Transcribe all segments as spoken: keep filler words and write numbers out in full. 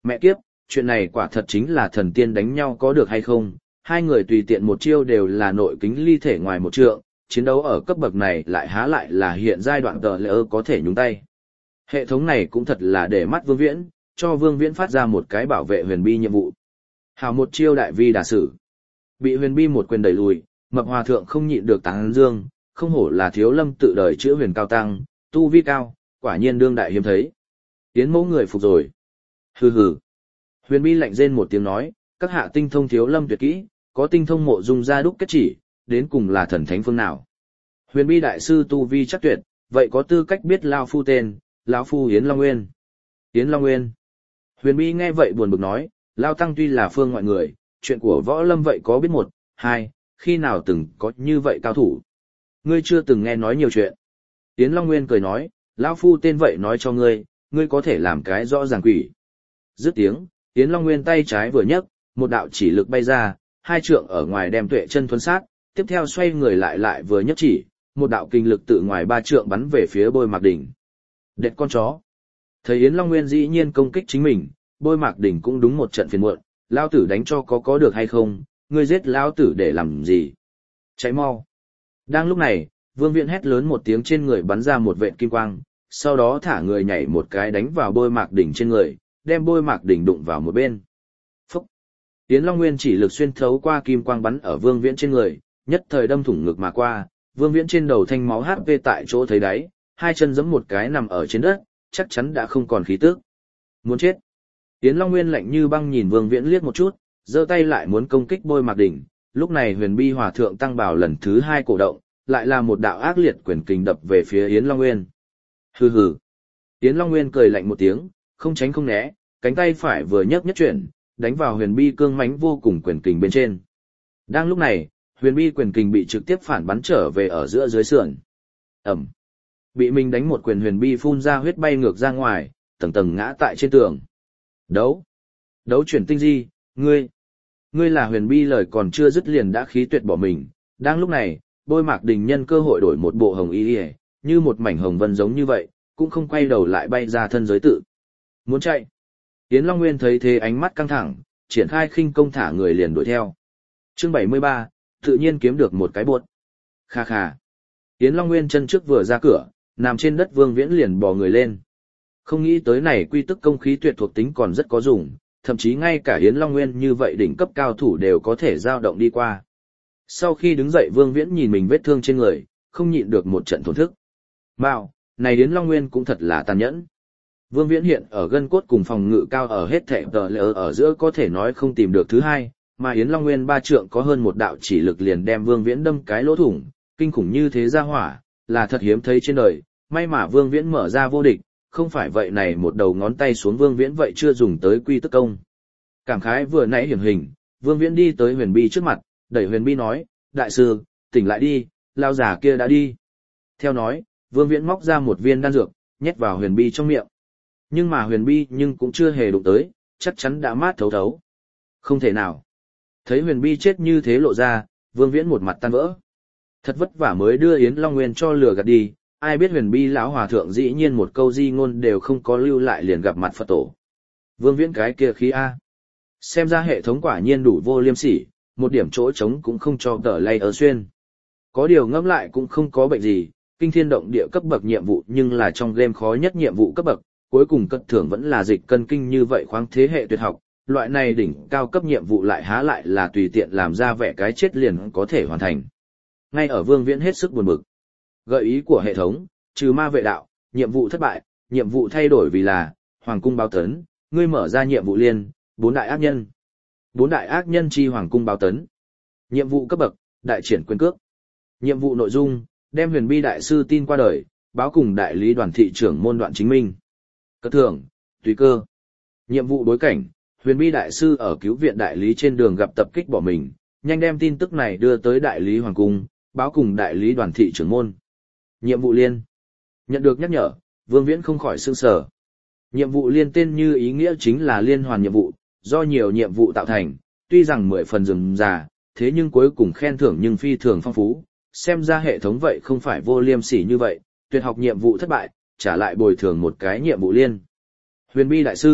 Mẹ kiếp, chuyện này quả thật chính là thần tiên đánh nhau có được hay không, hai người tùy tiện một chiêu đều là nội kính ly thể ngoài một trượng, chiến đấu ở cấp bậc này lại há lại là hiện giai đoạn tờ lỡ có thể nhúng tay. Hệ thống này cũng thật là để mắt Vương Viễn, cho Vương Viễn phát ra một cái bảo vệ huyền bi nhiệm vụ. Hào một chiêu đại vi đả sử. Bị huyền bi một quyền đẩy lùi, mập hòa thượng không nhịn được tán dương, không hổ là thiếu lâm tự đời chữa huyền cao tăng, tu vi cao, quả nhiên đương đại hiếm thấy. Tiến mẫu người phục rồi. Hừ hừ. Huyền bi lạnh rên một tiếng nói, các hạ tinh thông thiếu lâm tuyệt kỹ, có tinh thông mộ dung gia đúc kết chỉ, đến cùng là thần thánh phương nào. Huyền bi đại sư tu vi chắc tuyệt, vậy có tư cách biết lao phu tên, lão phu Yến Long Nguyên. Yến Long Nguyên. Huyền bi nghe vậy buồn bực nói, lao tăng tuy là phương ngoại người, chuyện của võ lâm vậy có biết một, hai, khi nào từng có như vậy cao thủ. Ngươi chưa từng nghe nói nhiều chuyện. Yến Long Nguyên cười nói, lão phu tên vậy nói cho ngươi, ngươi có thể làm cái rõ ràng quỷ. Dứt tiếng, Yến Long Nguyên tay trái vừa nhấc, một đạo chỉ lực bay ra, hai trượng ở ngoài đem Tuệ Chân thuấn sát, tiếp theo xoay người lại lại vừa nhấc chỉ, một đạo kinh lực tự ngoài ba trượng bắn về phía Bôi Mạc Đỉnh. Đệt con chó. Thấy Yến Long Nguyên dĩ nhiên công kích chính mình, Bôi Mạc Đỉnh cũng đúng một trận phiền muộn, lão tử đánh cho có có được hay không, ngươi giết lão tử để làm gì? Cháy mau. Đang lúc này, Vương Viễn hét lớn một tiếng, trên người bắn ra một vệt kim quang, sau đó thả người nhảy một cái đánh vào Bôi Mạc Đỉnh trên người, đem Bôi Mạc Đỉnh đụng vào một bên. Phúc! Yến Long Nguyên chỉ lực xuyên thấu qua kim quang bắn ở Vương Viễn trên người, nhất thời đâm thủng ngực mà qua, Vương Viễn trên đầu thanh máu hát pê tại chỗ thấy đáy, hai chân giẫm một cái nằm ở trên đất, chắc chắn đã không còn khí tức. Muốn chết! Yến Long Nguyên lạnh như băng nhìn Vương Viễn liếc một chút, giơ tay lại muốn công kích Bôi Mạc Đỉnh, lúc này Huyền Bi Hòa thượng tăng bảo lần thứ hai cổ động, lại là một đạo ác liệt quyền kình đập về phía Yến Long Nguyên. Hừ hừ. Yến Long Nguyên cười lạnh một tiếng, không tránh không né, cánh tay phải vừa nhấc nhất chuyển, đánh vào Huyền Bi cương mãnh vô cùng quyền kình bên trên. Đang lúc này, Huyền Bi quyền kình bị trực tiếp phản bắn trở về ở giữa dưới sườn. Ầm. Bị mình đánh một quyền, Huyền Bi phun ra huyết bay ngược ra ngoài, tầng tầng ngã tại trên tường. Đấu. Đấu chuyển tinh di, ngươi. Ngươi là Huyền Bi lời còn chưa dứt liền đã khí tuyệt bỏ mình. Đang lúc này, Bôi Mạc Đỉnh nhân cơ hội đổi một bộ hồng y, như một mảnh hồng vân giống như vậy, cũng không quay đầu lại bay ra thân giới tự. Muốn chạy. Yến Long Nguyên thấy thế ánh mắt căng thẳng, triển khai khinh công thả người liền đuổi theo. Chương bảy mươi ba, tự nhiên kiếm được một cái buột. Kha kha. Yến Long Nguyên chân trước vừa ra cửa, nằm trên đất Vương Viễn liền bò người lên. Không nghĩ tới này quy tức công khí tuyệt thuộc tính còn rất có dùng, thậm chí ngay cả Yến Long Nguyên như vậy đỉnh cấp cao thủ đều có thể dao động đi qua. Sau khi đứng dậy, Vương Viễn nhìn mình vết thương trên người, không nhịn được một trận thổn thức. Mạo, này Yến Long Nguyên cũng thật là tàn nhẫn. Vương Viễn hiện ở gân cốt cùng phòng ngự cao ở hết thảy tờ lỡ ở giữa có thể nói không tìm được thứ hai, mà Yến Long Nguyên ba trượng có hơn một đạo chỉ lực liền đem Vương Viễn đâm cái lỗ thủng, kinh khủng như thế ra hỏa, là thật hiếm thấy trên đời, may mà Vương Viễn mở ra vô địch, không phải vậy này một đầu ngón tay xuống Vương Viễn vậy chưa dùng tới quy tức công. Cảm khái vừa nãy hiển hình, Vương Viễn đi tới Huyền Bi trước mặt, đẩy Huyền Bi nói, đại sư, tỉnh lại đi, lao già kia đã đi. Theo nói, Vương Viễn móc ra một viên đan dược, nhét vào Huyền Bi trong miệng. Nhưng mà Huyền Bi nhưng cũng chưa hề đụng tới, chắc chắn đã mát thấu thấu. Không thể nào. Thấy Huyền Bi chết như thế lộ ra, Vương Viễn một mặt tan vỡ. Thật vất vả mới đưa Yến Long Nguyên cho lừa gạt đi, ai biết Huyền Bi lão hòa thượng dĩ nhiên một câu di ngôn đều không có lưu lại liền gặp mặt Phật tổ. Vương Viễn cái kia khí a. Xem ra hệ thống quả nhiên đủ vô liêm sỉ, một điểm chỗ trống cũng không cho tờ lay ở xuyên. Có điều ngẫm lại cũng không có bệnh gì, kinh thiên động địa cấp bậc nhiệm vụ nhưng là trong game khó nhất nhiệm vụ cấp bậc, cuối cùng cất thưởng vẫn là dịch cân kinh như vậy khoáng thế hệ tuyệt học, loại này đỉnh cao cấp nhiệm vụ lại há lại là tùy tiện làm ra vẻ cái chết liền có thể hoàn thành. Ngay ở Vương Viễn hết sức buồn bực. Gợi ý của hệ thống, trừ ma vệ đạo, nhiệm vụ thất bại, nhiệm vụ thay đổi vì là Hoàng cung báo tấn, ngươi mở ra nhiệm vụ liên, bốn đại ác nhân. Bốn đại ác nhân chi Hoàng cung báo tấn. Nhiệm vụ cấp bậc, đại triển quyền cước. Nhiệm vụ nội dung, đem Huyền Bi đại sư tin qua đời, báo cùng đại lý đoàn thị trưởng môn Đoạn Chính Minh. Cất thưởng, tùy cơ. Nhiệm vụ bối cảnh, Huyền Bi đại sư ở cứu viện đại lý trên đường gặp tập kích bỏ mình, nhanh đem tin tức này đưa tới đại lý hoàng cung, báo cùng đại lý đoàn thị trưởng môn. Nhiệm vụ liên. Nhận được nhắc nhở, Vương Viễn không khỏi sửng sở. Nhiệm vụ liên tên như ý nghĩa chính là liên hoàn nhiệm vụ, do nhiều nhiệm vụ tạo thành, tuy rằng mười phần rườm rà, thế nhưng cuối cùng khen thưởng nhưng phi thường phong phú, xem ra hệ thống vậy không phải vô liêm sỉ như vậy, tuyệt học nhiệm vụ thất bại, trả lại bồi thường một cái nhiệm vụ liên. Huyền Bi đại sư,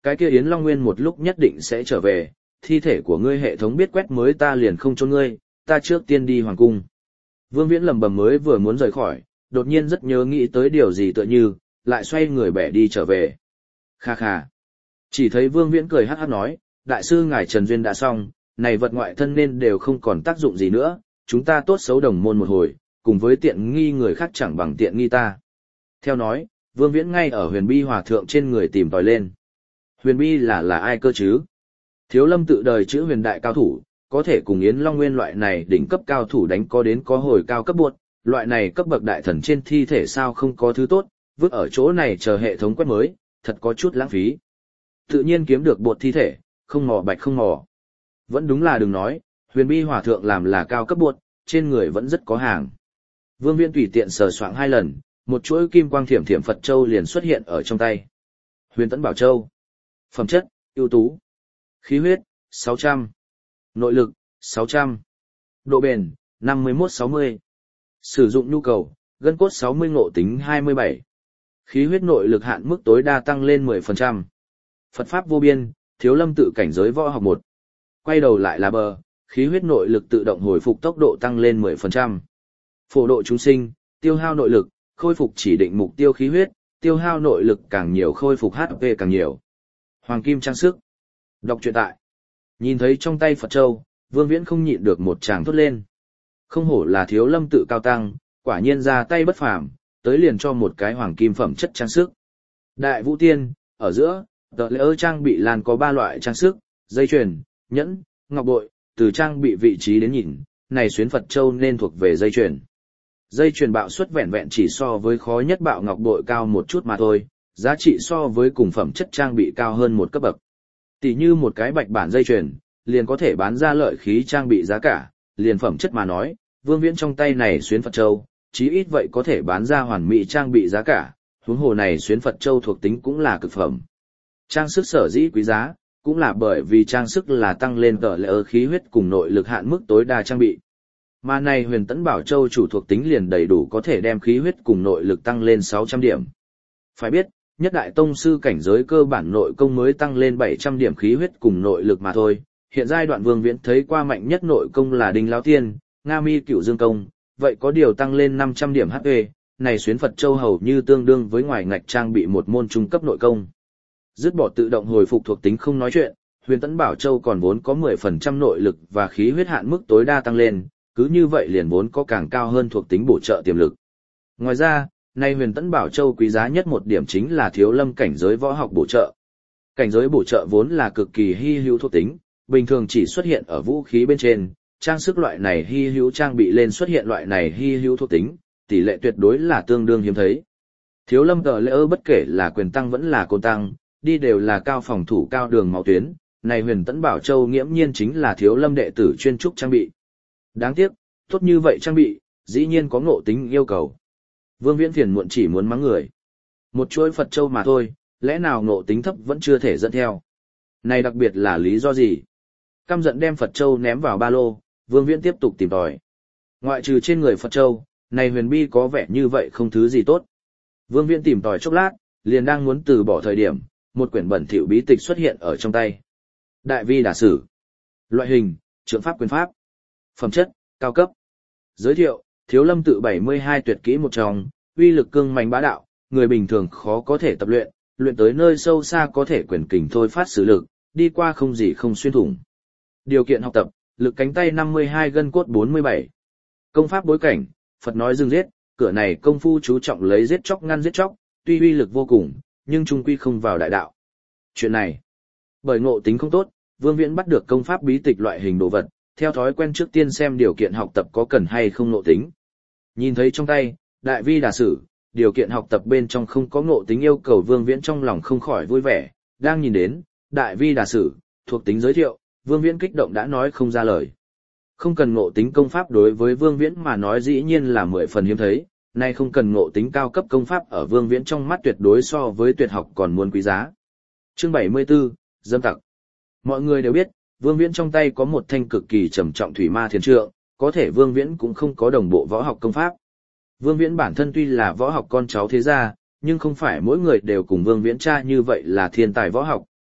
cái kia Yến Long Nguyên một lúc nhất định sẽ trở về, thi thể của ngươi hệ thống biết quét mới ta liền không chôn ngươi, ta trước tiên đi hoàng cung. Vương Viễn lầm bầm mới vừa muốn rời khỏi, đột nhiên rất nhớ nghĩ tới điều gì tựa như, lại xoay người bẻ đi trở về. Kha kha. Chỉ thấy Vương Viễn cười hắc hắc nói, đại sư ngài Trần Duyên đã xong, này vật ngoại thân nên đều không còn tác dụng gì nữa, chúng ta tốt xấu đồng môn một hồi, cùng với tiện nghi người khác chẳng bằng tiện nghi ta. Theo nói, Vương Viễn ngay ở huyền bi hòa thượng trên người tìm tòi lên. Huyền bi là là ai cơ chứ? Thiếu Lâm tự đời chữ huyền đại cao thủ, có thể cùng Yến Long Nguyên loại này đỉnh cấp cao thủ đánh có đến có hồi cao cấp buộc, loại này cấp bậc đại thần trên thi thể sao không có thứ tốt, vứt ở chỗ này chờ hệ thống quét mới, thật có chút lãng phí. Tự nhiên kiếm được bột thi thể, không mò bạch không mò. Vẫn đúng là đừng nói, huyền bi hòa thượng làm là cao cấp bột, trên người vẫn rất có hàng. Vương Viễn tùy tiện sờ soạng hai lần, một chuỗi kim quang thiểm thiểm Phật Châu liền xuất hiện ở trong tay. Huyền Tẫn Bảo Châu. Phẩm chất, ưu tú. Khí huyết, sáu trăm. Nội lực, sáu trăm. Độ bền, năm mươi mốt sáu mươi. Sử dụng nhu cầu, gân cốt sáu mươi ngộ tính hai mươi bảy. Khí huyết nội lực hạn mức tối đa tăng lên mười phần trăm. Phật Pháp vô biên, Thiếu Lâm tự cảnh giới võ học một. Quay đầu lại là bờ, khí huyết nội lực tự động hồi phục tốc độ tăng lên mười phần trăm. Phổ độ chúng sinh, tiêu hao nội lực, khôi phục chỉ định mục tiêu khí huyết, tiêu hao nội lực càng nhiều khôi phục hát pê càng nhiều. Hoàng kim trang sức. Đọc truyện tại. Nhìn thấy trong tay Phật Châu, Vương Viễn không nhịn được một tràng thốt lên. Không hổ là Thiếu Lâm tự cao tăng, quả nhiên ra tay bất phàm, tới liền cho một cái hoàng kim phẩm chất trang sức. Đại Vũ Tiên, ở giữa, tờ lễ ơ trang bị làn có ba loại trang sức, dây chuyền, nhẫn, ngọc bội, từ trang bị vị trí đến nhìn, này xuyến Phật Châu nên thuộc về dây chuyền. Dây chuyền bạo suất vẹn vẹn chỉ so với khó nhất bạo ngọc bội cao một chút mà thôi, giá trị so với cùng phẩm chất trang bị cao hơn một cấp bậc. Tỷ như một cái bạch bản dây chuyền, liền có thể bán ra lợi khí trang bị giá cả, liền phẩm chất mà nói, Vương Viễn trong tay này xuyến Phật Châu, chí ít vậy có thể bán ra hoàn mỹ trang bị giá cả, huống hồ này xuyến Phật Châu thuộc tính cũng là cực phẩm. Trang sức sở dĩ quý giá, cũng là bởi vì trang sức là tăng lên tờ lệ khí huyết cùng nội lực hạn mức tối đa trang bị. Mà này Huyền Tẫn Bảo Châu chủ thuộc tính liền đầy đủ có thể đem khí huyết cùng nội lực tăng lên sáu trăm điểm. Phải biết, nhất đại tông sư cảnh giới cơ bản nội công mới tăng lên bảy trăm điểm khí huyết cùng nội lực mà thôi. Hiện giai đoạn Vương Viễn thấy qua mạnh nhất nội công là Đinh Lão Tiên, Nga Mi Cửu Dương Công, vậy có điều tăng lên năm trăm điểm hát pê, này xuyến Phật Châu hầu như tương đương với ngoài ngạch trang bị một môn trung cấp nội công. Dứt bỏ tự động hồi phục thuộc tính không nói chuyện, Huyền Tẫn Bảo Châu còn vốn có mười phần trăm nội lực và khí huyết hạn mức tối đa tăng lên, cứ như vậy liền vốn có càng cao hơn thuộc tính bổ trợ tiềm lực. Ngoài ra, nay Huyền Tẫn Bảo Châu quý giá nhất một điểm chính là Thiếu Lâm cảnh giới võ học bổ trợ. Cảnh giới bổ trợ vốn là cực kỳ hi hữu thuộc tính, bình thường chỉ xuất hiện ở vũ khí bên trên, trang sức loại này hi hữu trang bị lên xuất hiện loại này hi hữu thuộc tính, tỷ lệ tuyệt đối là tương đương hiếm thấy. Thiếu Lâm tờ lễ ơ bất kể là quyền tăng vẫn là côn tăng, đi đều là cao phòng thủ cao đường máu tuyến, này Huyền Tẫn Bảo Châu nghiễm nhiên chính là Thiếu Lâm đệ tử chuyên trúc trang bị. Đáng tiếc, tốt như vậy trang bị, dĩ nhiên có ngộ tính yêu cầu. Vương Viễn phiền muộn chỉ muốn mắng người. Một chuỗi Phật Châu mà thôi, lẽ nào ngộ tính thấp vẫn chưa thể dẫn theo. Này đặc biệt là lý do gì? Căm giận đem Phật Châu ném vào ba lô, Vương Viễn tiếp tục tìm tòi. Ngoại trừ trên người Phật Châu, này huyền bi có vẻ như vậy không thứ gì tốt. Vương Viễn tìm tòi chốc lát, liền đang muốn từ bỏ thời điểm, một quyển bẩn thỉu bí tịch xuất hiện ở trong tay. Đại Vi Đà Sử. Loại hình, trượng pháp quyền pháp. Phẩm chất, cao cấp. Giới thiệu, Thiếu Lâm tự bảy mươi hai tuyệt kỹ một trong, uy lực cương mạnh bá đạo, người bình thường khó có thể tập luyện, luyện tới nơi sâu xa có thể quyền kình thôi phát sử lực, đi qua không gì không xuyên thủng. Điều kiện học tập, lực cánh tay năm mươi hai gân cốt bốn mươi bảy. Công pháp bối cảnh, Phật nói dừng giết, cửa này công phu chú trọng lấy giết chóc ngăn giết chóc, tuy uy lực vô cùng, nhưng trung quy không vào đại đạo. Chuyện này, bởi ngộ tính không tốt, Vương Viễn bắt được công pháp bí tịch loại hình đồ vật, theo thói quen trước tiên xem điều kiện học tập có cần hay không ngộ tính. Nhìn thấy trong tay, Đại Vi Đà Sử, điều kiện học tập bên trong không có ngộ tính yêu cầu, Vương Viễn trong lòng không khỏi vui vẻ, đang nhìn đến, Đại Vi Đà Sử, thuộc tính giới thiệu, Vương Viễn kích động đã nói không ra lời. Không cần ngộ tính công pháp đối với Vương Viễn mà nói dĩ nhiên là mười phần hiếm thấy, nay không cần ngộ tính cao cấp công pháp ở Vương Viễn trong mắt tuyệt đối so với tuyệt học còn muốn quý giá. Chương bảy mươi tư, Dâm Tặc. Mọi người đều biết, Vương Viễn trong tay có một thanh cực kỳ trầm trọng thủy ma thiền trượng, có thể Vương Viễn cũng không có đồng bộ võ học công pháp. Vương Viễn bản thân tuy là võ học con cháu thế gia, nhưng không phải mỗi người đều cùng Vương Viễn cha như vậy là thiên tài võ học,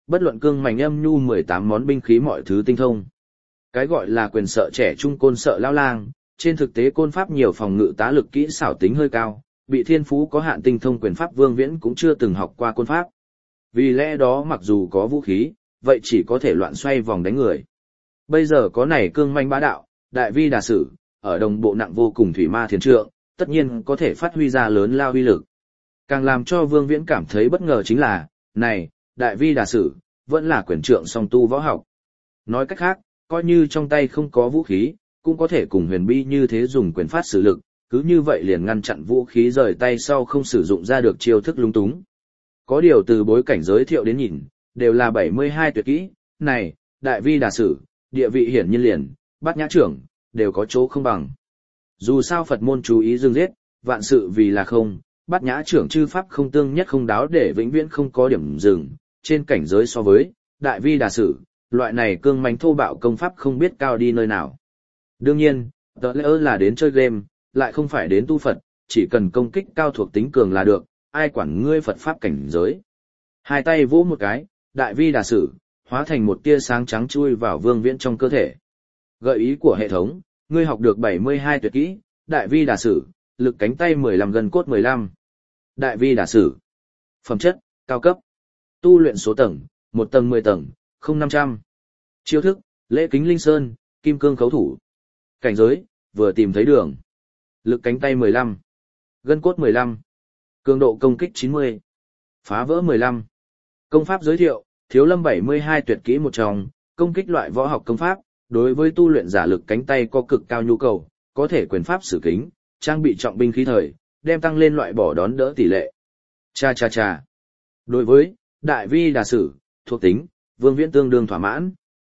bất luận cương mảnh âm nhu mười tám món binh khí mọi thứ tinh thông. Cái gọi là quyền sợ trẻ trung côn sợ lao lang, trên thực tế côn pháp nhiều phòng ngự tá lực kỹ xảo tính hơi cao, bị thiên phú có hạn tinh thông quyền pháp Vương Viễn cũng chưa từng học qua côn pháp. Vì lẽ đó mặc dù có vũ khí, vậy chỉ có thể loạn xoay vòng đánh người. Bây giờ có này cương manh bá đạo, đại vi đà sử, ở đồng bộ nặng vô cùng thủy ma thiền trượng, tất nhiên có thể phát huy ra lớn lao uy lực. Càng làm cho Vương Viễn cảm thấy bất ngờ chính là, này, đại vi đà sử, vẫn là quyền trượng song tu võ học. Nói cách khác, coi như trong tay không có vũ khí, cũng có thể cùng huyền bi như thế dùng quyền phát sử lực, cứ như vậy liền ngăn chặn vũ khí rời tay sau không sử dụng ra được chiêu thức lung túng. Có điều từ bối cảnh giới thiệu đến nhìn, đều là bảy mươi hai tuyệt kỹ, này, đại vi đà sử, địa vị hiển nhiên liền, bát nhã trưởng, đều có chỗ không bằng. Dù sao Phật môn chú ý dương giết, vạn sự vì là không, bát nhã trưởng chư pháp không tương nhất không đáo để vĩnh viễn không có điểm dừng, trên cảnh giới so với, đại vi đà sử, loại này cương manh thô bạo công pháp không biết cao đi nơi nào. Đương nhiên, tờ lễ là đến chơi game, lại không phải đến tu Phật, chỉ cần công kích cao thuộc tính cường là được, ai quản ngươi Phật pháp cảnh giới. Hai tay vỗ một cái, đại vi đà sử, hóa thành một tia sáng trắng chui vào Vương Viễn trong cơ thể. Gợi ý của hệ thống, ngươi học được bảy mươi hai tuyệt kỹ, đại vi đà sử, lực cánh tay mười lăm gân cốt mười lăm. Đại vi đà sử. Phẩm chất, cao cấp. Tu luyện số tầng, một tầng mười tầng, không năm trăm. Chiêu thức, lễ kính linh sơn, kim cương khấu thủ. Cảnh giới, vừa tìm thấy đường. Lực cánh tay mười lăm. Gân cốt mười lăm. Cường độ công kích chín mươi. Phá vỡ mười lăm. Công pháp giới thiệu, Thiếu Lâm bảy mươi hai tuyệt kỹ một trong, công kích loại võ học công pháp, đối với tu luyện giả lực cánh tay có cực cao nhu cầu, có thể quyền pháp sử kính, trang bị trọng binh khí thời, đem tăng lên loại bỏ đón đỡ tỷ lệ. Cha cha cha. Đối với đại vi đà sử, thuộc tính, Vương Viễn tương đương thỏa mãn.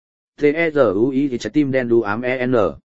T-E-Z-U-I thì trái tim đen đu ám E N.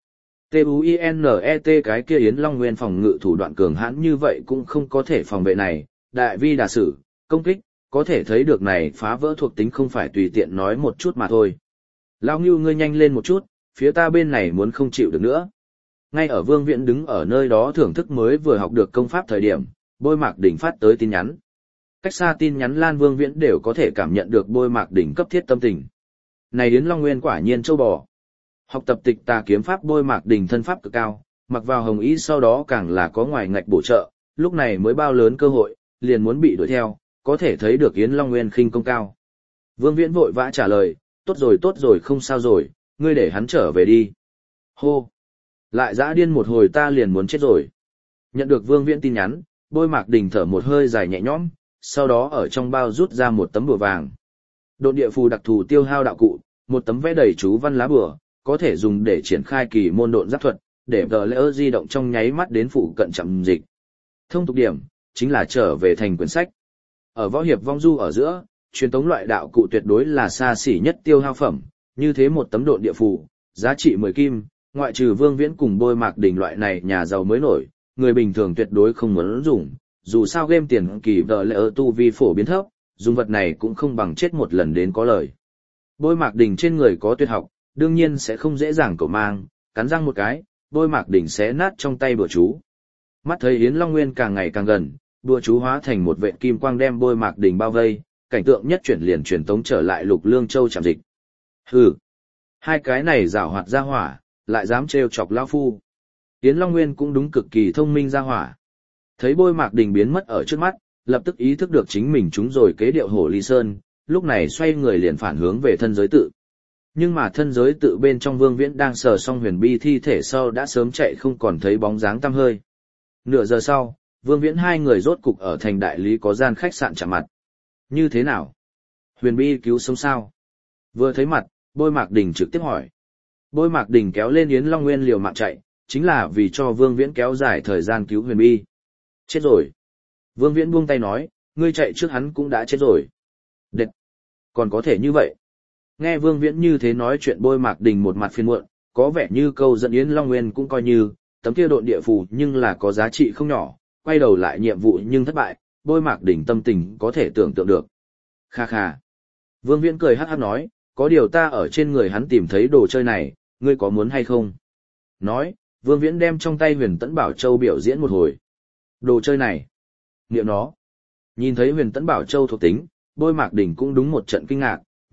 T-U-I-N-E-T cái kia Yến Long Nguyên phòng ngự thủ đoạn cường hãn như vậy cũng không có thể phòng vệ này, đại vi đà sử, công kích, có thể thấy được này phá vỡ thuộc tính không phải tùy tiện nói một chút mà thôi. Lao Ngưu ngươi nhanh lên một chút, phía ta bên này muốn không chịu được nữa. Ngay ở Vương Viễn đứng ở nơi đó thưởng thức mới vừa học được công pháp thời điểm, Bôi Mạc Đỉnh phát tới tin nhắn. Cách xa tin nhắn lan Vương Viễn đều có thể cảm nhận được Bôi Mạc Đỉnh cấp thiết tâm tình. Này Yến Long Nguyên quả nhiên châu bò. Học tập tịch tà kiếm pháp Bôi Mạc Đỉnh thân pháp cực cao, mặc vào hồng y sau đó càng là có ngoài ngạch bổ trợ, lúc này mới bao lớn cơ hội, liền muốn bị đuổi theo, có thể thấy được Yến Long Nguyên khinh công cao. Vương Viễn vội vã trả lời, tốt rồi tốt rồi không sao rồi, ngươi để hắn trở về đi. Hô! Lại dã điên một hồi ta liền muốn chết rồi. Nhận được Vương Viễn tin nhắn, Bôi Mạc Đỉnh thở một hơi dài nhẹ nhõm, sau đó ở trong bao rút ra một tấm bùa vàng. Độn địa phù đặc thù tiêu hao đạo cụ, một tấm vẽ đầy chú văn lá bùa, có thể dùng để triển khai kỳ môn độn giáp thuật, để tờ lễ di động trong nháy mắt đến phụ cận chậm dịch. Thông tục điểm, chính là trở về thành quyển sách. Ở võ hiệp vong du ở giữa, truyền tống loại đạo cụ tuyệt đối là xa xỉ nhất tiêu hao phẩm, như thế một tấm độn địa phù, giá trị mười kim, ngoại trừ Vương Viễn cùng Bôi Mạc Đỉnh loại này nhà giàu mới nổi, người bình thường tuyệt đối không muốn dùng, dù sao game tiền kỳ tờ lễ tu vi phổ biến thấp, dùng vật này cũng không bằng chết một lần đến có lời. Bôi Mạc Đỉnh trên người có tuyệt học, đương nhiên sẽ không dễ dàng cậu mang, cắn răng một cái, Bôi Mạc Đỉnh xé nát trong tay bùa chú. Mắt thấy Yến Long Nguyên càng ngày càng gần, bùa chú hóa thành một vệt kim quang đem Bôi Mạc Đỉnh bao vây, cảnh tượng nhất chuyển liền truyền tống trở lại Lục Lương Châu trạm dịch. Hừ, hai cái này giảo hoạt ra hỏa, lại dám trêu chọc lão phu. Yến Long Nguyên cũng đúng cực kỳ thông minh ra hỏa. Thấy Bôi Mạc Đỉnh biến mất ở trước mắt, lập tức ý thức được chính mình trúng rồi kế điệu hổ ly sơn, lúc này xoay người liền phản hướng về thân giới tự. Nhưng mà thân giới tự bên trong Vương Viễn đang sờ xong huyền bi thi thể sau đã sớm chạy không còn thấy bóng dáng tăm hơi. Nửa giờ sau, Vương Viễn hai người rốt cục ở thành đại lý có gian khách sạn chạm mặt. Như thế nào? Huyền bi cứu sống sao? Vừa thấy mặt, Bôi Mạc Đỉnh trực tiếp hỏi. Bôi Mạc Đỉnh kéo lên Yến Long Nguyên liều mạng chạy, chính là vì cho Vương Viễn kéo dài thời gian cứu huyền bi. Chết rồi. Vương Viễn buông tay nói, ngươi chạy trước hắn cũng đã chết rồi. Đệt! Còn có thể như vậy? Nghe Vương Viễn như thế nói chuyện Bôi Mạc Đỉnh một mặt phiền muộn, có vẻ như câu dẫn Yến Long Nguyên cũng coi như, tấm kia độn địa phù nhưng là có giá trị không nhỏ, quay đầu lại nhiệm vụ nhưng thất bại, Bôi Mạc Đỉnh tâm tình có thể tưởng tượng được. Kha kha. Vương Viễn cười hắc hắc nói, có điều ta ở trên người hắn tìm thấy đồ chơi này, ngươi có muốn hay không? Nói, Vương Viễn đem trong tay Huyền Tẫn Bảo Châu biểu diễn một hồi. Đồ chơi này, niệm nó. Nhìn thấy Huyền Tẫn Bảo Châu thuộc tính, Bôi Mạc Đỉnh cũng đúng một trận kinh ngạc,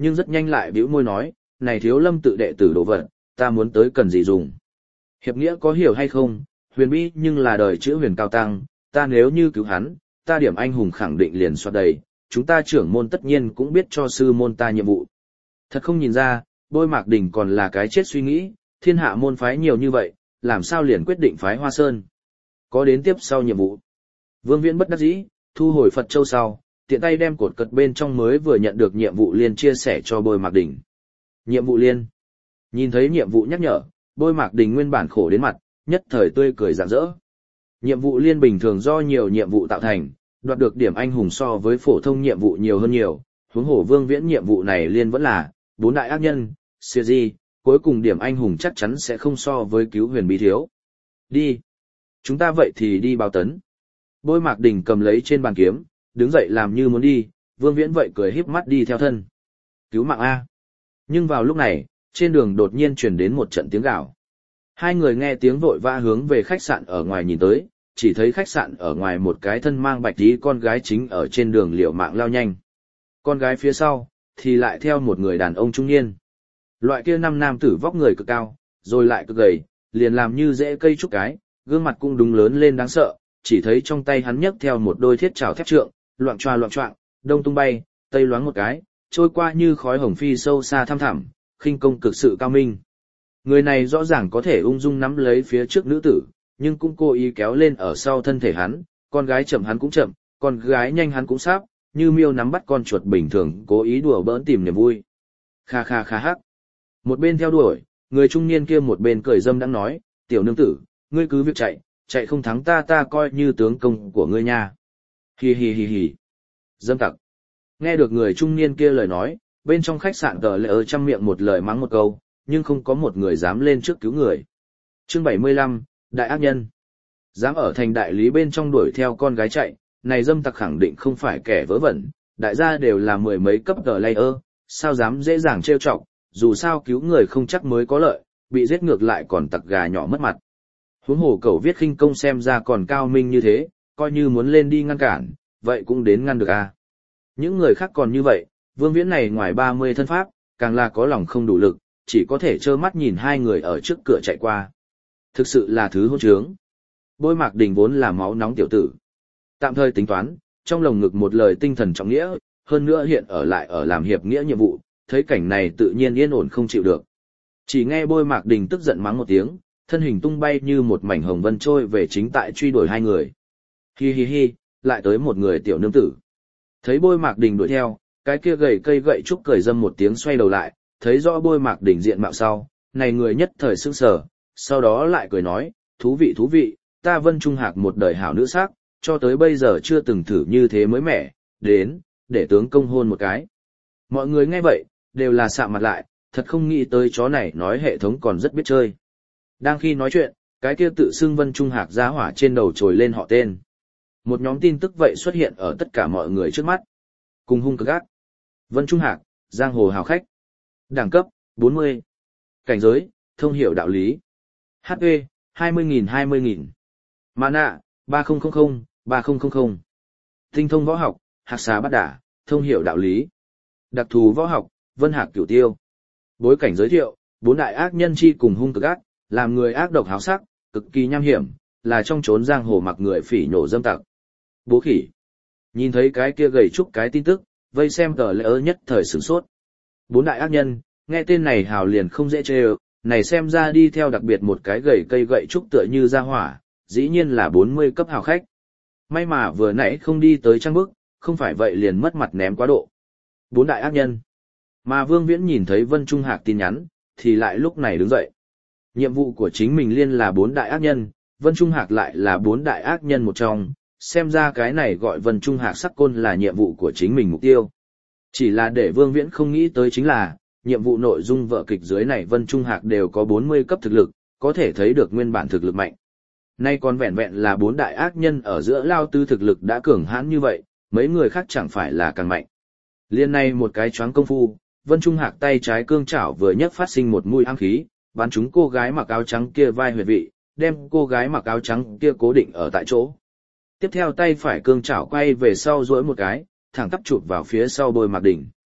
nhưng rất nhanh lại bĩu môi nói, này thiếu lâm tự đệ tử đồ vật, ta muốn tới cần gì dùng. Hiệp nghĩa có hiểu hay không, huyền bí nhưng là đời chữ huyền cao tăng, ta nếu như cứu hắn, ta điểm anh hùng khẳng định liền soát đầy, chúng ta trưởng môn tất nhiên cũng biết cho sư môn ta nhiệm vụ. Thật không nhìn ra, Bôi Mạc Đình còn là cái chết suy nghĩ, thiên hạ môn phái nhiều như vậy, làm sao liền quyết định phái Hoa Sơn. Có đến tiếp sau nhiệm vụ. Vương Viễn bất đắc dĩ, thu hồi Phật Châu sau, tiện tay đem cột cật bên trong mới vừa nhận được nhiệm vụ liên chia sẻ cho Bôi Mạc Đình. Nhiệm vụ liên. Nhìn thấy nhiệm vụ nhắc nhở, Bôi Mạc Đình nguyên bản khổ đến mặt, nhất thời tươi cười rạng rỡ. Nhiệm vụ liên bình thường do nhiều nhiệm vụ tạo thành, đoạt được điểm anh hùng so với phổ thông nhiệm vụ nhiều hơn nhiều, huống hồ Vương Viễn nhiệm vụ này liên vẫn là bốn đại ác nhân, siêu di, cuối cùng điểm anh hùng chắc chắn sẽ không so với cứu huyền bí thiếu. Đi. Chúng ta vậy thì đi báo tấn. Bôi Mạc Đình cầm lấy trên bàn kiếm, đứng dậy làm như muốn đi, Vương Viễn vậy cười híp mắt đi theo thân. Cứu mạng A. Nhưng vào lúc này, trên đường đột nhiên truyền đến một trận tiếng gào. Hai người nghe tiếng vội vã hướng về khách sạn ở ngoài nhìn tới, chỉ thấy khách sạn ở ngoài một cái thân mang bạch tí con gái chính ở trên đường liều mạng lao nhanh. Con gái phía sau, thì lại theo một người đàn ông trung niên. Loại kia năm nam tử vóc người cực cao, rồi lại cực gầy, liền làm như rễ cây trúc cái, gương mặt cũng đúng lớn lên đáng sợ, chỉ thấy trong tay hắn nhấc theo một đôi thiết trảo thép trượng, loạng choa loạng choạng, đông tung bay, tây loáng một cái, trôi qua như khói hồng phi sâu xa thăm thẳm, khinh công cực sự cao minh. Người này rõ ràng có thể ung dung nắm lấy phía trước nữ tử, nhưng cũng cố ý kéo lên ở sau thân thể hắn, con gái chậm hắn cũng chậm, con gái nhanh hắn cũng sáp, như miêu nắm bắt con chuột bình thường, cố ý đùa bỡn tìm niềm vui. Kha kha kha hắc. Một bên theo đuổi, người trung niên kia một bên cười dâm đang nói, tiểu nương tử, ngươi cứ việc chạy, chạy không thắng ta ta coi như tướng công của ngươi nha. Hi hi hi hi. Dâm tặc. Nghe được người trung niên kia lời nói, bên trong khách sạn tờ lệ ở trăm miệng một lời mắng một câu, nhưng không có một người dám lên trước cứu người. Chương bảy mươi lăm, Đại ác nhân. Dám ở thành đại lý bên trong đuổi theo con gái chạy, này dâm tặc khẳng định không phải kẻ vớ vẩn, đại gia đều là mười mấy cấp tờ layer, sao dám dễ dàng trêu chọc, dù sao cứu người không chắc mới có lợi, bị giết ngược lại còn tặc gà nhỏ mất mặt. Huống hồ cậu viết khinh công xem ra còn cao minh như thế, coi như muốn lên đi ngăn cản, vậy cũng đến ngăn được a. Những người khác còn như vậy, Vương Viễn này ngoài ba mươi thân pháp, càng là có lòng không đủ lực, chỉ có thể trơ mắt nhìn hai người ở trước cửa chạy qua. Thực sự là thứ hỗn trướng. Bôi Mạc Đình vốn là máu nóng tiểu tử. Tạm thời tính toán, trong lồng ngực một lời tinh thần trọng nghĩa, hơn nữa hiện ở lại ở làm hiệp nghĩa nhiệm vụ, thấy cảnh này tự nhiên yên ổn không chịu được. Chỉ nghe Bôi Mạc Đình tức giận mắng một tiếng, thân hình tung bay như một mảnh hồng vân trôi về chính tại truy đuổi hai người. Hi hi hi, lại tới một người tiểu nương tử. Thấy Bôi Mạc Đình đuổi theo, cái kia gầy cây gậy trúc cười dâm một tiếng xoay đầu lại, thấy rõ Bôi Mạc Đình diện mạo sau, này người nhất thời sững sờ, sau đó lại cười nói, thú vị thú vị, ta Vân Trung Hạc một đời hảo nữ sắc, cho tới bây giờ chưa từng thử như thế mới mẻ, đến, để tướng công hôn một cái. Mọi người nghe vậy, đều là sạm mặt lại, thật không nghĩ tới chó này nói hệ thống còn rất biết chơi. Đang khi nói chuyện, cái kia tự xưng Vân Trung Hạc giá hỏa trên đầu trồi lên họ tên. Một nhóm tin tức vậy xuất hiện ở tất cả mọi người trước mắt. Cùng hung cực ác. Vân Trung Hạc, giang hồ hào khách. Đẳng cấp, bốn mươi. Cảnh giới, thông hiểu đạo lý. hát pê, hai mươi nghìn hai mươi nghìn. Mana, ba nghìn, ba nghìn. Tinh thông võ học, hạc xà bắt đả, thông hiểu đạo lý. Đặc thù võ học, Vân Hạc Cửu Tiêu. Bối cảnh giới thiệu, bốn đại ác nhân chi cùng hung cực ác, làm người ác độc háo sắc, cực kỳ nham hiểm, là trong chốn giang hồ mặc người phỉ nhổ dâm tặc. Bố khỉ. Nhìn thấy cái kia gầy trúc cái tin tức, vây xem tờ lễ ớ nhất thời sửng sốt. Bốn đại ác nhân, nghe tên này hào liền không dễ chê ơ, này xem ra đi theo đặc biệt một cái gầy cây gậy trúc tựa như ra hỏa, dĩ nhiên là bốn mươi cấp hào khách. May mà vừa nãy không đi tới trang bức, không phải vậy liền mất mặt ném quá độ. Bốn đại ác nhân. Mà Vương Viễn nhìn thấy Vân Trung Hạc tin nhắn, thì lại lúc này đứng dậy. Nhiệm vụ của chính mình liên là bốn đại ác nhân, Vân Trung Hạc lại là bốn đại ác nhân một trong, xem ra cái này gọi Vân Trung Hạc sắc côn là nhiệm vụ của chính mình mục tiêu. Chỉ là để Vương Viễn không nghĩ tới chính là, nhiệm vụ nội dung vở kịch dưới này Vân Trung Hạc đều có bốn mươi cấp thực lực, có thể thấy được nguyên bản thực lực mạnh. Nay còn vẹn vẹn là bốn đại ác nhân ở giữa lao tư thực lực đã cường hãn như vậy, mấy người khác chẳng phải là càng mạnh. Liên này một cái choáng công phu, Vân Trung Hạc tay trái cương chảo vừa nhấc phát sinh một mũi ám khí, bắn trúng cô gái mặc áo trắng kia vai huyệt vị, đem cô gái mặc áo trắng kia cố định ở tại chỗ. Tiếp theo tay phải cương chảo quay về sau duỗi một cái, thẳng tắp chụp vào phía sau Bôi Mạc Đình.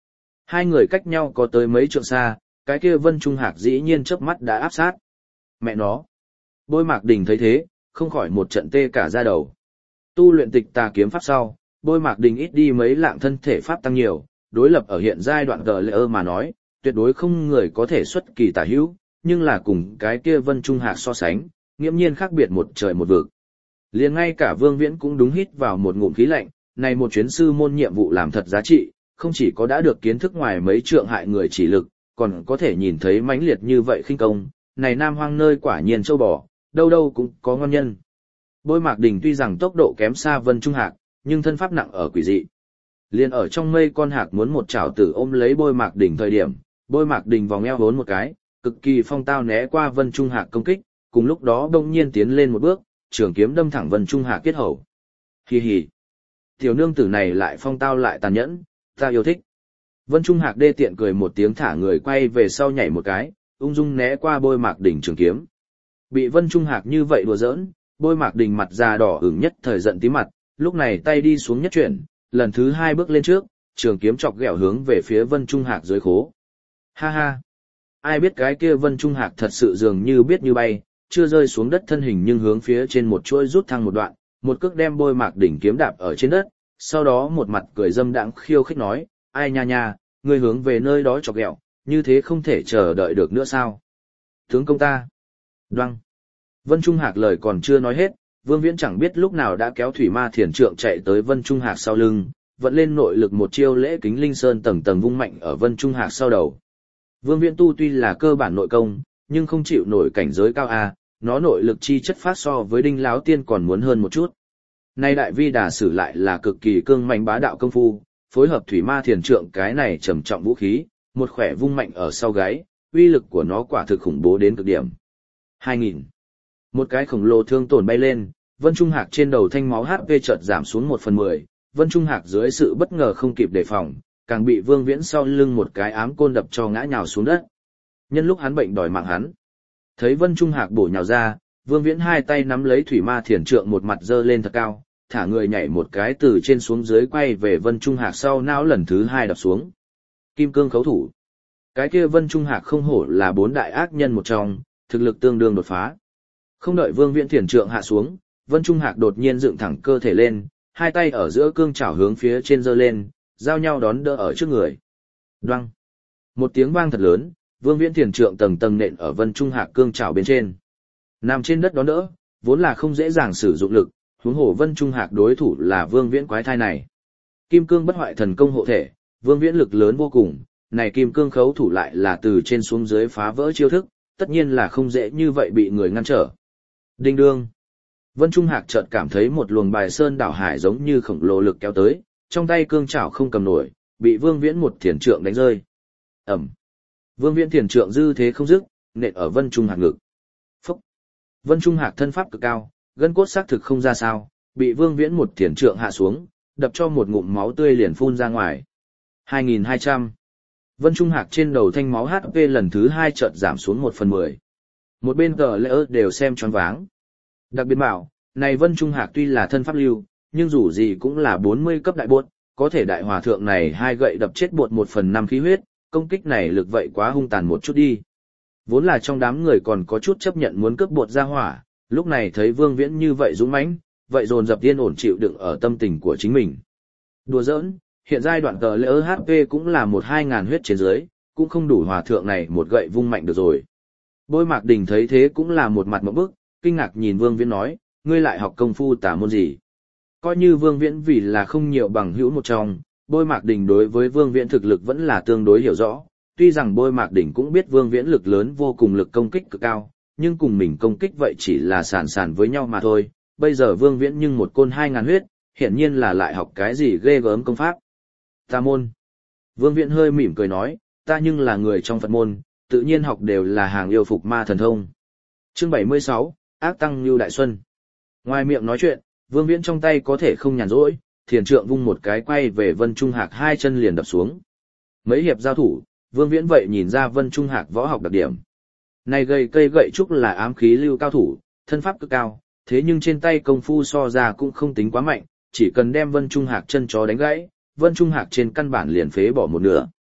Hai người cách nhau có tới mấy trượng xa, cái kia Vân Trung Hạc dĩ nhiên chớp mắt đã áp sát. Mẹ nó. Bôi Mạc Đình thấy thế, không khỏi một trận tê cả da đầu. Tu luyện tịch tà kiếm pháp sau, Bôi Mạc Đình ít đi mấy lạng thân thể pháp tăng nhiều, đối lập ở hiện giai đoạn gờ lệ ơ mà nói, tuyệt đối không người có thể xuất kỳ tả hữu, nhưng là cùng cái kia Vân Trung Hạc so sánh, nghiễm nhiên khác biệt một trời một vực. Liền ngay cả Vương Viễn cũng đúng hít vào một ngụm khí lạnh, này một chuyến sư môn nhiệm vụ làm thật giá trị, không chỉ có đã được kiến thức ngoài mấy trượng hại người chỉ lực, còn có thể nhìn thấy mãnh liệt như vậy khinh công, này Nam Hoang nơi quả nhiên châu bò, đâu đâu cũng có ngon nhân. Bôi Mạc Đình tuy rằng tốc độ kém xa Vân Trung Hạc, nhưng thân pháp nặng ở quỷ dị. Liên ở trong mây con hạc muốn một chảo tử ôm lấy Bôi Mạc Đình thời điểm, Bôi Mạc Đình vòng eo vốn một cái, cực kỳ phong tao né qua Vân Trung Hạc công kích, cùng lúc đó đông nhiên tiến lên một bước, trường kiếm đâm thẳng Vân Trung Hạc kết hầu. Hi hi. Tiểu nương tử này lại phong tao lại tàn nhẫn, ta yêu thích. Vân Trung Hạc đê tiện cười một tiếng thả người quay về sau nhảy một cái, ung dung né qua Bôi Mạc Đình trường kiếm. Bị Vân Trung Hạc như vậy đùa giỡn, Bôi Mạc Đình mặt già đỏ ửng nhất thời giận tí mặt, lúc này tay đi xuống nhất chuyển, lần thứ hai bước lên trước, trường kiếm chọc ghẹo hướng về phía Vân Trung Hạc dưới khố. Ha ha! Ai biết cái kia Vân Trung Hạc thật sự dường như biết như bay, chưa rơi xuống đất thân hình nhưng hướng phía trên một chuỗi rút thăng một đoạn, một cước đem Bôi Mạc Đình kiếm đạp ở trên đất, sau đó một mặt cười dâm đãng khiêu khích nói, ai nha nha, ngươi hướng về nơi đó chọc ghẹo, như thế không thể chờ đợi được nữa sao? Tướng công ta! Đoăng! Vân Trung Hạc lời còn chưa nói hết, Vương Viễn chẳng biết lúc nào đã kéo Thủy Ma Thiền Trượng chạy tới Vân Trung Hạc sau lưng, vận lên nội lực một chiêu lễ kính linh sơn tầng tầng vung mạnh ở Vân Trung Hạc sau đầu. Vương Viễn tu tuy là cơ bản nội công, nhưng không chịu nổi cảnh giới cao a, nó nội lực chi chất phát so với Đinh Láo Tiên còn muốn hơn một chút. Nay đại vi đà sử lại là cực kỳ cương mạnh bá đạo công phu, phối hợp Thủy Ma Thiền Trượng cái này trầm trọng vũ khí, một khỏe vung mạnh ở sau gáy, uy lực của nó quả thực khủng bố đến cực điểm. hai nghìn. Một cái khổng lồ thương tổn bay lên, Vân Trung Hạc trên đầu thanh máu hát pê chợt giảm xuống một phần mười, Vân Trung Hạc dưới sự bất ngờ không kịp đề phòng, càng bị Vương Viễn sau lưng một cái ám côn đập cho ngã nhào xuống đất. Nhân lúc hắn bệnh đòi mạng hắn. Thấy Vân Trung Hạc bổ nhào ra, Vương Viễn hai tay nắm lấy Thủy Ma Thiền Trượng một mặt giơ lên thật cao, thả người nhảy một cái từ trên xuống dưới quay về Vân Trung Hạc sau não lần thứ hai đập xuống. Kim cương khấu thủ. Cái kia Vân Trung Hạc không hổ là bốn đại ác nhân một trong, thực lực tương đương đột phá. Không đợi Vương Viễn Thiền Trượng hạ xuống, Vân Trung Hạc đột nhiên dựng thẳng cơ thể lên, hai tay ở giữa cương chảo hướng phía trên giơ lên, giao nhau đón đỡ ở trước người. Đoăng. Một tiếng vang thật lớn, Vương Viễn Thiền Trượng tầng tầng nện ở Vân Trung Hạc cương chảo bên trên. Nằm trên đất đón đỡ, vốn là không dễ dàng sử dụng lực, huống hồ Vân Trung Hạc đối thủ là Vương Viễn quái thai này. Kim cương bất hoại thần công hộ thể, Vương Viễn lực lớn vô cùng, này kim cương khấu thủ lại là từ trên xuống dưới phá vỡ chiêu thức, tất nhiên là không dễ như vậy bị người ngăn trở. Đinh đương. Vân Trung Hạc chợt cảm thấy một luồng bài sơn đảo hải giống như khổng lồ lực kéo tới, trong tay cương chảo không cầm nổi, bị Vương Viễn một thiền trượng đánh rơi. Ẩm. Vương Viễn thiền trượng dư thế không dứt, nện ở Vân Trung Hạc ngực. Phúc. Vân Trung Hạc thân pháp cực cao, gân cốt xác thực không ra sao, bị Vương Viễn một thiền trượng hạ xuống, đập cho một ngụm máu tươi liền phun ra ngoài. hai nghìn hai trăm. Vân Trung Hạc trên đầu thanh máu hát pê lần thứ hai chợt giảm xuống một phần mười. Một bên cờ lỡ đều xem choáng váng. Đặc biệt bảo, này Vân Trung Hạc tuy là thân pháp lưu, nhưng dù gì cũng là bốn mươi cấp đại bột, có thể đại hòa thượng này hai gậy đập chết bột một phần năm khí huyết, công kích này lực vậy quá hung tàn một chút đi. Vốn là trong đám người còn có chút chấp nhận muốn cướp bột ra hỏa, lúc này thấy Vương Viễn như vậy dũng mãnh, vậy dồn dập yên ổn chịu đựng ở tâm tình của chính mình. Đùa giỡn, hiện giai đoạn cờ lỡ hát pê cũng là một hai ngàn huyết trên dưới, cũng không đủ hòa thượng này một gậy vung mạnh được rồi. Bôi Mạc Đình thấy thế cũng là một mặt mộng bức, kinh ngạc nhìn Vương Viễn nói, ngươi lại học công phu tả môn gì? Coi như Vương Viễn vì là không nhiều bằng hữu một trong, Bôi Mạc Đình đối với Vương Viễn thực lực vẫn là tương đối hiểu rõ, tuy rằng Bôi Mạc Đình cũng biết Vương Viễn lực lớn vô cùng lực công kích cực cao, nhưng cùng mình công kích vậy chỉ là sàn sàn với nhau mà thôi, bây giờ Vương Viễn nhưng một côn hai ngàn huyết, hiển nhiên là lại học cái gì ghê gớm công pháp. Tà môn. Vương Viễn hơi mỉm cười nói, ta nhưng là người trong Phật môn, tự nhiên học đều là hàng yêu phục ma thần thông. Chương bảy mươi sáu, Ác Tăng Lưu Đại Xuân. Ngoài miệng nói chuyện, Vương Viễn trong tay có thể không nhàn rỗi, thiền trượng vung một cái quay về Vân Trung Hạc hai chân liền đập xuống. Mấy hiệp giao thủ, Vương Viễn vậy nhìn ra Vân Trung Hạc võ học đặc điểm. Này gầy cây gậy trúc là ám khí lưu cao thủ, thân pháp cực cao, thế nhưng trên tay công phu so ra cũng không tính quá mạnh, chỉ cần đem Vân Trung Hạc chân chó đánh gãy, Vân Trung Hạc trên căn bản liền phế bỏ một nửa.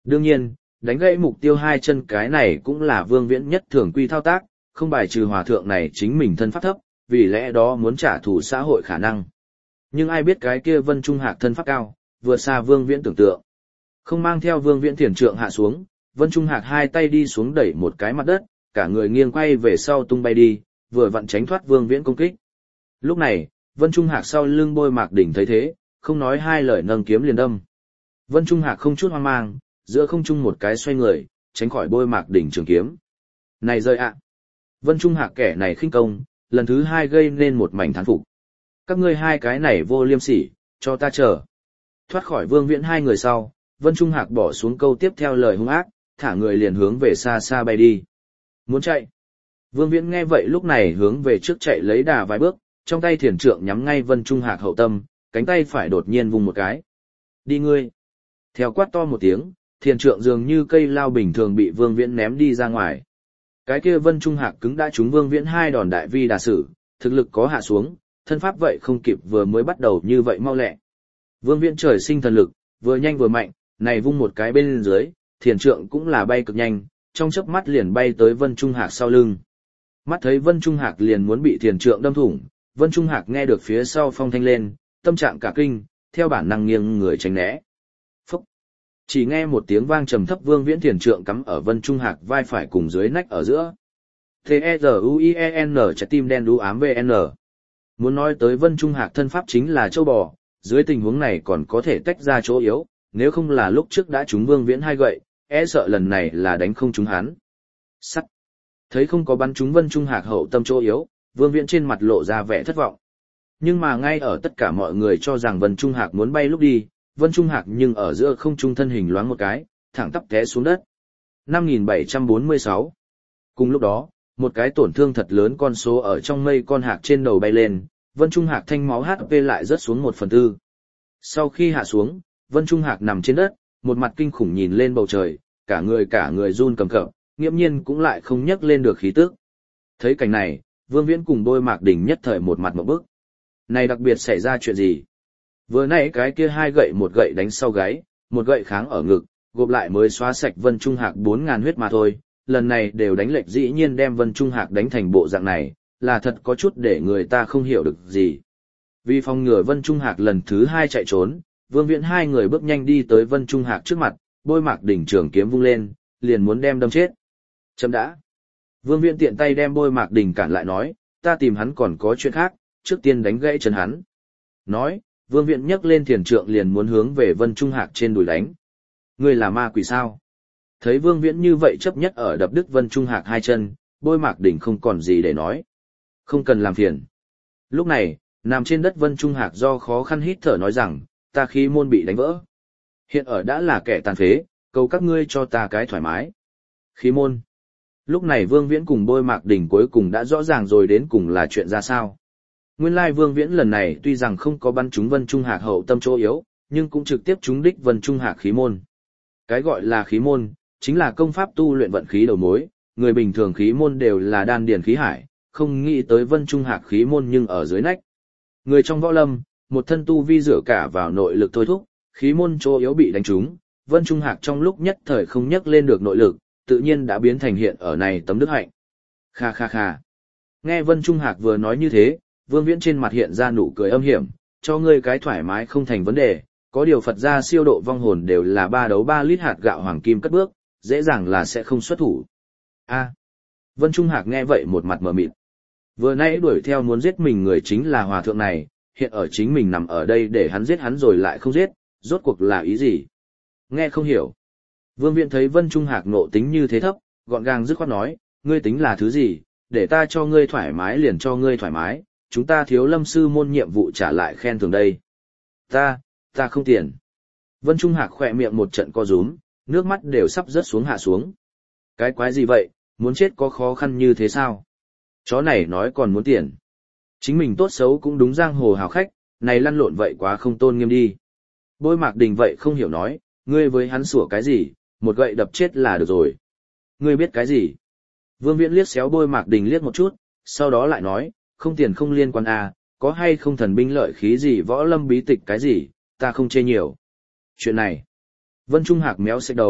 Đương nhiên, đánh gãy mục tiêu hai chân cái này cũng là Vương Viễn nhất thường quy thao tác, không bài trừ hòa thượng này chính mình thân pháp thấp, vì lẽ đó muốn trả thù xã hội khả năng. Nhưng ai biết cái kia Vân Trung Hạc thân pháp cao, vừa xa Vương Viễn tưởng tượng. Không mang theo Vương Viễn thiền trượng hạ xuống, Vân Trung Hạc hai tay đi xuống đẩy một cái mặt đất, cả người nghiêng quay về sau tung bay đi, vừa vặn tránh thoát Vương Viễn công kích. Lúc này, Vân Trung Hạc sau lưng Bôi Mạc Đỉnh thấy thế, không nói hai lời nâng kiếm liền đâm. Vân Trung Hạc không chút hoang mang, giữa không trung một cái xoay người, tránh khỏi Bôi Mạc Đỉnh trường kiếm. Này rơi ạ! Vân Trung Hạc kẻ này khinh công, lần thứ hai gây nên một mảnh thán phục. Các ngươi hai cái này vô liêm sỉ, cho ta chờ. Thoát khỏi Vương Viễn hai người sau, Vân Trung Hạc bỏ xuống câu tiếp theo lời hung ác, thả người liền hướng về xa xa bay đi. Muốn chạy. Vương Viễn nghe vậy lúc này hướng về trước chạy lấy đà vài bước, trong tay thiền trượng nhắm ngay Vân Trung Hạc hậu tâm, cánh tay phải đột nhiên vùng một cái. Đi ngươi. Theo quát to một tiếng, thiền trượng dường như cây lao bình thường bị Vương Viễn ném đi ra ngoài. Cái kia Vân Trung Hạc cứng đã trúng Vương Viễn hai đòn đại vi đà sử, thực lực có hạ xuống, thân pháp vậy không kịp vừa mới bắt đầu như vậy mau lẹ. Vương Viễn trời sinh thần lực, vừa nhanh vừa mạnh, này vung một cái bên dưới, thiền trượng cũng là bay cực nhanh, trong chớp mắt liền bay tới Vân Trung Hạc sau lưng. Mắt thấy Vân Trung Hạc liền muốn bị thiền trượng đâm thủng, Vân Trung Hạc nghe được phía sau phong thanh lên, tâm trạng cả kinh, theo bản năng nghiêng người tránh né. Phúc! Chỉ nghe một tiếng vang trầm thấp, Vương Viễn thiền trượng cắm ở Vân Trung Hạc vai phải cùng dưới nách ở giữa. T-E-Z-U-I-E-N trái tim đen đú ám vê en. Muốn nói tới Vân Trung Hạc thân pháp chính là châu bò, dưới tình huống này còn có thể tách ra chỗ yếu, nếu không là lúc trước đã trúng Vương Viễn hai gậy, e sợ lần này là đánh không trúng hắn. Sắt. Thấy không có bắn trúng Vân Trung Hạc hậu tâm chỗ yếu, Vương Viễn trên mặt lộ ra vẻ thất vọng. Nhưng mà ngay ở tất cả mọi người cho rằng Vân Trung Hạc muốn bay lúc đi, Vân Trung Hạc nhưng ở giữa không trung thân hình loáng một cái, thẳng tắp té xuống đất. năm nghìn bảy trăm bốn mươi sáu. Cùng lúc đó, một cái tổn thương thật lớn con số ở trong mây con hạc trên đầu bay lên, Vân Trung Hạc thanh máu hát pê lại rớt xuống một phần tư. Sau khi hạ xuống, Vân Trung Hạc nằm trên đất, một mặt kinh khủng nhìn lên bầu trời, cả người cả người run cầm cập, nghiễm nhiên cũng lại không nhấc lên được khí tức. Thấy cảnh này, Vương Viễn cùng Bôi Mạc Đỉnh nhất thời một mặt ngộp bức. Này đặc biệt xảy ra chuyện gì? Vừa nãy cái kia hai gậy một gậy đánh sau gáy, một gậy kháng ở ngực, gộp lại mới xóa sạch Vân Trung Hạc bốn ngàn huyết mà thôi, lần này đều đánh lệch, dĩ nhiên đem Vân Trung Hạc đánh thành bộ dạng này, là thật có chút để người ta không hiểu được gì. Vì phòng ngừa Vân Trung Hạc lần thứ hai chạy trốn, Vương Viễn hai người bước nhanh đi tới Vân Trung Hạc trước mặt, Bôi Mạc Đỉnh trường kiếm vung lên, liền muốn đem đâm chết. Chấm đã. Vương Viễn tiện tay đem Bôi Mạc Đỉnh cản lại nói, ta tìm hắn còn có chuyện khác, trước tiên đánh gãy chân hắn. Nói, Vương Viễn nhấc lên thiền trượng liền muốn hướng về Vân Trung Hạc trên đùi đánh. Ngươi là ma quỷ sao? Thấy Vương Viễn như vậy chấp nhất ở đập đứt Vân Trung Hạc hai chân, Bôi Mạc Đỉnh không còn gì để nói. Không cần làm phiền. Lúc này, nằm trên đất Vân Trung Hạc do khó khăn hít thở nói rằng, ta khí môn bị đánh vỡ. Hiện ở đã là kẻ tàn phế, cầu các ngươi cho ta cái thoải mái. Khí môn. Lúc này Vương Viễn cùng Bôi Mạc Đỉnh cuối cùng đã rõ ràng rồi đến cùng là chuyện ra sao. Nguyên lai Vương Viễn lần này tuy rằng không có bắn trúng Vân Trung Hạc hậu tâm chỗ yếu, nhưng cũng trực tiếp trúng đích Vân Trung Hạc khí môn. Cái gọi là khí môn, chính là công pháp tu luyện vận khí đầu mối, người bình thường khí môn đều là đan điền khí hải, không nghĩ tới Vân Trung Hạc khí môn nhưng ở dưới nách. Người trong võ lâm, một thân tu vi dựa cả vào nội lực thôi thúc, khí môn chỗ yếu bị đánh trúng, Vân Trung Hạc trong lúc nhất thời không nhấc lên được nội lực, tự nhiên đã biến thành hiện ở này tấm đức hạnh. Kha kha kha. Nghe Vân Trung Hạc vừa nói như thế, Vương Viễn trên mặt hiện ra nụ cười âm hiểm, cho ngươi cái thoải mái không thành vấn đề, có điều Phật gia siêu độ vong hồn đều là ba đấu ba lít hạt gạo hoàng kim cất bước, dễ dàng là sẽ không xuất thủ. A. Vân Trung Hạc nghe vậy một mặt mờ mịt. Vừa nãy đuổi theo muốn giết mình người chính là hòa thượng này, hiện ở chính mình nằm ở đây để hắn giết hắn rồi lại không giết, rốt cuộc là ý gì? Nghe không hiểu. Vương Viễn thấy Vân Trung Hạc nộ tính như thế thấp, gọn gàng dứt khoát nói, ngươi tính là thứ gì, để ta cho ngươi thoải mái liền cho ngươi thoải mái, chúng ta thiếu lâm sư môn nhiệm vụ trả lại khen thưởng đây. Ta, ta không tiền. Vân Trung Hạc khỏe miệng một trận co rúm, nước mắt đều sắp rớt xuống hạ xuống. Cái quái gì vậy, muốn chết có khó khăn như thế sao? Chó này nói còn muốn tiền. Chính mình tốt xấu cũng đúng giang hồ hào khách, này lăn lộn vậy quá không tôn nghiêm đi. Bôi Mạc Đỉnh vậy không hiểu nói, ngươi với hắn sủa cái gì, một gậy đập chết là được rồi. Ngươi biết cái gì? Vương Viễn liếc xéo Bôi Mạc Đỉnh liếc một chút, sau đó lại nói, không tiền không liên quan à, có hay không thần binh lợi khí gì võ lâm bí tịch cái gì, ta không chê nhiều. Chuyện này, Vân Trung Hạc méo xệch đầu,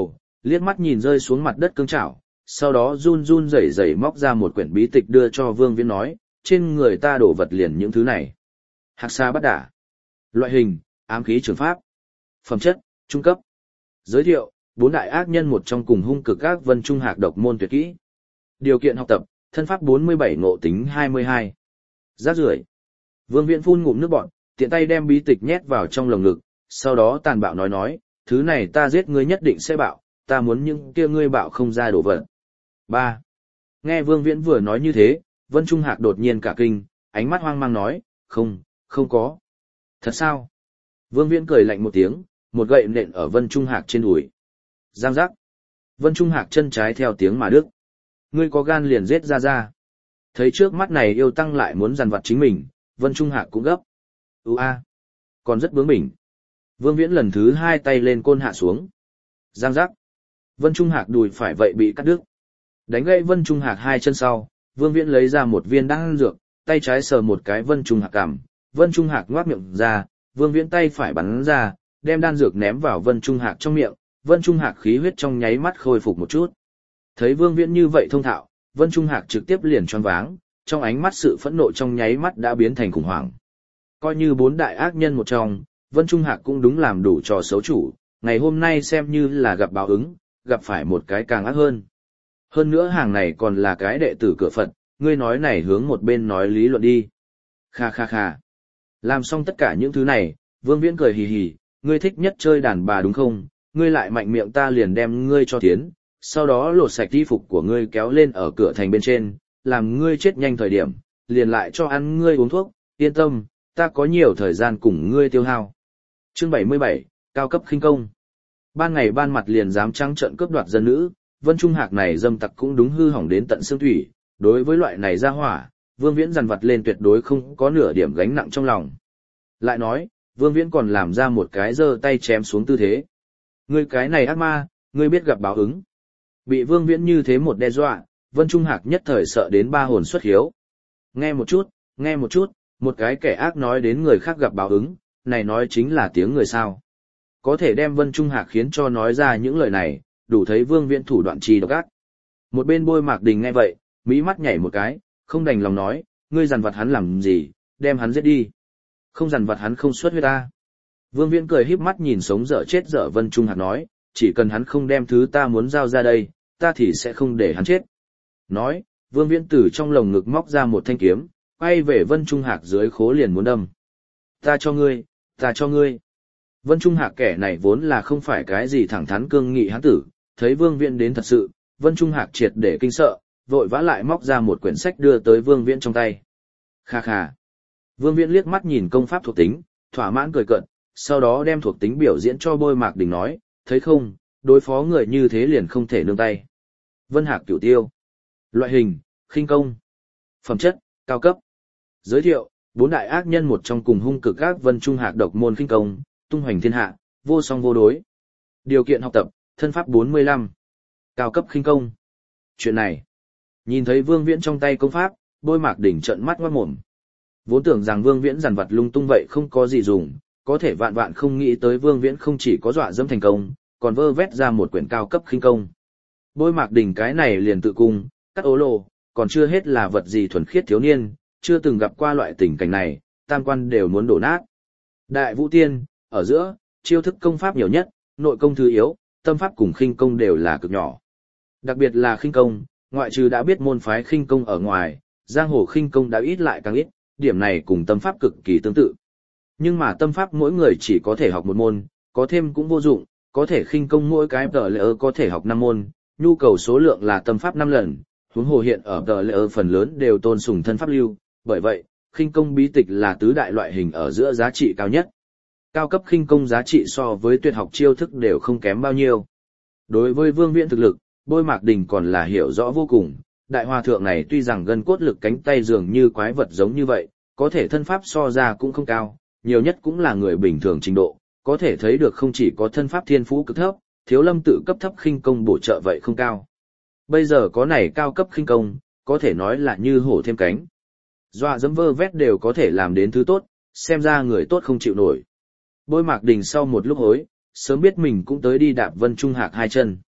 Liếc mắt nhìn rơi xuống mặt đất cương trảo, sau đó run run rẩy rẩy móc ra một quyển bí tịch đưa cho Vương Viễn nói, trên người ta đổ vật liền những thứ này. Hạc Sa Bắt Đả. Loại hình, ám khí trường pháp. Phẩm chất, trung cấp. Giới thiệu, bốn đại ác nhân một trong cùng hung cực ác Vân Trung Hạc độc môn tuyệt kỹ. Điều kiện học tập, thân pháp bốn mươi bảy ngộ tính hai mươi hai. Rác rưởi. Vương Viễn phun ngụm nước bọt, tiện tay đem bí tịch nhét vào trong lồng ngực, sau đó tàn bạo nói nói, thứ này ta giết ngươi nhất định sẽ bạo, ta muốn những kia ngươi bạo không ra đổ vật. ba. Nghe Vương Viễn vừa nói như thế, Vân Trung Hạc đột nhiên cả kinh, ánh mắt hoang mang nói, không, không có. Thật sao? Vương Viễn cười lạnh một tiếng, một gậy nện ở Vân Trung Hạc trên đùi. Giang giác. Vân Trung Hạc chân trái theo tiếng mà đứt. Ngươi có gan liền giết ra ra. Thấy trước mắt này yêu tăng lại muốn dằn vặt chính mình, Vân Trung Hạc cũng gấp. Ú a, còn rất bướng bỉnh. Vương Viễn lần thứ hai tay lên côn hạ xuống. Giang giác. Vân Trung Hạc đùi phải vậy bị cắt đứt. Đánh gãy Vân Trung Hạc hai chân sau, Vương Viễn lấy ra một viên đan dược, tay trái sờ một cái Vân Trung Hạc cằm, Vân Trung Hạc ngoác miệng ra, Vương Viễn tay phải bắn ra, đem đan dược ném vào Vân Trung Hạc trong miệng, Vân Trung Hạc khí huyết trong nháy mắt khôi phục một chút. Thấy Vương Viễn như vậy thông thạo, Vân Trung Hạc trực tiếp liền choáng váng, trong ánh mắt sự phẫn nộ trong nháy mắt đã biến thành khủng hoảng. Coi như bốn đại ác nhân một trong, Vân Trung Hạc cũng đúng làm đủ trò xấu chủ, ngày hôm nay xem như là gặp báo ứng, gặp phải một cái càng ác hơn. Hơn nữa hàng này còn là cái đệ tử cửa Phật, ngươi nói này hướng một bên nói lý luận đi. Kha kha kha. Làm xong tất cả những thứ này, Vương Viễn cười hì hì, ngươi thích nhất chơi đàn bà đúng không, ngươi lại mạnh miệng ta liền đem ngươi cho tiến, sau đó lột sạch y phục của ngươi kéo lên ở cửa thành bên trên, làm ngươi chết nhanh thời điểm, liền lại cho ăn ngươi uống thuốc, yên tâm, ta có nhiều thời gian cùng ngươi tiêu hao. Chương bảy mươi bảy, cao cấp khinh công. Ban ngày ban mặt liền dám trắng trợn cướp đoạt dân nữ, Vân Trung Hạc này dâm tặc cũng đúng hư hỏng đến tận xương thủy, đối với loại này ra hỏa, Vương Viễn dằn vặt lên tuyệt đối không có nửa điểm gánh nặng trong lòng. Lại nói, Vương Viễn còn làm ra một cái giơ tay chém xuống tư thế. Ngươi cái này ác ma, ngươi biết gặp báo ứng. Bị Vương Viễn như thế một đe dọa, Vân Trung Hạc nhất thời sợ đến ba hồn xuất hiếu. Nghe một chút, nghe một chút, một cái kẻ ác nói đến người khác gặp báo ứng, này nói chính là tiếng người sao. Có thể đem Vân Trung Hạc khiến cho nói ra những lời này, đủ thấy Vương Viễn thủ đoạn trì độc ác. Một bên Bôi Mạc Đình nghe vậy, mỹ mắt nhảy một cái, không đành lòng nói, ngươi dằn vặt hắn làm gì, đem hắn giết đi. Không dằn vặt hắn không xuất huyết ta. Vương Viễn cười híp mắt nhìn sống dở chết dở Vân Trung Hạc nói, chỉ cần hắn không đem thứ ta muốn giao ra đây, ta thì sẽ không để hắn chết. Nói, Vương Viễn từ trong lồng ngực móc ra một thanh kiếm, quay về Vân Trung Hạc dưới khố liền muốn đâm. Ta cho ngươi, ta cho ngươi. Vân Trung Hạc kẻ này vốn là không phải cái gì thẳng thắn cương nghị hán tử, thấy Vương Viễn đến thật sự, Vân Trung Hạc triệt để kinh sợ, vội vã lại móc ra một quyển sách đưa tới Vương Viễn trong tay. Kha kha. Vương Viễn liếc mắt nhìn công pháp thuộc tính, thỏa mãn cười cợt, sau đó đem thuộc tính biểu diễn cho Bôi Mạc Đình nói, thấy không, đối phó người như thế liền không thể nương tay. Vân Hạc Cửu Tiêu. Loại hình, khinh công. Phẩm chất, cao cấp. Giới thiệu, bốn đại ác nhân một trong cùng hung cực ác Vân Trung Hạc độc môn khinh công, tung hoành thiên hạ, vô song vô đối. Điều kiện học tập, thân pháp bốn mươi lăm. Cao cấp khinh công. Chuyện này, nhìn thấy Vương Viễn trong tay công pháp, Bôi Mạc Đình trợn mắt ngoác mồm. Vốn tưởng rằng Vương Viễn dằn vặt lung tung vậy không có gì dùng, có thể vạn vạn không nghĩ tới Vương Viễn không chỉ có dọa dẫm thành công, còn vơ vét ra một quyển cao cấp khinh công. Bôi Mạc Đình cái này liền tự cung, cắt ố lô, còn chưa hết là vật gì thuần khiết thiếu niên, chưa từng gặp qua loại tình cảnh này, tam quan đều muốn đổ nát. Đại Vũ Tiên, ở giữa, chiêu thức công pháp nhiều nhất, nội công thứ yếu, tâm pháp cùng khinh công đều là cực nhỏ. Đặc biệt là khinh công, ngoại trừ đã biết môn phái khinh công ở ngoài, giang hồ khinh công đã ít lại càng ít, điểm này cùng tâm pháp cực kỳ tương tự. Nhưng mà tâm pháp mỗi người chỉ có thể học một môn, có thêm cũng vô dụng, có thể khinh công mỗi cái tờ lệ có thể học năm môn, nhu cầu số lượng là tâm pháp năm lần, huống hồ hiện ở tờ lệ phần lớn đều tôn sùng thân pháp lưu, bởi vậy, khinh công bí tịch là tứ đại loại hình ở giữa giá trị cao nhất. Cao cấp khinh công giá trị so với tuyệt học chiêu thức đều không kém bao nhiêu. Đối với Vương Viễn thực lực, Bôi Mạc Đình còn là hiểu rõ vô cùng, đại hòa thượng này tuy rằng gân cốt lực cánh tay dường như quái vật giống như vậy, có thể thân pháp so ra cũng không cao, nhiều nhất cũng là người bình thường trình độ, có thể thấy được không chỉ có thân pháp thiên phú cực thấp, thiếu lâm tự cấp thấp khinh công bổ trợ vậy không cao. Bây giờ có này cao cấp khinh công, có thể nói là như hổ thêm cánh. Dọa dẫm vơ vét đều có thể làm đến thứ tốt, xem ra người tốt không chịu nổi. Bôi Mạc Đình sau một lúc hối, sớm biết mình cũng tới đi đạp Vân Trung Hạc hai chân.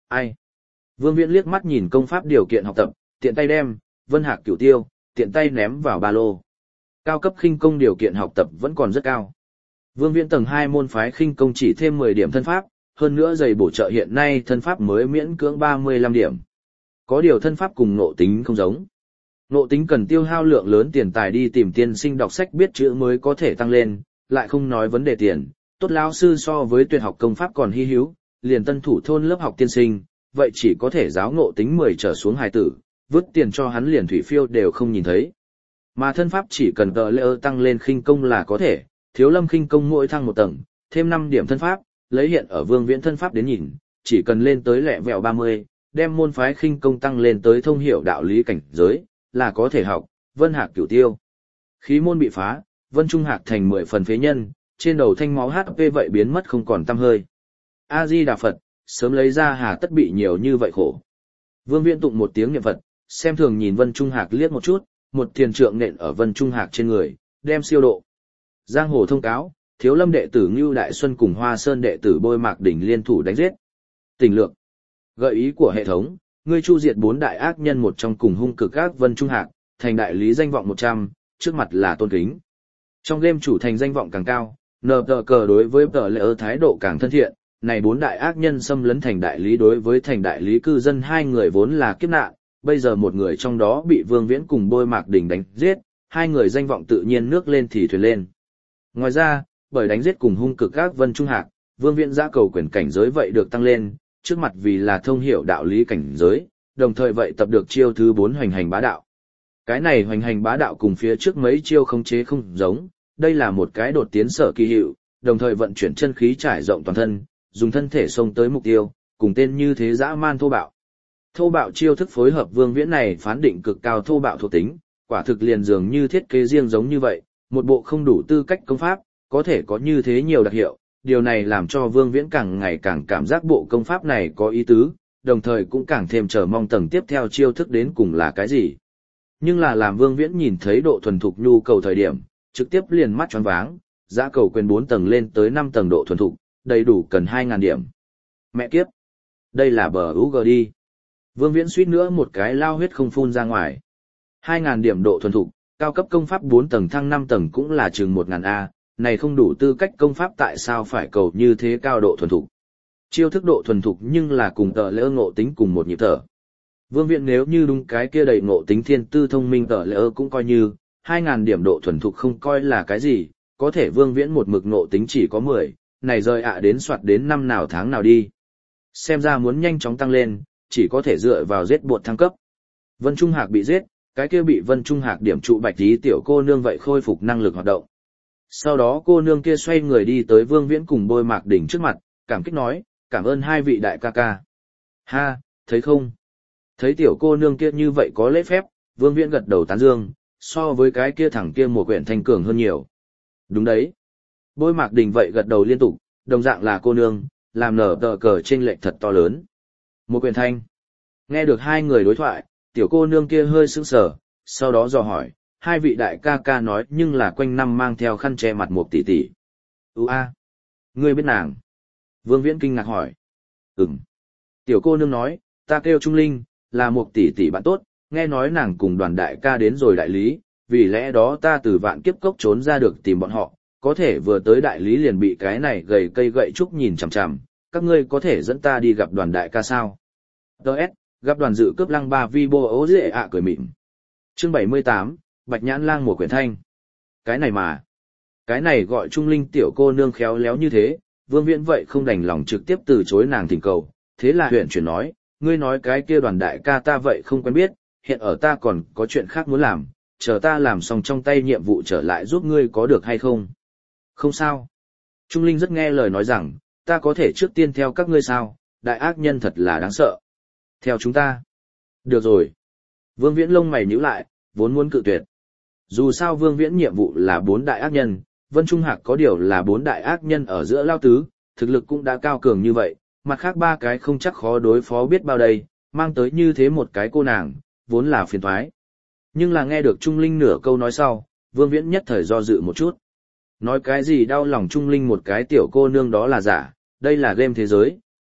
Ai? Vương Viễn liếc mắt nhìn công pháp điều kiện học tập, tiện tay đem, Vân Hạc Cửu Tiêu, tiện tay ném vào ba lô. Cao cấp khinh công điều kiện học tập vẫn còn rất cao. Vương Viễn tầng hai môn phái khinh công chỉ thêm mười điểm thân pháp, hơn nữa giày bổ trợ hiện nay thân pháp mới miễn cưỡng ba mươi lăm điểm. Có điều thân pháp cùng ngộ tính không giống. Ngộ tính cần tiêu hao lượng lớn tiền tài đi tìm tiên sinh đọc sách biết chữ mới có thể tăng lên, lại không nói vấn đề tiền. Tốt lão sư so với tuyệt học công pháp còn hy hữu, liền tân thủ thôn lớp học tiên sinh, vậy chỉ có thể giáo ngộ tính mười trở xuống hài tử, vứt tiền cho hắn liền thủy phiêu đều không nhìn thấy. Mà thân pháp chỉ cần tờ lệ tăng lên khinh công là có thể, Thiếu Lâm khinh công mỗi thăng một tầng, thêm năm điểm thân pháp, lấy hiện ở Vương Viễn thân pháp đến nhìn, chỉ cần lên tới lẹ vẹo ba mươi, đem môn phái khinh công tăng lên tới thông hiểu đạo lý cảnh giới, là có thể học, Vân Hạc Cửu Tiêu. Khí môn bị phá, Vân Trung Hạc thành mười phần phế nhân, trên đầu thanh máu hát pê vậy biến mất không còn tăm hơi. A Di Đà Phật, sớm lấy ra hà tất bị nhiều như vậy khổ. Vương Viễn tụng một tiếng niệm Phật, xem thường nhìn Vân Trung Hạc liếc một chút, một thiền trượng nện ở Vân Trung Hạc trên người, đem siêu độ. Giang hồ thông cáo, Thiếu Lâm đệ tử Ngưu Đại Xuân cùng Hoa Sơn đệ tử Bôi Mạc Đỉnh liên thủ đánh giết. Tình lược. Gợi ý của hệ thống, ngươi chu diệt bốn đại ác nhân một trong cùng hung cực ác Vân Trung Hạc, thành đại lý danh vọng một trăm, trước mặt là tôn kính. Trong game chủ thành danh vọng càng cao, nờ tờ cờ đối với tờ lệ thái độ càng thân thiện, này bốn đại ác nhân xâm lấn thành đại lý đối với thành đại lý cư dân hai người vốn là kiếp nạn, bây giờ một người trong đó bị Vương Viễn cùng Bôi Mạc Đỉnh đánh giết, hai người danh vọng tự nhiên nước lên thì thuyền lên. Ngoài ra, bởi đánh giết cùng hung cực ác Vân Trung Hạc, Vương Viễn giã cầu quyền cảnh giới vậy được tăng lên, trước mặt vì là thông hiểu đạo lý cảnh giới, đồng thời vậy tập được chiêu thứ bốn hoành hành bá đạo. Cái này hoành hành bá đạo cùng phía trước mấy chiêu khống chế không giống, đây là một cái đột tiến sở kỳ hiệu, đồng thời vận chuyển chân khí trải rộng toàn thân, dùng thân thể xông tới mục tiêu, cùng tên như thế dã man thô bạo. Thô bạo chiêu thức phối hợp Vương Viễn này phán định cực cao thô bạo thuộc tính, quả thực liền dường như thiết kế riêng giống như vậy, một bộ không đủ tư cách công pháp, có thể có như thế nhiều đặc hiệu, điều này làm cho Vương Viễn càng ngày càng cảm giác bộ công pháp này có ý tứ, đồng thời cũng càng thêm chờ mong tầng tiếp theo chiêu thức đến cùng là cái gì. Nhưng là làm Vương Viễn nhìn thấy độ thuần thục nhu cầu thời điểm, trực tiếp liền mắt choáng váng, giã cầu quyền bốn tầng lên tới năm tầng độ thuần thục, đầy đủ cần hai nghìn điểm. Mẹ kiếp! Đây là bờ u giê đi. Vương Viễn suýt nữa một cái lao huyết không phun ra ngoài. hai nghìn điểm độ thuần thục, cao cấp công pháp bốn tầng thăng năm tầng cũng là chừng một nghìn A, này không đủ tư cách công pháp tại sao phải cầu như thế cao độ thuần thục. Chiêu thức độ thuần thục nhưng là cùng tờ lỡ ngộ tính cùng một nhịp thở. Vương Viễn nếu như đúng cái kia đầy ngộ tính thiên tư thông minh tờ lỡ cũng coi như, hai nghìn điểm độ thuần thục không coi là cái gì, có thể Vương Viễn một mực ngộ tính chỉ có mười, này rời ạ đến soạt đến năm nào tháng nào đi. Xem ra muốn nhanh chóng tăng lên, chỉ có thể dựa vào giết bột thăng cấp. Vân Trung Hạc bị giết, cái kia bị Vân Trung Hạc điểm trụ bạch tí tiểu cô nương vậy khôi phục năng lực hoạt động. Sau đó cô nương kia xoay người đi tới Vương Viễn cùng Bôi Mạc Đỉnh trước mặt, cảm kích nói, cảm ơn hai vị đại ca ca. Ha, thấy không? Thấy tiểu cô nương kia như vậy có lễ phép, Vương Viễn gật đầu tán dương, so với cái kia thằng kia một quyển thanh cường hơn nhiều. Đúng đấy. Bôi Mạc Đỉnh vậy gật đầu liên tục, đồng dạng là cô nương, làm nở tờ cờ chênh lệch thật to lớn. Một quyển thanh. Nghe được hai người đối thoại, tiểu cô nương kia hơi sững sờ, sau đó dò hỏi, hai vị đại ca ca nói nhưng là quanh năm mang theo khăn che mặt một tỷ tỷ. Ú a, ngươi biết nàng? Vương Viễn kinh ngạc hỏi. Ừm. Tiểu cô nương nói, ta kêu Trung Linh, là một tỷ tỷ bạn tốt, nghe nói nàng cùng đoàn đại ca đến rồi đại lý, vì lẽ đó ta từ vạn kiếp cốc trốn ra được tìm bọn họ, có thể vừa tới đại lý liền bị cái này gầy cây gậy trúc nhìn chằm chằm, các ngươi có thể dẫn ta đi gặp đoàn đại ca sao? Đợt, gặp đoàn dự cướp lăng ba vi bô ố dễ ạ cười mịn. Chương bảy mươi tám, Bạch Nhãn Lang một quyển thanh. Cái này mà, cái này gọi Trung Linh tiểu cô nương khéo léo như thế, Vương Viễn vậy không đành lòng trực tiếp từ chối nàng thỉnh cầu, thế là huyện chuyển nói, ngươi nói cái kia đoàn đại ca ta vậy không quen biết, hiện ở ta còn có chuyện khác muốn làm, chờ ta làm xong trong tay nhiệm vụ trở lại giúp ngươi có được hay không? Không sao. Trung Linh rất nghe lời nói rằng, ta có thể trước tiên theo các ngươi sao, đại ác nhân thật là đáng sợ. Theo chúng ta. Được rồi. Vương Viễn lông mày nhíu lại, vốn muốn cự tuyệt. Dù sao Vương Viễn nhiệm vụ là bốn đại ác nhân, Vân Trung Hạc có điều là bốn đại ác nhân ở giữa lao tứ, thực lực cũng đã cao cường như vậy, mặt khác ba cái không chắc khó đối phó biết bao đây, mang tới như thế một cái cô nàng, vốn là phiền toái. Nhưng là nghe được Trung Linh nửa câu nói sau, Vương Viễn nhất thời do dự một chút. Nói cái gì đau lòng Trung Linh một cái tiểu cô nương đó là giả, đây là game thế giới,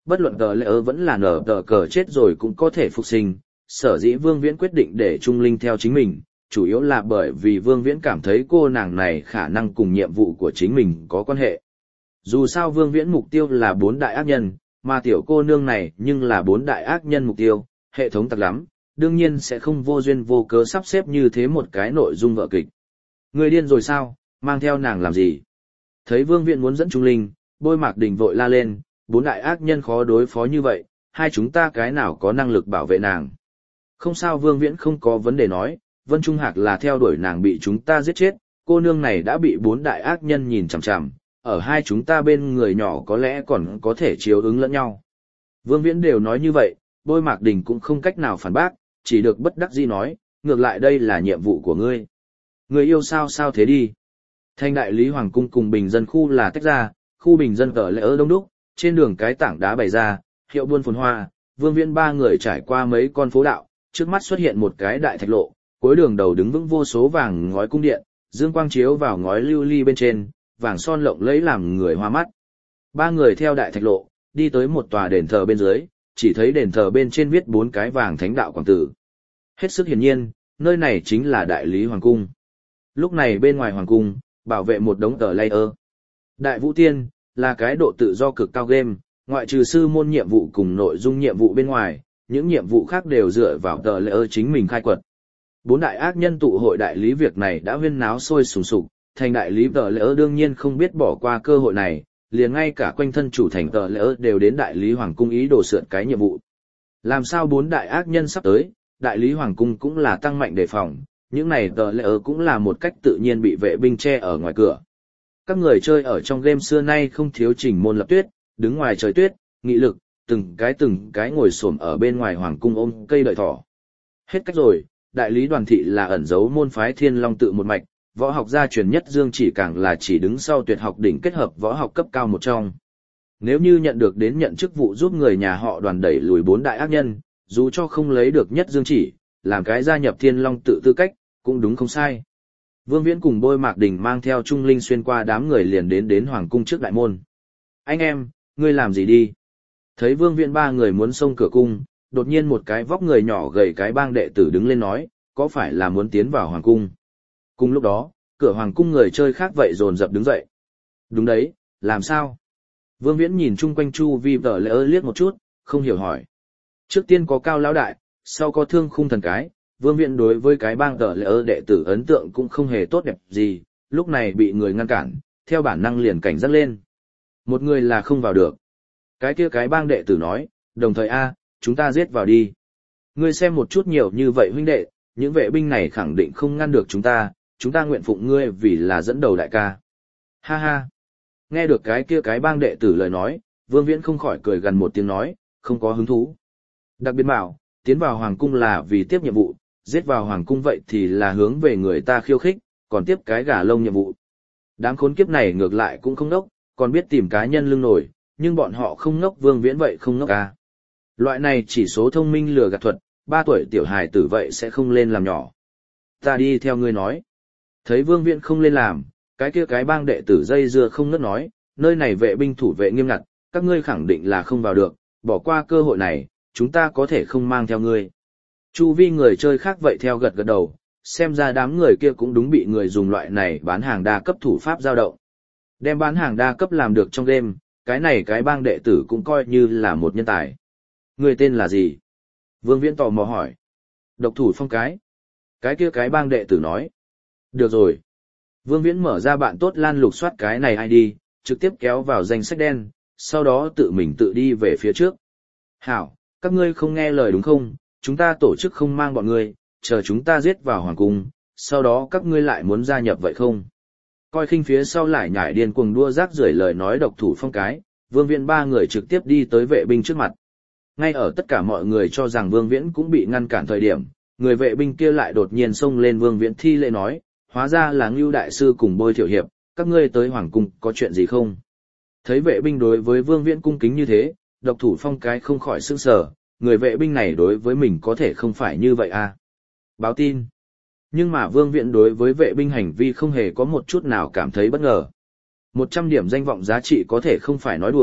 Bất luận tờ lễ ơ vẫn là nở tờ cờ chết rồi cũng có thể phục sinh, sở dĩ Vương Viễn quyết định để Trung Linh theo chính mình, chủ yếu là bởi vì Vương Viễn cảm thấy cô nàng này khả năng cùng nhiệm vụ của chính mình có quan hệ. Dù sao Vương Viễn mục tiêu là bốn đại ác nhân, mà tiểu cô nương này nhưng là bốn đại ác nhân mục tiêu, hệ thống tặc lắm, đương nhiên sẽ không vô duyên vô cớ sắp xếp như thế một cái nội dung vở kịch. Người điên rồi sao, mang theo nàng làm gì? Thấy Vương Viễn muốn dẫn Trung Linh, Bôi Mạc Đình vội la lên, bốn đại ác nhân khó đối phó như vậy, hai chúng ta cái nào có năng lực bảo vệ nàng. Không sao, Vương Viễn không có vấn đề nói, Vân Trung Hạc là theo đuổi nàng bị chúng ta giết chết, cô nương này đã bị bốn đại ác nhân nhìn chằm chằm, ở hai chúng ta bên người nhỏ có lẽ còn có thể chiếu ứng lẫn nhau. Vương Viễn đều nói như vậy, Bôi Mạc Đình cũng không cách nào phản bác, chỉ được bất đắc dĩ nói, ngược lại đây là nhiệm vụ của ngươi. Người yêu sao sao thế đi. Thanh đại lý hoàng cung cùng bình dân khu là tách ra, khu bình dân ở lễ ơ đông đúc, trên đường cái tảng đá bày ra, hiệu buôn phồn hoa, Vương Viễn ba người trải qua mấy con phố đạo, trước mắt xuất hiện một cái đại thạch lộ, cuối đường đầu đứng vững vô số vàng ngói cung điện, dương quang chiếu vào ngói lưu ly bên trên, vàng son lộng lẫy làm người hoa mắt. Ba người theo đại thạch lộ, đi tới một tòa đền thờ bên dưới, chỉ thấy đền thờ bên trên viết bốn cái vàng thánh đạo quảng tử. Hết sức hiển nhiên, nơi này chính là đại lý hoàng cung. Lúc này bên ngoài hoàng cung, bảo vệ một đống tờ layer. Đại Vũ Tiên, là cái độ tự do cực cao game, ngoại trừ sư môn nhiệm vụ cùng nội dung nhiệm vụ bên ngoài, những nhiệm vụ khác đều dựa vào tờ layer chính mình khai quật. Bốn đại ác nhân tụ hội đại lý việc này đã huyên náo sôi sùng sục, thành đại lý tờ layer đương nhiên không biết bỏ qua cơ hội này, liền ngay cả quanh thân chủ thành tờ layer đều đến đại lý hoàng cung ý đồ sượn cái nhiệm vụ. Làm sao bốn đại ác nhân sắp tới, đại lý hoàng cung cũng là tăng mạnh đề phòng, những này tờ layer cũng là một cách tự nhiên bị vệ binh che ở ngoài cửa. Các người chơi ở trong game xưa nay không thiếu trình môn lập tuyết, đứng ngoài trời tuyết, nghị lực, từng cái từng cái ngồi xổm ở bên ngoài hoàng cung ôm cây đợi thỏ. Hết cách rồi, đại lý đoàn thị là ẩn giấu môn phái Thiên Long tự một mạch, võ học gia truyền nhất Dương chỉ càng là chỉ đứng sau tuyệt học đỉnh kết hợp võ học cấp cao một trong. Nếu như nhận được đến nhận chức vụ giúp người nhà họ đoàn đẩy lùi bốn đại ác nhân, dù cho không lấy được nhất Dương chỉ, làm cái gia nhập Thiên Long tự tư cách, cũng đúng không sai. Vương Viễn cùng Bôi Mạc Đình mang theo Trung Linh xuyên qua đám người liền đến đến hoàng cung trước đại môn. Anh em, ngươi làm gì đi? Thấy Vương Viễn ba người muốn xông cửa cung, đột nhiên một cái vóc người nhỏ gầy cái bang đệ tử đứng lên nói, có phải là muốn tiến vào hoàng cung? Cùng lúc đó, cửa hoàng cung người chơi khác vậy dồn dập đứng dậy. Đúng đấy, làm sao? Vương Viễn nhìn chung quanh chu vi vợ lẽ liếc một chút, không hiểu hỏi. Trước tiên có Cao lão đại, sau có Thương Khung thần cái, Vương Viễn đối với cái bang tờ lễ đệ tử ấn tượng cũng không hề tốt đẹp gì, lúc này bị người ngăn cản, theo bản năng liền cảnh giác lên. Một người là không vào được. Cái kia cái bang đệ tử nói, đồng thời a, chúng ta giết vào đi. Ngươi xem một chút nhiều như vậy huynh đệ, những vệ binh này khẳng định không ngăn được chúng ta, chúng ta nguyện phụng ngươi vì là dẫn đầu đại ca. Ha ha. Nghe được cái kia cái bang đệ tử lời nói, Vương Viễn không khỏi cười gần một tiếng nói, không có hứng thú. Đặc biệt bảo, tiến vào hoàng cung là vì tiếp nhiệm vụ, giết vào hoàng cung vậy thì là hướng về người ta khiêu khích, còn tiếp cái gà lông nhiệm vụ. Đám khốn kiếp này ngược lại cũng không ngốc, còn biết tìm cá nhân lưng nổi, nhưng bọn họ không ngốc, Vương Viễn vậy không ngốc à. Loại này chỉ số thông minh lừa gạt thuật, ba tuổi tiểu hài tử vậy sẽ không lên làm nhỏ. Ta đi theo ngươi nói. Thấy Vương Viễn không lên làm, cái kia cái bang đệ tử dây dưa không ngớt nói, nơi này vệ binh thủ vệ nghiêm ngặt, các ngươi khẳng định là không vào được, bỏ qua cơ hội này, chúng ta có thể không mang theo ngươi. Chu vi người chơi khác vậy theo gật gật đầu, xem ra đám người kia cũng đúng bị người dùng loại này bán hàng đa cấp thủ pháp dao động. Đem bán hàng đa cấp làm được trong đêm, cái này cái bang đệ tử cũng coi như là một nhân tài. Người tên là gì? Vương Viễn tò mò hỏi. Độc thủ Phong cái. Cái kia cái bang đệ tử nói. Được rồi. Vương Viễn mở ra bạn tốt lan lục soát cái này i đê, trực tiếp kéo vào danh sách đen, sau đó tự mình tự đi về phía trước. Hảo, các ngươi không nghe lời đúng không? Chúng ta tổ chức không mang bọn ngươi, chờ chúng ta giết vào hoàng cung, sau đó các ngươi lại muốn gia nhập vậy không? Coi khinh phía sau lại nhảy điên cuồng đua rác rưởi lời nói độc thủ Phong cái, Vương Viễn ba người trực tiếp đi tới vệ binh trước mặt. Ngay ở tất cả mọi người cho rằng Vương Viễn cũng bị ngăn cản thời điểm, người vệ binh kia lại đột nhiên xông lên Vương Viễn thi lễ nói, hóa ra là Ngưu đại sư cùng Bôi tiểu hiệp, các ngươi tới hoàng cung có chuyện gì không? Thấy vệ binh đối với Vương Viễn cung kính như thế, độc thủ Phong cái không khỏi sửng sở, người vệ binh này đối với mình có thể không phải như vậy à? Báo tin. Nhưng mà Vương Viễn đối với vệ binh hành vi không hề có một chút nào cảm thấy bất ngờ. Một trăm điểm danh vọng giá trị có thể không phải nói đùa,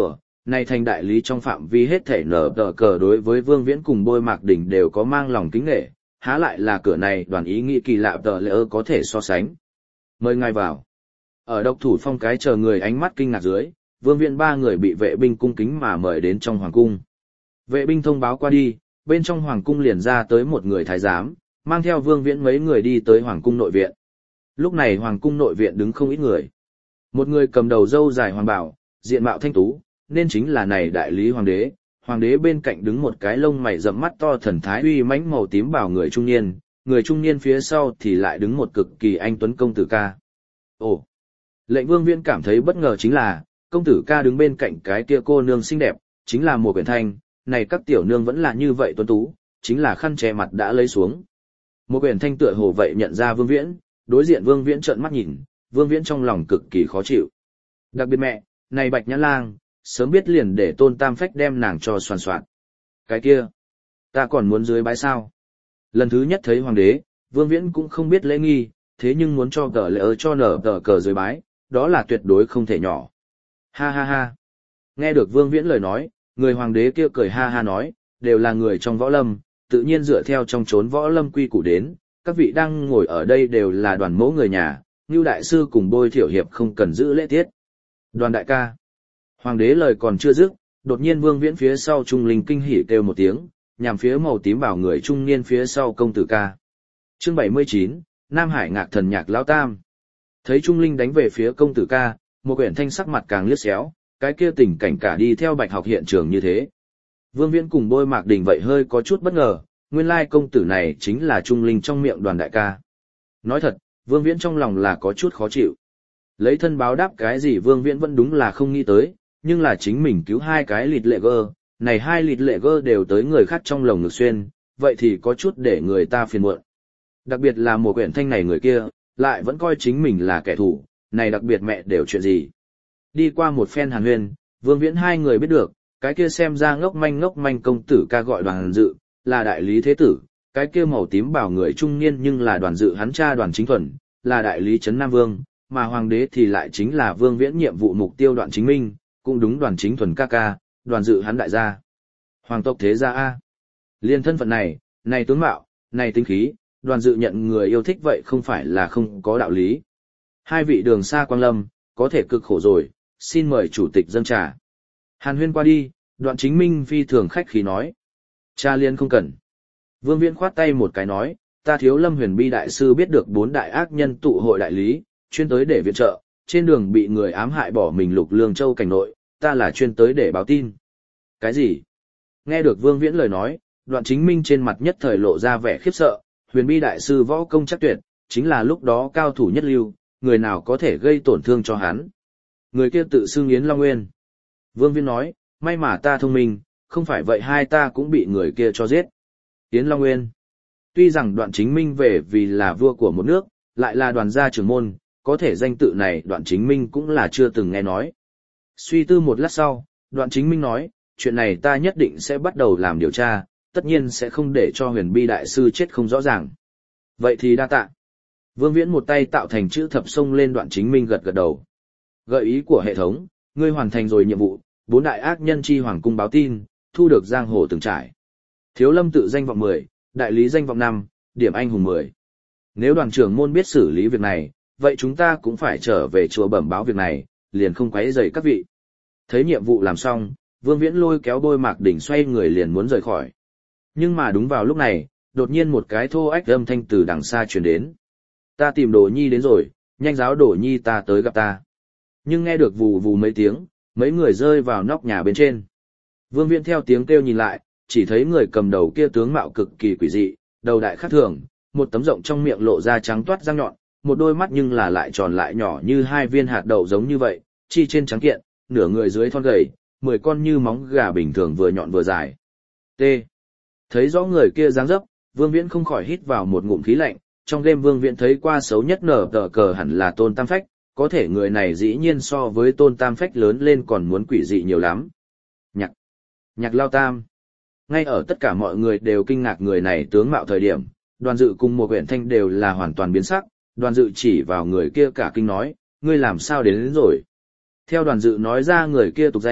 Này thành đại lý trong phạm vi hết thể nở tờ cờ đối với Vương Viễn cùng Bôi Mạc Đỉnh đều có mang lòng kính nghệ, há lại là cửa này đoàn ý nghĩ kỳ lạ tờ lỡ có thể so sánh. Mời ngài vào. Ở độc thủ phong cái chờ người ánh mắt kinh ngạc dưới, Vương Viễn ba người bị vệ binh cung kính mà mời đến trong hoàng cung. Vệ binh thông báo qua đi, bên trong hoàng cung liền ra tới một người thái giám, mang theo Vương Viễn mấy người đi tới hoàng cung nội viện. Lúc này hoàng cung nội viện đứng không ít người. Một người cầm đầu râu dài hoàng bảo, diện mạo thanh tú, nên chính là này đại lý hoàng đế. Hoàng đế bên cạnh đứng một cái lông mày rậm mắt to thần thái uy mãnh màu tím bảo người trung niên, người trung niên phía sau thì lại đứng một cực kỳ anh tuấn công tử ca. Ồ! Lệnh Vương Viễn cảm thấy bất ngờ chính là, công tử ca đứng bên cạnh cái kia cô nương xinh đẹp, chính là Mùa Quyển Thanh, này các tiểu nương vẫn là như vậy tuấn tú, chính là khăn che mặt đã lấy xuống. Mùa Quyển Thanh tựa hồ vậy nhận ra Vương Viễn, đối diện Vương Viễn trợn mắt nhìn, Vương Viễn trong lòng cực kỳ khó chịu. Đặc biệt mẹ, này Bạch Nhã Lang, sớm biết liền để Tôn Tam Phách đem nàng cho soàn soạn. Cái kia, ta còn muốn dưới bái sao? Lần thứ nhất thấy hoàng đế, Vương Viễn cũng không biết lễ nghi, thế nhưng muốn cho cờ lệ ơ cho nở tờ cờ dưới bái, đó là tuyệt đối không thể nhỏ. Ha ha ha. Nghe được Vương Viễn lời nói, người hoàng đế kia cười ha ha nói, đều là người trong võ lâm, tự nhiên dựa theo trong chốn võ lâm quy củ đến, các vị đang ngồi ở đây đều là đoàn mẫu người nhà, Ngưu đại sư cùng Bôi Thiểu hiệp không cần giữ lễ tiết. Đoàn đại ca. Hoàng đế lời còn chưa dứt, đột nhiên Vương Viễn phía sau trung linh kinh hỉ kêu một tiếng, nhằm phía màu tím bảo người trung niên phía sau công tử ca. Chương bảy mươi chín, Nam Hải Ngạc Thần Nhạc Lão Tam. Thấy trung linh đánh về phía công tử ca, Một Quyển Thanh sắc mặt càng liếc xéo, cái kia tình cảnh cả đi theo Bạch Học hiện trường như thế. Vương Viễn cùng Bôi Mạc Đình vậy hơi có chút bất ngờ, nguyên lai công tử này chính là trung linh trong miệng Đoàn đại ca. Nói thật, Vương Viễn trong lòng là có chút khó chịu. Lấy thân báo đáp cái gì Vương Viễn vẫn đúng là không nghĩ tới, nhưng là chính mình cứu hai cái lịt lệ gơ, này hai lịt lệ gơ đều tới người khác trong lồng ngực xuyên, vậy thì có chút để người ta phiền muộn. Đặc biệt là Một Quyển Thanh này người kia, lại vẫn coi chính mình là kẻ thù, này đặc biệt mẹ đều chuyện gì. Đi qua một phen hàn huyên, Vương Viễn hai người biết được, cái kia xem ra ngốc manh ngốc manh công tử ca gọi Đoàn Dự, là đại lý thế tử, cái kia màu tím bảo người trung niên nhưng là Đoàn Dự hắn cha Đoàn Chính Thuần, là đại lý trấn Nam Vương, mà hoàng đế thì lại chính là Vương Viễn nhiệm vụ mục tiêu Đoàn Chính Minh, cũng đúng Đoàn Chính Thuần ca ca, Đoàn Dự hắn đại gia. Hoàng tộc thế gia A. Liên thân phận này, này tướng mạo, này tính khí, Đoàn Dự nhận người yêu thích vậy không phải là không có đạo lý. Hai vị đường xa quang lâm, có thể cực khổ rồi, xin mời chủ tịch dâng trà. Hàn huyên qua đi, Đoàn Chính Minh phi thường khách khí nói. Cha liên không cần. Vương Viễn khoát tay một cái nói, ta Thiếu Lâm Huyền Bi đại sư biết được bốn đại ác nhân tụ hội đại lý, chuyên tới để viện trợ, trên đường bị người ám hại bỏ mình Lục Lương Châu cảnh nội, ta là chuyên tới để báo tin. Cái gì? Nghe được Vương Viễn lời nói, Đoạn Chính Minh trên mặt nhất thời lộ ra vẻ khiếp sợ, Huyền Bi đại sư võ công chắc tuyệt, chính là lúc đó cao thủ nhất lưu, người nào có thể gây tổn thương cho hắn. Người kia tự xưng Yến Long Nguyên. Vương Viễn nói, may mà ta thông minh, không phải vậy hai ta cũng bị người kia cho giết. Yến Long Nguyên. Tuy rằng Đoạn Chính Minh về vì là vua của một nước, lại là đoàn gia trưởng môn, có thể danh tự này Đoạn Chính Minh cũng là chưa từng nghe nói. Suy tư một lát sau, Đoạn Chính Minh nói, chuyện này ta nhất định sẽ bắt đầu làm điều tra, tất nhiên sẽ không để cho Huyền Bi đại sư chết không rõ ràng. Vậy thì đa tạ. Vương Viễn một tay tạo thành chữ thập xông lên Đoạn Chính Minh gật gật đầu. Gợi ý của hệ thống, ngươi hoàn thành rồi nhiệm vụ, bốn đại ác nhân chi hoàng cung báo tin, thu được giang hồ từng trải. Thiếu Lâm tự danh vọng mười, đại lý danh vọng năm, điểm anh hùng mười. Nếu đoàn trưởng môn biết xử lý việc này, vậy chúng ta cũng phải trở về chùa bẩm báo việc này, liền không quấy rầy các vị. Thấy nhiệm vụ làm xong, Vương Viễn lôi kéo Bôi Mạc Đỉnh xoay người liền muốn rời khỏi. Nhưng mà đúng vào lúc này, đột nhiên một cái thô ách âm thanh từ đằng xa truyền đến. Ta tìm Đồ Nhi đến rồi, nhanh giáo Đồ Nhi ta tới gặp ta. Nhưng nghe được vù vù mấy tiếng, mấy người rơi vào nóc nhà bên trên. Vương Viễn theo tiếng kêu nhìn lại, chỉ thấy người cầm đầu kia tướng mạo cực kỳ quỷ dị, đầu đại khác thường, một tấm rộng trong miệng lộ ra trắng toát răng nhọn, một đôi mắt nhưng là lại tròn lại nhỏ như hai viên hạt đậu giống như vậy, chi trên trắng kiện, nửa người dưới thon gầy, mười con như móng gà bình thường vừa nhọn vừa dài. T. Thấy rõ người kia dáng dấp, Vương Viễn không khỏi hít vào một ngụm khí lạnh, trong đêm Vương Viễn thấy qua xấu nhất nở tờ cờ hẳn là Tôn Tam Phách, có thể người này dĩ nhiên so với Tôn Tam Phách lớn lên còn muốn quỷ dị nhiều lắm. Nhạc. Nhạc Lao Tam. Ngay ở tất cả mọi người đều kinh ngạc người này tướng mạo thời điểm, Đoàn Dự cùng Một Quyển Thanh đều là hoàn toàn biến sắc, Đoàn Dự chỉ vào người kia cả kinh nói, ngươi làm sao đến, đến rồi. Theo Đoàn Dự nói ra người kia tục danh,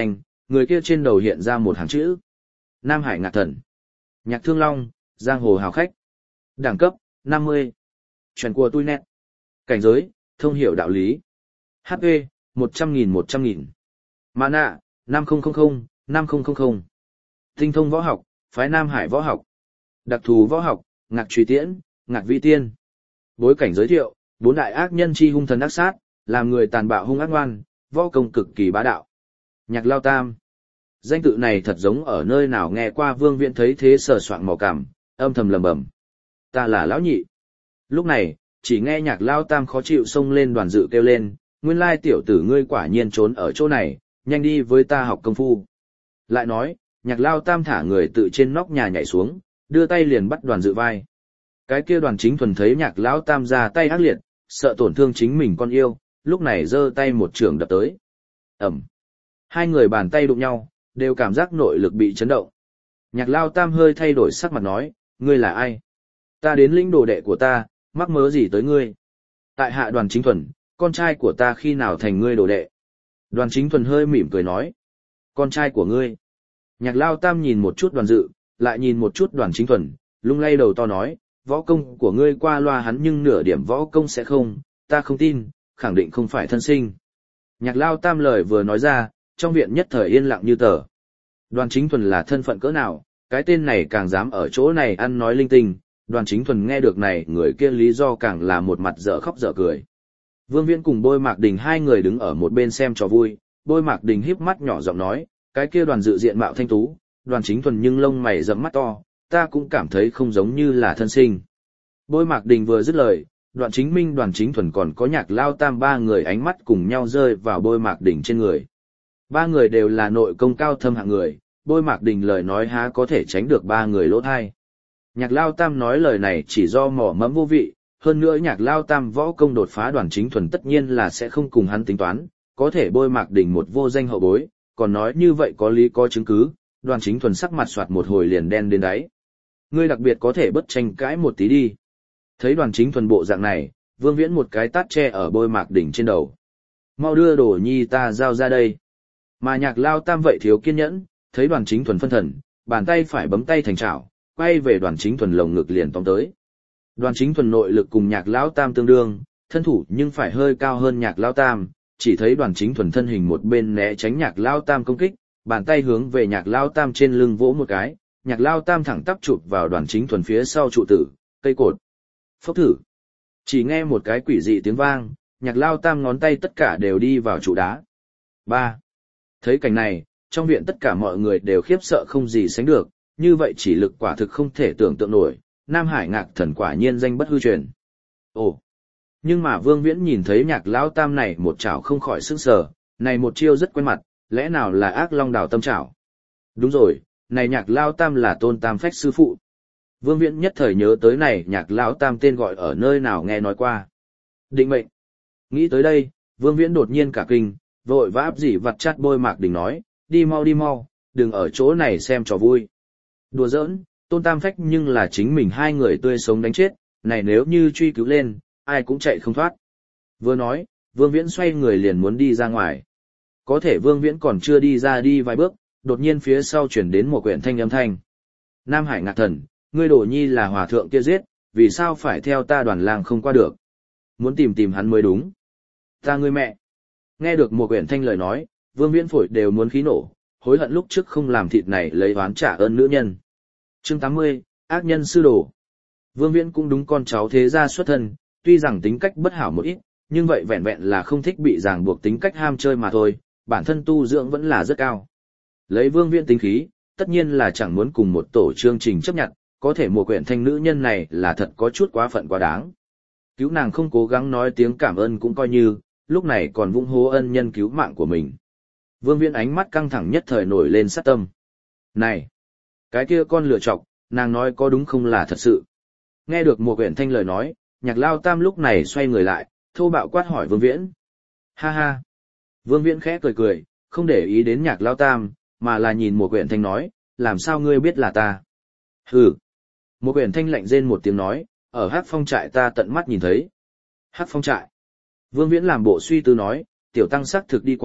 người kia trên đầu hiện ra một hàng chữ. Nam Hải Ngạc Thần. Nhạc Thương Long, giang hồ hào khách. Đẳng cấp, năm mươi. Chuyện của tôi nét. Cảnh giới, thông hiểu đạo lý. hát pê, một trăm nghìn một trăm nghìn. Mana, năm nghìn, năm nghìn. Tinh thông võ học, phái Nam Hải võ học. Đặc thù võ học, Ngạc Truy Tiễn, Ngạc Vi Tiên. Bối cảnh giới thiệu, bốn đại ác nhân chi hung thần ác sát, làm người tàn bạo hung ác ngoan, võ công cực kỳ bá đạo. Nhạc Lao Tam. Danh tự này thật giống ở nơi nào nghe qua. Vương Viễn thấy thế sờ soạng màu cảm, âm thầm lầm bầm. Ta là lão nhị. Lúc này, chỉ nghe Nhạc Lao Tam khó chịu xông lên Đoàn Dự kêu lên, nguyên lai tiểu tử ngươi quả nhiên trốn ở chỗ này, nhanh đi với ta học công phu. Lại nói, Nhạc Lao Tam thả người tự trên nóc nhà nhảy xuống, đưa tay liền bắt Đoàn Dự vai. Cái kia Đoàn Chính Thuần thấy Nhạc Lão Tam ra tay ác liệt, sợ tổn thương chính mình con yêu, lúc này giơ tay một trường đập tới. Ẩm. Hai người bàn tay đụng nhau, đều cảm giác nội lực bị chấn động. Nhạc Lao Tam hơi thay đổi sắc mặt nói, ngươi là ai? Ta đến lĩnh đồ đệ của ta, mắc mớ gì tới ngươi? Tại hạ Đoàn Chính Thuần, con trai của ta khi nào thành ngươi đồ đệ? Đoàn Chính Thuần hơi mỉm cười nói, con trai của ngươi. Nhạc Lao Tam nhìn một chút Đoàn Dự, lại nhìn một chút Đoàn Chính Thuần, lung lay đầu to nói, võ công của ngươi qua loa hắn nhưng nửa điểm võ công sẽ không, ta không tin, khẳng định không phải thân sinh. Nhạc Lao Tam lời vừa nói ra, trong viện nhất thời yên lặng như tờ. Đoàn Chính Thuần là thân phận cỡ nào, cái tên này càng dám ở chỗ này ăn nói linh tinh. Đoàn Chính Thuần nghe được này, người kia lý do càng là một mặt dở khóc dở cười. Vương Viễn cùng Bôi Mạc Đình hai người đứng ở một bên xem trò vui, Bôi Mạc Đình híp mắt nhỏ giọng nói, cái kia Đoàn Dự diện mạo thanh tú, Đoàn Chính Thuần nhưng lông mày rậm mắt to, ta cũng cảm thấy không giống như là thân sinh. Bôi Mạc Đình vừa dứt lời, Đoàn Chính Minh, Đoàn Chính Thuần còn có Nhạc Lao Tam ba người ánh mắt cùng nhau rơi vào Bôi Mạc Đình trên người. Ba người đều là nội công cao thâm hạng người, Bôi Mạc Đình lời nói há có thể tránh được ba người lỗ thai. Nhạc Lao Tam nói lời này chỉ do mỏ mẫm vô vị, hơn nữa Nhạc Lao Tam võ công đột phá Đoàn Chính Thuần tất nhiên là sẽ không cùng hắn tính toán, có thể Bôi Mạc Đình một vô danh hậu bối, còn nói như vậy có lý có chứng cứ, Đoàn Chính Thuần sắc mặt soạt một hồi liền đen đến đáy. Ngươi đặc biệt có thể bất tranh cãi một tí đi. Thấy Đoàn Chính Thuần bộ dạng này, Vương Viễn một cái tát che ở Bôi Mạc Đình trên đầu. Mau đưa đồ nhi ta giao ra đây. Mà Nhạc Lao Tam vậy thiếu kiên nhẫn, thấy Đoàn Chính Thuần phân thần, bàn tay phải bấm tay thành chảo, quay về Đoàn Chính Thuần lồng ngực liền tóm tới. Đoàn Chính Thuần nội lực cùng Nhạc Lão Tam tương đương, thân thủ nhưng phải hơi cao hơn Nhạc Lão Tam, chỉ thấy Đoàn Chính Thuần thân hình một bên né tránh Nhạc Lão Tam công kích, bàn tay hướng về Nhạc Lão Tam trên lưng vỗ một cái, Nhạc Lão Tam thẳng tắp chụp vào Đoàn Chính Thuần phía sau trụ tử, cây cột. Phốc thử. Chỉ nghe một cái quỷ dị tiếng vang, Nhạc Lão Tam ngón tay tất cả đều đi vào trụ đá. ba. Thấy cảnh này, trong viện tất cả mọi người đều khiếp sợ không gì sánh được, như vậy chỉ lực quả thực không thể tưởng tượng nổi, Nam Hải Ngạc Thần quả nhiên danh bất hư truyền. Ồ! Nhưng mà Vương Viễn nhìn thấy Nhạc Lão Tam này một chảo không khỏi sững sờ, này một chiêu rất quen mặt, lẽ nào là Ác Long Đào Tâm chảo? Đúng rồi, này Nhạc Lão Tam là Tôn Tam Phách sư phụ. Vương Viễn nhất thời nhớ tới này Nhạc Lão Tam tên gọi ở nơi nào nghe nói qua. Định mệnh. Nghĩ tới đây, Vương Viễn đột nhiên cả kinh, vội vã áp dỉ vặt chát Bôi Mạc Đình nói, đi mau đi mau, đừng ở chỗ này xem trò vui. Đùa giỡn, Tôn Tam Phách nhưng là chính mình hai người tươi sống đánh chết, này nếu như truy cứu lên, ai cũng chạy không thoát. Vừa nói, Vương Viễn xoay người liền muốn đi ra ngoài. Có thể Vương Viễn còn chưa đi ra đi vài bước, đột nhiên phía sau chuyển đến một quyển thanh âm thanh. Nam Hải Ngạc Thần, ngươi đổ nhi là hòa thượng kia giết, vì sao phải theo ta Đoàn lang không qua được? Muốn tìm tìm hắn mới đúng. Ta ngươi mẹ. Nghe được một quyển thanh lời nói, Vương Viễn phổi đều muốn khí nổ, hối hận lúc trước không làm thịt này lấy oán trả ơn nữ nhân. Chương tám mươi, ác nhân sư đồ. Vương Viễn cũng đúng con cháu thế gia xuất thân, tuy rằng tính cách bất hảo một ít, nhưng vậy vẹn vẹn là không thích bị ràng buộc tính cách ham chơi mà thôi, bản thân tu dưỡng vẫn là rất cao. Lấy Vương Viễn tính khí, tất nhiên là chẳng muốn cùng một tổ chương trình chấp nhận, có thể một quyển thanh nữ nhân này là thật có chút quá phận quá đáng. Cứu nàng không cố gắng nói tiếng cảm ơn cũng coi như, lúc này còn vung hô ân nhân cứu mạng của mình. Vương Viễn ánh mắt căng thẳng nhất thời nổi lên sát tâm. Này! Cái kia con lựa chọc, nàng nói có đúng không là thật sự. Nghe được một quyển thanh lời nói, Nhạc Lao Tam lúc này xoay người lại, thô bạo quát hỏi Vương Viễn. Ha ha! Vương Viễn khẽ cười cười, không để ý đến Nhạc Lao Tam, mà là nhìn một quyển thanh nói, làm sao ngươi biết là ta? Hừ! Một quyển thanh lạnh rên một tiếng nói, ở Hắc Phong trại ta tận mắt nhìn thấy. Hắc Phong trại! Vương Viễn làm bộ suy tư nói, tiểu tăng sắc thực đi qua,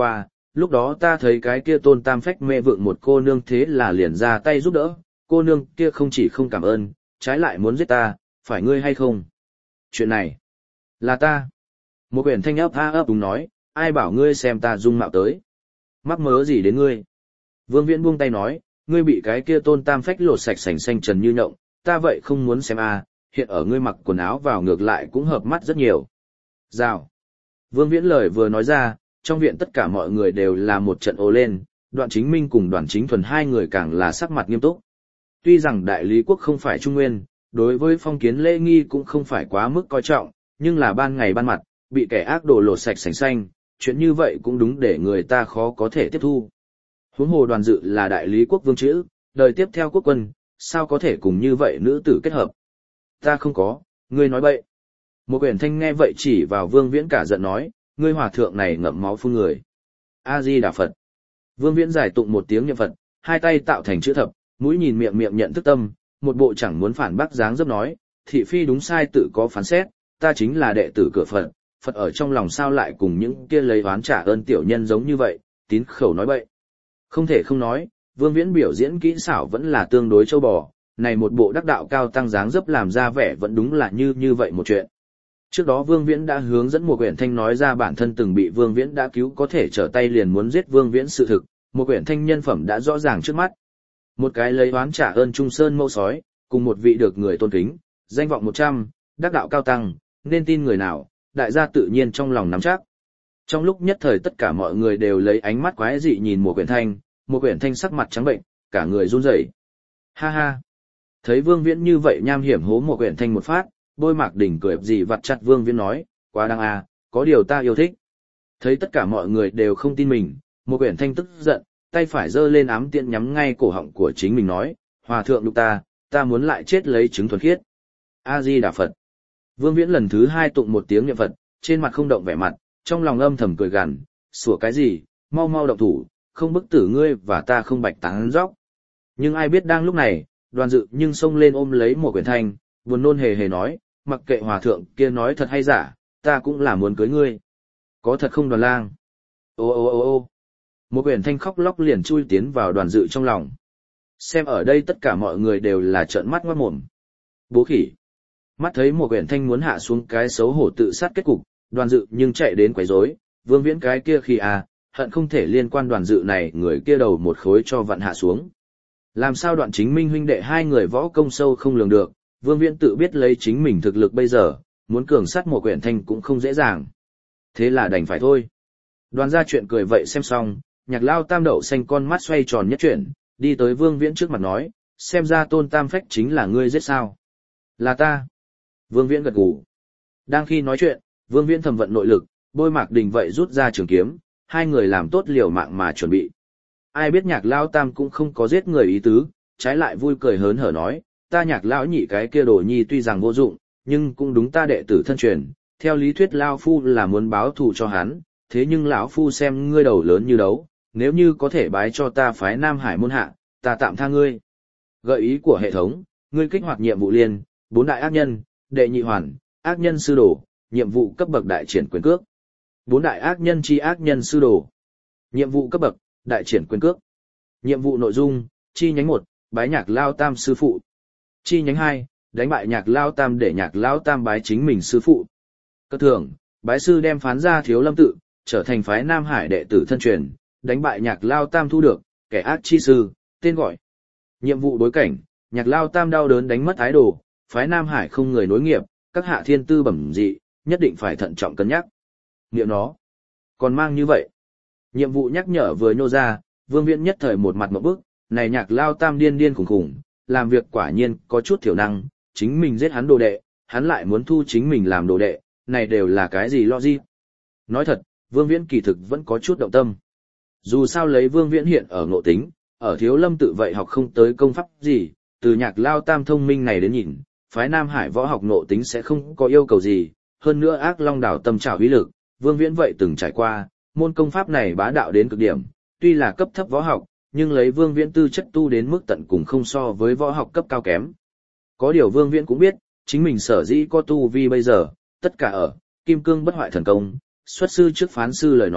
lúc đó ta thấy cái kia tôn tam phách mê vượng một cô nương thế là liền ra tay giúp đỡ, cô nương kia không chỉ không cảm ơn, trái lại muốn giết ta, phải ngươi hay không? Chuyện này, là ta. Một quyển thanh ấp a ấp đúng nói, ai bảo ngươi xem ta dung mạo tới. Mắc mớ gì đến ngươi? Vương Viễn buông tay nói, ngươi bị cái kia tôn tam phách lột sạch sành xanh trần như nhộng, ta vậy không muốn xem a, hiện ở ngươi mặc quần áo vào ngược lại cũng hợp mắt rất nhiều. Rào. Vương Viễn lời vừa nói ra, trong viện tất cả mọi người đều là một trận ồ lên, Đoạn Chính Minh cùng Đoàn Chính Thuần hai người càng là sắc mặt nghiêm túc. Tuy rằng đại lý quốc không phải trung nguyên, đối với phong kiến lễ nghi cũng không phải quá mức coi trọng, nhưng là ban ngày ban mặt, bị kẻ ác đồ lột sạch sành xanh, chuyện như vậy cũng đúng để người ta khó có thể tiếp thu. Huống hồ Đoàn Dự là đại lý quốc vương chữ, đời tiếp theo quốc quân, sao có thể cùng như vậy nữ tử kết hợp? Ta không có, ngươi nói bậy. Một quyển thanh nghe vậy chỉ vào Vương Viễn cả giận nói, ngươi hòa thượng này ngậm máu phun người. A-di-đà Phật. Vương Viễn giải tụng một tiếng niệm Phật, hai tay tạo thành chữ thập, mũi nhìn miệng miệng nhận thức tâm, một bộ chẳng muốn phản bác dáng dấp nói, thị phi đúng sai tự có phán xét, ta chính là đệ tử cửa Phật, Phật ở trong lòng sao lại cùng những kia lấy oán trả ơn tiểu nhân giống như vậy, tín khẩu nói bậy. Không thể không nói, Vương Viễn biểu diễn kỹ xảo vẫn là tương đối châu bò, này một bộ đắc đạo cao tăng dáng dấp làm ra vẻ vẫn đúng là như như vậy một chuyện. Trước đó Vương Viễn đã hướng dẫn một quyển thanh nói ra bản thân từng bị Vương Viễn đã cứu có thể trở tay liền muốn giết Vương Viễn sự thực, một quyển thanh nhân phẩm đã rõ ràng trước mắt. Một cái lấy oán trả ơn trung sơn mâu sói, cùng một vị được người tôn kính, danh vọng một trăm, đắc đạo cao tăng, nên tin người nào, đại gia tự nhiên trong lòng nắm chắc. Trong lúc nhất thời tất cả mọi người đều lấy ánh mắt quái dị nhìn một quyển thanh, một quyển thanh sắc mặt trắng bệnh, cả người run rẩy. Ha ha! Thấy Vương Viễn như vậy nham hiểm hố một quyển thanh một phát, Bôi Mạc Đỉnh cười gì vặt chặt Vương Viễn nói, quá đáng à, có điều ta yêu thích. Thấy tất cả mọi người đều không tin mình, một quyển thanh tức giận, tay phải giơ lên ám tiện nhắm ngay cổ họng của chính mình nói, hòa thượng đục ta, ta muốn lại chết lấy chứng thuần khiết. A-di-đà Phật. Vương Viễn lần thứ hai tụng một tiếng niệm Phật, trên mặt không động vẻ mặt, trong lòng âm thầm cười gằn, sủa cái gì, mau mau động thủ, không bức tử ngươi và ta không bạch tán dóc. Nhưng ai biết đang lúc này, Đoàn Dự nhưng xông lên ôm lấy một quyển thanh, buồn nôn hề hề nói, mặc kệ hòa thượng kia nói thật hay giả, ta cũng là muốn cưới ngươi. Có thật không Đoàn lang? Ô ô ô ô một quyển thanh khóc lóc liền chui tiến vào Đoàn Dự trong lòng. Xem ở đây tất cả mọi người đều là trợn mắt ngoát mồm. Bố khỉ. Mắt thấy một quyển thanh muốn hạ xuống cái xấu hổ tự sát kết cục, Đoàn Dự nhưng chạy đến quấy rối, Vương Viễn cái kia khi à, hận không thể liên quan Đoàn Dự này người kia đầu một khối cho vặn hạ xuống. Làm sao Đoạn Chính Minh huynh đệ hai người võ công sâu không lường được, Vương Viễn tự biết lấy chính mình thực lực bây giờ, muốn cường sát một quyển thanh cũng không dễ dàng. Thế là đành phải thôi. Đoàn ra chuyện cười vậy xem xong, Nhạc Lao Tam đậu xanh con mắt xoay tròn nhất chuyển, đi tới Vương Viễn trước mặt nói, xem ra Tôn Tam Phách chính là ngươi giết sao? Là ta. Vương Viễn gật gù. Đang khi nói chuyện, Vương Viễn thầm vận nội lực, Bôi Mạc Đình vậy rút ra trường kiếm, hai người làm tốt liều mạng mà chuẩn bị. Ai biết Nhạc Lao Tam cũng không có giết người ý tứ, trái lại vui cười hớn hở nói, ta Nhạc Lão nhị cái kia đồ nhi tuy rằng vô dụng, nhưng cũng đúng ta đệ tử thân truyền, theo lý thuyết Lao Phu là muốn báo thù cho hắn, thế nhưng lão Phu xem ngươi đầu lớn như đấu, nếu như có thể bái cho ta phái Nam Hải môn hạ, ta tạm tha ngươi. Gợi ý của hệ thống, ngươi kích hoạt nhiệm vụ liên, bốn đại ác nhân, đệ nhị hoàn, ác nhân sư đồ, nhiệm vụ cấp bậc đại triển quyền cước. Bốn đại ác nhân chi ác nhân sư đồ. Nhiệm vụ cấp bậc, đại triển quyền cước. Nhiệm vụ nội dung, chi nhánh một, bái Nhạc Lao Tam sư phụ. Chi nhánh hai, đánh bại Nhạc Lao Tam để Nhạc Lao Tam bái chính mình sư phụ. Cơ thưởng, bái sư đem phán ra Thiếu Lâm tự, trở thành phái Nam Hải đệ tử thân truyền, đánh bại Nhạc Lao Tam thu được, kẻ ác chi sư, tên gọi. Nhiệm vụ đối cảnh, Nhạc Lao Tam đau đớn đánh mất ái đồ, phái Nam Hải không người nối nghiệp, các hạ thiên tư bẩm dị, nhất định phải thận trọng cân nhắc. Niệm nó, còn mang như vậy. Nhiệm vụ nhắc nhở vừa nhô ra, Vương Viễn nhất thời một mặt một bức, này Nhạc Lao Tam điên điên khủng khủng, làm việc quả nhiên có chút thiểu năng, chính mình giết hắn đồ đệ, hắn lại muốn thu chính mình làm đồ đệ, này đều là cái gì logic. Nói thật, Vương Viễn kỳ thực vẫn có chút động tâm. Dù sao lấy Vương Viễn hiện ở ngộ tính, ở Thiếu Lâm tự vậy học không tới công pháp gì, từ Nhạc Lao Tam thông minh này đến nhìn, phái Nam Hải võ học ngộ tính sẽ không có yêu cầu gì, hơn nữa ác long đảo tâm trảo uy lực, Vương Viễn vậy từng trải qua, môn công pháp này bá đạo đến cực điểm, tuy là cấp thấp võ học, nhưng lấy Vương Viễn tư chất tu đến mức tận cùng không so với võ học cấp cao kém. Có điều Vương Viễn cũng biết, chính mình sở dĩ có tu vi bây giờ, tất cả ở Kim Cương bất hoại thần công, xuất sư trước phán sư lời nói,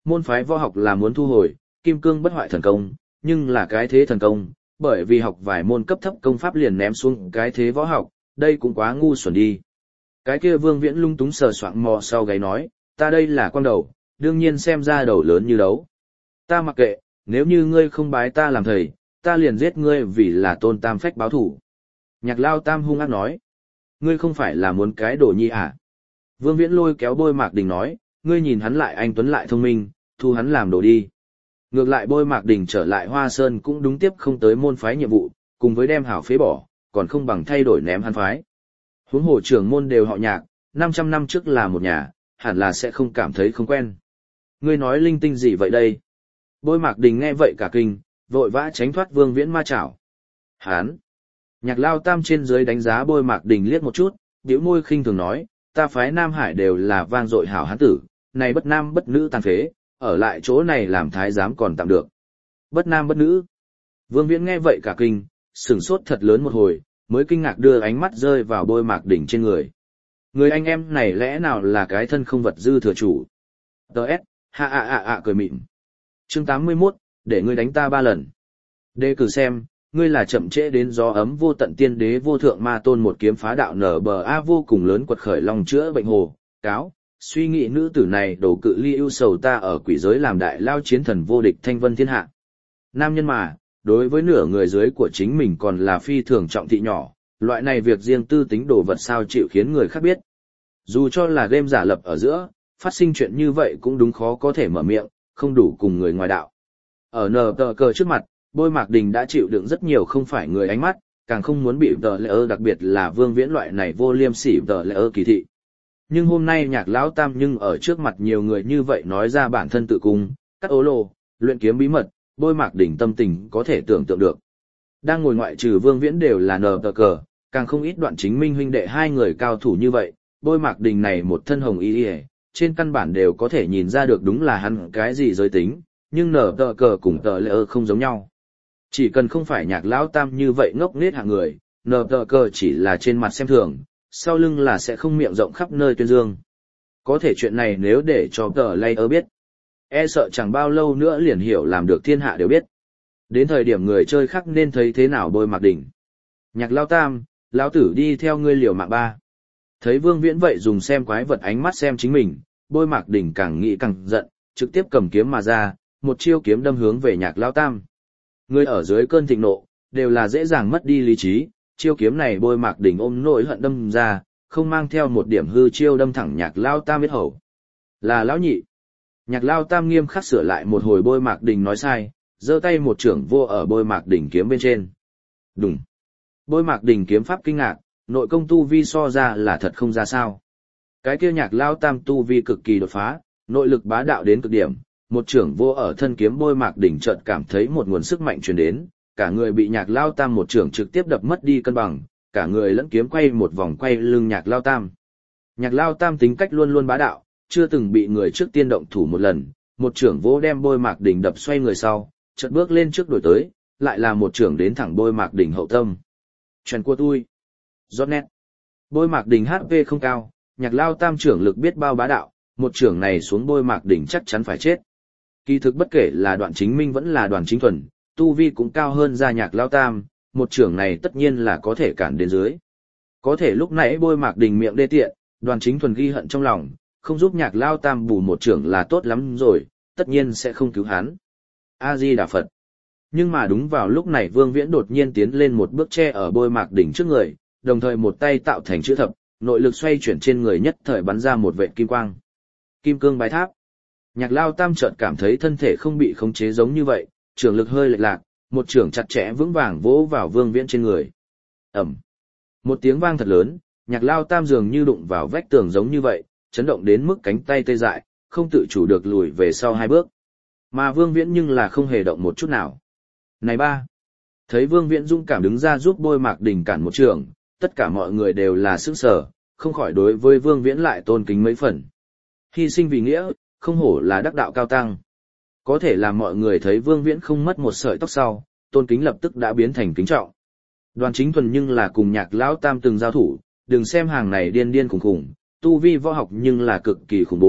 Môn phái võ học là muốn thu hồi, kim cương bất hoại thần công, nhưng là cái thế thần công, bởi vì học vài môn cấp thấp công pháp liền ném xuống cái thế võ học, đây cũng quá ngu xuẩn đi. Cái kia Vương Viễn lung túng sờ soạng mò sau gáy nói, ta đây là quang đầu, đương nhiên xem ra đầu lớn như đấu. Ta mặc kệ, nếu như ngươi không bái ta làm thầy, ta liền giết ngươi vì là Tôn Tam Phách báo thủ. Nhạc Lao Tam hung ác nói, ngươi không phải là muốn cái đồ nhi à? Vương Viễn lôi kéo Bôi Mạc Đình nói, ngươi nhìn hắn lại anh tuấn lại thông minh, thu hắn làm đồ đi. Ngược lại Bôi Mạc Đình trở lại Hoa Sơn cũng đúng tiếp không tới môn phái nhiệm vụ, cùng với đem hảo phế bỏ, còn không bằng thay đổi ném hắn phái. Huống hồ trưởng môn đều họ Nhạc, năm trăm năm trước là một nhà, hẳn là sẽ không cảm thấy không quen. Ngươi nói linh tinh gì vậy đây? Bôi Mạc Đình nghe vậy cả kinh, vội vã tránh thoát Vương Viễn ma chảo. Hán! Nhạc Lao Tam trên dưới đánh giá Bôi Mạc Đình liếc một chút, bĩu môi khinh thường nói, ta phái Nam Hải đều là vang dội hảo hán tử, này bất nam bất nữ tàn phế, ở lại chỗ này làm thái giám còn tạm được. Bất nam bất nữ. Vương Viễn nghe vậy cả kinh, sửng sốt thật lớn một hồi, mới kinh ngạc đưa ánh mắt rơi vào Bôi Mạc Đình trên người. Người anh em này lẽ nào là cái thân không vật dư thừa chủ? Đợt, ha ạ ạ ạ cười mịn. Chương tám mươi mốt, để ngươi đánh ta ba lần. Đề cử xem, ngươi là chậm trễ đến gió ấm vô tận tiên đế vô thượng ma tôn một kiếm phá đạo nở bờ a vô cùng lớn quật khởi lòng chữa bệnh hồ, cáo, suy nghĩ nữ tử này đổ cự ly ưu sầu ta ở quỷ giới làm đại lao chiến thần vô địch thanh vân thiên hạ. Nam nhân mà, đối với nửa người dưới của chính mình còn là phi thường trọng thị nhỏ, loại này việc riêng tư tính đồ vật sao chịu khiến người khác biết. Dù cho là game giả lập ở giữa, phát sinh chuyện như vậy cũng đúng khó có thể mở miệng, không đủ cùng người ngoài đạo. Ở nờ tờ cờ trước mặt, Bôi Mạc Đình đã chịu đựng rất nhiều không phải người ánh mắt, càng không muốn bị tờ lệ ơ đặc biệt là Vương Viễn loại này vô liêm sỉ tờ lệ ơ kỳ thị. Nhưng hôm nay Nhạc Lão Tam nhưng ở trước mặt nhiều người như vậy nói ra bản thân tự cung, cắt ố lô, luyện kiếm bí mật, Bôi Mạc Đình tâm tình có thể tưởng tượng được. Đang ngồi ngoại trừ Vương Viễn đều là nờ tờ cờ, càng không ít Đoạn Chính Minh huynh đệ hai người cao thủ như vậy, Bôi Mạc Đình này một thân hồng y y, trên căn bản đều có thể nhìn ra được đúng là hắn cái gì giới tính, nhưng nở tờ cờ cùng tờ lệ ơ không giống nhau. Chỉ cần không phải Nhạc Lão Tam như vậy ngốc nghếch hạng người, nở tờ cờ chỉ là trên mặt xem thường, sau lưng là sẽ không miệng rộng khắp nơi tuyên dương. Có thể chuyện này nếu để cho tờ lệ ơ biết, e sợ chẳng bao lâu nữa liền hiểu làm được thiên hạ đều biết. Đến thời điểm người chơi khác nên thấy thế nào Bôi Mạc Đình. Nhạc Lão Tam, lão tử đi theo ngươi liều mạng ba. Thấy Vương Viễn vậy dùng xem quái vật ánh mắt xem chính mình, Bôi Mạc Đình càng nghĩ càng giận, trực tiếp cầm kiếm mà ra, một chiêu kiếm đâm hướng về Nhạc Lao Tam. Người ở dưới cơn thịnh nộ, đều là dễ dàng mất đi lý trí, chiêu kiếm này Bôi Mạc Đình ôm nỗi hận đâm ra, không mang theo một điểm hư chiêu đâm thẳng Nhạc Lao Tam biết hầu. Là lão nhị. Nhạc Lao Tam nghiêm khắc sửa lại một hồi Bôi Mạc Đình nói sai, giơ tay một trưởng vô ở Bôi Mạc Đình kiếm bên trên. Đùng. Bôi Mạc Đình kiếm pháp kinh ngạc, nội công tu vi so ra là thật không ra sao. Cái kia Nhạc Lao Tam tu vi cực kỳ đột phá, nội lực bá đạo đến cực điểm, một trưởng vô ở thân kiếm Bôi Mạc Đình chợt cảm thấy một nguồn sức mạnh truyền đến, cả người bị Nhạc Lao Tam một trưởng trực tiếp đập mất đi cân bằng, cả người lẫn kiếm quay một vòng quay lưng Nhạc Lao Tam. Nhạc Lao Tam tính cách luôn luôn bá đạo, chưa từng bị người trước tiên động thủ một lần, một trưởng vô đem Bôi Mạc Đình đập xoay người sau, chợt bước lên trước đổi tới, lại là một trưởng đến thẳng Bôi Mạc Đình hậu tâm. Chuyện của tôi. Giọt nét. Bôi Mạc Đình hát pê không cao, Nhạc Lao Tam trưởng lực biết bao bá đạo, một trưởng này xuống Bôi Mạc Đình chắc chắn phải chết. Kỳ thực bất kể là Đoạn Chính Minh vẫn là Đoàn Chính Thuần, tu vi cũng cao hơn ra Nhạc Lao Tam, một trưởng này tất nhiên là có thể cản đến dưới. Có thể lúc nãy Bôi Mạc Đình miệng đê tiện, Đoàn Chính Thuần ghi hận trong lòng, không giúp Nhạc Lao Tam bù một trưởng là tốt lắm rồi, tất nhiên sẽ không cứu hắn. A Di Đà Phật. Nhưng mà đúng vào lúc này Vương Viễn đột nhiên tiến lên một bước che ở Bôi Mạc Đình trước người, đồng thời một tay tạo thành chữ thập, nội lực xoay chuyển trên người nhất thời bắn ra một vệt kim quang. Kim cương bái tháp. Nhạc Lao Tam chợt cảm thấy thân thể không bị khống chế giống như vậy, trường lực hơi lệch lạc, một trường chặt chẽ vững vàng vỗ vào Vương Viễn trên người. Ầm. Một tiếng vang thật lớn, Nhạc Lao Tam dường như đụng vào vách tường giống như vậy, chấn động đến mức cánh tay tê dại, không tự chủ được lùi về sau hai bước. Mà Vương Viễn nhưng là không hề động một chút nào. Này ba. Thấy Vương Viễn dũng cảm đứng ra giúp Bôi Mạc Đình cản một trường, tất cả mọi người đều là sững sờ, không khỏi đối với Vương Viễn lại tôn kính mấy phần. Hy sinh vì nghĩa, không hổ là đắc đạo cao tăng. Có thể làm mọi người thấy Vương Viễn không mất một sợi tóc sau, tôn kính lập tức đã biến thành kính trọng. Đoàn Chính Thuần nhưng là cùng Nhạc Lão Tam từng giao thủ, đừng xem hàng này điên điên khủng khủng, tu vi võ học nhưng là cực kỳ khủng bố,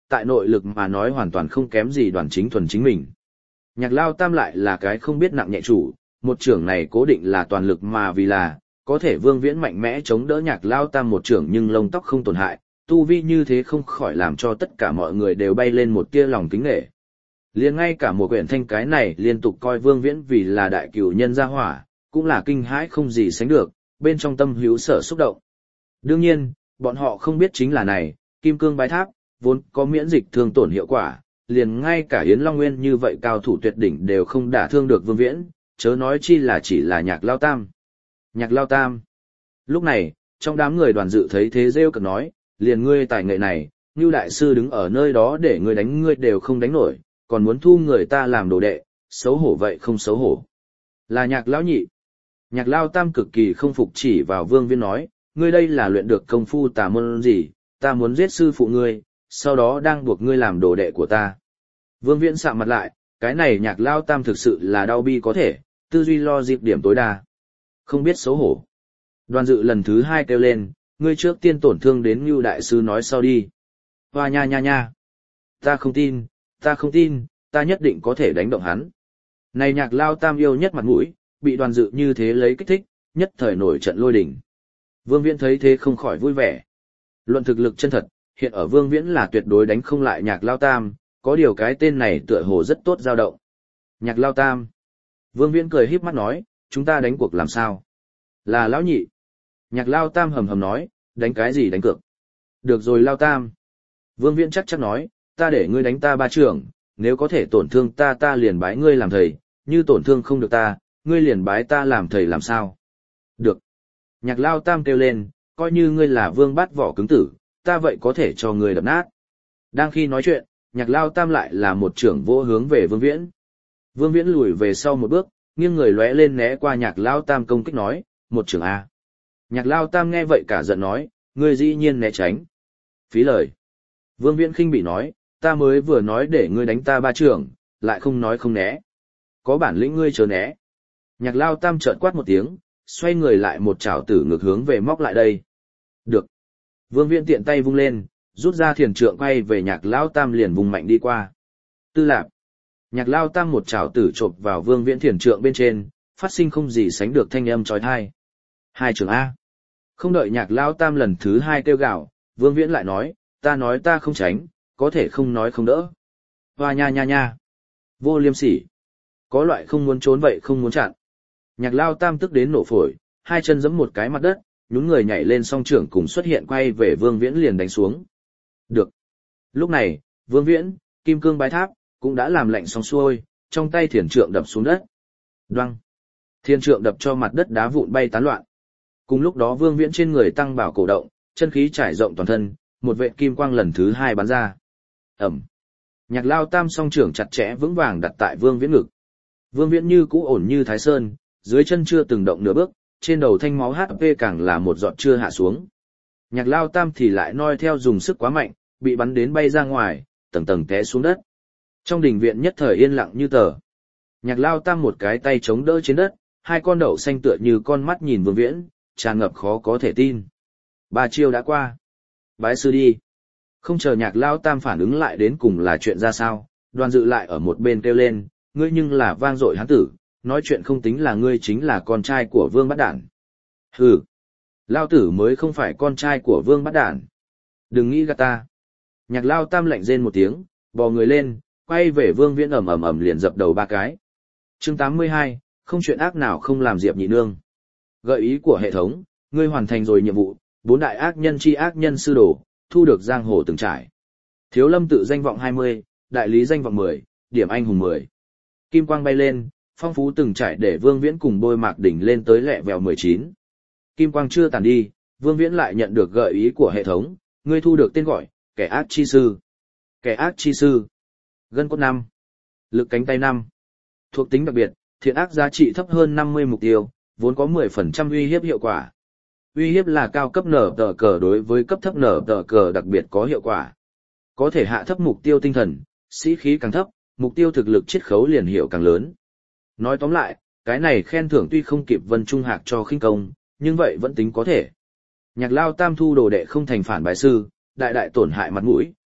tại nội lực mà nói hoàn toàn không kém gì Đoàn Chính Thuần chính mình. Nhạc Lao Tam lại là cái không biết nặng nhẹ chủ, một trưởng này cố định là toàn lực mà vì là, có thể Vương Viễn mạnh mẽ chống đỡ Nhạc Lao Tam một trưởng nhưng lông tóc không tổn hại, tu vi như thế không khỏi làm cho tất cả mọi người đều bay lên một tia lòng kính nể. Liền ngay cả một quyển thanh cái này liên tục coi Vương Viễn vì là đại cửu nhân gia hỏa, cũng là kinh hãi không gì sánh được, bên trong tâm hữu sở xúc động. Đương nhiên, bọn họ không biết chính là này, kim cương bái tháp, vốn có miễn dịch thương tổn hiệu quả, liền ngay cả Yến Long Nguyên như vậy cao thủ tuyệt đỉnh đều không đả thương được Vương Viễn, chớ nói chi là chỉ là Nhạc Lao Tam. Nhạc Lao Tam. Lúc này, trong đám người Đoàn Dự thấy thế rêu cực nói, liền ngươi tài nghệ này, như đại sư đứng ở nơi đó để ngươi đánh ngươi đều không đánh nổi, còn muốn thu người ta làm đồ đệ, xấu hổ vậy không xấu hổ. Là Nhạc Lão Nhị. Nhạc Lao Tam cực kỳ không phục chỉ vào Vương Viễn nói, ngươi đây là luyện được công phu tà môn gì, ta muốn giết sư phụ ngươi, sau đó đang buộc ngươi làm đồ đệ của ta. Vương Viễn sạm mặt lại, cái này Nhạc Lao Tam thực sự là đau bi có thể, tư duy lo dịp điểm tối đa. Không biết xấu hổ. Đoàn Dự lần thứ hai kêu lên, ngươi trước tiên tổn thương đến Ngưu đại sư nói sau đi. Hoa nha nha nha. Ta không tin, ta không tin, ta nhất định có thể đánh động hắn. Này Nhạc Lao Tam yêu nhất mặt mũi, bị Đoàn Dự như thế lấy kích thích, nhất thời nổi trận lôi đình. Vương Viễn thấy thế không khỏi vui vẻ. Luận thực lực chân thật, hiện ở Vương Viễn là tuyệt đối đánh không lại Nhạc Lao Tam, có điều cái tên này tựa hồ rất tốt dao động. Nhạc Lao Tam. Vương Viễn cười híp mắt nói, chúng ta đánh cuộc làm sao? Là Lão Nhị. Nhạc Lao Tam hầm hầm nói, đánh cái gì đánh cược? Được rồi Lao Tam. Vương Viễn chắc chắc nói, ta để ngươi đánh ta ba trưởng, nếu có thể tổn thương ta ta liền bái ngươi làm thầy, như tổn thương không được ta, ngươi liền bái ta làm thầy làm sao? Được. Nhạc Lao Tam kêu lên, coi như ngươi là vương bát vỏ cứng tử, ta vậy có thể cho ngươi đập nát. Đang khi nói chuyện, Nhạc Lao Tam lại là một trưởng vô hướng về Vương Viễn. Vương Viễn lùi về sau một bước, nghiêng người lóe lên né qua Nhạc Lao Tam công kích nói, một trưởng A. Nhạc Lao Tam nghe vậy cả giận nói, ngươi dĩ nhiên né tránh. Phí lời. Vương Viễn khinh bị nói, ta mới vừa nói để ngươi đánh ta ba trưởng, lại không nói không né. Có bản lĩnh ngươi chớ né. Nhạc Lao Tam trợn quát một tiếng, xoay người lại một chảo tử ngược hướng về móc lại đây. Được. Vương Viễn tiện tay vung lên, rút ra thiền trượng quay về Nhạc Lao Tam liền vùng mạnh đi qua. Tư lạp. Nhạc Lao Tam một chảo tử chộp vào Vương Viễn thiền trượng bên trên, phát sinh không gì sánh được thanh âm chói tai. Hai trưởng A. Không đợi Nhạc Lao Tam lần thứ hai kêu gào, Vương Viễn lại nói, ta nói ta không tránh, có thể không nói không đỡ. Hoa nha nha nha. Vô liêm sỉ. Có loại không muốn trốn vậy không muốn chặn. Nhạc Lao Tam tức đến nổ phổi, hai chân giẫm một cái mặt đất, nhún người nhảy lên song trưởng cùng xuất hiện quay về Vương Viễn liền đánh xuống. Được. Lúc này, Vương Viễn, kim cương bái tháp, cũng đã làm lạnh xong xuôi, trong tay thiền trượng đập xuống đất. Đoăng. Thiền trượng đập cho mặt đất đá vụn bay tán loạn. Cùng lúc đó Vương Viễn trên người tăng bảo cổ động, chân khí trải rộng toàn thân, một vệt kim quang lần thứ hai bắn ra. Ẩm. Nhạc Lao Tam song trưởng chặt chẽ vững vàng đặt tại Vương Viễn ngực. Vương Viễn như cũ ổn như Thái Sơn, dưới chân chưa từng động nửa bước, trên đầu thanh máu hát pê càng là một giọt chưa hạ xuống. Nhạc Lao Tam thì lại noi theo dùng sức quá mạnh, bị bắn đến bay ra ngoài, tầng tầng té xuống đất. Trong đình viện nhất thời yên lặng như tờ. Nhạc Lao Tam một cái tay chống đỡ trên đất, hai con đậu xanh tựa như con mắt nhìn Vương Viễn, tràn ngập khó có thể tin. Ba chiêu đã qua. Bái sư đi. Không chờ Nhạc Lao Tam phản ứng lại đến cùng là chuyện ra sao, Đoàn Dự lại ở một bên kêu lên, ngươi nhưng là vang dội hán tử, nói chuyện không tính là ngươi chính là con trai của Vương Bát Đản. Hừ. Lao tử mới không phải con trai của Vương Bát Đản. Đừng nghĩ gạt ta. Nhạc Lao Tam lạnh rên một tiếng, bò người lên, quay về Vương Viễn ầm ầm ầm liền dập đầu ba cái. Chương tám mươi hai, không chuyện ác nào không làm Diệp Nhị Nương. Gợi ý của hệ thống, ngươi hoàn thành rồi nhiệm vụ, bốn đại ác nhân chi ác nhân sư đồ, thu được giang hồ từng trải. Thiếu Lâm tự danh vọng hai mươi, đại lý danh vọng mười, điểm anh hùng mười. Kim quang bay lên, phong phú từng trải để Vương Viễn cùng Bôi Mạc đỉnh lên tới lẹ vèo mười chín. Kim quang chưa tàn đi, Vương Viễn lại nhận được gợi ý của hệ thống, ngươi thu được tên gọi, kẻ ác chi sư. Kẻ ác chi sư. Gân cốt năm. Lực cánh tay năm. Thuộc tính đặc biệt, thiện ác giá trị thấp hơn năm mươi mục tiêu, vốn có mười phần trăm uy hiếp hiệu quả. Uy hiếp là cao cấp nở tờ cờ đối với cấp thấp nở tờ cờ đặc biệt có hiệu quả. Có thể hạ thấp mục tiêu tinh thần, sĩ khí càng thấp, mục tiêu thực lực chiết khấu liền hiệu càng lớn. Nói tóm lại, cái này khen thưởng tuy không kịp Vân Trung Hạc cho khinh công, nhưng vậy vẫn tính có thể. Nhạc Lao Tam thu đồ đệ không thành phản bại sư, đại đại tổn hại mặt mũi,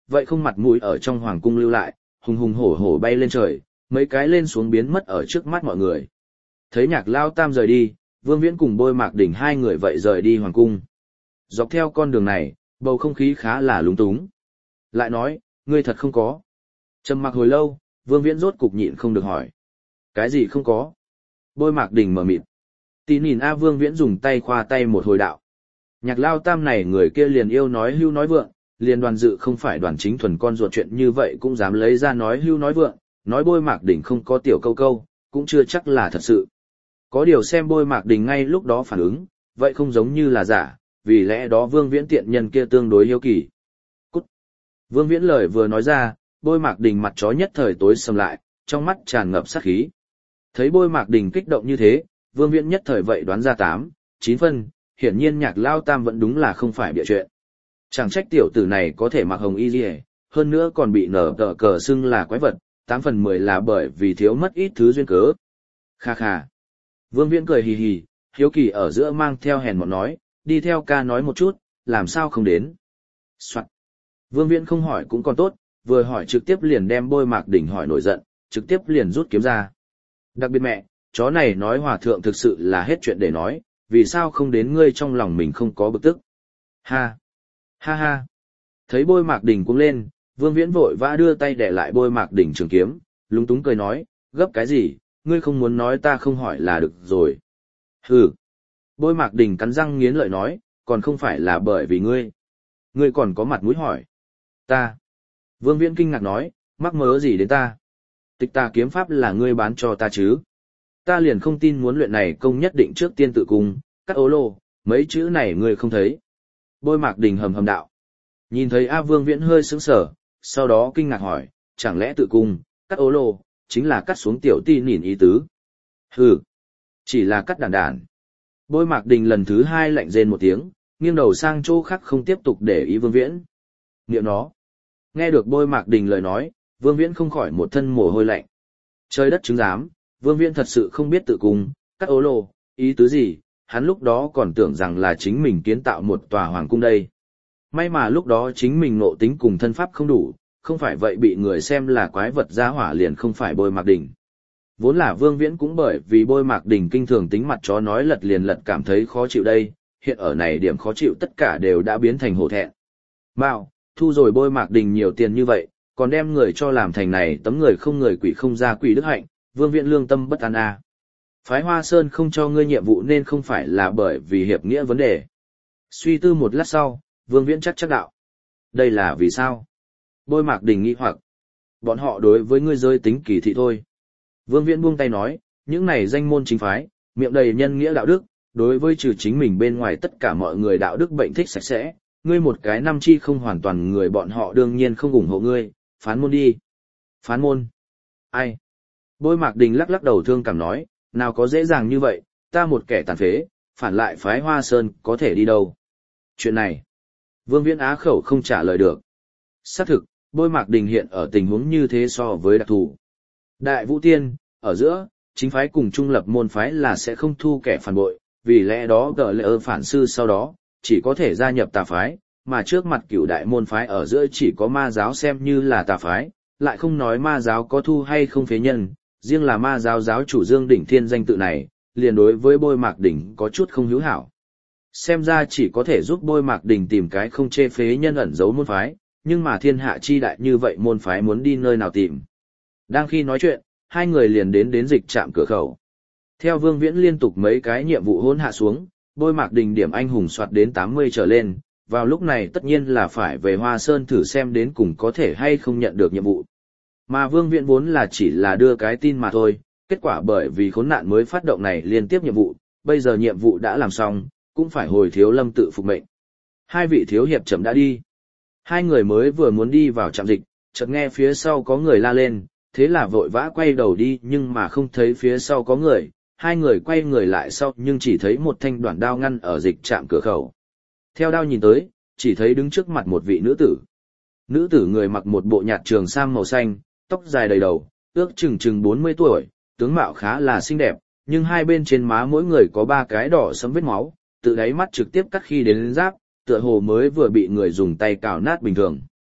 vậy không mặt mũi ở trong hoàng cung lưu lại, hùng hùng hổ hổ bay lên trời, mấy cái lên xuống biến mất ở trước mắt mọi người. Thấy Nhạc Lao Tam rời đi, Vương Viễn cùng Bôi Mạc Đỉnh hai người vậy rời đi hoàng cung. Dọc theo con đường này, bầu không khí khá là lúng túng. Lại nói, ngươi thật không có. Trầm mặc hồi lâu, Vương Viễn rốt cục nhịn không được hỏi. Cái gì không có? Bôi Mạc Đỉnh mở mịt. Tí nhìn A Vương Viễn dùng tay khoa tay một hồi đạo. Nhạc Lao Tam này người kia liền yêu nói hưu nói vượng, liền Đoàn Dự không phải Đoàn Chính thuần con ruột chuyện như vậy cũng dám lấy ra nói hưu nói vượng, nói Bôi Mạc Đỉnh không có tiểu câu câu, cũng chưa chắc là thật sự. Có điều xem Bôi Mạc Đỉnh ngay lúc đó phản ứng, vậy không giống như là giả, vì lẽ đó Vương Viễn tiện nhân kia tương đối hiếu kỳ. Cút! Vương Viễn lời vừa nói ra, Bôi Mạc Đỉnh mặt chó nhất thời tối sầm lại, trong mắt tràn ngập sát khí. Thấy Bôi Mạc Đỉnh kích động như thế, Vương Viễn nhất thời vậy đoán ra tám, chín phân, hiển nhiên Nhạc Lao Tam vẫn đúng là không phải bịa chuyện. Chẳng trách tiểu tử này có thể mặc hồng y liễu, hơn nữa còn bị nở tờ cờ xưng là quái vật, tám phần mười là bởi vì thiếu mất ít thứ duyên cớ. Kha kha. Vương Viễn cười hì hì, hiếu kỳ ở giữa mang theo hèn mọn nói, đi theo ca nói một chút, làm sao không đến. Soạn. Vương Viễn không hỏi cũng còn tốt, vừa hỏi trực tiếp liền đem Bôi Mạc Đỉnh hỏi nổi giận, trực tiếp liền rút kiếm ra. Đặc biệt mẹ, chó này nói hòa thượng thực sự là hết chuyện để nói, vì sao không đến ngươi trong lòng mình không có bực tức. Ha! Ha ha! Thấy Bôi Mạc Đỉnh cũng lên, Vương Viễn vội vã đưa tay để lại Bôi Mạc Đỉnh trường kiếm, lúng túng cười nói, gấp cái gì, ngươi không muốn nói ta không hỏi là được rồi. Hừ! Bôi Mạc Đỉnh cắn răng nghiến lợi nói, còn không phải là bởi vì ngươi. Ngươi còn có mặt mũi hỏi. Ta! Vương Viễn kinh ngạc nói, mắc mớ gì đến ta? Tịch Tà kiếm pháp là ngươi bán cho ta chứ? Ta liền không tin muốn luyện này công nhất định trước tiên tự cung, cắt ố lô, mấy chữ này ngươi không thấy. Bôi Mạc Đỉnh hầm hầm đạo. Nhìn thấy A Vương Viễn hơi sững sờ, sau đó kinh ngạc hỏi, chẳng lẽ tự cung, cắt ố lô, chính là cắt xuống tiểu ti nhìn ý tứ. Hừ, chỉ là cắt đản đản. Bôi Mạc Đỉnh lần thứ hai lạnh rên một tiếng, nghiêng đầu sang chỗ khác không tiếp tục để ý Vương Viễn. Niệm nó. Nghe được Bôi Mạc Đỉnh lời nói, Vương Viễn không khỏi một thân mồ hôi lạnh. Trời đất chứng giám, Vương Viễn thật sự không biết tự cung, cắt ố lô, ý tứ gì, hắn lúc đó còn tưởng rằng là chính mình kiến tạo một tòa hoàng cung đây. May mà lúc đó chính mình ngộ tính cùng thân pháp không đủ, không phải vậy bị người xem là quái vật gia hỏa liền không phải Bôi Mạc Đỉnh. Vốn là Vương Viễn cũng bởi vì Bôi Mạc Đỉnh kinh thường tính mặt chó nói lật liền lật cảm thấy khó chịu đây, hiện ở này điểm khó chịu tất cả đều đã biến thành hổ thẹn. Mạo, thu rồi Bôi Mạc Đỉnh nhiều tiền như vậy, còn đem người cho làm thành này tấm người không người quỷ không ra quỷ đức hạnh, Vương Viễn lương tâm bất an a. Phái Hoa Sơn không cho ngươi nhiệm vụ nên không phải là bởi vì hiệp nghĩa vấn đề. Suy tư một lát sau, Vương Viễn chắc chắc đạo. Đây là vì sao? Bôi Mạc Đỉnh nghi hoặc. Bọn họ đối với ngươi rơi tính kỳ thị thôi. Vương Viễn buông tay nói, những này danh môn chính phái, miệng đầy nhân nghĩa đạo đức, đối với trừ chính mình bên ngoài tất cả mọi người đạo đức bệnh thích sạch sẽ, ngươi một cái năm chi không hoàn toàn người bọn họ đương nhiên không ủng hộ ngươi, phán môn đi. Phán môn? Ai? Bôi Mạc Đỉnh lắc lắc đầu thương cảm nói, nào có dễ dàng như vậy, ta một kẻ tàn phế, phản lại phái Hoa Sơn có thể đi đâu. Chuyện này, Vương Viễn á khẩu không trả lời được. Xác thực, Bôi Mạc Đỉnh hiện ở tình huống như thế so với đặc thù. Đại Vũ Tiên, ở giữa, chính phái cùng trung lập môn phái là sẽ không thu kẻ phản bội, vì lẽ đó gỡ lệ ơ phản sư sau đó, chỉ có thể gia nhập tà phái, mà trước mặt cửu đại môn phái ở giữa chỉ có ma giáo xem như là tà phái, lại không nói ma giáo có thu hay không phế nhân, riêng là ma giáo giáo chủ Dương Đỉnh Thiên danh tự này, liền đối với Bôi Mạc Đỉnh có chút không hữu hảo. Xem ra chỉ có thể giúp Bôi Mạc Đỉnh tìm cái không chê phế nhân ẩn giấu môn phái, nhưng mà thiên hạ chi đại như vậy môn phái muốn đi nơi nào tìm. Đang khi nói chuyện, hai người liền đến đến dịch trạm cửa khẩu. Theo Vương Viễn liên tục mấy cái nhiệm vụ hỗn hạ xuống, Bôi Mạc Đỉnh điểm anh hùng soạt đến tám mươi trở lên, vào lúc này tất nhiên là phải về Hoa Sơn thử xem đến cùng có thể hay không nhận được nhiệm vụ. Mà Vương Viễn vốn là chỉ là đưa cái tin mà thôi, kết quả bởi vì khốn nạn mới phát động này liên tiếp nhiệm vụ, bây giờ nhiệm vụ đã làm xong, cũng phải hồi Thiếu Lâm tự phục mệnh. Hai vị thiếu hiệp chậm đã đi. Hai người mới vừa muốn đi vào trạm dịch, chợt nghe phía sau có người la lên, thế là vội vã quay đầu đi nhưng mà không thấy phía sau có người, hai người quay người lại sau nhưng chỉ thấy một thanh đoạn đao ngăn ở dịch trạm cửa khẩu. Theo đao nhìn tới, chỉ thấy đứng trước mặt một vị nữ tử. Nữ tử người mặc một bộ nhạt trường sam màu xanh, tóc dài đầy đầu, ước chừng chừng bốn mươi tuổi, tướng mạo khá là xinh đẹp, nhưng hai bên trên má mỗi người có ba cái đỏ sẫm vết máu, từ đáy mắt trực tiếp cắt khi đến giáp, tựa hồ mới vừa bị người dùng tay cào nát bình thường.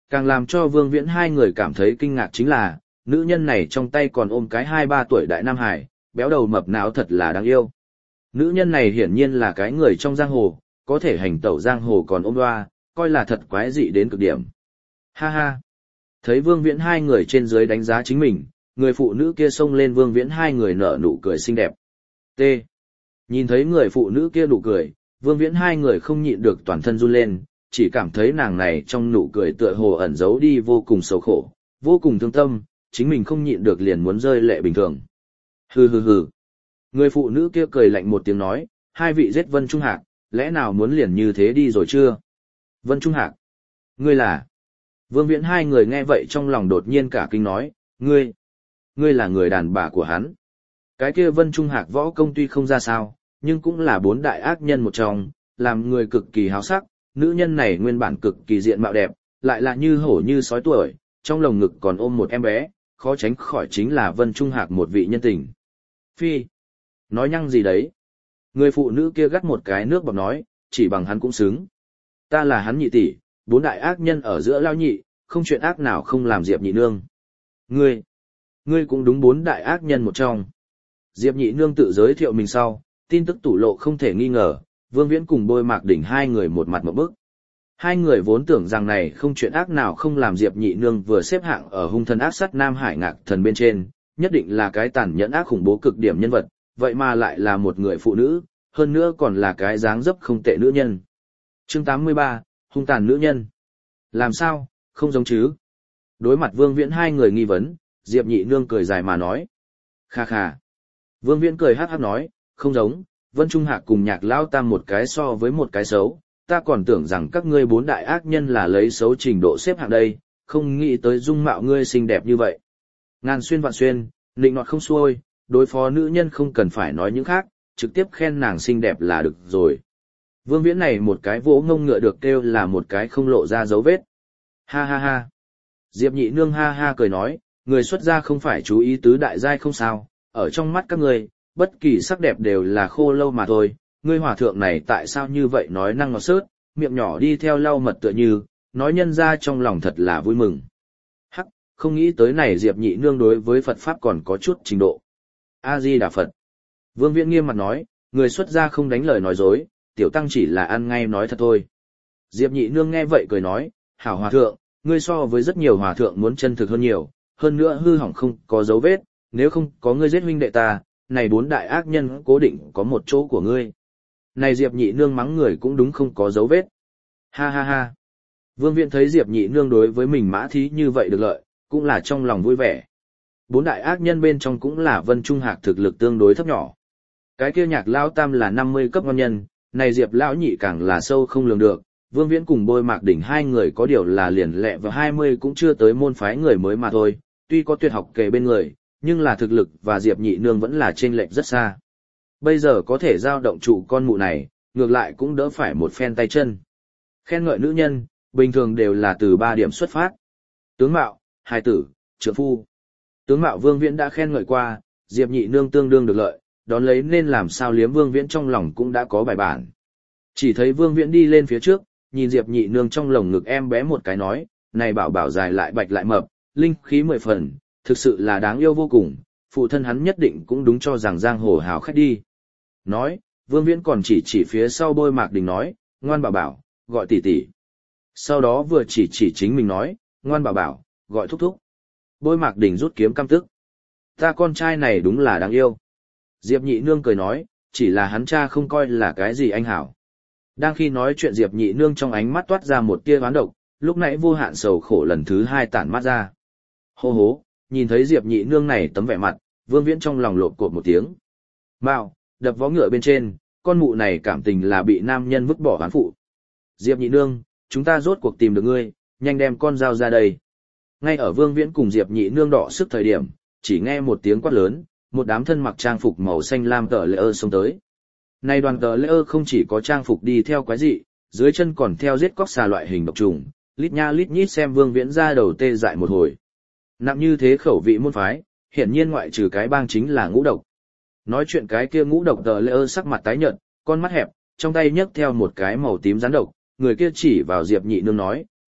Càng làm cho Vương Viễn hai người cảm thấy kinh ngạc chính là, nữ nhân này trong tay còn ôm cái hai ba tuổi đại nam hải, béo đầu mập não thật là đáng yêu. Nữ nhân này hiển nhiên là cái người trong giang hồ, có thể hành tẩu giang hồ còn ôm đoa, coi là thật quái dị đến cực điểm. Ha ha! Thấy Vương Viễn hai người trên dưới đánh giá chính mình, người phụ nữ kia xông lên Vương Viễn hai người nở nụ cười xinh đẹp. T. Nhìn thấy người phụ nữ kia nụ cười, Vương Viễn hai người không nhịn được toàn thân run lên, chỉ cảm thấy nàng này trong nụ cười tựa hồ ẩn giấu đi vô cùng xấu khổ, vô cùng thương tâm, chính mình không nhịn được liền muốn rơi lệ bình thường. Hừ hừ hừ. Người phụ nữ kia cười lạnh một tiếng nói, hai vị giết Vân Trung Hạc, lẽ nào muốn liền như thế đi rồi chưa? Vân Trung Hạc. Ngươi là... Vương Viễn hai người nghe vậy trong lòng đột nhiên cả kinh nói, ngươi, ngươi là người đàn bà của hắn. Cái kia Vân Trung Hạc võ công tuy không ra sao, nhưng cũng là bốn đại ác nhân một trong, làm người cực kỳ háo sắc, nữ nhân này nguyên bản cực kỳ diện mạo đẹp, lại là như hổ như sói tuổi, trong lồng ngực còn ôm một em bé, khó tránh khỏi chính là Vân Trung Hạc một vị nhân tình. Phi, nói nhăng gì đấy? Người phụ nữ kia gắt một cái nước bọt nói, chỉ bằng hắn cũng xứng. Ta là hắn nhị tỷ, bốn đại ác nhân ở giữa lao nhị, không chuyện ác nào không làm Diệp nhị nương. Ngươi, ngươi cũng đúng bốn đại ác nhân một trong. Diệp nhị nương tự giới thiệu mình sau, tin tức tủ lộ không thể nghi ngờ, Vương Viễn cùng Bôi Mạc Đỉnh hai người một mặt một bức. Hai người vốn tưởng rằng này không chuyện ác nào không làm Diệp nhị nương vừa xếp hạng ở hung thần ác sát Nam Hải Ngạc Thần bên trên, nhất định là cái tàn nhẫn ác khủng bố cực điểm nhân vật, vậy mà lại là một người phụ nữ, hơn nữa còn là cái dáng dấp không tệ nữ nhân. Chương tám mươi ba, hung tàn nữ nhân. Làm sao, không giống chứ? Đối mặt Vương Viễn hai người nghi vấn, Diệp nhị nương cười dài mà nói. Kha kha. Vương Viễn cười hát hát nói, không giống, Vân Trung Hạc cùng Nhạc Lão Tam một cái so với một cái xấu, ta còn tưởng rằng các ngươi bốn đại ác nhân là lấy xấu trình độ xếp hạng đây, không nghĩ tới dung mạo ngươi xinh đẹp như vậy. Ngàn xuyên vạn xuyên, nịnh nọt không xuôi, đối phó nữ nhân không cần phải nói những khác, trực tiếp khen nàng xinh đẹp là được rồi. Vương Viễn này một cái vỗ ngông ngựa được kêu là một cái không lộ ra dấu vết. Ha ha ha. Diệp nhị nương ha ha cười nói, người xuất gia không phải chú ý tứ đại giai không sao, ở trong mắt các ngươi, bất kỳ sắc đẹp đều là khô lâu mà thôi, ngươi hòa thượng này tại sao như vậy nói năng ngọt sớt, miệng nhỏ đi theo lau mật tựa như, nói nhân ra trong lòng thật là vui mừng. Hắc, không nghĩ tới này Diệp nhị nương đối với Phật Pháp còn có chút trình độ. A-di-đà Phật. Vương Viễn nghiêm mặt nói, người xuất gia không đánh lời nói dối, tiểu tăng chỉ là ăn ngay nói thật thôi. Diệp nhị nương nghe vậy cười nói, hảo hòa thượng, ngươi so với rất nhiều hòa thượng muốn chân thực hơn nhiều, hơn nữa hư hỏng không có dấu vết, nếu không có ngươi giết huynh đệ ta, này bốn đại ác nhân cố định có một chỗ của ngươi. Này Diệp nhị nương mắng người cũng đúng không có dấu vết. Ha ha ha. Vương Viễn thấy Diệp nhị nương đối với mình mã thí như vậy được lợi, cũng là trong lòng vui vẻ. Bốn đại ác nhân bên trong cũng là Vân Trung Hạc thực lực tương đối thấp nhỏ. Cái kia Nhạc Lão Tam là năm mươi cấp ngon nhân, này Diệp lão nhị càng là sâu không lường được. Vương Viễn cùng Bôi Mạc Đỉnh hai người có điều là liền lẹ và hai mươi cũng chưa tới môn phái người mới mà thôi, tuy có tuyệt học kề bên người, nhưng là thực lực và Diệp nhị nương vẫn là chênh lệch rất xa. Bây giờ có thể giao động trụ con mụ này, ngược lại cũng đỡ phải một phen tay chân. Khen ngợi nữ nhân, bình thường đều là từ ba điểm xuất phát. Tướng mạo, hài tử, trượng phu. Tướng mạo Vương Viễn đã khen ngợi qua, Diệp nhị nương tương đương được lợi, đón lấy nên làm sao liếm Vương Viễn trong lòng cũng đã có bài bản. Chỉ thấy Vương Viễn đi lên phía trước, nhìn Diệp nhị nương trong lồng ngực em bé một cái nói, này bảo bảo dài lại bạch lại mập, linh khí mười phần, thực sự là đáng yêu vô cùng, phụ thân hắn nhất định cũng đúng cho rằng giang hồ hào khách đi. Nói, Vương Viễn còn chỉ chỉ phía sau Bôi Mạc Đỉnh nói, ngoan bảo bảo, gọi tỷ tỷ. Sau đó vừa chỉ chỉ chính mình nói, ngoan bảo bảo, gọi thúc thúc. Bôi Mạc Đỉnh rút kiếm căm tức. Ta con trai này đúng là đáng yêu. Diệp nhị nương cười nói, chỉ là hắn cha không coi là cái gì anh hảo. Đang khi nói chuyện Diệp nhị nương trong ánh mắt toát ra một tia oán độc, lúc nãy vô hạn sầu khổ lần thứ hai tản mắt ra. Hô hố, nhìn thấy Diệp nhị nương này tấm vẻ mặt, Vương Viễn trong lòng lộn cột một tiếng. Mao, đập vó ngựa bên trên, con mụ này cảm tình là bị nam nhân vứt bỏ oán phụ. Diệp nhị nương, chúng ta rốt cuộc tìm được ngươi, nhanh đem con dao ra đây. Ngay ở Vương Viễn cùng Diệp nhị nương đọ sức thời điểm, chỉ nghe một tiếng quát lớn, một đám thân mặc trang phục màu xanh lam tờ lễ ơ xông tới. Này đoàn tờ lễ ơ không chỉ có trang phục đi theo quái dị, dưới chân còn theo giết cóc xà loại hình độc trùng, lít nha lít nhít xem Vương Viễn ra đầu tê dại một hồi. Nặng như thế khẩu vị môn phái, hiển nhiên ngoại trừ cái bang chính là ngũ độc. Nói chuyện cái kia ngũ độc tờ lễ ơ sắc mặt tái nhợt, con mắt hẹp, trong tay nhấc theo một cái màu tím rắn độc, người kia chỉ vào Diệp nhị nương nói,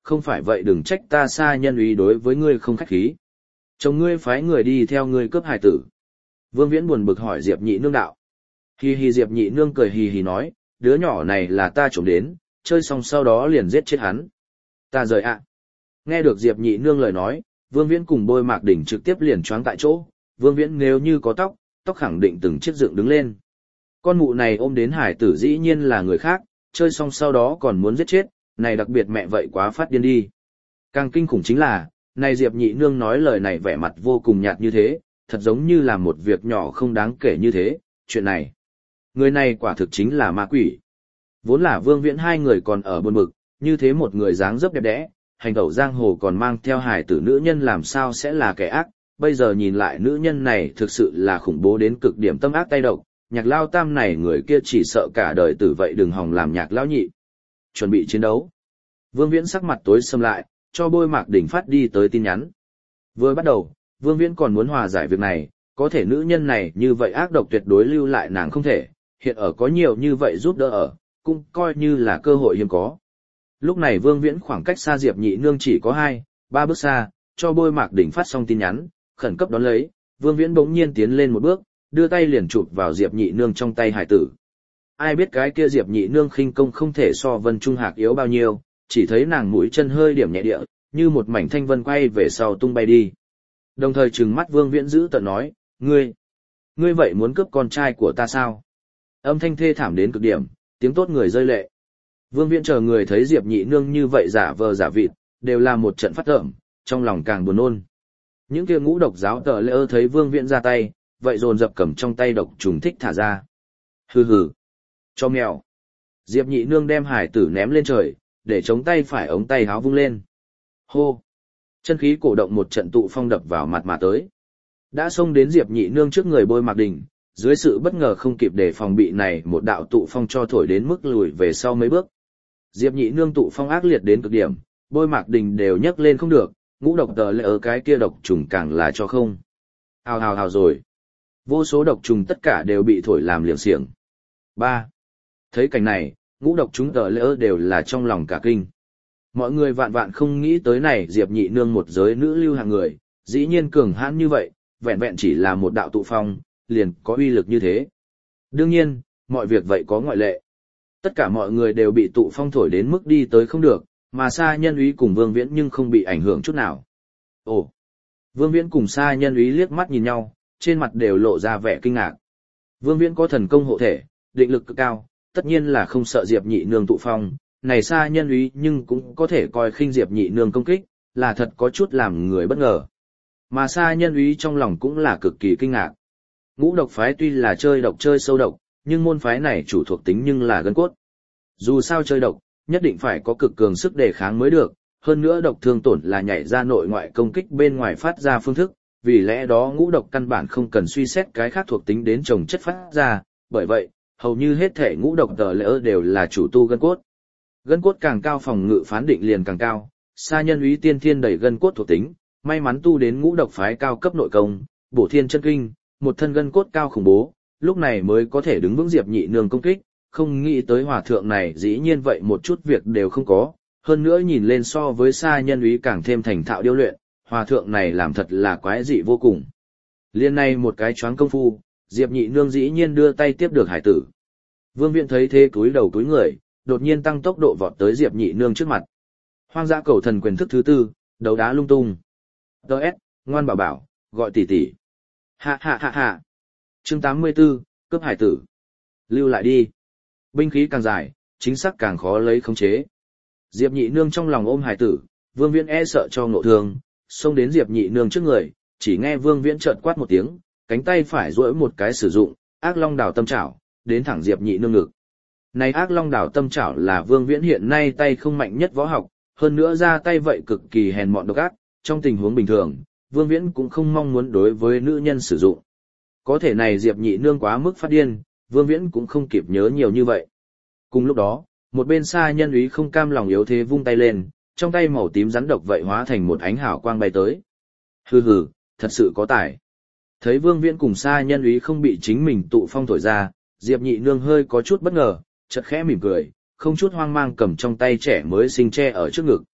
không phải vậy đừng trách ta Sa Nhân Úy đối với ngươi không khách khí. Chồng ngươi phái người đi theo ngươi cướp hài tử. Vương Viễn buồn bực hỏi Diệp Nhị Nương đạo. Hi hi Diệp Nhị Nương cười hì hì nói, đứa nhỏ này là ta trộm đến, chơi xong sau đó liền giết chết hắn. Ta rời ạ. Nghe được Diệp Nhị Nương lời nói, Vương Viễn cùng Bôi Mạc Đỉnh trực tiếp liền choáng tại chỗ, Vương Viễn nếu như có tóc, tóc khẳng định từng chiếc dựng đứng lên. Con mụ này ôm đến hải tử dĩ nhiên là người khác, chơi xong sau đó còn muốn giết chết, này đặc biệt mẹ vậy quá phát điên đi. Càng kinh khủng chính là, này Diệp Nhị Nương nói lời này vẻ mặt vô cùng nhạt như thế, thật giống như là một việc nhỏ không đáng kể như thế, chuyện này. Người này quả thực chính là ma quỷ. Vốn là Vương Viễn hai người còn ở buồn bực, như thế một người dáng dấp đẹp đẽ, hành tẩu giang hồ còn mang theo hài tử nữ nhân làm sao sẽ là kẻ ác, bây giờ nhìn lại nữ nhân này thực sự là khủng bố đến cực điểm tâm ác tay độc, Nhạc Lao Tam này người kia chỉ sợ cả đời tử vậy đừng hòng làm Nhạc Lão Nhị. Chuẩn bị chiến đấu. Vương Viễn sắc mặt tối sầm lại, cho Bôi Mạc Đỉnh phát đi tới tin nhắn. Vừa bắt đầu, Vương Viễn còn muốn hòa giải việc này, có thể nữ nhân này như vậy ác độc tuyệt đối lưu lại nàng không thể, hiện ở có nhiều như vậy giúp đỡ ở, cũng coi như là cơ hội hiếm có. Lúc này Vương Viễn khoảng cách xa Diệp Nhị Nương chỉ có hai, ba bước xa, cho Bôi Mạc Đỉnh phát xong tin nhắn, khẩn cấp đón lấy, Vương Viễn bỗng nhiên tiến lên một bước, đưa tay liền chụp vào Diệp Nhị Nương trong tay hải tử. Ai biết cái kia Diệp Nhị Nương khinh công không thể so Vân Trung Hạc yếu bao nhiêu, chỉ thấy nàng mũi chân hơi điểm nhẹ địa, như một mảnh thanh vân quay về sau tung bay đi. Đồng thời trừng mắt Vương Viễn giữ tợn nói, ngươi, ngươi vậy muốn cướp con trai của ta sao? Âm thanh thê thảm đến cực điểm, tiếng tốt người rơi lệ. Vương Viễn chờ người thấy Diệp Nhị Nương như vậy giả vờ giả vịt, đều là một trận phát tởm, trong lòng càng buồn nôn. Những kia ngũ độc giáo tờ lễ ơ thấy Vương Viễn ra tay, vậy dồn dập cầm trong tay độc trùng thích thả ra. Hừ hừ, cho mèo. Diệp Nhị Nương đem hải tử ném lên trời, để chống tay phải ống tay háo vung lên. Hô! Chân khí cổ động một trận tụ phong đập vào mặt mà tới. Đã xông đến Diệp Nhị Nương trước người Bôi Mạc Đỉnh, dưới sự bất ngờ không kịp để phòng bị này một đạo tụ phong cho thổi đến mức lùi về sau mấy bước. Diệp Nhị Nương tụ phong ác liệt đến cực điểm, Bôi Mạc Đỉnh đều nhấc lên không được, ngũ độc tờ lệ ở cái kia độc trùng càng là cho không. Hào hào hào rồi. Vô số độc trùng tất cả đều bị thổi làm liệng xiềng. ba. Thấy cảnh này, ngũ độc chúng tờ lệ ơ đều là trong lòng cả kinh. Mọi người vạn vạn không nghĩ tới này Diệp Nhị Nương một giới nữ lưu hạng người, dĩ nhiên cường hãn như vậy, vẹn vẹn chỉ là một đạo tụ phong, liền có uy lực như thế. Đương nhiên, mọi việc vậy có ngoại lệ. Tất cả mọi người đều bị tụ phong thổi đến mức đi tới không được, mà Sa Nhân Úy cùng Vương Viễn nhưng không bị ảnh hưởng chút nào. Ồ! Vương Viễn cùng Sa Nhân Úy liếc mắt nhìn nhau, trên mặt đều lộ ra vẻ kinh ngạc. Vương Viễn có thần công hộ thể, định lực cực cao, tất nhiên là không sợ Diệp Nhị Nương tụ phong, này Sa Nhân Úy nhưng cũng có thể coi khinh Diệp Nhị Nương công kích, là thật có chút làm người bất ngờ. Mà Sa Nhân Úy trong lòng cũng là cực kỳ kinh ngạc. Ngũ độc phái tuy là chơi độc chơi sâu độc, nhưng môn phái này chủ thuộc tính nhưng là gân cốt. Dù sao chơi độc, nhất định phải có cực cường sức đề kháng mới được, hơn nữa độc thương tổn là nhảy ra nội ngoại công kích bên ngoài phát ra phương thức, vì lẽ đó ngũ độc căn bản không cần suy xét cái khác thuộc tính đến trồng chất phát ra, bởi vậy, hầu như hết thể ngũ độc tờ lỡ đều là chủ tu gân cốt. Gân cốt càng cao phòng ngự phán định liền càng cao, Sa Nhân Úy tiên thiên đầy gân cốt thuộc tính, may mắn tu đến ngũ độc phái cao cấp nội công, bổ thiên chân kinh, một thân gân cốt cao khủng bố, lúc này mới có thể đứng vững Diệp Nhị Nương công kích, không nghĩ tới hòa thượng này dĩ nhiên vậy một chút việc đều không có, hơn nữa nhìn lên so với Sa Nhân Úy càng thêm thành thạo điêu luyện, hòa thượng này làm thật là quái dị vô cùng. Liên này một cái choáng công phu, Diệp Nhị Nương dĩ nhiên đưa tay tiếp được hải tử. Vương Viễn thấy thế cúi đầu cúi người, đột nhiên tăng tốc độ vọt tới Diệp Nhị Nương trước mặt. Hoang dã cầu thần quyền thức thứ tư, đấu đá lung tung. Đợt, ngoan bảo bảo, gọi tỷ tỷ. Hạ hạ hạ hạ. Chương tám mươi tư, cướp hải tử. Lưu lại đi. Binh khí càng dài, chính xác càng khó lấy khống chế. Diệp Nhị Nương trong lòng ôm hải tử, Vương Viễn e sợ cho ngộ thương, xông đến Diệp Nhị Nương trước người, chỉ nghe Vương Viễn chợt quát một tiếng, cánh tay phải duỗi một cái sử dụng, Ác Long Đào Tâm Trảo, đến thẳng Diệp Nhị Nương ngực. Này Ác Long Đào Tâm Trảo là Vương Viễn hiện nay tay không mạnh nhất võ học, hơn nữa ra tay vậy cực kỳ hèn mọn độc ác, trong tình huống bình thường, Vương Viễn cũng không mong muốn đối với nữ nhân sử dụng. Có thể này Diệp Nhị Nương quá mức phát điên, Vương Viễn cũng không kịp nhớ nhiều như vậy. Cùng lúc đó, một bên Sa Nhân Úy không cam lòng yếu thế vung tay lên, trong tay màu tím rắn độc vậy hóa thành một ánh hào quang bay tới. Hừ hừ, thật sự có tài. Thấy Vương Viễn cùng Sa Nhân Úy không bị chính mình tụ phong thổi ra, Diệp Nhị Nương hơi có chút bất ngờ, chợt khẽ mỉm cười, không chút hoang mang cầm trong tay trẻ mới sinh tre ở trước ngực.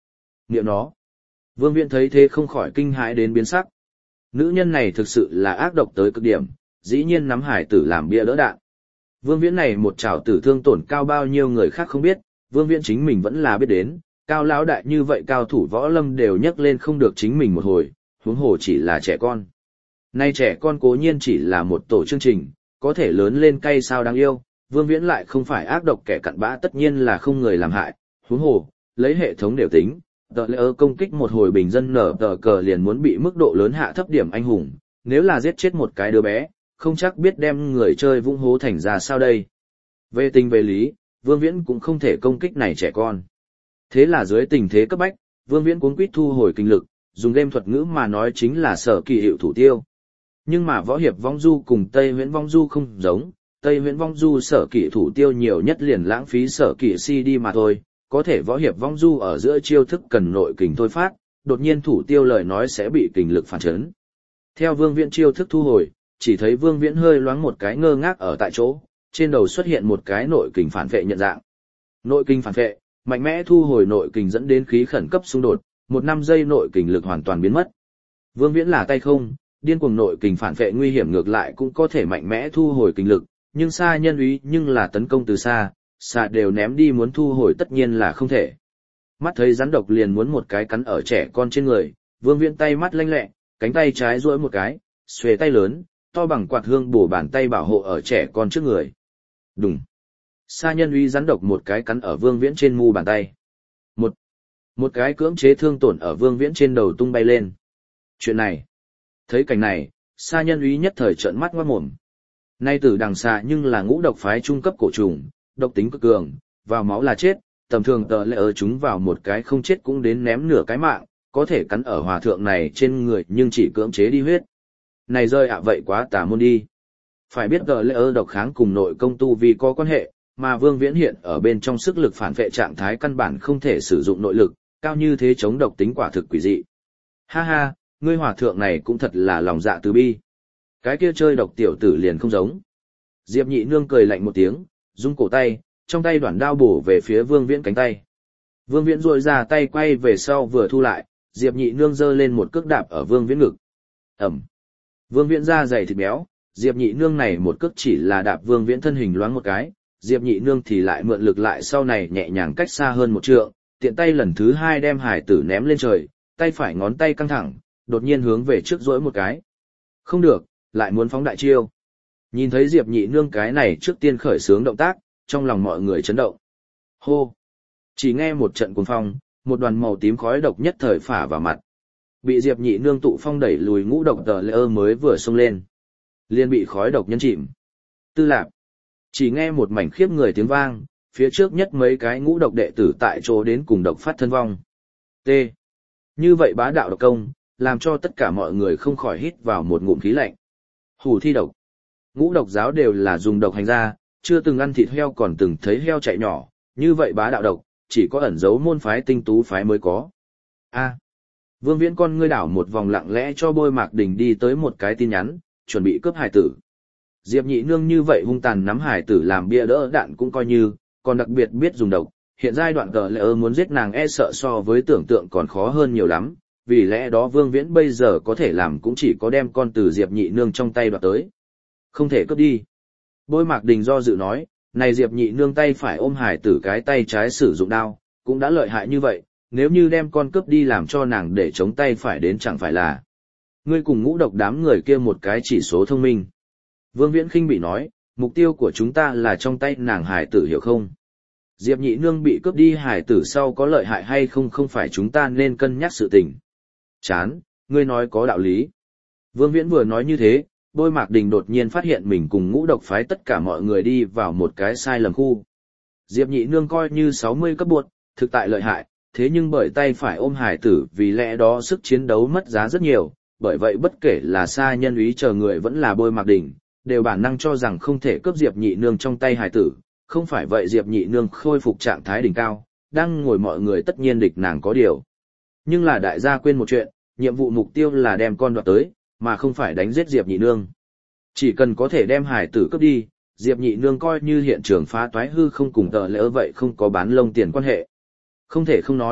Niệm nó. Vương Viễn thấy thế không khỏi kinh hãi đến biến sắc. Nữ nhân này thực sự là ác độc tới cực điểm, dĩ nhiên nắm hải tử làm bia đỡ đạn. Vương Viễn này một trảo tử thương tổn cao bao nhiêu người khác không biết, Vương Viễn chính mình vẫn là biết đến, cao lão đại như vậy cao thủ võ lâm đều nhấc lên không được chính mình một hồi, huống hồ chỉ là trẻ con. Nay trẻ con cố nhiên chỉ là một tổ chương trình, có thể lớn lên cay sao đáng yêu, Vương Viễn lại không phải ác độc kẻ cặn bã tất nhiên là không người làm hại, huống hồ, lấy hệ thống đều tính, tờ lễ ơ công kích một hồi bình dân nở tờ cờ liền muốn bị mức độ lớn hạ thấp điểm anh hùng, nếu là giết chết một cái đứa bé, không chắc biết đem người chơi vung hố thành ra sao đây. Về tình về lý, Vương Viễn cũng không thể công kích này trẻ con. Thế là dưới tình thế cấp bách, Vương Viễn cuống quýt thu hồi kinh lực, dùng game thuật ngữ mà nói chính là sở kỳ hiệu thủ tiêu. Nhưng mà võ hiệp vong du cùng Tây Huyễn vong du không giống, Tây Huyễn vong du sở kỳ thủ tiêu nhiều nhất liền lãng phí sở kỳ xê đê mà thôi, có thể võ hiệp vong du ở giữa chiêu thức cần nội kình thôi phát, đột nhiên thủ tiêu lời nói sẽ bị kình lực phản chấn. Theo Vương Viễn chiêu thức thu hồi, chỉ thấy Vương Viễn hơi loáng một cái ngơ ngác ở tại chỗ, trên đầu xuất hiện một cái nội kình phản vệ nhận dạng. Nội kình phản vệ, mạnh mẽ thu hồi nội kình dẫn đến khí khẩn cấp xung đột, một năm giây nội kình lực hoàn toàn biến mất. Vương Viễn là tay không, điên cuồng nội kình phản vệ nguy hiểm ngược lại cũng có thể mạnh mẽ thu hồi kình lực, nhưng xa nhân úy nhưng là tấn công từ xa, xa đều ném đi muốn thu hồi tất nhiên là không thể. Mắt thấy rắn độc liền muốn một cái cắn ở trẻ con trên người, Vương Viễn tay mắt lanh lẹ, cánh tay trái duỗi một cái, xuề tay lớn, to bằng quạt hương bổ bàn tay bảo hộ ở trẻ con trước người. Đùng. Sa nhân uy rắn độc một cái cắn ở Vương Viễn trên mu bàn tay. Một. Một cái cưỡng chế thương tổn ở Vương Viễn trên đầu tung bay lên. Chuyện này. Thấy cảnh này, sa nhân uy nhất thời trợn mắt ngoát mồm. Nay tử đằng xà nhưng là ngũ độc phái trung cấp cổ trùng, độc tính cực cường, vào máu là chết, tầm thường tờ lệ ở chúng vào một cái không chết cũng đến ném nửa cái mạng, có thể cắn ở hòa thượng này trên người nhưng chỉ cưỡng chế đi huyết. Này rơi ạ vậy quá tà môn đi. Phải biết tờ lệ ở độc kháng cùng nội công tu vì có quan hệ, mà Vương Viễn hiện ở bên trong sức lực phản vệ trạng thái căn bản không thể sử dụng nội lực, cao như thế chống độc tính quả thực quỷ dị. Ha ha, ngươi hòa thượng này cũng thật là lòng dạ từ bi. Cái kia chơi độc tiểu tử liền không giống. Diệp Nhị Nương cười lạnh một tiếng, rung cổ tay, trong tay đoạn đao bổ về phía Vương Viễn cánh tay. Vương Viễn duỗi ra tay quay về sau vừa thu lại, Diệp Nhị Nương giơ lên một cước đạp ở Vương Viễn ngực. Ẩm. Vương Viễn da dày thịt béo, Diệp Nhị Nương này một cước chỉ là đạp Vương Viễn thân hình loáng một cái, Diệp Nhị Nương thì lại mượn lực lại sau này nhẹ nhàng cách xa hơn một trượng, tiện tay lần thứ hai đem hải tử ném lên trời, tay phải ngón tay căng thẳng, đột nhiên hướng về trước duỗi một cái. Không được, lại muốn phóng đại chiêu. Nhìn thấy Diệp Nhị Nương cái này trước tiên khởi xướng động tác, trong lòng mọi người chấn động. Hô! Chỉ nghe một trận cuồng phong, một đoàn màu tím khói độc nhất thời phả vào mặt. Bị Diệp Nhị Nương tụ phong đẩy lùi ngũ độc tờ lơ mới vừa xông lên. Liền bị khói độc nhân chìm. Tư lạp! Chỉ nghe một mảnh khiếp người tiếng vang, phía trước nhất mấy cái ngũ độc đệ tử tại chỗ đến cùng độc phát thân vong. T. Như vậy bá đạo độc công, làm cho tất cả mọi người không khỏi hít vào một ngụm khí lạnh. Hủ thi độc. Ngũ độc giáo đều là dùng độc hành ra, chưa từng ăn thịt heo còn từng thấy heo chạy nhỏ, như vậy bá đạo độc, chỉ có ẩn giấu môn phái tinh tú phái mới có. A. Vương Viễn con ngươi đảo một vòng lặng lẽ cho Bôi Mạc Đình đi tới một cái tin nhắn, chuẩn bị cướp hải tử. Diệp Nhị Nương như vậy hung tàn nắm hải tử làm bia đỡ đạn cũng coi như, còn đặc biệt biết dùng độc, hiện giai đoạn tờ lệ ơ muốn giết nàng e sợ so với tưởng tượng còn khó hơn nhiều lắm, vì lẽ đó Vương Viễn bây giờ có thể làm cũng chỉ có đem con từ Diệp Nhị Nương trong tay đoạt tới. Không thể cướp đi. Bôi Mạc Đình do dự nói, này Diệp Nhị Nương tay phải ôm hải tử cái tay trái sử dụng đao, cũng đã lợi hại như vậy, nếu như đem con cướp đi làm cho nàng để chống tay phải đến chẳng phải là. Ngươi cùng ngũ độc đám người kia một cái chỉ số thông minh. Vương Viễn khinh bị nói, mục tiêu của chúng ta là trong tay nàng hải tử hiểu không? Diệp Nhị Nương bị cướp đi hải tử sau có lợi hại hay không không phải chúng ta nên cân nhắc sự tình. Chán, ngươi nói có đạo lý. Vương Viễn vừa nói như thế, Bôi Mạc Đình đột nhiên phát hiện mình cùng ngũ độc phái tất cả mọi người đi vào một cái sai lầm khu. Diệp Nhị Nương coi như sáu mươi cấp buộc, thực tại lợi hại, thế nhưng bởi tay phải ôm hải tử vì lẽ đó sức chiến đấu mất giá rất nhiều, bởi vậy bất kể là Sa Nhân Úy chờ người vẫn là Bôi Mạc Đình, đều bản năng cho rằng không thể cướp Diệp Nhị Nương trong tay hải tử, không phải vậy Diệp Nhị Nương khôi phục trạng thái đỉnh cao, đang ngồi mọi người tất nhiên địch nàng có điều. Nhưng là đại gia quên một chuyện, nhiệm vụ mục tiêu là đem con đoạt tới, mà không phải đánh giết Diệp Nhị Nương. Chỉ cần có thể đem hải tử cướp đi, Diệp Nhị Nương coi như hiện trường phá toái hư không cùng tờ lỡ vậy không có bán lông tiền quan hệ. Không thể không nói,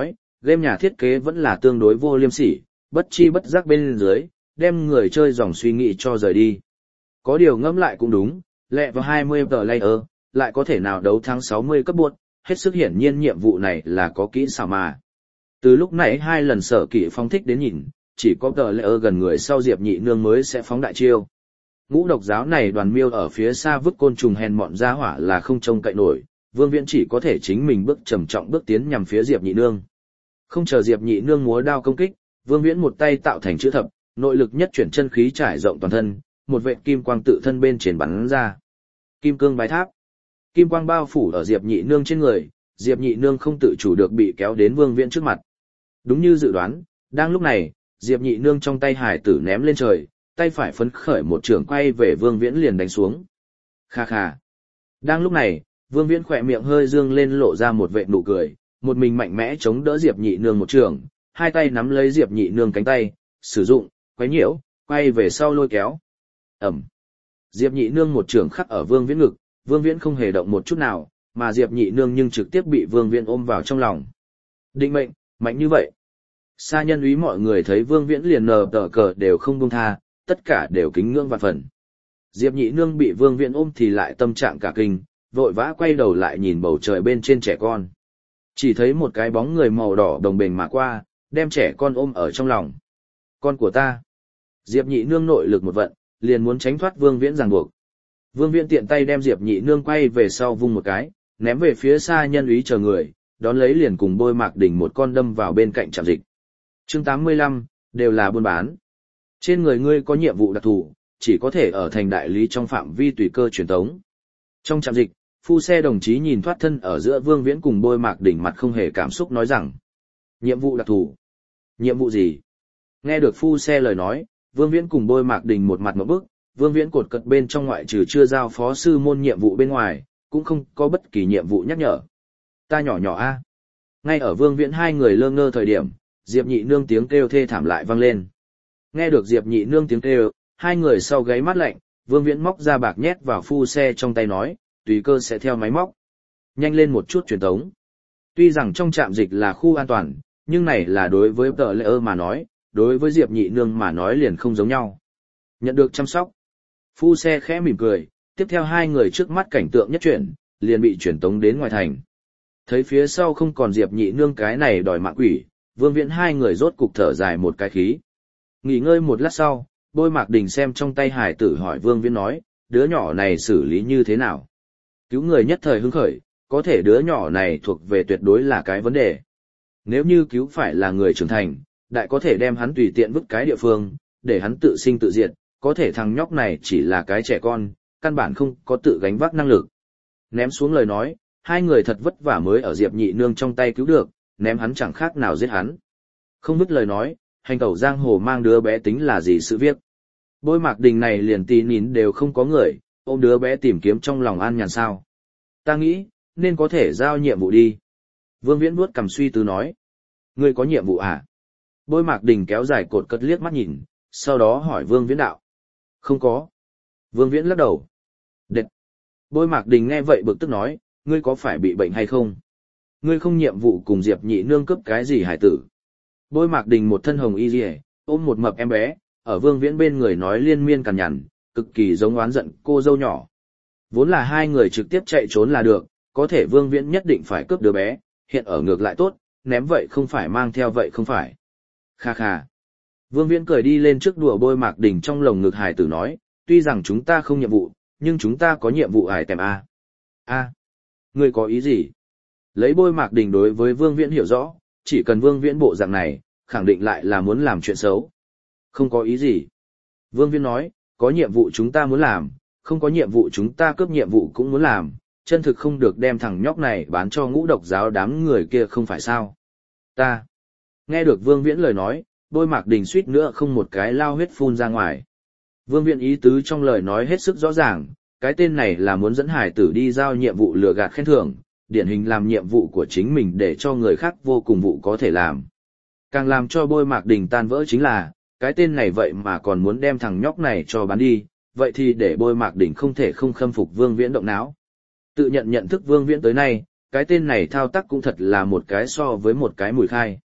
Game nhà thiết kế vẫn là tương đối vô liêm sỉ, bất chi bất giác bên dưới, đem người chơi dòng suy nghĩ cho rời đi. Có điều ngẫm lại cũng đúng, lẹ vào hai mươi tờ layer, lại có thể nào đấu thắng sáu mươi cấp buộc, hết sức hiển nhiên nhiệm vụ này là có kỹ xảo mà. Từ lúc nãy hai lần sở kỵ phóng thích đến nhìn, chỉ có tờ layer gần người sau Diệp Nhị Nương mới sẽ phóng đại chiêu. Ngũ độc giáo này đoàn miêu ở phía xa vứt côn trùng hèn mọn ra hỏa là không trông cậy nổi, Vương Viễn chỉ có thể chính mình bước trầm trọng bước tiến nhằm phía Diệp Nhị Nương. Không chờ Diệp Nhị Nương múa đao công kích, Vương Viễn một tay tạo thành chữ thập, nội lực nhất chuyển chân khí trải rộng toàn thân, một vệt kim quang tự thân bên trên bắn ra. Kim cương bái tháp. Kim quang bao phủ ở Diệp Nhị Nương trên người, Diệp Nhị Nương không tự chủ được bị kéo đến Vương Viễn trước mặt. Đúng như dự đoán, đang lúc này, Diệp Nhị Nương trong tay hải tử ném lên trời, tay phải phấn khởi một trường quay về Vương Viễn liền đánh xuống. Kha kha. Đang lúc này, Vương Viễn khỏe miệng hơi dương lên lộ ra một vệt nụ cười, một mình mạnh mẽ chống đỡ Diệp Nhị Nương một trường, hai tay nắm lấy Diệp Nhị Nương cánh tay, sử dụng, quấy nhiễu, quay về sau lôi kéo. Ẩm. Diệp Nhị Nương một trường khắc ở Vương Viễn ngực, Vương Viễn không hề động một chút nào, mà Diệp Nhị Nương nhưng trực tiếp bị Vương Viễn ôm vào trong lòng. Định mệnh, mạnh như vậy. Sa nhân úy mọi người thấy Vương Viễn liền nờ tờ cờ đều không buông tha, tất cả đều kính ngưỡng vạn phần. Diệp Nhị Nương bị Vương Viễn ôm thì lại tâm trạng cả kinh, vội vã quay đầu lại nhìn bầu trời bên trên trẻ con. Chỉ thấy một cái bóng người màu đỏ đồng bền mà qua, đem trẻ con ôm ở trong lòng. Con của ta. Diệp Nhị Nương nội lực một vận, liền muốn tránh thoát Vương Viễn ràng buộc. Vương Viễn tiện tay đem Diệp Nhị Nương quay về sau vung một cái, ném về phía xa nhân úy chờ người, đón lấy liền cùng Bôi Mạc Đỉnh một con đâm vào bên cạnh trạm dịch. Chương tám mươi lăm, đều là buôn bán. Trên người ngươi có nhiệm vụ đặc thù, chỉ có thể ở thành đại lý trong phạm vi tùy cơ truyền tống. Trong trạm dịch, phu xe đồng chí nhìn thoát thân ở giữa Vương Viễn cùng Bôi Mạc Đỉnh mặt không hề cảm xúc nói rằng: nhiệm vụ đặc thù. Nhiệm vụ gì? Nghe được phu xe lời nói, Vương Viễn cùng Bôi Mạc Đỉnh một mặt ngộp bức, Vương Viễn cột cật bên trong ngoại trừ chưa giao phó sư môn nhiệm vụ bên ngoài, cũng không có bất kỳ nhiệm vụ nhắc nhở. Ta nhỏ nhỏ a. Ngay ở Vương Viễn hai người lơ ngơ thời điểm, Diệp Nhị Nương tiếng kêu thê thảm lại vang lên. Nghe được Diệp Nhị Nương tiếng kêu, hai người sau gáy mắt lạnh, Vương Viễn móc ra bạc nhét vào phu xe trong tay nói, tùy cơ sẽ theo máy móc. Nhanh lên một chút truyền tống. Tuy rằng trong trạm dịch là khu an toàn, nhưng này là đối với tờ lệ ơ mà nói, đối với Diệp Nhị Nương mà nói liền không giống nhau. Nhận được chăm sóc. Phu xe khẽ mỉm cười, tiếp theo hai người trước mắt cảnh tượng nhất chuyển, liền bị chuyển tống đến ngoài thành. Thấy phía sau không còn Diệp Nhị Nương cái này đòi mạng quỷ, Vương Viễn hai người rốt cục thở dài một cái khí. Nghỉ ngơi một lát sau, Bôi Mạc Đình xem trong tay hải tử hỏi Vương Viễn nói, đứa nhỏ này xử lý như thế nào? Cứu người nhất thời hứng khởi, có thể đứa nhỏ này thuộc về tuyệt đối là cái vấn đề. Nếu như cứu phải là người trưởng thành, đại có thể đem hắn tùy tiện vứt cái địa phương, để hắn tự sinh tự diệt, có thể thằng nhóc này chỉ là cái trẻ con, căn bản không có tự gánh vác năng lực. Ném xuống lời nói, hai người thật vất vả mới ở Diệp Nhị Nương trong tay cứu được, ném hắn chẳng khác nào giết hắn. Không biết lời nói, hành tẩu giang hồ mang đứa bé tính là gì sự việc. Bôi Mạc Đình này liền tí nín đều không có người, ôm đứa bé tìm kiếm trong lòng an nhàn sao. Ta nghĩ, nên có thể giao nhiệm vụ đi. Vương Viễn vuốt cằm suy tư nói. Ngươi có nhiệm vụ à? Bôi Mạc Đình kéo dài cột cất liếc mắt nhìn, sau đó hỏi Vương Viễn đạo. Không có. Vương Viễn lắc đầu. Đệt. Bôi Mạc Đình nghe vậy bực tức nói, ngươi có phải bị bệnh hay không? Ngươi không nhiệm vụ cùng Diệp Nhị Nương cướp cái gì hải tử? Bôi Mạc Đình một thân hồng y liễu, ôm một mập em bé, ở Vương Viễn bên người nói liên miên cằn nhằn, cực kỳ giống oán giận cô dâu nhỏ. Vốn là hai người trực tiếp chạy trốn là được, có thể Vương Viễn nhất định phải cướp đứa bé, hiện ở ngược lại tốt, ném vậy không phải mang theo vậy không phải. Kha kha. Vương Viễn cười đi lên trước đùa Bôi Mạc Đình trong lồng ngực hài tử nói, tuy rằng chúng ta không nhiệm vụ, nhưng chúng ta có nhiệm vụ hài tèm A. A. Ngươi có ý gì? Lấy Bôi Mạc Đình đối với Vương Viễn hiểu rõ, chỉ cần Vương Viễn bộ dạng này, khẳng định lại là muốn làm chuyện xấu. Không có ý gì. Vương Viễn nói, có nhiệm vụ chúng ta muốn làm, không có nhiệm vụ chúng ta cướp nhiệm vụ cũng muốn làm, chân thực không được đem thằng nhóc này bán cho ngũ độc giáo đám người kia không phải sao. Ta. Nghe được Vương Viễn lời nói, Bôi Mạc Đình suýt nữa không một cái lao huyết phun ra ngoài. Vương Viễn ý tứ trong lời nói hết sức rõ ràng, cái tên này là muốn dẫn hải tử đi giao nhiệm vụ lừa gạt khen thưởng, điển hình làm nhiệm vụ của chính mình để cho người khác vô cùng vụ có thể làm. Càng làm cho Bôi Mạc Đình tan vỡ chính là, cái tên này vậy mà còn muốn đem thằng nhóc này cho bán đi, vậy thì để Bôi Mạc Đình không thể không khâm phục Vương Viễn động não. Tự nhận nhận thức Vương Viễn tới nay, cái tên này thao tác cũng thật là một cái so với một cái mùi khai.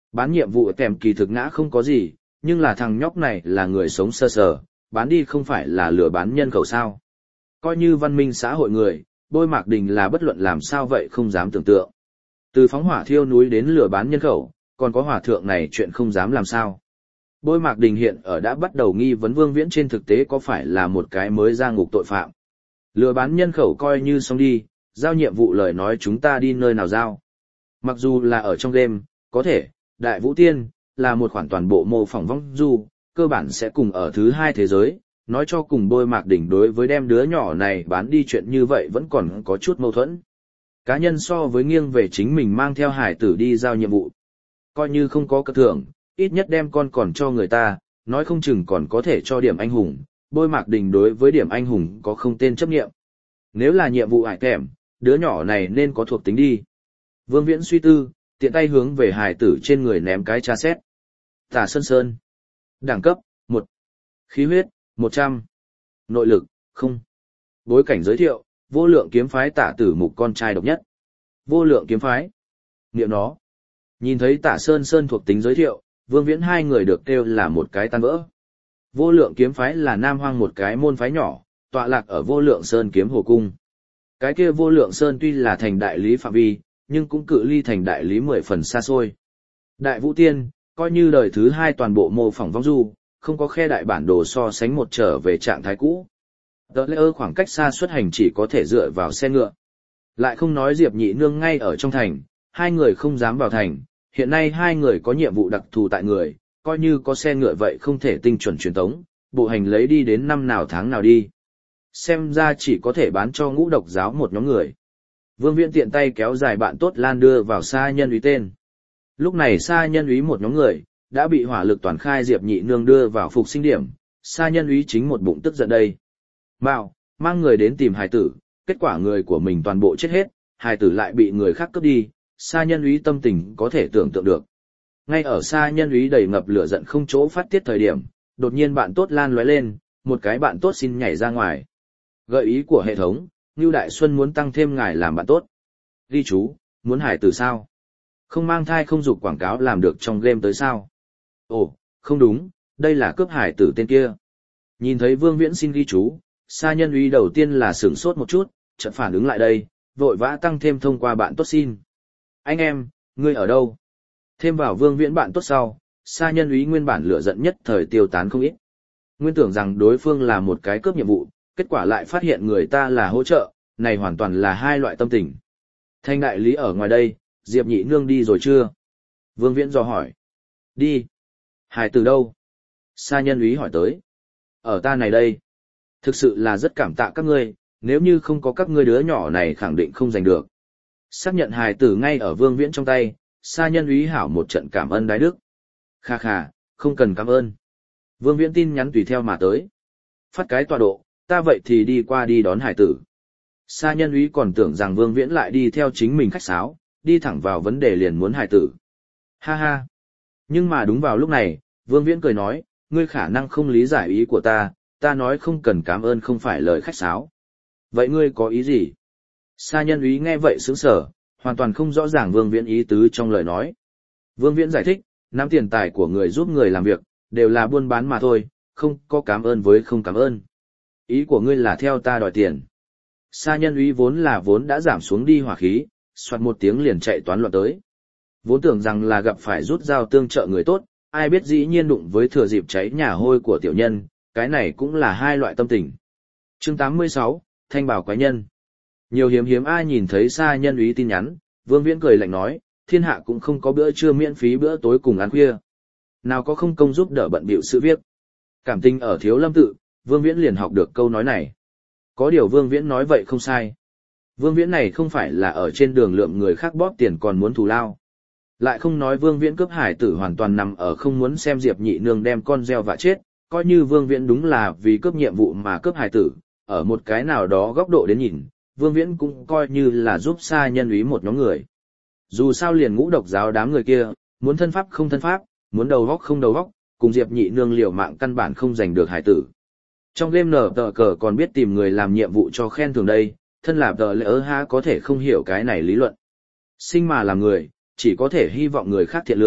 Bán nhiệm vụ kèm kỳ thực ngã không có gì, nhưng là thằng nhóc này là người sống sơ sờ, bán đi không phải là lừa bán nhân khẩu sao. Coi như văn minh xã hội người, Bôi Mạc Đình là bất luận làm sao vậy không dám tưởng tượng. Từ phóng hỏa thiêu núi đến lừa bán nhân khẩu, còn có hòa thượng này chuyện không dám làm sao. Bôi Mạc Đình hiện ở đã bắt đầu nghi vấn Vương Viễn trên thực tế có phải là một cái mới ra ngục tội phạm. Lừa bán nhân khẩu coi như xong đi, giao nhiệm vụ lời nói chúng ta đi nơi nào giao. Mặc dù là ở trong game, có thể, Đại Vũ Tiên, là một khoản toàn bộ mô phỏng vong du, cơ bản sẽ cùng ở thứ hai thế giới, nói cho cùng Bôi Mạc Đình đối với đem đứa nhỏ này bán đi chuyện như vậy vẫn còn có chút mâu thuẫn. Cá nhân so với nghiêng về chính mình mang theo hải tử đi giao nhiệm vụ. Coi như không có cơ thưởng, ít nhất đem con còn cho người ta, nói không chừng còn có thể cho điểm anh hùng. Bôi Mạc Đình đối với điểm anh hùng có không tên chấp nghiệm. Nếu là nhiệm vụ hải thèm, đứa nhỏ này nên có thuộc tính đi. Vương Viễn suy tư, tiện tay hướng về hải tử trên người ném cái tra xét. Tả Sơn Sơn. Đẳng cấp, một. Khí huyết, một trăm. Nội lực, không. Bối cảnh giới thiệu, vô lượng kiếm phái Tả Tử Mục con trai độc nhất. Vô lượng kiếm phái. Niệm nó. Nhìn thấy Tả Sơn Sơn thuộc tính giới thiệu, Vương Viễn hai người được kêu là một cái tan vỡ. Vô lượng kiếm phái là Nam Hoang một cái môn phái nhỏ, tọa lạc ở Vô Lượng Sơn kiếm hồ cung. Cái kia Vô Lượng Sơn tuy là thành đại lý phạm vi, nhưng cũng cự ly thành đại lý mười phần xa xôi. Đại Vũ Tiên, coi như đời thứ hai toàn bộ mô phỏng vong du, không có khe đại bản đồ so sánh một trở về trạng thái cũ. Đợt lễ ơ khoảng cách xa xuất hành chỉ có thể dựa vào xe ngựa. Lại không nói Diệp Nhị Nương ngay ở trong thành, hai người không dám vào thành, hiện nay hai người có nhiệm vụ đặc thù tại người, coi như có xe ngựa vậy không thể tinh chuẩn truyền tống, bộ hành lấy đi đến năm nào tháng nào đi. Xem ra chỉ có thể bán cho Ngũ Độc giáo một nhóm người. Vương Viễn tiện tay kéo dài bạn tốt Lan đưa vào Sa Nhân Úy tên. Lúc này Sa Nhân Úy một nhóm người đã bị hỏa lực toàn khai Diệp Nhị Nương đưa vào phục sinh điểm, Sa Nhân Úy chính một bụng tức giận đây. Mạo, mang người đến tìm hài tử, kết quả người của mình toàn bộ chết hết, hài tử lại bị người khác cướp đi, Sa Nhân Úy tâm tình có thể tưởng tượng được. Ngay ở Sa Nhân Úy đầy ngập lửa giận không chỗ phát tiết thời điểm, đột nhiên bạn tốt Lan lóe lên, một cái bạn tốt xin nhảy ra ngoài. Gợi ý của hệ thống, Ngưu Đại Xuân muốn tăng thêm ngài làm bạn tốt. Ghi chú, muốn hài tử sao? Không mang thai không dục quảng cáo làm được trong game tới sao? Ồ, không đúng, đây là cướp hải tử tên kia. Nhìn thấy Vương Viễn xin ghi chú, Sa Nhân Úy đầu tiên là sửng sốt một chút, chợt phản ứng lại đây, vội vã tăng thêm thông qua bạn tốt xin. Anh em, ngươi ở đâu? Thêm vào Vương Viễn bạn tốt sau, Sa Nhân Úy nguyên bản lửa giận nhất thời tiêu tán không ít. Nguyên tưởng rằng đối phương là một cái cướp nhiệm vụ, kết quả lại phát hiện người ta là hỗ trợ, này hoàn toàn là hai loại tâm tình. Thanh đại lý ở ngoài đây, Diệp Nhị Nương đi rồi chưa? Vương Viễn dò hỏi. Đi. Hải từ đâu? Sa Nhân Úy hỏi tới. Ở ta này đây. Thực sự là rất cảm tạ các ngươi, nếu như không có các ngươi đứa nhỏ này khẳng định không giành được. Xác nhận hài tử ngay ở Vương Viễn trong tay, Sa Nhân Úy hảo một trận cảm ơn đái đức. Kha kha, không cần cảm ơn. Vương Viễn tin nhắn tùy theo mà tới. Phát cái tọa độ, ta vậy thì đi qua đi đón hải tử. Sa Nhân Úy còn tưởng rằng Vương Viễn lại đi theo chính mình khách sáo, đi thẳng vào vấn đề liền muốn hải tử. Ha ha. Nhưng mà đúng vào lúc này, Vương Viễn cười nói, ngươi khả năng không lý giải ý của ta, ta nói không cần cảm ơn không phải lời khách sáo. Vậy ngươi có ý gì? Sa Nhân Úy nghe vậy sững sờ, hoàn toàn không rõ ràng Vương Viễn ý tứ trong lời nói. Vương Viễn giải thích, nắm tiền tài của người giúp người làm việc, đều là buôn bán mà thôi, không có cảm ơn với không cảm ơn. Ý của ngươi là theo ta đòi tiền. Sa Nhân Úy vốn là vốn đã giảm xuống đi hỏa khí, soạt một tiếng liền chạy toán loạn tới. Vốn tưởng rằng là gặp phải rút dao tương trợ người tốt, ai biết dĩ nhiên đụng với thừa dịp cháy nhà hôi của tiểu nhân, cái này cũng là hai loại tâm tình. Chương tám mươi sáu, Thanh Bảo Quái Nhân. Nhiều hiếm hiếm ai nhìn thấy Sa Nhân Úy tin nhắn, Vương Viễn cười lạnh nói, thiên hạ cũng không có bữa trưa miễn phí bữa tối cùng ăn khuya. Nào có không công giúp đỡ bận bịu sự việc. Cảm tình ở Thiếu Lâm tự, Vương Viễn liền học được câu nói này. Có điều Vương Viễn nói vậy không sai. Vương Viễn này không phải là ở trên đường lượm người khác bóp tiền còn muốn thù lao. Lại không nói Vương Viễn cướp hải tử hoàn toàn nằm ở không muốn xem Diệp Nhị Nương đem con gieo vạ chết, coi như Vương Viễn đúng là vì cướp nhiệm vụ mà cướp hải tử, ở một cái nào đó góc độ đến nhìn, Vương Viễn cũng coi như là giúp Sa Nhân Úy một nhóm người. Dù sao liền Ngũ Độc giáo đám người kia, muốn thân pháp không thân pháp, muốn đầu góc không đầu góc, cùng Diệp Nhị Nương liều mạng căn bản không giành được hải tử. Trong game nở tờ cờ còn biết tìm người làm nhiệm vụ cho khen thưởng đây, thân là tờ lỡ ha có thể không hiểu cái này lý luận. Sinh mà làm người, chỉ có thể hy vọng người khác thiện lương,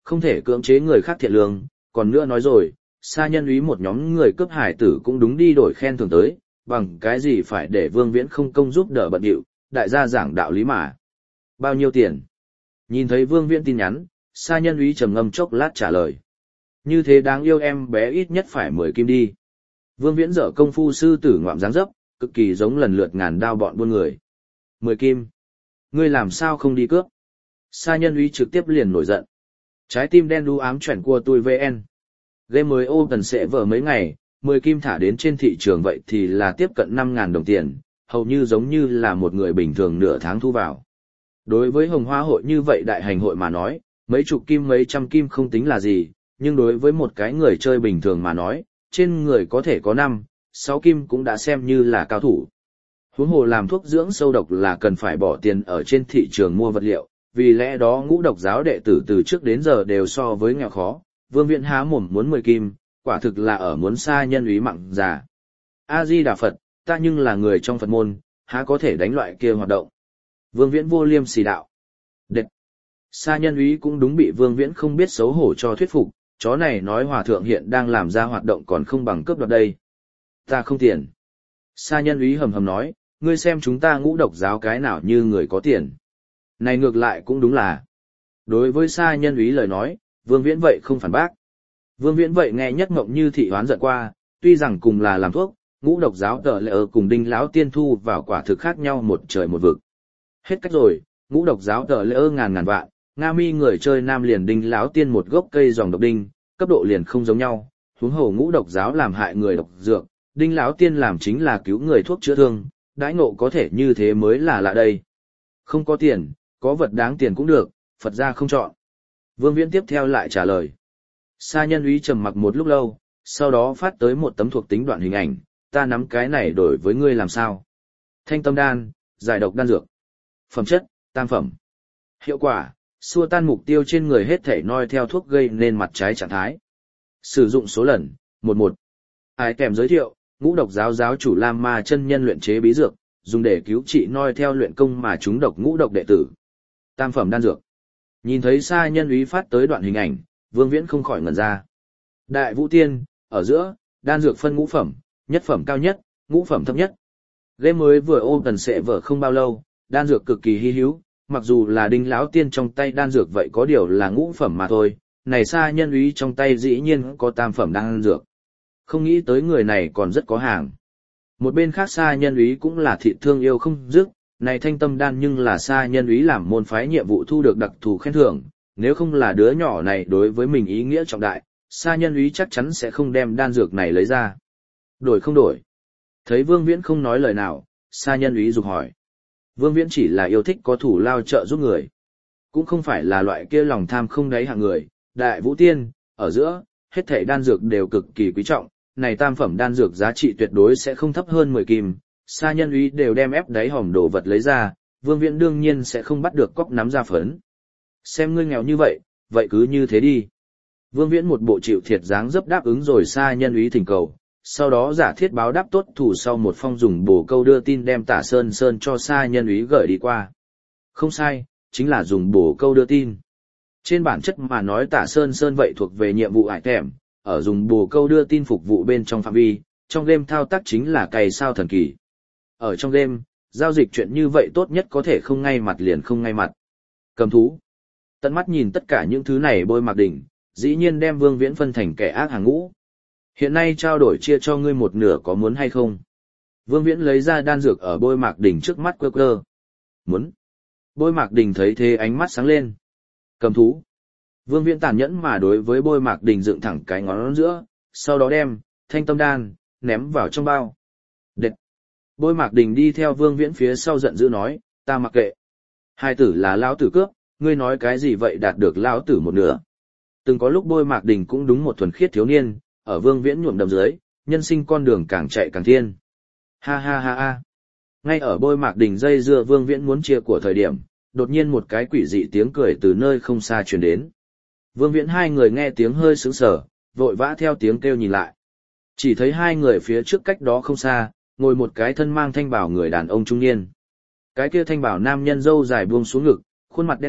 không thể cưỡng chế người khác thiện lương, còn nữa nói rồi, Sa Nhân Úy một nhóm người cướp hải tử cũng đúng đi đổi khen thưởng tới, bằng cái gì phải để Vương Viễn không công giúp đỡ bận điệu, đại gia giảng đạo lý mà. Bao nhiêu tiền? Nhìn thấy Vương Viễn tin nhắn, Sa Nhân Úy trầm ngâm chốc lát trả lời. Như thế đáng yêu em bé ít nhất phải mười kim đi. Vương Viễn dở công phu sư tử ngoạm dáng dấp, cực kỳ giống lần lượt ngàn đao bọn buôn người. Mười kim. Ngươi làm sao không đi cướp? Sa Nhân Úy trực tiếp liền nổi giận. Trái tim đen đu ám chuyển của tôi vê en. Game mới ô tần sẽ vở mấy ngày, mười kim thả đến trên thị trường vậy thì là tiếp cận năm ngàn đồng tiền, hầu như giống như là một người bình thường nửa tháng thu vào. Đối với hồng hoa hội như vậy đại hành hội mà nói, mấy chục kim mấy trăm kim không tính là gì, nhưng đối với một cái người chơi bình thường mà nói, trên người có thể có năm, sáu kim cũng đã xem như là cao thủ. Huống hồ làm thuốc dưỡng sâu độc là cần phải bỏ tiền ở trên thị trường mua vật liệu, vì lẽ đó ngũ độc giáo đệ tử từ trước đến giờ đều so với nghèo khó, Vương Viễn há mồm muốn mười kim, quả thực là ở muốn Sa Nhân Úy mặn già. A-di-đà Phật, ta nhưng là người trong Phật môn, há có thể đánh loại kia hoạt động. Vương Viễn vô liêm sỉ đạo. Đệt. Sa Nhân Úy cũng đúng bị Vương Viễn không biết xấu hổ cho thuyết phục, chó này nói hòa thượng hiện đang làm ra hoạt động còn không bằng cướp đoạt đây. Ta không tiền. Sa Nhân Úy hầm hầm nói, ngươi xem chúng ta ngũ độc giáo cái nào như người có tiền. Này ngược lại cũng đúng là. Đối với Sa Nhân Úy lời nói, Vương Viễn vậy không phản bác. Vương Viễn vậy nghe nhất mộng như thị hoán giận qua, tuy rằng cùng là làm thuốc, ngũ độc giáo tờ lệ ở cùng đinh lão tiên thu vào quả thực khác nhau một trời một vực. Hết cách rồi, ngũ độc giáo tờ lệ ơ ngàn ngàn vạn, Nga mi người chơi nam liền đinh lão tiên một gốc cây dòng độc đinh, cấp độ liền không giống nhau, huống hồ ngũ độc giáo làm hại người độc dược, đinh lão tiên làm chính là cứu người thuốc chữa thương, đãi ngộ có thể như thế mới là lạ đây. Không có tiền, có vật đáng tiền cũng được, Phật gia không chọn. Vương Viễn tiếp theo lại trả lời. Sa Nhân Úy trầm mặc một lúc lâu, sau đó phát tới một tấm thuộc tính đoạn hình ảnh, ta nắm cái này đổi với ngươi làm sao? Thanh tâm đan, giải độc đan dược. Phẩm chất, tam phẩm. Hiệu quả, xua tan mục tiêu trên người hết thể noi theo thuốc gây nên mặt trái trạng thái. Sử dụng số lần, một một. Ai kèm giới thiệu, ngũ độc giáo giáo chủ Lam Ma chân nhân luyện chế bí dược, dùng để cứu trị noi theo luyện công mà chúng độc ngũ độc đệ tử. Tam phẩm đan dược. Nhìn thấy Sa Nhân Úy phát tới đoạn hình ảnh, Vương Viễn không khỏi ngẩn ra. Đại Vũ Tiên, ở giữa, đan dược phân ngũ phẩm, nhất phẩm cao nhất, ngũ phẩm thấp nhất. Game mới vừa ôm tần sẽ vở không bao lâu, đan dược cực kỳ hy hữu, mặc dù là đinh lão tiên trong tay đan dược vậy có điều là ngũ phẩm mà thôi, này Sa Nhân Úy trong tay dĩ nhiên có tam phẩm đan dược. Không nghĩ tới người này còn rất có hàng. Một bên khác Sa Nhân Úy cũng là thị thương yêu không dứt, này thanh tâm đan nhưng là Sa Nhân Úy làm môn phái nhiệm vụ thu được đặc thù khen thưởng, nếu không là đứa nhỏ này đối với mình ý nghĩa trọng đại, Sa Nhân Úy chắc chắn sẽ không đem đan dược này lấy ra. Đổi không đổi? Thấy Vương Viễn không nói lời nào, Sa Nhân Úy dục hỏi. Vương Viễn chỉ là yêu thích có thủ lao trợ giúp người, cũng không phải là loại kia lòng tham không đáy hạng người. Đại Vũ Tiên, ở giữa, hết thảy đan dược đều cực kỳ quý trọng, này tam phẩm đan dược giá trị tuyệt đối sẽ không thấp hơn mười kim. Sa Nhân Úy đều đem ép đáy hòm đồ vật lấy ra, Vương Viễn đương nhiên sẽ không bắt được cóc nắm ra phấn. Xem ngươi nghèo như vậy, vậy cứ như thế đi. Vương Viễn một bộ chịu thiệt dáng dấp đáp ứng rồi Sa Nhân Úy thỉnh cầu, sau đó giả thiết báo đáp tốt thủ sau một phong dùng bổ câu đưa tin đem Tả Sơn Sơn cho Sa Nhân Úy gửi đi qua. Không sai, chính là dùng bổ câu đưa tin. Trên bản chất mà nói Tả Sơn Sơn vậy thuộc về nhiệm vụ hải thèm, ở dùng bổ câu đưa tin phục vụ bên trong phạm vi, trong game thao tác chính là cày sao thần kỳ. Ở trong game, giao dịch chuyện như vậy tốt nhất có thể không ngay mặt liền không ngay mặt. Cầm thú. Tận mắt nhìn tất cả những thứ này Bôi Mạc Đỉnh, dĩ nhiên đem Vương Viễn phân thành kẻ ác hàng ngũ. Hiện nay trao đổi chia cho ngươi một nửa có muốn hay không? Vương Viễn lấy ra đan dược ở Bôi Mạc Đỉnh trước mắt quơ quơ. Muốn. Bôi Mạc Đỉnh thấy thế ánh mắt sáng lên. Cầm thú. Vương Viễn tàn nhẫn mà đối với Bôi Mạc Đỉnh dựng thẳng cái ngón giữa, sau đó đem thanh tâm đan ném vào trong bao. Đệt. Bôi Mạc Đỉnh đi theo Vương Viễn phía sau giận dữ nói, ta mặc kệ. Hai tử là lão tử cướp, ngươi nói cái gì vậy đạt được lão tử một nửa. Từng có lúc Bôi Mạc Đỉnh cũng đúng một thuần khiết thiếu niên, ở Vương Viễn nhuộm đầm dưới, nhân sinh con đường càng chạy càng thiên. Ha ha ha ha. Ngay ở Bôi Mạc Đỉnh dây dưa Vương Viễn muốn chia của thời điểm, đột nhiên một cái quỷ dị tiếng cười từ nơi không xa truyền đến. Vương Viễn hai người nghe tiếng hơi sững sờ, vội vã theo tiếng kêu nhìn lại. Chỉ thấy hai người phía trước cách đó không xa, ngồi một cái thân mang thanh bào người đàn ông trung niên. Cái kia thanh bào nam nhân râu dài buông xuống ngực, khuôn mặt đen kịt,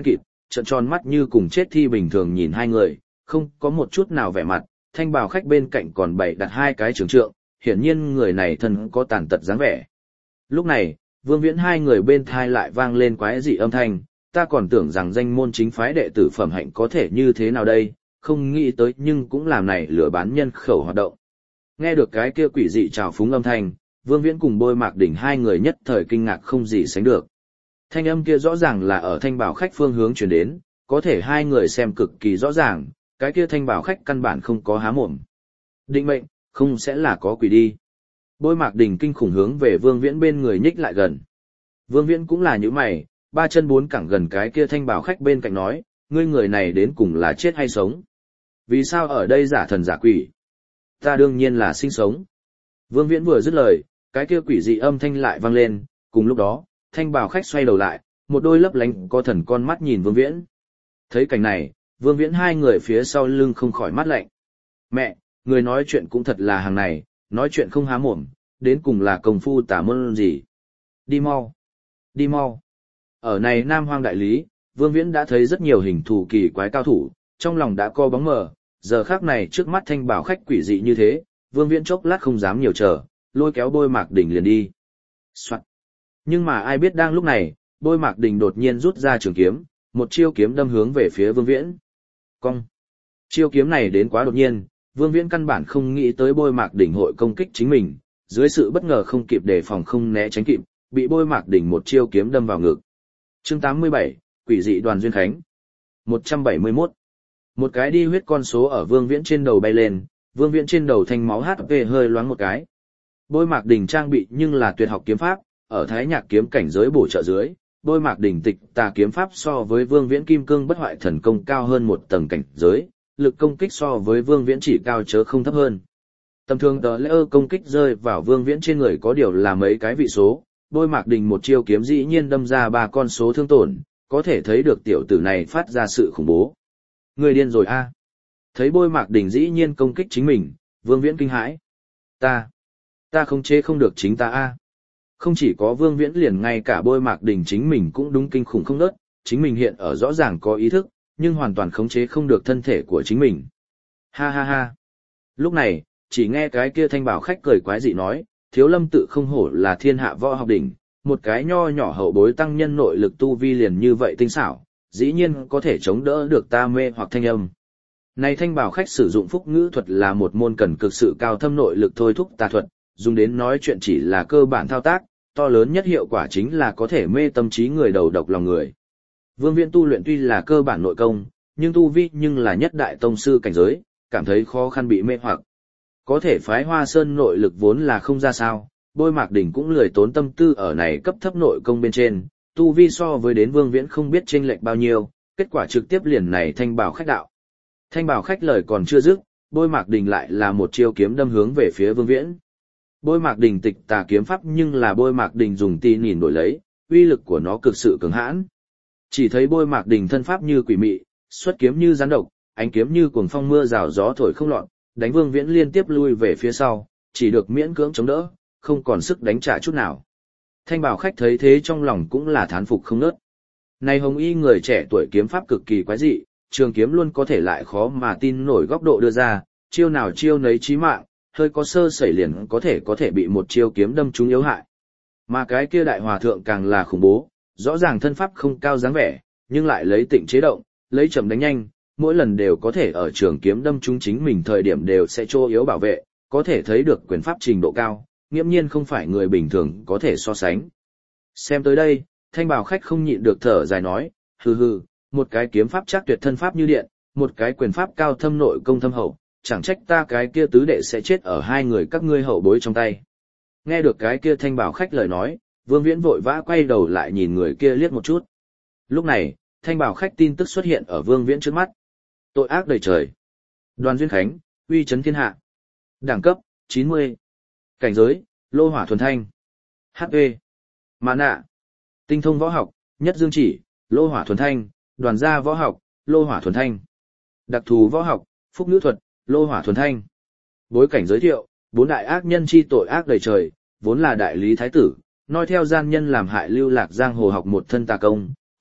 trợn tròn mắt như cùng chết thi bình thường nhìn hai người, không có một chút nào vẻ mặt, thanh bào khách bên cạnh còn bày đặt hai cái trường trượng, hiển nhiên người này thân có tàn tật dáng vẻ. Lúc này, Vương Viễn hai người bên thai lại vang lên quái dị âm thanh, ta còn tưởng rằng danh môn chính phái đệ tử phẩm hạnh có thể như thế nào đây, không nghĩ tới nhưng cũng làm này lừa bán nhân khẩu hoạt động. Nghe được cái kia quỷ dị trào phúng âm thanh, Vương Viễn cùng Bôi Mạc Đỉnh hai người nhất thời kinh ngạc không gì sánh được. Thanh âm kia rõ ràng là ở thanh bảo khách phương hướng truyền đến, có thể hai người xem cực kỳ rõ ràng, cái kia thanh bảo khách căn bản không có há mồm. Định mệnh, không sẽ là có quỷ đi. Bôi Mạc Đỉnh kinh khủng hướng về Vương Viễn bên người nhích lại gần. Vương Viễn cũng là như mày, ba chân bốn cẳng gần cái kia thanh bảo khách bên cạnh nói, ngươi người này đến cùng là chết hay sống? Vì sao ở đây giả thần giả quỷ? Ta đương nhiên là sinh sống. Vương Viễn vừa dứt lời, cái kia quỷ dị âm thanh lại vang lên, cùng lúc đó, thanh bảo khách xoay đầu lại, một đôi lấp lánh có thần con mắt nhìn Vương Viễn. Thấy cảnh này, Vương Viễn hai người phía sau lưng không khỏi mắt lạnh. Mẹ, người nói chuyện cũng thật là hàng này, nói chuyện không há mồm, đến cùng là công phu tả môn gì. Đi mau, đi mau. Ở này Nam Hoang Đại Lý, Vương Viễn đã thấy rất nhiều hình thù kỳ quái cao thủ, trong lòng đã co bóng mờ, giờ khác này trước mắt thanh bảo khách quỷ dị như thế, Vương Viễn chốc lát không dám nhiều chờ, lôi kéo Bôi Mạc Đỉnh liền đi. Soạn. Nhưng mà ai biết đang lúc này, Bôi Mạc Đỉnh đột nhiên rút ra trường kiếm, một chiêu kiếm đâm hướng về phía Vương Viễn. Cong. Chiêu kiếm này đến quá đột nhiên, Vương Viễn căn bản không nghĩ tới Bôi Mạc Đỉnh hội công kích chính mình, dưới sự bất ngờ không kịp đề phòng không né tránh kịp, bị Bôi Mạc Đỉnh một chiêu kiếm đâm vào ngực. Chương tám mươi bảy, Quỷ dị Đoàn Duyên Khánh. một trăm bảy mươi mốt. Một cái đi huyết con số ở Vương Viễn trên đầu bay lên, Vương Viễn trên đầu thanh máu hát pê hơi loáng một cái. Bôi Mạc Đỉnh trang bị nhưng là tuyệt học kiếm pháp, ở Thái Nhạc kiếm cảnh giới bổ trợ dưới, Bôi Mạc Đỉnh tịch tà kiếm pháp so với Vương Viễn kim cương bất hoại thần công cao hơn một tầng cảnh giới, lực công kích so với Vương Viễn chỉ cao chớ không thấp hơn. Tầm thường tờ lễ ơ công kích rơi vào Vương Viễn trên người có điều là mấy cái vị số, Bôi Mạc Đỉnh một chiêu kiếm dĩ nhiên đâm ra ba con số thương tổn, có thể thấy được tiểu tử này phát ra sự khủng bố. Người điên rồi a. Thấy Bôi Mạc Đỉnh dĩ nhiên công kích chính mình, Vương Viễn kinh hãi. Ta, ta khống chế không được chính ta a. Không chỉ có Vương Viễn liền ngay cả Bôi Mạc Đỉnh chính mình cũng đúng kinh khủng không ngớt, chính mình hiện ở rõ ràng có ý thức, nhưng hoàn toàn khống chế không được thân thể của chính mình. Ha ha ha. Lúc này, chỉ nghe cái kia thanh bảo khách cười quái dị nói, Thiếu Lâm tự không hổ là thiên hạ võ học đỉnh, một cái nho nhỏ hậu bối tăng nhân nội lực tu vi liền như vậy tinh xảo, dĩ nhiên có thể chống đỡ được ta mê hoặc thanh âm. Này thanh bảo khách sử dụng phúc ngữ thuật là một môn cần cực sự cao thâm nội lực thôi thúc tà thuật, dùng đến nói chuyện chỉ là cơ bản thao tác, to lớn nhất hiệu quả chính là có thể mê tâm trí người đầu độc lòng người. Vương Viễn tu luyện tuy là cơ bản nội công, nhưng tu vi nhưng là nhất đại tông sư cảnh giới, cảm thấy khó khăn bị mê hoặc. Có thể phái Hoa Sơn nội lực vốn là không ra sao, Bôi Mạc Đỉnh cũng lười tốn tâm tư ở này cấp thấp nội công bên trên, tu vi so với đến Vương Viễn không biết chênh lệch bao nhiêu, kết quả trực tiếp liền này thanh bảo khách đạo. Thanh bảo khách lời còn chưa dứt, Bôi Mạc Đỉnh lại là một chiêu kiếm đâm hướng về phía Vương Viễn. Bôi Mạc Đỉnh tịch tà kiếm pháp nhưng là Bôi Mạc Đỉnh dùng tì nhìn đổi lấy, uy lực của nó cực sự cường hãn. Chỉ thấy Bôi Mạc Đỉnh thân pháp như quỷ mị, xuất kiếm như rắn độc, ánh kiếm như cuồng phong mưa rào gió thổi không lọt, đánh Vương Viễn liên tiếp lui về phía sau, chỉ được miễn cưỡng chống đỡ, không còn sức đánh trả chút nào. Thanh bảo khách thấy thế trong lòng cũng là thán phục không nớt. Này hồng y người trẻ tuổi kiếm pháp cực kỳ quái dị, trường kiếm luôn có thể lại khó mà tin nổi góc độ đưa ra, chiêu nào chiêu nấy chí mạng, hơi có sơ sẩy liền có thể có thể bị một chiêu kiếm đâm trúng yếu hại. Mà cái kia đại hòa thượng càng là khủng bố, rõ ràng thân pháp không cao dáng vẻ, nhưng lại lấy tịnh chế động, lấy chậm đánh nhanh, mỗi lần đều có thể ở trường kiếm đâm trúng chính mình thời điểm đều sẽ trô yếu bảo vệ, có thể thấy được quyền pháp trình độ cao, nghiễm nhiên không phải người bình thường có thể so sánh. Xem tới đây, thanh bảo khách không nhịn được thở dài nói, hừ hừ, một cái kiếm pháp chắc tuyệt thân pháp như điện, một cái quyền pháp cao thâm nội công thâm hậu, chẳng trách ta cái kia tứ đệ sẽ chết ở hai người các ngươi hậu bối trong tay. Nghe được cái kia thanh bảo khách lời nói, Vương Viễn vội vã quay đầu lại nhìn người kia liếc một chút. Lúc này, thanh bảo khách tin tức xuất hiện ở Vương Viễn trước mắt. Tội ác đầy trời. Đoàn Duyên Khánh, uy chấn thiên hạ. Đẳng cấp, chín mươi. Cảnh giới, lô hỏa thuần thanh. hát pê. Mã nạ. Tinh thông võ học, nhất dương chỉ, lô hỏa thuần thanh, đoàn gia võ học, lô hỏa thuần thanh. Đặc thù võ học, phúc nữ thuật, lô hỏa thuần thanh. Bối cảnh giới thiệu, bốn đại ác nhân chi tội ác đầy trời, vốn là đại lý thái tử, noi theo gian nhân làm hại lưu lạc giang hồ học một thân tà công,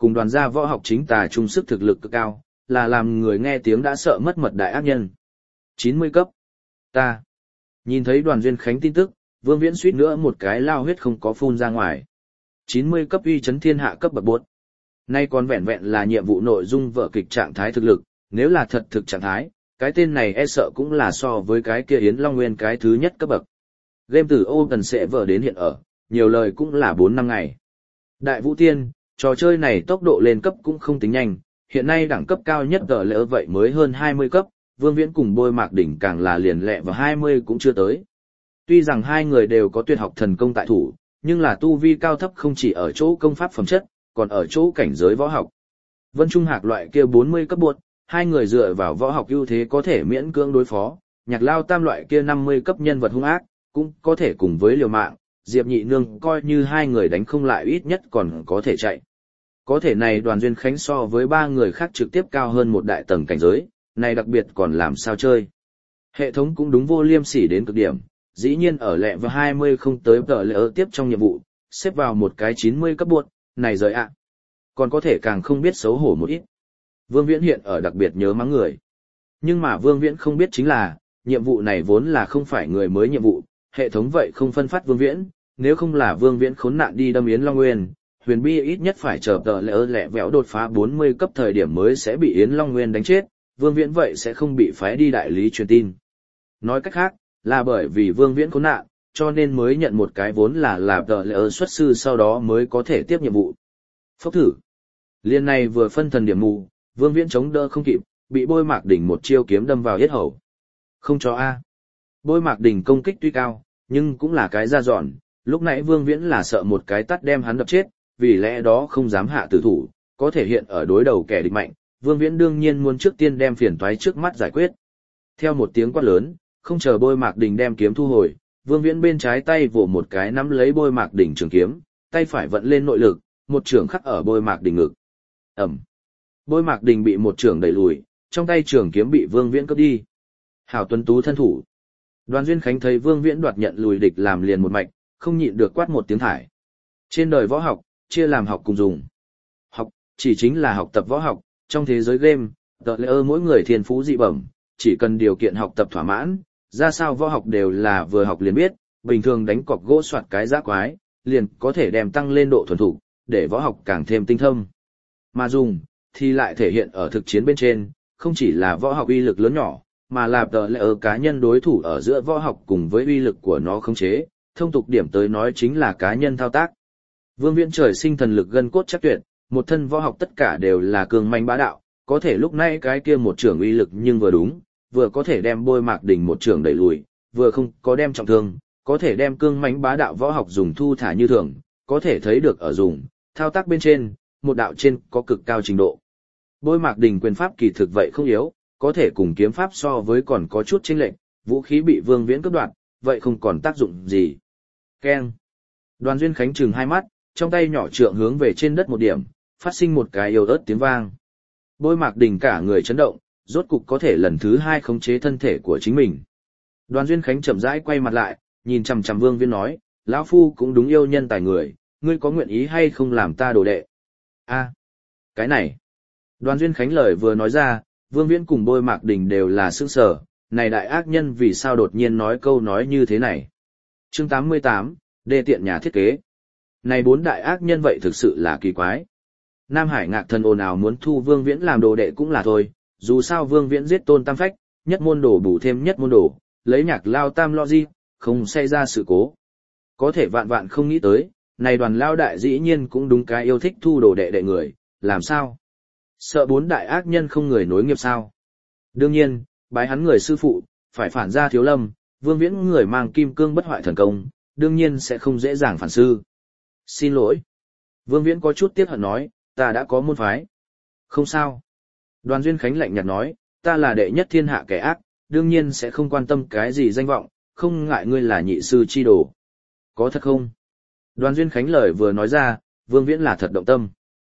cùng đoàn gia võ học chính tà trung sức thực lực cực cao, là làm người nghe tiếng đã sợ mất mật đại ác nhân. chín mươi cấp. Ta. Nhìn thấy Đoàn Duyên Khánh tin tức, Vương Viễn suýt nữa một cái lao huyết không có phun ra ngoài. chín mươi cấp uy chấn thiên hạ cấp bậc bột. Nay còn vẹn vẹn là nhiệm vụ nội dung vở kịch trạng thái thực lực, nếu là thật thực trạng thái, cái tên này e sợ cũng là so với cái kia Yến Long Nguyên cái thứ nhất cấp bậc. Game từ Open sẽ vở đến hiện ở, nhiều lời cũng là bốn năm ngày. Đại Vũ Tiên, trò chơi này tốc độ lên cấp cũng không tính nhanh, hiện nay đẳng cấp cao nhất tờ lỡ vậy mới hơn hai mươi cấp, Vương Viễn cùng Bôi Mạc Đỉnh càng là liền lẹ vào hai mươi cũng chưa tới. Tuy rằng hai người đều có tuyệt học thần công tại thủ, nhưng là tu vi cao thấp không chỉ ở chỗ công pháp phẩm chất, còn ở chỗ cảnh giới võ học. Vân Trung Hạc loại kia bốn mươi cấp buột, hai người dựa vào võ học ưu thế có thể miễn cưỡng đối phó, Nhạc Lao Tam loại kia năm mươi cấp nhân vật hung ác, cũng có thể cùng với liều mạng, Diệp Nhị Nương coi như hai người đánh không lại ít nhất còn có thể chạy. Có thể này Đoàn Duyên Khánh so với ba người khác trực tiếp cao hơn một đại tầng cảnh giới, này đặc biệt còn làm sao chơi. Hệ thống cũng đúng vô liêm sỉ đến cực điểm, dĩ nhiên ở lẹ và hai mươi không tới tờ lệ tiếp trong nhiệm vụ, xếp vào một cái chín mươi cấp buộc, này rời ạ. Còn có thể càng không biết xấu hổ một ít. Vương Viễn hiện ở đặc biệt nhớ mắng người. Nhưng mà Vương Viễn không biết chính là, nhiệm vụ này vốn là không phải người mới nhiệm vụ, hệ thống vậy không phân phát Vương Viễn, nếu không là Vương Viễn khốn nạn đi đâm Yến Long Nguyên, Huyền Bi ít nhất phải chờ tờ lệ lẹ vẽo đột phá bốn mươi cấp thời điểm mới sẽ bị Yến Long Nguyên đánh chết, Vương Viễn vậy sẽ không bị phái đi đại lý truyền tin. Nói cách khác, là bởi vì Vương Viễn khốn nạn, cho nên mới nhận một cái vốn là là tờ lệ xuất sư sau đó mới có thể tiếp nhiệm vụ. Phốc thử. Liên này vừa phân thần điểm mù, Vương Viễn chống đỡ không kịp, bị Bôi Mạc Đỉnh một chiêu kiếm đâm vào yết hầu. Không cho A. Bôi Mạc Đỉnh công kích tuy cao, nhưng cũng là cái ra dọn, lúc nãy Vương Viễn là sợ một cái tắt đem hắn đập chết, vì lẽ đó không dám hạ tử thủ, có thể hiện ở đối đầu kẻ địch mạnh, Vương Viễn đương nhiên muốn trước tiên đem phiền toái trước mắt giải quyết. Theo một tiếng quát lớn, không chờ Bôi Mạc Đỉnh đem kiếm thu hồi, Vương Viễn bên trái tay vỗ một cái nắm lấy Bôi Mạc Đỉnh trường kiếm, tay phải vận lên nội lực, một trường khắc ở Bôi Mạc Đỉnh ngực. Ầm. Bôi Mạc Đỉnh bị một trường đẩy lùi, trong tay trường kiếm bị Vương Viễn cướp đi. Hảo tuấn tú thân thủ. Đoàn Duyên Khánh thấy Vương Viễn đoạt nhận lùi địch làm liền một mạch, không nhịn được quát một tiếng thải. Trên đời võ học, chia làm học cùng dùng. Học, chỉ chính là học tập võ học, trong thế giới game, tờ lễ ơ mỗi người thiên phú dị bẩm, chỉ cần điều kiện học tập thỏa mãn, ra sao võ học đều là vừa học liền biết, bình thường đánh cọc gỗ soạt cái giã quái, liền có thể đem tăng lên độ thuần thủ, để võ học càng thêm tinh thâm. Mà dùng, thì lại thể hiện ở thực chiến bên trên, không chỉ là võ học uy lực lớn nhỏ, mà là tờ lễ ơ cá nhân đối thủ ở giữa võ học cùng với uy lực của nó khống chế, thông tục điểm tới nói chính là cá nhân thao tác. Vương Viễn trời sinh thần lực gân cốt chắc tuyệt, một thân võ học tất cả đều là cường manh bá đạo, có thể lúc này cái kia một trường uy lực nhưng vừa đúng, vừa có thể đem Bôi Mạc Đỉnh một trường đẩy lùi, vừa không có đem trọng thương, có thể đem cương mãnh bá đạo võ học dùng thu thả như thường, có thể thấy được ở dùng, thao tác bên trên, một đạo trên có cực cao trình độ. Bôi Mạc Đỉnh quyền pháp kỳ thực vậy không yếu, có thể cùng kiếm pháp so với còn có chút chênh lệch, vũ khí bị Vương Viễn cướp đoạt, vậy không còn tác dụng gì. Keng. Đoàn Duyên Khánh trừng hai mắt, trong tay nhỏ trượng hướng về trên đất một điểm, phát sinh một cái yếu ớt tiếng vang. Bôi Mạc Đỉnh cả người chấn động, rốt cục có thể lần thứ hai khống chế thân thể của chính mình. Đoàn Duyên Khánh chậm rãi quay mặt lại, nhìn chằm chằm Vương Viễn nói, lão phu cũng đúng yêu nhân tài người, ngươi có nguyện ý hay không làm ta đồ đệ? A, cái này. Đoàn Duyên Khánh lời vừa nói ra, Vương Viễn cùng Bôi Mạc Đỉnh đều là sững sờ, này đại ác nhân vì sao đột nhiên nói câu nói như thế này? Chương tám mươi tám, đê tiện nhà thiết kế. Này bốn đại ác nhân vậy thực sự là kỳ quái. Nam Hải Ngạc Thần ồn ào muốn thu Vương Viễn làm đồ đệ cũng là thôi, dù sao Vương Viễn giết Tôn Tam Phách, nhất môn đồ bù thêm nhất môn đồ, lấy Nhạc Lao Tam lo gì, không xảy ra sự cố. Có thể vạn vạn không nghĩ tới, này Đoàn Lao đại dĩ nhiên cũng đúng cái yêu thích thu đồ đệ đệ người, làm sao? Sợ bốn đại ác nhân không người nối nghiệp sao? Đương nhiên, bái hắn người sư phụ, phải phản ra Thiếu Lâm, Vương Viễn người mang kim cương bất hoại thần công, đương nhiên sẽ không dễ dàng phản sư. Xin lỗi. Vương Viễn có chút tiếc hận nói, ta đã có môn phái. Không sao. Đoàn Duyên Khánh lạnh nhạt nói, ta là đệ nhất thiên hạ kẻ ác, đương nhiên sẽ không quan tâm cái gì danh vọng, không ngại ngươi là nhị sư chi đồ. Có thật không? Đoàn Duyên Khánh lời vừa nói ra, Vương Viễn là thật động tâm.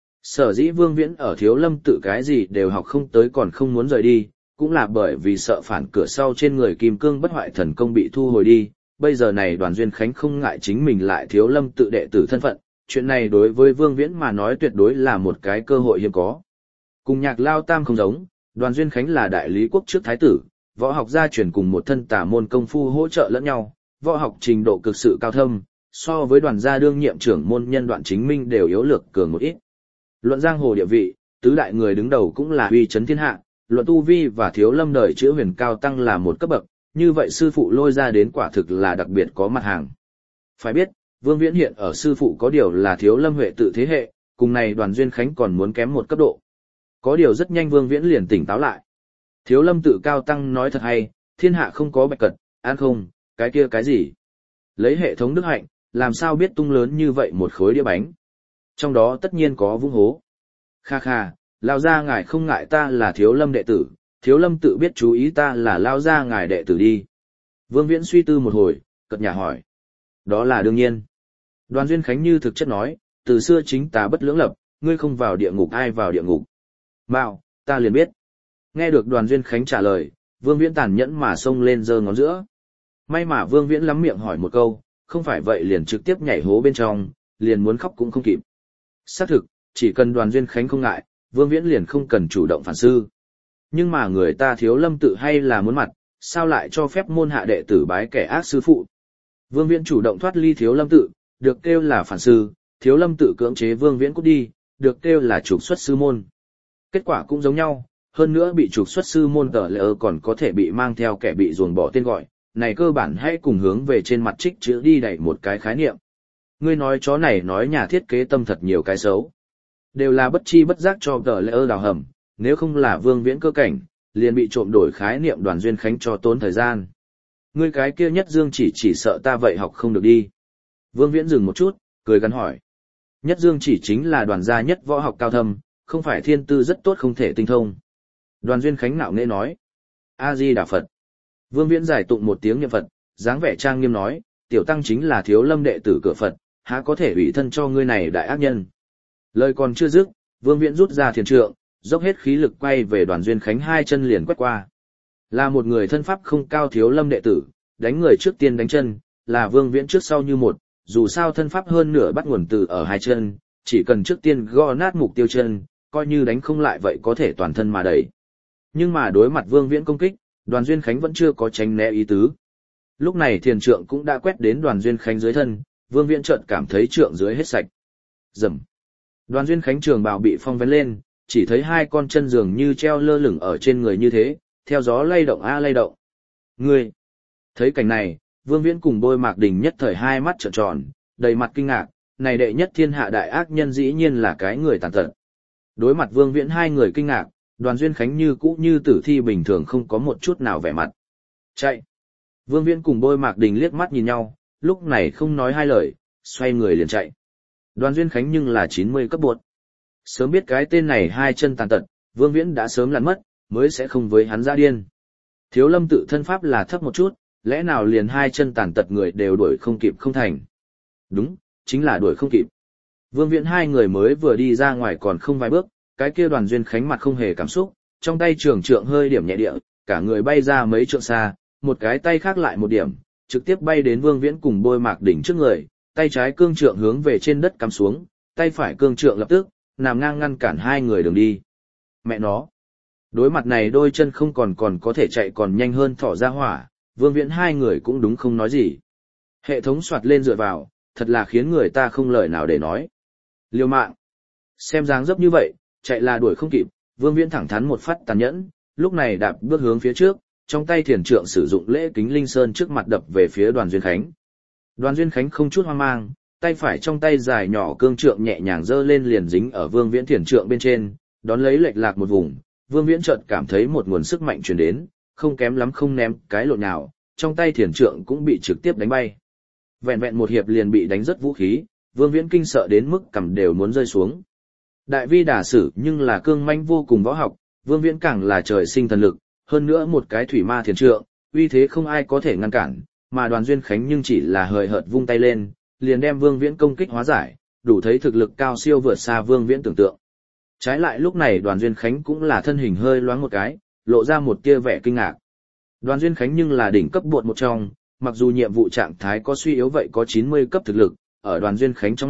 Sở dĩ Vương Viễn ở Thiếu Lâm tự cái gì đều học không tới còn không muốn rời đi, cũng là bởi vì sợ phản cửa sau trên người kim cương bất hoại thần công bị thu hồi đi. Bây giờ này Đoàn Duyên Khánh không ngại chính mình lại Thiếu Lâm tự đệ tử thân phận, chuyện này đối với Vương Viễn mà nói tuyệt đối là một cái cơ hội hiếm có. Cùng Nhạc Lao Tam không giống, Đoàn Duyên Khánh là đại lý quốc trước thái tử, võ học gia truyền cùng một thân tả môn công phu hỗ trợ lẫn nhau, võ học trình độ cực sự cao thâm, so với Đoàn gia đương nhiệm trưởng môn nhân Đoạn Chính Minh đều yếu lược cường một ít. Luận giang hồ địa vị, tứ đại người đứng đầu cũng là uy chấn thiên hạ, luận tu vi và Thiếu Lâm đời chữ huyền cao tăng là một cấp bậc, như vậy sư phụ lôi ra đến quả thực là đặc biệt có mặt hàng. Phải biết, Vương Viễn hiện ở sư phụ có điều là Thiếu Lâm Huệ tự thế hệ, cùng này Đoàn Duyên Khánh còn muốn kém một cấp độ. Có điều rất nhanh Vương Viễn liền tỉnh táo lại. Thiếu Lâm tự cao tăng nói thật hay, thiên hạ không có bạch cật, ăn không, cái kia cái gì. Lấy hệ thống đức hạnh, làm sao biết tung lớn như vậy một khối đĩa bánh. Trong đó tất nhiên có vung hố. Kha kha, lao ra ngài không ngại ta là Thiếu Lâm đệ tử, Thiếu Lâm tự biết chú ý ta là lao ra ngài đệ tử đi. Vương Viễn suy tư một hồi, cật nhà hỏi. Đó là đương nhiên. Đoàn Duyên Khánh như thực chất nói, từ xưa chính ta bất lưỡng lập, ngươi không vào địa ngục ai vào địa ngục. Mạo, ta liền biết. Nghe được Đoàn Duyên Khánh trả lời, Vương Viễn tàn nhẫn mà xông lên giơ ngón giữa. May mà Vương Viễn lắm miệng hỏi một câu, không phải vậy liền trực tiếp nhảy hố bên trong, liền muốn khóc cũng không kịp. Xác thực, chỉ cần Đoàn Duyên Khánh không ngại, Vương Viễn liền không cần chủ động phản sư. Nhưng mà người ta Thiếu Lâm tự hay là muốn mặt, sao lại cho phép môn hạ đệ tử bái kẻ ác sư phụ. Vương Viễn chủ động thoát ly Thiếu Lâm tự, được kêu là phản sư, Thiếu Lâm tự cưỡng chế Vương Viễn cút đi, được kêu là trục xuất sư môn. Kết quả cũng giống nhau, hơn nữa bị trục xuất sư môn tờ lỡ còn có thể bị mang theo kẻ bị ruồng bỏ tên gọi, này cơ bản hãy cùng hướng về trên mặt trích chữ đi đẩy một cái khái niệm. Ngươi nói chó này nói nhà thiết kế tâm thật nhiều cái xấu. Đều là bất chi bất giác cho tờ lỡ đào hầm, nếu không là Vương Viễn cơ cảnh, liền bị trộm đổi khái niệm Đoàn Duyên Khánh cho tốn thời gian. Ngươi cái kia Nhất Dương chỉ chỉ sợ ta vậy học không được đi. Vương Viễn dừng một chút, cười gắn hỏi. Nhất Dương chỉ chính là đoàn gia nhất võ học cao thâm, không phải thiên tư rất tốt không thể tinh thông. Đoàn Duyên Khánh nạo nghễ nói. A-di-đà Phật. Vương Viễn giải tụng một tiếng niệm Phật, dáng vẻ trang nghiêm nói, tiểu tăng chính là Thiếu Lâm đệ tử cửa Phật, há có thể ủy thân cho ngươi này đại ác nhân. Lời còn chưa dứt, Vương Viễn rút ra thiền trượng, dốc hết khí lực quay về Đoàn Duyên Khánh hai chân liền quét qua. Là một người thân pháp không cao Thiếu Lâm đệ tử, đánh người trước tiên đánh chân, là Vương Viễn trước sau như một, dù sao thân pháp hơn nửa bắt nguồn từ ở hai chân, chỉ cần trước tiên gõ nát mục tiêu chân, coi như đánh không lại vậy có thể toàn thân mà đẩy. Nhưng mà đối mặt Vương Viễn công kích, Đoàn Duyên Khánh vẫn chưa có tránh né ý tứ. Lúc này thiền trượng cũng đã quét đến Đoàn Duyên Khánh dưới thân, Vương Viễn chợt cảm thấy trượng dưới hết sạch. Rầm. Đoàn Duyên Khánh trường bào bị phong vén lên, chỉ thấy hai con chân dường như treo lơ lửng ở trên người như thế, theo gió lay động a lay động. Ngươi! Thấy cảnh này, Vương Viễn cùng Bôi Mạc Đình nhất thời hai mắt trợn tròn, đầy mặt kinh ngạc, này đệ nhất thiên hạ đại ác nhân dĩ nhiên là cái người tàn tật. Đối mặt Vương Viễn hai người kinh ngạc, Đoàn Duyên Khánh như cũ như tử thi bình thường không có một chút nào vẻ mặt. Chạy! Vương Viễn cùng Bôi Mạc Đình liếc mắt nhìn nhau, lúc này không nói hai lời, xoay người liền chạy. Đoàn Duyên Khánh nhưng là chín mươi cấp bột. Sớm biết cái tên này hai chân tàn tật, Vương Viễn đã sớm lặn mất, mới sẽ không với hắn ra điên. Thiếu Lâm tự thân pháp là thấp một chút, lẽ nào liền hai chân tàn tật người đều đuổi không kịp không thành. Đúng, chính là đuổi không kịp. Vương Viễn hai người mới vừa đi ra ngoài còn không vài bước, cái kia Đoàn Duyên Khánh mặt không hề cảm xúc, trong tay trường trượng hơi điểm nhẹ địa, cả người bay ra mấy trượng xa, một cái tay khác lại một điểm, trực tiếp bay đến Vương Viễn cùng Bôi Mạc Đỉnh trước người, tay trái cương trượng hướng về trên đất cắm xuống, tay phải cương trượng lập tức nằm ngang ngăn cản hai người đường đi. Mẹ nó! Đối mặt này đôi chân không còn còn có thể chạy còn nhanh hơn thỏ ra hỏa, Vương Viễn hai người cũng đúng không nói gì. Hệ thống soạt lên dựa vào, thật là khiến người ta không lời nào để nói. Liều mạng! Xem dáng dấp như vậy, chạy là đuổi không kịp, Vương Viễn thẳng thắn một phát tàn nhẫn, lúc này đạp bước hướng phía trước, trong tay thiền trượng sử dụng lễ kính linh sơn trước mặt đập về phía Đoàn Duyên Khánh. Đoàn Duyên Khánh không chút hoang mang, tay phải trong tay dài nhỏ cương trượng nhẹ nhàng giơ lên liền dính ở Vương Viễn thiền trượng bên trên, đón lấy lệch lạc một vùng, Vương Viễn chợt cảm thấy một nguồn sức mạnh truyền đến, không kém lắm không ném cái lộn nào, trong tay thiền trượng cũng bị trực tiếp đánh bay. Vẹn vẹn một hiệp liền bị đánh rất vũ khí, Vương Viễn kinh sợ đến mức cằm đều muốn rơi xuống. Đại vi đả sử nhưng là cương manh vô cùng võ học, Vương Viễn càng là trời sinh thần lực, hơn nữa một cái thủy ma thiền trượng, uy thế không ai có thể ngăn cản, mà Đoàn Duyên Khánh nhưng chỉ là hời hợt vung tay lên, liền đem Vương Viễn công kích hóa giải, đủ thấy thực lực cao siêu vượt xa Vương Viễn tưởng tượng. Trái lại lúc này Đoàn Duyên Khánh cũng là thân hình hơi loáng một cái, lộ ra một tia vẻ kinh ngạc. Đoàn Duyên Khánh nhưng là đỉnh cấp bột một trong, mặc dù nhiệm vụ trạng thái có suy yếu vậy có chín mươi cấp thực lực, ở Đoàn Duyên Khánh trong mắt,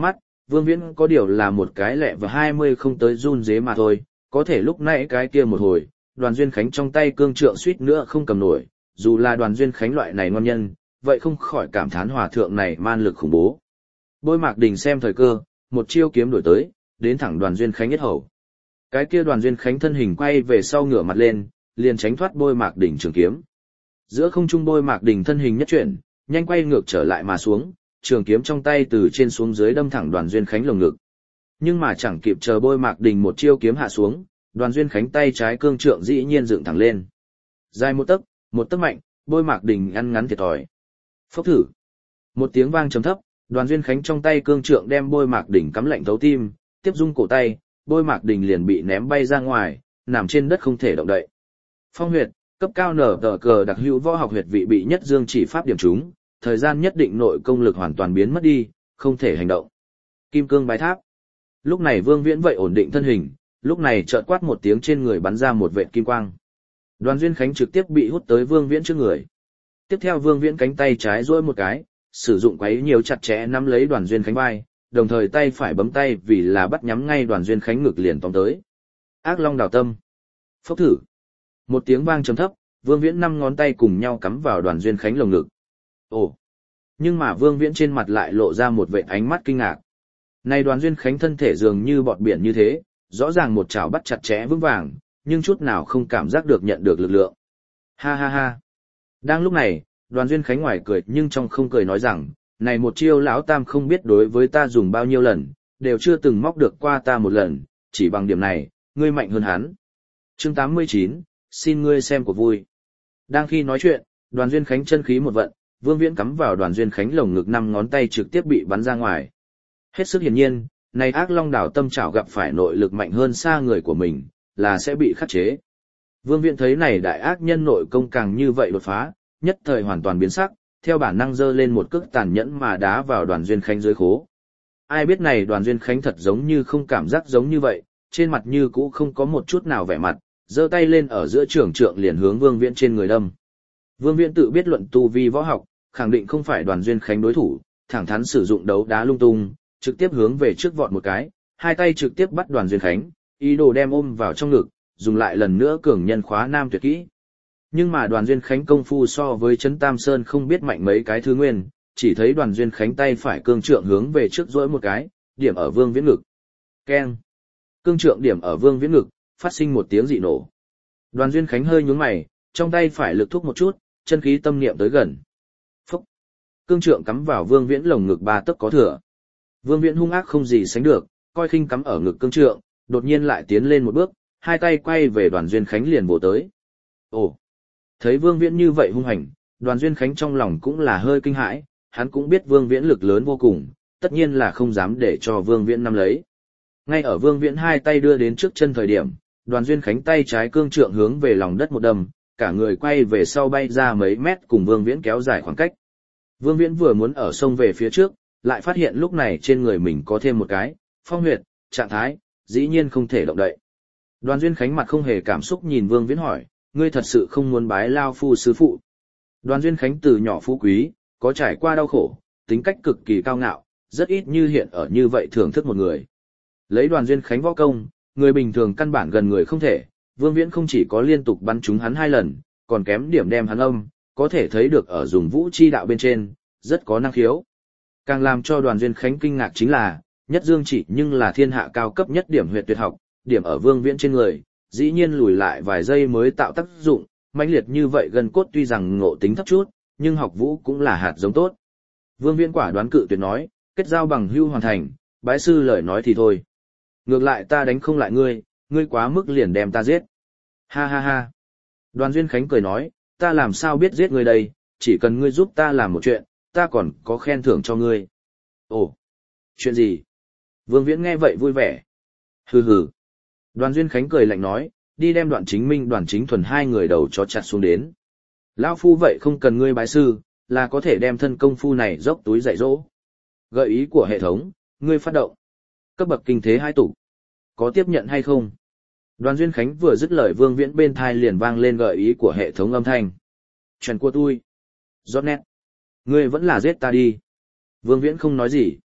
Vương Viễn có điều là một cái lẹ và hai mươi không tới run dế mà thôi, có thể lúc nãy cái kia một hồi, Đoàn Duyên Khánh trong tay cương trượng suýt nữa không cầm nổi, dù là Đoàn Duyên Khánh loại này ngon nhân, vậy không khỏi cảm thán hòa thượng này man lực khủng bố. Bôi Mạc Đình xem thời cơ, một chiêu kiếm đổi tới, đến thẳng Đoàn Duyên Khánh yết hầu. Cái kia Đoàn Duyên Khánh thân hình quay về sau ngửa mặt lên, liền tránh thoát Bôi Mạc Đình trường kiếm. Giữa không trung Bôi Mạc Đình thân hình nhất chuyển, nhanh quay ngược trở lại mà xuống, trường kiếm trong tay từ trên xuống dưới đâm thẳng Đoàn Duyên Khánh lồng ngực. Nhưng mà chẳng kịp chờ Bôi Mạc Đình một chiêu kiếm hạ xuống, Đoàn Duyên Khánh tay trái cương trượng dĩ nhiên dựng thẳng lên. Dài một tấc, một tấc mạnh, Bôi Mạc Đình ăn ngắn thiệt thòi. Phốc thử. Một tiếng vang trầm thấp, Đoàn Duyên Khánh trong tay cương trượng đem Bôi Mạc Đình cắm lạnh thấu tim, tiếp dung cổ tay, Bôi Mạc Đình liền bị ném bay ra ngoài, nằm trên đất không thể động đậy. Phong huyệt, cấp cao nở tờ cờ đặc hữu võ học huyệt vị bị nhất dương chỉ pháp điểm trúng, thời gian nhất định nội công lực hoàn toàn biến mất đi, không thể hành động. Kim cương bái tháp. Lúc này Vương Viễn vậy ổn định thân hình, lúc này chợt quát một tiếng trên người bắn ra một vệt kim quang. Đoàn Duyên Khánh trực tiếp bị hút tới Vương Viễn trước người. Tiếp theo Vương Viễn cánh tay trái duỗi một cái, sử dụng quấy nhiều chặt chẽ nắm lấy Đoàn Duyên Khánh vai, đồng thời tay phải bấm tay vì là bắt nhắm ngay Đoàn Duyên Khánh ngực liền tóm tới. Ác Long Đào Tâm. Phốc thử. Một tiếng vang trầm thấp, Vương Viễn năm ngón tay cùng nhau cắm vào Đoàn Duyên Khánh lồng ngực. Ồ! Nhưng mà Vương Viễn trên mặt lại lộ ra một vệt ánh mắt kinh ngạc. Này Đoàn Duyên Khánh thân thể dường như bọt biển như thế, rõ ràng một chảo bắt chặt chẽ vững vàng, nhưng chút nào không cảm giác được nhận được lực lượng. Ha ha ha! Đang lúc này, Đoàn Duyên Khánh ngoài cười nhưng trong không cười nói rằng, này một chiêu lão tam không biết đối với ta dùng bao nhiêu lần, đều chưa từng móc được qua ta một lần, chỉ bằng điểm này, ngươi mạnh hơn hắn. Chương tám mươi chín, xin ngươi xem của vui. Đang khi nói chuyện, Đoàn Duyên Khánh chân khí một vận, Vương Viễn cắm vào Đoàn Duyên Khánh lồng ngực năm ngón tay trực tiếp bị bắn ra ngoài. Hết sức hiển nhiên, này Ác Long Đảo Tâm chảo gặp phải nội lực mạnh hơn xa người của mình, là sẽ bị khắc chế. Vương Viễn thấy này đại ác nhân nội công càng như vậy đột phá, nhất thời hoàn toàn biến sắc, theo bản năng giơ lên một cước tàn nhẫn mà đá vào Đoàn Duyên Khánh dưới khố. Ai biết này Đoàn Duyên Khánh thật giống như không cảm giác giống như vậy, trên mặt như cũ không có một chút nào vẻ mặt, giơ tay lên ở giữa trường trượng liền hướng Vương Viễn trên người đâm. Vương Viễn tự biết luận tu vi võ học, khẳng định không phải Đoàn Duyên Khánh đối thủ, thẳng thắn sử dụng đấu đá lung tung, trực tiếp hướng về trước vọt một cái, hai tay trực tiếp bắt Đoàn Duyên Khánh, ý đồ đem ôm vào trong ngực, dùng lại lần nữa cường nhân khóa nam tuyệt kỹ. Nhưng mà Đoàn Duyên Khánh công phu so với Trấn Tam Sơn không biết mạnh mấy cái thứ nguyên, chỉ thấy Đoàn Duyên Khánh tay phải cương trượng hướng về trước duỗi một cái, điểm ở Vương Viễn ngực. Keng. Cương trượng điểm ở Vương Viễn ngực, phát sinh một tiếng dị nổ. Đoàn Duyên Khánh hơi nhướng mày, trong tay phải lực thúc một chút, chân khí tâm niệm tới gần. Phốc. Cương trượng cắm vào Vương Viễn lồng ngực ba tấc có thừa. Vương Viễn hung ác không gì sánh được, coi khinh cắm ở ngực cương trượng, đột nhiên lại tiến lên một bước, hai tay quay về Đoàn Duyên Khánh liền bổ tới. Ồ. Thấy Vương Viễn như vậy hung hành, Đoàn Duyên Khánh trong lòng cũng là hơi kinh hãi, hắn cũng biết Vương Viễn lực lớn vô cùng, tất nhiên là không dám để cho Vương Viễn nắm lấy. Ngay ở Vương Viễn hai tay đưa đến trước chân thời điểm, Đoàn Duyên Khánh tay trái cương trượng hướng về lòng đất một đâm, cả người quay về sau bay ra mấy mét cùng Vương Viễn kéo dài khoảng cách. Vương Viễn vừa muốn ở sông về phía trước, lại phát hiện lúc này trên người mình có thêm một cái phong huyệt, trạng thái, dĩ nhiên không thể động đậy. Đoàn Duyên Khánh mặt không hề cảm xúc nhìn Vương Viễn hỏi, ngươi thật sự không muốn bái lao phu sư phụ? Đoàn Duyên Khánh từ nhỏ phú quý, có trải qua đau khổ, tính cách cực kỳ cao ngạo, rất ít như hiện ở như vậy thưởng thức một người. Lấy Đoàn Duyên Khánh võ công, người bình thường căn bản gần người không thể, Vương Viễn không chỉ có liên tục bắn trúng hắn hai lần, còn kém điểm đem hắn âm, có thể thấy được ở dùng vũ chi đạo bên trên, rất có năng khiếu. Càng làm cho Đoàn Duyên Khánh kinh ngạc chính là, nhất dương chỉ nhưng là thiên hạ cao cấp nhất điểm huyệt tuyệt học, điểm ở Vương Viễn trên người, dĩ nhiên lùi lại vài giây mới tạo tác dụng, mãnh liệt như vậy gần cốt tuy rằng ngộ tính thấp chút, nhưng học vũ cũng là hạt giống tốt. Vương Viễn quả đoán cự tuyệt nói, kết giao bằng hữu hoàn thành, bái sư lời nói thì thôi. Ngược lại ta đánh không lại ngươi, ngươi quá mức liền đem ta giết. Ha ha ha. Đoàn Duyên Khánh cười nói, ta làm sao biết giết ngươi đây, chỉ cần ngươi giúp ta làm một chuyện, ta còn có khen thưởng cho ngươi. Ồ, chuyện gì? Vương Viễn nghe vậy vui vẻ. Hừ hừ. Đoàn Duyên Khánh cười lạnh nói, đi đem Đoạn Chính Minh Đoàn Chính Thuần hai người đầu chó chặt xuống đến. Lão phu vậy không cần ngươi bái sư, là có thể đem thân công phu này dốc túi dạy dỗ. Gợi ý của hệ thống, ngươi phát động. Cấp bậc kinh thế hai tủ. Có tiếp nhận hay không? Đoàn Duyên Khánh vừa dứt lời Vương Viễn bên thai liền vang lên gợi ý của hệ thống âm thanh. Chuyện của tôi. Giọt nét. Ngươi vẫn là giết ta đi. Vương Viễn không nói gì.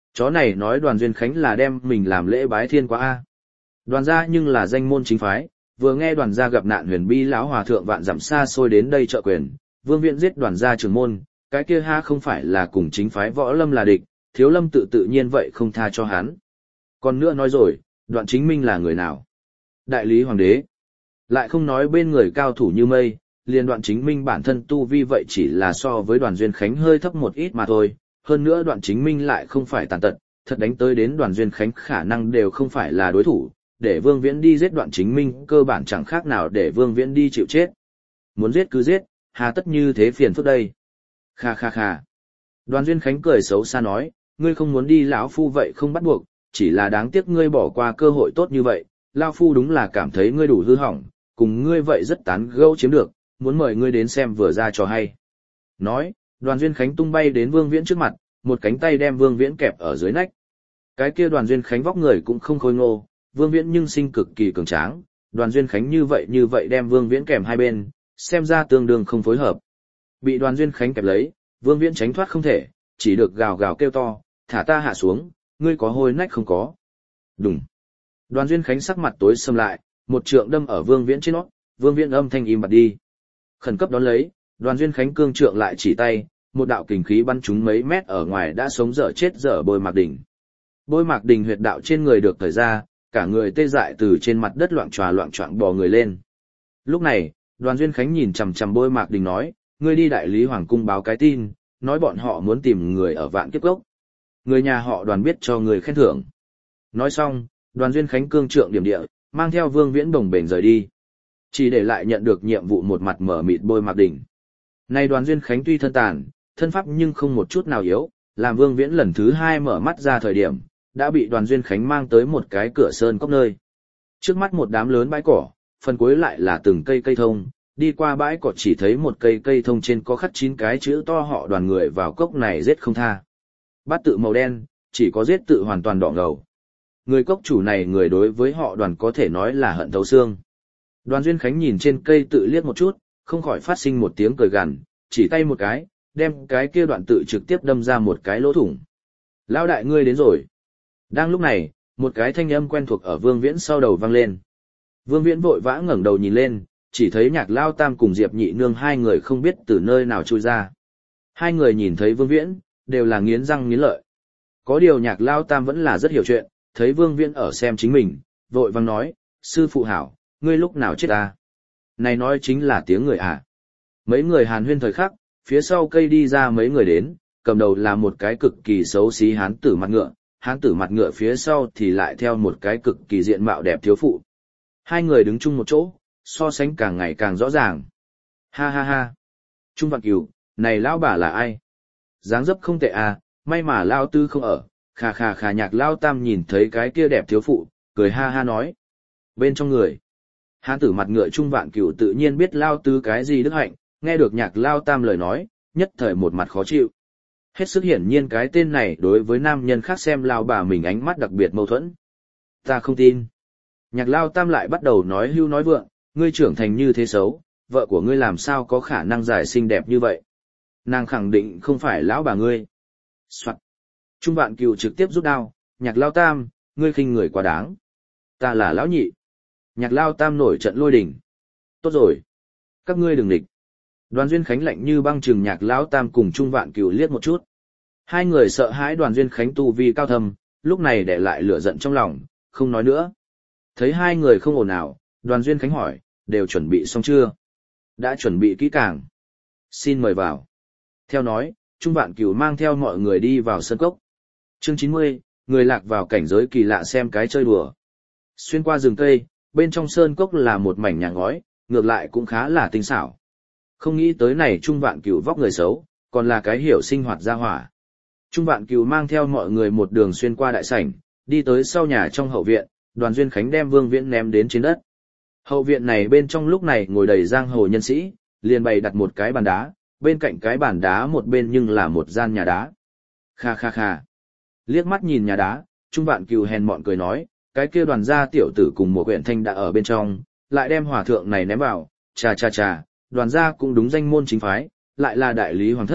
Chó này nói Đoàn Duyên Khánh là đem mình làm lễ bái thiên quá a. Đoàn gia nhưng là danh môn chính phái, vừa nghe đoàn gia gặp nạn huyền bi lão hòa thượng vạn dặm xa xôi đến đây trợ quyền, Vương Viễn giết đoàn gia trưởng môn, cái kia ha không phải là cùng chính phái Võ Lâm là địch, Thiếu Lâm tự tự nhiên vậy không tha cho hắn. Còn nữa nói rồi, Đoạn Chính Minh là người nào? Đại lý hoàng đế. Lại không nói bên người cao thủ như mây, liền Đoạn Chính Minh bản thân tu vi vậy chỉ là so với Đoàn Duyên Khánh hơi thấp một ít mà thôi, hơn nữa Đoạn Chính Minh lại không phải tàn tật, thật đánh tới đến Đoàn Duyên Khánh khả năng đều không phải là đối thủ, để Vương Viễn đi giết Đoạn Chính Minh cơ bản chẳng khác nào để Vương Viễn đi chịu chết. Muốn giết cứ giết, hà tất như thế phiền phức đây. Kha kha kha. Đoàn Duyên Khánh cười xấu xa nói, ngươi không muốn đi lão phu vậy không bắt buộc, chỉ là đáng tiếc ngươi bỏ qua cơ hội tốt như vậy, lão phu đúng là cảm thấy ngươi đủ hư hỏng, cùng ngươi vậy rất tán gẫu chiếm được, muốn mời ngươi đến xem vừa ra cho hay. Nói, Đoàn Duyên Khánh tung bay đến Vương Viễn trước mặt, một cánh tay đem Vương Viễn kẹp ở dưới nách. Cái kia Đoàn Duyên Khánh vóc người cũng không khôi ngô, Vương Viễn nhưng sinh cực kỳ cường tráng, Đoàn Duyên Khánh như vậy như vậy đem Vương Viễn kèm hai bên, xem ra tương đương không phối hợp. Bị Đoàn Duyên Khánh kẹp lấy, Vương Viễn tránh thoát không thể, chỉ được gào gào kêu to, thả ta hạ xuống, ngươi có hôi nách không có. Đùng. Đoàn Duyên Khánh sắc mặt tối sầm lại, một trượng đâm ở Vương Viễn trên nót, Vương Viễn âm thanh im bặt đi. Khẩn cấp đón lấy, Đoàn Duyên Khánh cương trượng lại chỉ tay, một đạo kình khí bắn trúng mấy mét ở ngoài đã sống dở chết dở Bôi Mạc Đình. Bôi Mạc Đình huyệt đạo trên người được thời ra, cả người tê dại từ trên mặt đất loạn tròa loạn choạng bò người lên. Lúc này, Đoàn Duyên Khánh nhìn chằm chằm Bôi Mạc Đình nói, ngươi đi đại lý hoàng cung báo cái tin, nói bọn họ muốn tìm người ở Vạn Kiếp Cốc. Người nhà họ Đoàn biết cho người khen thưởng. Nói xong, Đoàn Duyên Khánh cương trượng điểm địa, mang theo Vương Viễn bồng bềnh rời đi. Chỉ để lại nhận được nhiệm vụ một mặt mở mịt Bôi Mạc Đình. Nay Đoàn Duyên Khánh tuy thân tàn, thân pháp nhưng không một chút nào yếu, làm Vương Viễn lần thứ hai mở mắt ra thời điểm, đã bị Đoàn Duyên Khánh mang tới một cái cửa sơn cốc nơi. Trước mắt một đám lớn bãi cỏ, phần cuối lại là từng cây cây thông, đi qua bãi cỏ chỉ thấy một cây cây thông trên có khắc chín cái chữ to họ Đoàn người vào cốc này giết không tha. Bát tự màu đen, chỉ có giết tự hoàn toàn đỏ ngầu. Người cốc chủ này người đối với họ Đoàn có thể nói là hận thấu xương. Đoàn Duyên Khánh nhìn trên cây tự liếc một chút, không khỏi phát sinh một tiếng cười gằn, chỉ tay một cái, đem cái kia đoạn tự trực tiếp đâm ra một cái lỗ thủng. Lão đại ngươi đến rồi. Đang lúc này, một cái thanh âm quen thuộc ở Vương Viễn sau đầu vang lên. Vương Viễn vội vã ngẩng đầu nhìn lên, chỉ thấy Nhạc Lao Tam cùng Diệp Nhị Nương hai người không biết từ nơi nào chui ra. Hai người nhìn thấy Vương Viễn, đều là nghiến răng nghiến lợi. Có điều Nhạc Lao Tam vẫn là rất hiểu chuyện, thấy Vương Viễn ở xem chính mình, vội vang nói, sư phụ hảo, ngươi lúc nào chết ta? Này nói chính là tiếng người à? Mấy người hàn huyên thời khắc, phía sau cây đi ra mấy người đến, cầm đầu là một cái cực kỳ xấu xí hán tử mặt ngựa, hán tử mặt ngựa phía sau thì lại theo một cái cực kỳ diện mạo đẹp thiếu phụ. Hai người đứng chung một chỗ, so sánh càng ngày càng rõ ràng. Ha ha ha. Trung Vạn Cửu, này lão bà là ai? Dáng dấp không tệ à, may mà Lao Tư không ở, khà khà khà. Nhạc Lao Tam nhìn thấy cái kia đẹp thiếu phụ, cười ha ha nói. Bên trong người, hán tử mặt ngựa Trung Vạn Cửu tự nhiên biết Lao Tư cái gì đức hạnh, nghe được Nhạc Lao Tam lời nói, nhất thời một mặt khó chịu. Hết sức hiển nhiên cái tên này đối với nam nhân khác xem lao bà mình ánh mắt đặc biệt mâu thuẫn. Ta không tin. Nhạc Lao Tam lại bắt đầu nói hưu nói vượng, ngươi trưởng thành như thế xấu, vợ của ngươi làm sao có khả năng giải xinh đẹp như vậy. Nàng khẳng định không phải lão bà ngươi. Soạn. Trung Vạn Cửu trực tiếp rút đao, Nhạc Lao Tam, ngươi khinh người quá đáng. Ta là lão nhị. Nhạc Lao Tam nổi trận lôi đình. Tốt rồi. Các ngươi đừng địch. Đoàn Duyên Khánh lạnh như băng trừng Nhạc Lão Tam cùng Trung Vạn Cửu liếc một chút. Hai người sợ hãi Đoàn Duyên Khánh tu vi cao thâm, lúc này để lại lửa giận trong lòng, không nói nữa. Thấy hai người không ổn nào, Đoàn Duyên Khánh hỏi, đều chuẩn bị xong chưa? Đã chuẩn bị kỹ càng. Xin mời vào. Theo nói, Trung Vạn Cửu mang theo mọi người đi vào sân cốc. Chương chín mươi, người lạc vào cảnh giới kỳ lạ xem cái chơi đùa. Xuyên qua rừng cây, bên trong sơn cốc là một mảnh nhà ngói, ngược lại cũng khá là tinh xảo. Không nghĩ tới này Trung Vạn Cửu vóc người xấu, còn là cái hiểu sinh hoạt gia hỏa. Trung Vạn Cửu mang theo mọi người một đường xuyên qua đại sảnh, đi tới sau nhà trong hậu viện, Đoàn Duyên Khánh đem Vương Viễn ném đến trên đất. Hậu viện này bên trong lúc này ngồi đầy giang hồ nhân sĩ, liền bày đặt một cái bàn đá, bên cạnh cái bàn đá một bên nhưng là một gian nhà đá. Kha kha kha. Liếc mắt nhìn nhà đá, Trung Vạn Cửu hèn mọn cười nói, cái kia Đoàn gia tiểu tử cùng một quyển thanh đã ở bên trong, lại đem hòa thượng này ném vào, chà chà chà, Đoàn gia cũng đúng danh môn chính phái, lại là đại lý hoàng thất,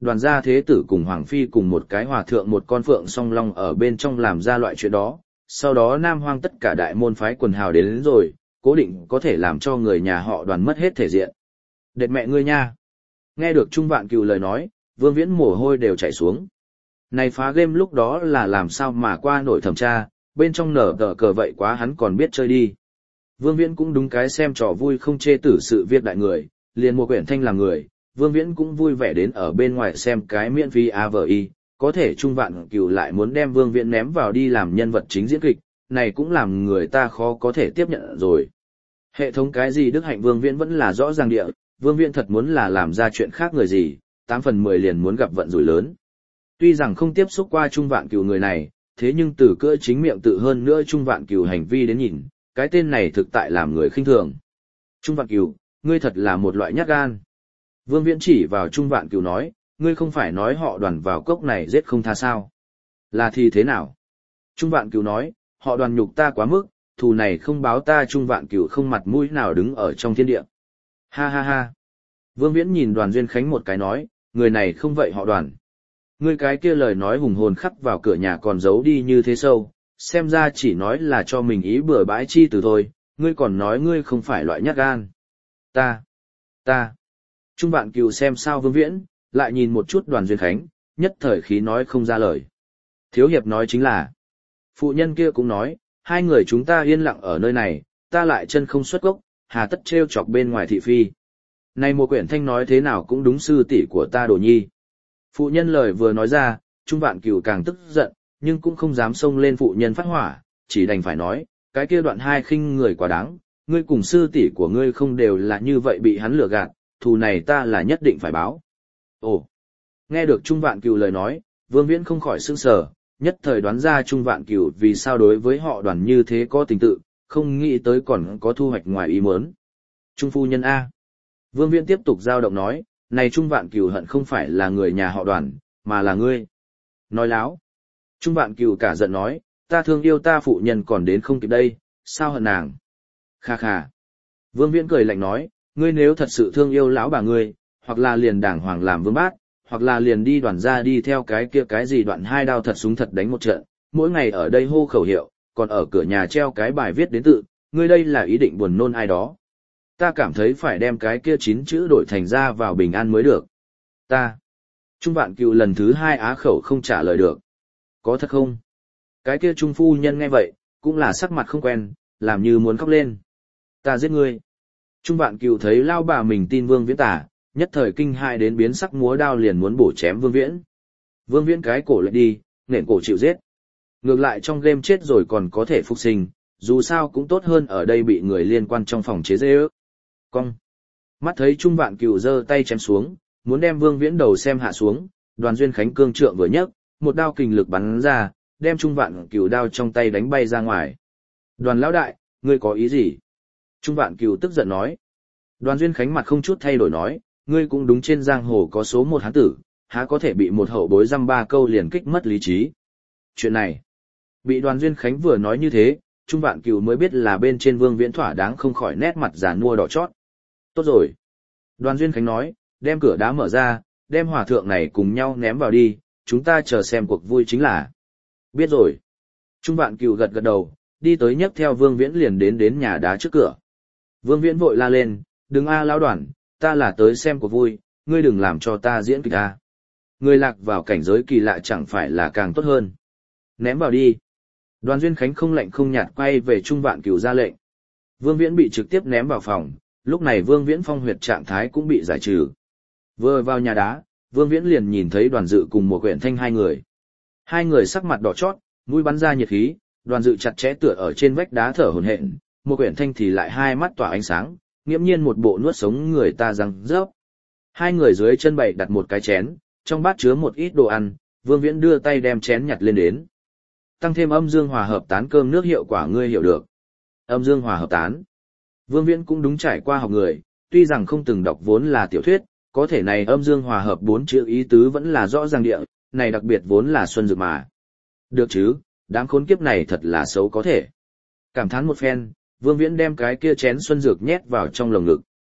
đoàn gia thế tử cùng Hoàng Phi cùng một cái hòa thượng một con phượng song long ở bên trong làm ra loại chuyện đó, sau đó Nam Hoang tất cả đại môn phái quần hào đến, đến rồi, cố định có thể làm cho người nhà họ Đoàn mất hết thể diện. Đệt mẹ ngươi nha! Nghe được Trung Vạn Cừu lời nói, Vương Viễn mồ hôi đều chảy xuống. Này phá game lúc đó là làm sao mà qua nổi thẩm tra, bên trong nở tờ cờ vậy quá hắn còn biết chơi đi. Vương Viễn cũng đúng cái xem trò vui không chê tử sự việc đại người, liền một quyển thanh làm người, Vương Viễn cũng vui vẻ đến ở bên ngoài xem cái miễn phí a vê i, có thể Trung Vạn Cừu lại muốn đem Vương Viễn ném vào đi làm nhân vật chính diễn kịch, này cũng làm người ta khó có thể tiếp nhận rồi. Hệ thống cái gì đức hạnh Vương Viễn vẫn là rõ ràng địa, Vương Viễn thật muốn là làm ra chuyện khác người gì, tám phần mười liền muốn gặp vận rủi lớn. Tuy rằng không tiếp xúc qua Trung Vạn Cừu người này, thế nhưng từ cỡ chính miệng tự hơn nữa Trung Vạn Cừu hành vi đến nhìn, cái tên này thực tại làm người khinh thường. Trung Vạn Cừu, ngươi thật là một loại nhát gan. Vương Viễn chỉ vào Trung Vạn Cừu nói, ngươi không phải nói họ Đoàn vào cốc này giết không tha sao? Là thì thế nào? Trung Vạn Cừu nói, họ Đoàn nhục ta quá mức, thù này không báo ta. Trung Vạn Cừu không mặt mũi nào đứng ở trong thiên địa. Ha ha ha. Vương Viễn nhìn Đoàn Duyên Khánh một cái nói, người này không vậy họ Đoàn. Ngươi cái kia lời nói hùng hồn khắc vào cửa nhà còn giấu đi như thế sâu, xem ra chỉ nói là cho mình ý bừa bãi chi từ thôi, ngươi còn nói ngươi không phải loại nhát gan. Ta, ta. Trung Vạn Cừu xem sao Vương Viễn, lại nhìn một chút Đoàn Duyên Khánh, nhất thời khí nói không ra lời. Thiếu hiệp nói chính là, phụ nhân kia cũng nói, hai người chúng ta yên lặng ở nơi này, ta lại chân không xuất gốc, hà tất trêu chọc bên ngoài thị phi. Này một quyển thanh nói thế nào cũng đúng sư tỷ của ta Đồ Nhi. Phụ nhân lời vừa nói ra, Trung Vạn Cừu càng tức giận, nhưng cũng không dám xông lên phụ nhân phát hỏa, chỉ đành phải nói, cái kia Đoạn hai khinh người quá đáng, ngươi cùng sư tỷ của ngươi không đều là như vậy bị hắn lừa gạt, thù này ta là nhất định phải báo. Ồ, nghe được Trung Vạn Cừu lời nói, Vương Viễn không khỏi sững sờ, nhất thời đoán ra Trung Vạn Cừu vì sao đối với họ Đoàn như thế có tình tự, không nghĩ tới còn có thu hoạch ngoài ý muốn. Trung phu nhân A. Vương Viễn tiếp tục giao động nói, này Trung Vạn Cừu hận không phải là người nhà họ Đoàn, mà là ngươi. Nói láo. Trung Vạn Cừu cả giận nói, ta thương yêu ta phụ nhân còn đến không kịp đây, sao hận nàng. Kha kha. Vương Viễn cười lạnh nói, ngươi nếu thật sự thương yêu lão bà ngươi, hoặc là liền đàng hoàng làm vương bát, hoặc là liền đi Đoàn ra đi theo cái kia cái gì Đoạn hai đao thật súng thật đánh một trận, mỗi ngày ở đây hô khẩu hiệu, còn ở cửa nhà treo cái bài viết đến tự, ngươi đây là ý định buồn nôn ai đó. Ta cảm thấy phải đem cái kia chín chữ đổi thành ra vào bình an mới được. Ta. Trung Vạn Cừu lần thứ hai á khẩu không trả lời được. Có thật không? Cái kia Trung phu nhân nghe vậy, cũng là sắc mặt không quen, làm như muốn khóc lên. Ta giết ngươi. Trung Vạn Cừu thấy lao bà mình tin Vương Viễn tả, nhất thời kinh hại đến biến sắc múa đao liền muốn bổ chém Vương Viễn. Vương Viễn cái cổ lại đi, nện cổ chịu giết. Ngược lại trong game chết rồi còn có thể phục sinh, dù sao cũng tốt hơn ở đây bị người liên quan trong phòng chế dê ước. Cong. Mắt thấy Trung Vạn Cừu giơ tay chém xuống, muốn đem Vương Viễn đầu xem hạ xuống, Đoàn Duyên Khánh cương trượng vừa nhấc, một đao kình lực bắn ra, đem Trung Vạn Cừu đao trong tay đánh bay ra ngoài. Đoàn lão đại, ngươi có ý gì? Trung Vạn Cừu tức giận nói. Đoàn Duyên Khánh mặt không chút thay đổi nói, ngươi cũng đúng trên giang hồ có số một hán tử, há có thể bị một hậu bối dăm ba câu liền kích mất lý trí. Chuyện này, bị Đoàn Duyên Khánh vừa nói như thế, Trung Vạn Cừu mới biết là bên trên Vương Viễn thỏa đáng không khỏi nét mặt già nua đỏ chót. Tốt rồi. Đoàn Duyên Khánh nói, đem cửa đá mở ra, đem hòa thượng này cùng nhau ném vào đi, chúng ta chờ xem cuộc vui chính là. Biết rồi. Trung Vạn Cừu gật gật đầu, đi tới nhấc theo Vương Viễn liền đến đến nhà đá trước cửa. Vương Viễn vội la lên, đừng a lão Đoàn, ta là tới xem cuộc vui, ngươi đừng làm cho ta diễn kịch a. Ngươi lạc vào cảnh giới kỳ lạ chẳng phải là càng tốt hơn. Ném vào đi. Đoàn Duyên Khánh không lạnh không nhạt quay về Trung Vạn Cừu ra lệnh. Vương Viễn bị trực tiếp ném vào phòng, lúc này Vương Viễn phong huyệt trạng thái cũng bị giải trừ. Vừa vào nhà đá, Vương Viễn liền nhìn thấy Đoàn Dự cùng một quyển thanh hai người. Hai người sắc mặt đỏ chót, mũi bắn ra nhiệt khí, Đoàn Dự chặt chẽ tựa ở trên vách đá thở hổn hển, một quyển thanh thì lại hai mắt tỏa ánh sáng, nghiễm nhiên một bộ nuốt sống người ta răng rớp. Hai người dưới chân bày đặt một cái chén, trong bát chứa một ít đồ ăn, Vương Viễn đưa tay đem chén nhặt lên đến. Tăng thêm âm dương hòa hợp tán cơm nước hiệu quả ngươi hiểu được. Âm dương hòa hợp tán. Vương Viễn cũng đúng trải qua học người, tuy rằng không từng đọc vốn là tiểu thuyết, có thể này âm dương hòa hợp bốn chữ ý tứ vẫn là rõ ràng địa, này đặc biệt vốn là xuân dược mà. Được chứ, đám khốn kiếp này thật là xấu có thể. Cảm thán một phen, Vương Viễn đem cái kia chén xuân dược nhét vào trong lồng ngực.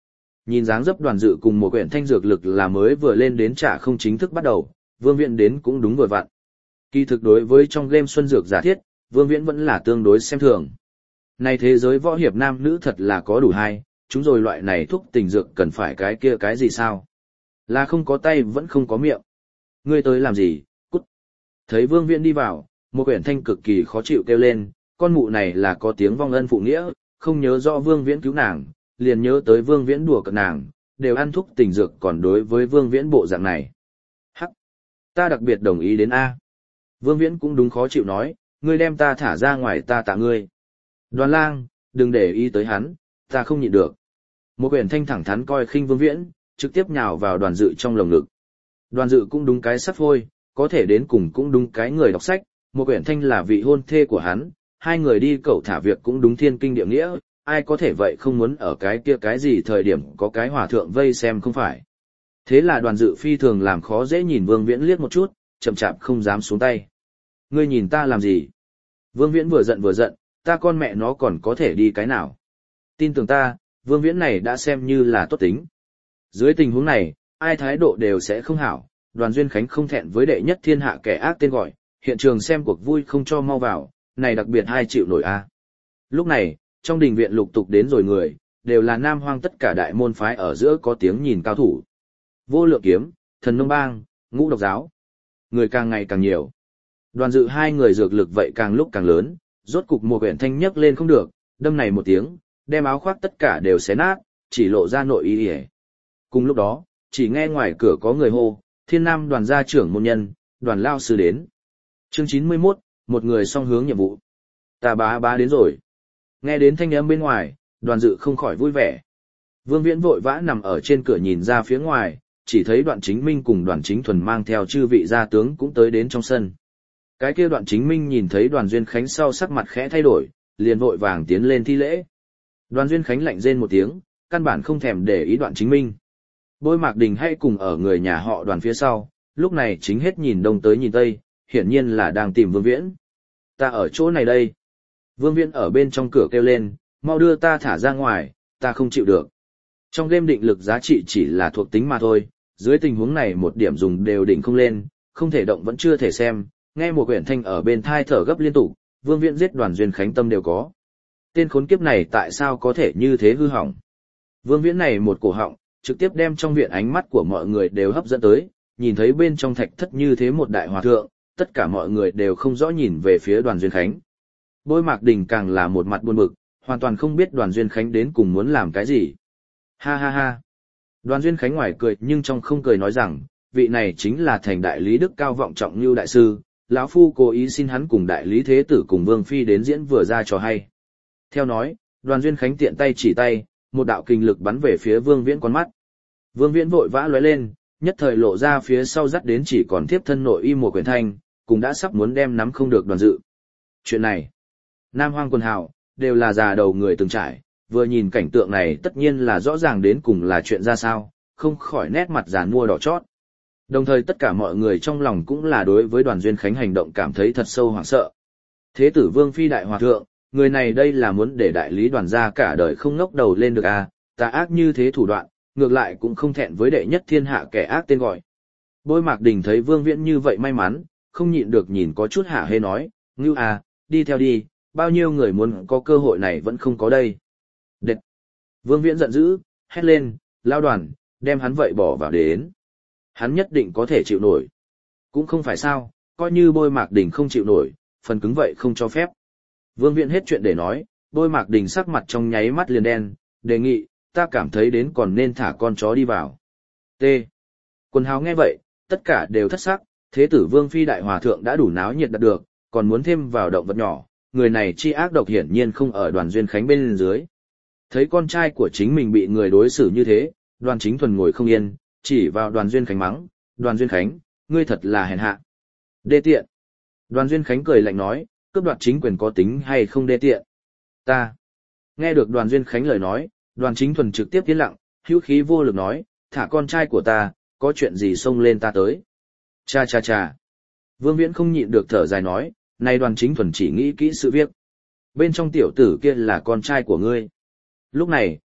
Nhìn dáng dấp Đoàn Dự cùng một quyển thanh dược lực là mới vừa lên đến trả không chính thức bắt đầu, Vương Viễn đến cũng đúng vừa vặn. Kỳ thực đối với trong game xuân dược giả thiết, Vương Viễn vẫn là tương đối xem thường. Này thế giới võ hiệp nam nữ thật là có đủ hay, chúng rồi loại này thuốc tình dược cần phải cái kia cái gì sao? Là không có tay vẫn không có miệng. Ngươi tới làm gì, cút. Thấy Vương Viễn đi vào, một quyển thanh cực kỳ khó chịu kêu lên, con mụ này là có tiếng vong ân phụ nghĩa, không nhớ rõ Vương Viễn cứu nàng, liền nhớ tới Vương Viễn đùa cợt nàng, đều ăn thuốc tình dược còn đối với Vương Viễn bộ dạng này. Hắc, ta đặc biệt đồng ý đến A. Vương Viễn cũng đúng khó chịu nói, ngươi đem ta thả ra ngoài ta tạ ngươi. Đoàn lang, đừng để ý tới hắn, ta không nhịn được. Một quyển thanh thẳng thắn coi khinh Vương Viễn, trực tiếp nhào vào Đoàn Dự trong lồng ngực. Đoàn Dự cũng đúng cái sắp phôi, có thể đến cùng cũng đúng cái người đọc sách, một quyển thanh là vị hôn thê của hắn, hai người đi cậu thả việc cũng đúng thiên kinh địa nghĩa, ai có thể vậy không muốn ở cái kia cái gì thời điểm có cái hòa thượng vây xem không phải. Thế là Đoàn Dự phi thường làm khó dễ nhìn Vương Viễn liếc một chút, chậm chạp không dám xuống tay. Ngươi nhìn ta làm gì? Vương Viễn vừa giận vừa giận, ta con mẹ nó còn có thể đi cái nào? Tin tưởng ta, Vương Viễn này đã xem như là tốt tính. Dưới tình huống này, ai thái độ đều sẽ không hảo, Đoàn Duyên Khánh không thẹn với đệ nhất thiên hạ kẻ ác tên gọi, hiện trường xem cuộc vui không cho mau vào, này đặc biệt hai chịu nổi a. Lúc này, trong đình viện lục tục đến rồi người, đều là nam hoang tất cả đại môn phái ở giữa có tiếng nhìn cao thủ. Vô Lượng Kiếm, Thần Nông Bang, Ngũ Độc Giáo. Người càng ngày càng nhiều. Đoàn Dự hai người dược lực vậy càng lúc càng lớn, rốt cục một quyển thanh nhấc lên không được, đâm này một tiếng, đem áo khoác tất cả đều xé nát, chỉ lộ ra nội y yể. Cùng lúc đó, chỉ nghe ngoài cửa có người hô, Thiên Nam Đoàn gia trưởng môn nhân, Đoàn lao sư đến. Chương chín mươi mốt, một người song hướng nhiệm vụ. Ta bá bá đến rồi. Nghe đến thanh âm bên ngoài, Đoàn Dự không khỏi vui vẻ. Vương Viễn vội vã nằm ở trên cửa nhìn ra phía ngoài, chỉ thấy Đoạn Chính Minh cùng Đoàn Chính Thuần mang theo chư vị gia tướng cũng tới đến trong sân. Cái kia Đoạn Chính Minh nhìn thấy Đoàn Duyên Khánh sau sắc mặt khẽ thay đổi, liền vội vàng tiến lên thi lễ. Đoàn Duyên Khánh lạnh rên một tiếng, căn bản không thèm để ý Đoạn Chính Minh. Bôi Mạc Đình hay cùng ở người nhà họ Đoàn phía sau, lúc này chính hết nhìn đông tới nhìn tây, hiển nhiên là đang tìm Vương Viễn. Ta ở chỗ này đây. Vương Viễn ở bên trong cửa kêu lên, mau đưa ta thả ra ngoài, ta không chịu được. Trong game định lực giá trị chỉ là thuộc tính mà thôi, dưới tình huống này một điểm dùng đều định không lên, không thể động vẫn chưa thể xem, nghe một quyển thanh ở bên thai thở gấp liên tục, Vương Viễn giết Đoàn Duyên Khánh tâm đều có. Tên khốn kiếp này tại sao có thể như thế hư hỏng? Vương Viễn này một cổ họng, trực tiếp đem trong viện ánh mắt của mọi người đều hấp dẫn tới, nhìn thấy bên trong thạch thất như thế một đại hòa thượng, tất cả mọi người đều không rõ nhìn về phía Đoàn Duyên Khánh. Bôi Mạc Đình càng là một mặt buồn bực, hoàn toàn không biết Đoàn Duyên Khánh đến cùng muốn làm cái gì. Ha ha ha. Đoàn Duyên Khánh ngoài cười nhưng trong không cười nói rằng, vị này chính là thành đại lý đức cao vọng trọng như đại sư, lão phu cố ý xin hắn cùng đại lý thế tử cùng Vương Phi đến diễn vừa ra trò hay. Theo nói, Đoàn Duyên Khánh tiện tay chỉ tay, một đạo kinh lực bắn về phía Vương Viễn con mắt. Vương Viễn vội vã lóe lên, nhất thời lộ ra phía sau dắt đến chỉ còn tiếp thân nội y một quyển thanh, cũng đã sắp muốn đem nắm không được Đoàn Dự. Chuyện này, Nam Hoang quần hào, đều là già đầu người từng trải, vừa nhìn cảnh tượng này tất nhiên là rõ ràng đến cùng là chuyện ra sao, không khỏi nét mặt già nua đỏ chót. Đồng thời tất cả mọi người trong lòng cũng là đối với Đoàn Duyên Khánh hành động cảm thấy thật sâu hoảng sợ. Thế tử Vương Phi đại hòa thượng, người này đây là muốn để đại lý Đoàn gia cả đời không ngóc đầu lên được à, tà ác như thế thủ đoạn, ngược lại cũng không thẹn với đệ nhất thiên hạ kẻ ác tên gọi. Bôi Mạc Đình thấy Vương Viễn như vậy may mắn, không nhịn được nhìn có chút hả hê nói, ngưu à, đi theo đi, bao nhiêu người muốn có cơ hội này vẫn không có đây. Đệt! Vương Viễn giận dữ, hét lên, lao Đoàn, đem hắn vậy bỏ vào đến. Hắn nhất định có thể chịu nổi. Cũng không phải sao, coi như Bôi Mạc Đình không chịu nổi, phần cứng vậy không cho phép. Vương Viễn hết chuyện để nói, Bôi Mạc Đình sắc mặt trong nháy mắt liền đen, đề nghị, ta cảm thấy đến còn nên thả con chó đi vào. T. Quần hào nghe vậy, tất cả đều thất sắc, thế tử Vương Phi đại hòa thượng đã đủ náo nhiệt đạt được, còn muốn thêm vào động vật nhỏ, người này chi ác độc hiển nhiên không ở Đoàn Duyên Khánh bên dưới. Thấy con trai của chính mình bị người đối xử như thế, Đoàn Chính Thuần ngồi không yên, chỉ vào Đoàn Duyên Khánh mắng, Đoàn Duyên Khánh, ngươi thật là hèn hạ. Đê tiện. Đoàn Duyên Khánh cười lạnh nói, cướp đoạt chính quyền có tính hay không đê tiện. Ta. Nghe được Đoàn Duyên Khánh lời nói, Đoàn Chính Thuần trực tiếp tiến lặng, hữu khí vô lực nói, thả con trai của ta, có chuyện gì xông lên ta tới. Cha cha cha. Vương Viễn không nhịn được thở dài nói, này Đoàn Chính Thuần chỉ nghĩ kỹ sự việc. Bên trong tiểu tử kia là con trai của ngươi. Lúc này,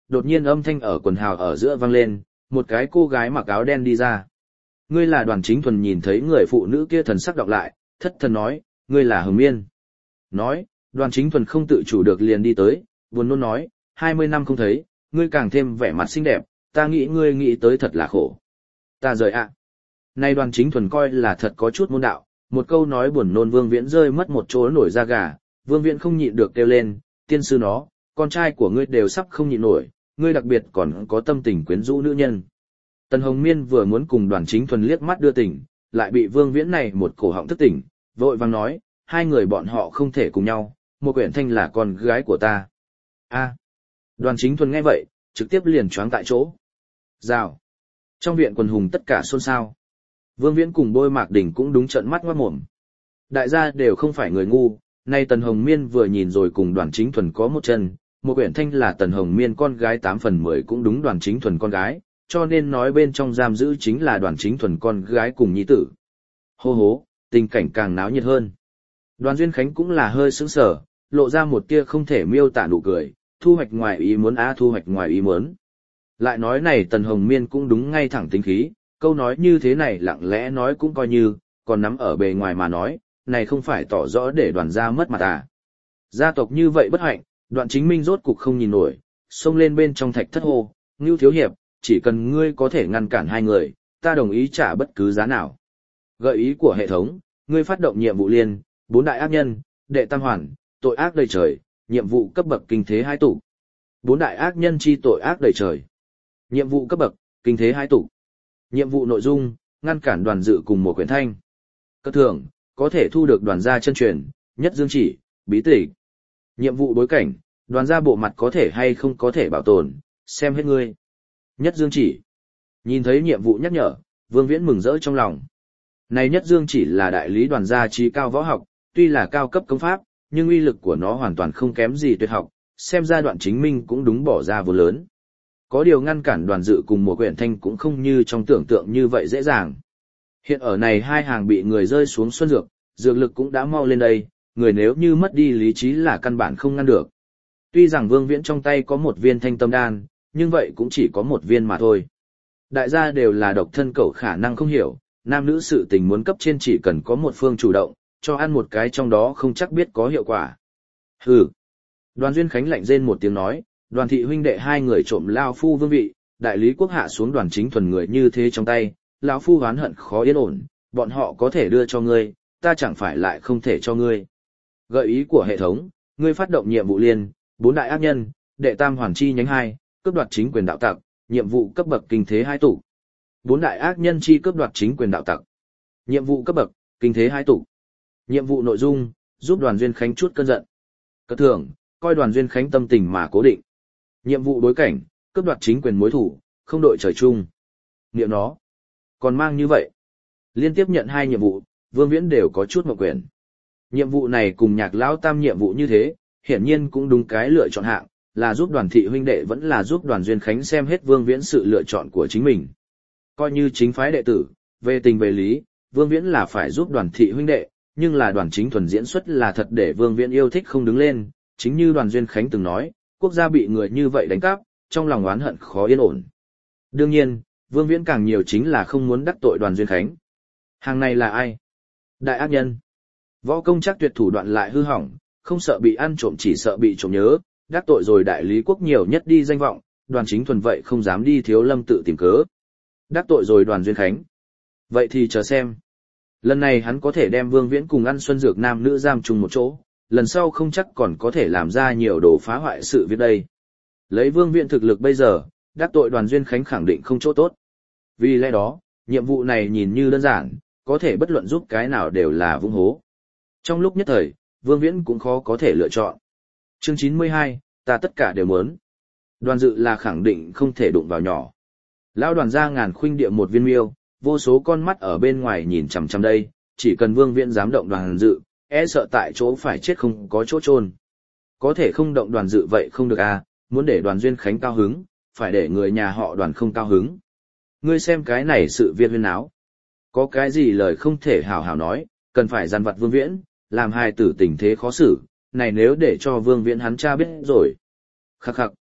đột nhiên âm thanh ở quần hào ở giữa vang lên, một cái cô gái mặc áo đen đi ra. Ngươi là Đoàn Chính Thuần. Nhìn thấy người phụ nữ kia thần sắc đọc lại, thất thần nói, ngươi là Hồng Miên. Nói, Đoàn Chính Thuần không tự chủ được liền đi tới, buồn nôn nói, hai mươi năm không thấy, ngươi càng thêm vẻ mặt xinh đẹp, ta nghĩ ngươi nghĩ tới thật là khổ. Ta rời ạ. À. Nay Đoàn Chính Thuần coi là thật có chút môn đạo, một câu nói buồn nôn Vương Viễn rơi mất một chỗ nổi da gà, Vương Viễn không nhịn được kêu lên, tiên sư nó, con trai của ngươi đều sắp không nhịn nổi, ngươi đặc biệt còn có tâm tình quyến rũ nữ nhân. Tần Hồng Miên vừa muốn cùng Đoàn Chính Thuần liếc mắt đưa tình, lại bị Vương Viễn này một cổ họng thức tỉnh, vội vàng nói, hai người bọn họ không thể cùng nhau, một quyển thanh là con gái của ta. A. Đoàn Chính Thuần nghe vậy, trực tiếp liền choáng tại chỗ. Rào. Trong viện quần hùng tất cả xôn xao. Vương Viễn cùng Bôi Mạc Đỉnh cũng đúng trận mắt ngoát mồm. Đại gia đều không phải người ngu, nay Tần Hồng Miên vừa nhìn rồi cùng Đoàn Chính Thuần có một chân, một quyển thanh là Tần Hồng Miên con gái tám phần mười cũng đúng Đoàn Chính Thuần con gái, cho nên nói bên trong giam giữ chính là Đoàn Chính Thuần con gái cùng nhi tử. Hô hố, tình cảnh càng náo nhiệt hơn. Đoàn Duyên Khánh cũng là hơi sững sờ, lộ ra một tia không thể miêu tả nụ cười, thu hoạch ngoài ý muốn á thu hoạch ngoài ý muốn. Lại nói này Tần Hồng Miên cũng đúng ngay thẳng tính khí, câu nói như thế này lặng lẽ nói cũng coi như, còn nắm ở bề ngoài mà nói, này không phải tỏ rõ để Đoàn gia mất mặt à. Gia tộc như vậy bất hạnh, Đoạn Chính Minh rốt cục không nhìn nổi, xông lên bên trong thạch thất hô, Ngưu thiếu hiệp, chỉ cần ngươi có thể ngăn cản hai người, ta đồng ý trả bất cứ giá nào. Gợi ý của hệ thống, ngươi phát động nhiệm vụ liên, bốn đại ác nhân, đệ tam hoàn, tội ác đầy trời, nhiệm vụ cấp bậc kinh thế hai tụ. Bốn đại ác nhân chi tội ác đầy trời. Nhiệm vụ cấp bậc, kinh thế hai tụ. Nhiệm vụ nội dung, ngăn cản Đoàn Dự cùng một quyển thanh. Cơ thưởng, có thể thu được Đoàn gia chân truyền, nhất dương chỉ, bí tịch. Nhiệm vụ bối cảnh, Đoàn gia bộ mặt có thể hay không có thể bảo tồn, xem hết ngươi. Nhất dương chỉ. Nhìn thấy nhiệm vụ nhắc nhở, Vương Viễn mừng rỡ trong lòng. Này nhất dương chỉ là đại lý Đoàn gia trí cao võ học, tuy là cao cấp công pháp, nhưng uy lực của nó hoàn toàn không kém gì tuyệt học, xem ra Đoạn Chính Minh cũng đúng bỏ ra vô lớn. Có điều ngăn cản Đoàn Dự cùng một quyển thanh cũng không như trong tưởng tượng như vậy dễ dàng. Hiện ở này hai hàng bị người rơi xuống xuân dược, dược lực cũng đã mau lên đây, người nếu như mất đi lý trí là căn bản không ngăn được. Tuy rằng Vương Viễn trong tay có một viên thanh tâm đan, nhưng vậy cũng chỉ có một viên mà thôi. Đại gia đều là độc thân cẩu khả năng không hiểu, nam nữ sự tình muốn cấp trên chỉ cần có một phương chủ động, cho ăn một cái trong đó không chắc biết có hiệu quả. Hừ. Đoàn Duyên Khánh lạnh rên một tiếng nói, Đoàn thị huynh đệ hai người trộm lao phu vương vị, đại lý quốc hạ xuống Đoàn Chính Thuần người như thế trong tay, lão phu oán hận khó yên ổn, bọn họ có thể đưa cho ngươi, ta chẳng phải lại không thể cho ngươi. Gợi ý của hệ thống, ngươi phát động nhiệm vụ liên, bốn đại ác nhân, đệ tam hoàn chi nhánh hai, cướp đoạt chính quyền đạo tặc, nhiệm vụ cấp bậc kinh thế hai tụ. Bốn đại ác nhân chi cướp đoạt chính quyền đạo tặc. Nhiệm vụ cấp bậc, kinh thế hai tụ. Nhiệm vụ nội dung, giúp Đoàn Duyên Khánh chút cơn giận. Cơ thưởng, coi Đoàn Duyên Khánh tâm tình mà cố định. Nhiệm vụ đối cảnh, cướp đoạt chính quyền mối thủ, không đội trời chung. Niệm nó. Còn mang như vậy. Liên tiếp nhận hai nhiệm vụ, Vương Viễn đều có chút mộng quyền. Nhiệm vụ này cùng Nhạc lão tam nhiệm vụ như thế, hiển nhiên cũng đúng cái lựa chọn hạng, là giúp Đoàn thị huynh đệ vẫn là giúp Đoàn Duyên Khánh xem hết Vương Viễn sự lựa chọn của chính mình. Coi như chính phái đệ tử, về tình về lý, Vương Viễn là phải giúp Đoàn thị huynh đệ, nhưng là Đoàn Chính Thuần diễn xuất là thật để Vương Viễn yêu thích không đứng lên, chính như Đoàn Duyên Khánh từng nói, quốc gia bị người như vậy đánh cắp, trong lòng oán hận khó yên ổn. Đương nhiên, Vương Viễn càng nhiều chính là không muốn đắc tội Đoàn Duyên Khánh. Hàng này là ai? Đại ác nhân. Võ công chắc tuyệt thủ đoạn lại hư hỏng, không sợ bị ăn trộm chỉ sợ bị trộm nhớ, đắc tội rồi đại lý quốc nhiều nhất đi danh vọng, Đoàn Chính Thuần vậy không dám đi Thiếu Lâm tự tìm cớ. Đắc tội rồi Đoàn Duyên Khánh. Vậy thì chờ xem. Lần này hắn có thể đem Vương Viễn cùng ăn xuân dược nam nữ giam chung một chỗ, lần sau không chắc còn có thể làm ra nhiều đồ phá hoại sự việc đây. Lấy Vương Viễn thực lực bây giờ, đắc tội Đoàn Duyên Khánh khẳng định không chỗ tốt. Vì lẽ đó, nhiệm vụ này nhìn như đơn giản, có thể bất luận giúp cái nào đều là vung hố. Trong lúc nhất thời, Vương Viễn cũng khó có thể lựa chọn. Chương chín mươi hai, ta tất cả đều muốn. Đoàn Dự là khẳng định không thể đụng vào nhỏ. Lão Đoàn ra ngàn khuynh địa một viên miêu, vô số con mắt ở bên ngoài nhìn chằm chằm đây, chỉ cần Vương Viễn dám động Đoàn Dự, e sợ tại chỗ phải chết không có chỗ chôn. Có thể không động Đoàn Dự vậy không được à, muốn để Đoàn Duyên Khánh cao hứng, phải để người nhà họ Đoàn không cao hứng. Ngươi xem cái này sự viên huyên áo. Có cái gì lời không thể hào hào nói, cần phải dằn vặt Vương Viễn, làm hài tử tình thế khó xử, này nếu để cho Vương Viễn hắn cha biết rồi. Khắc khắc,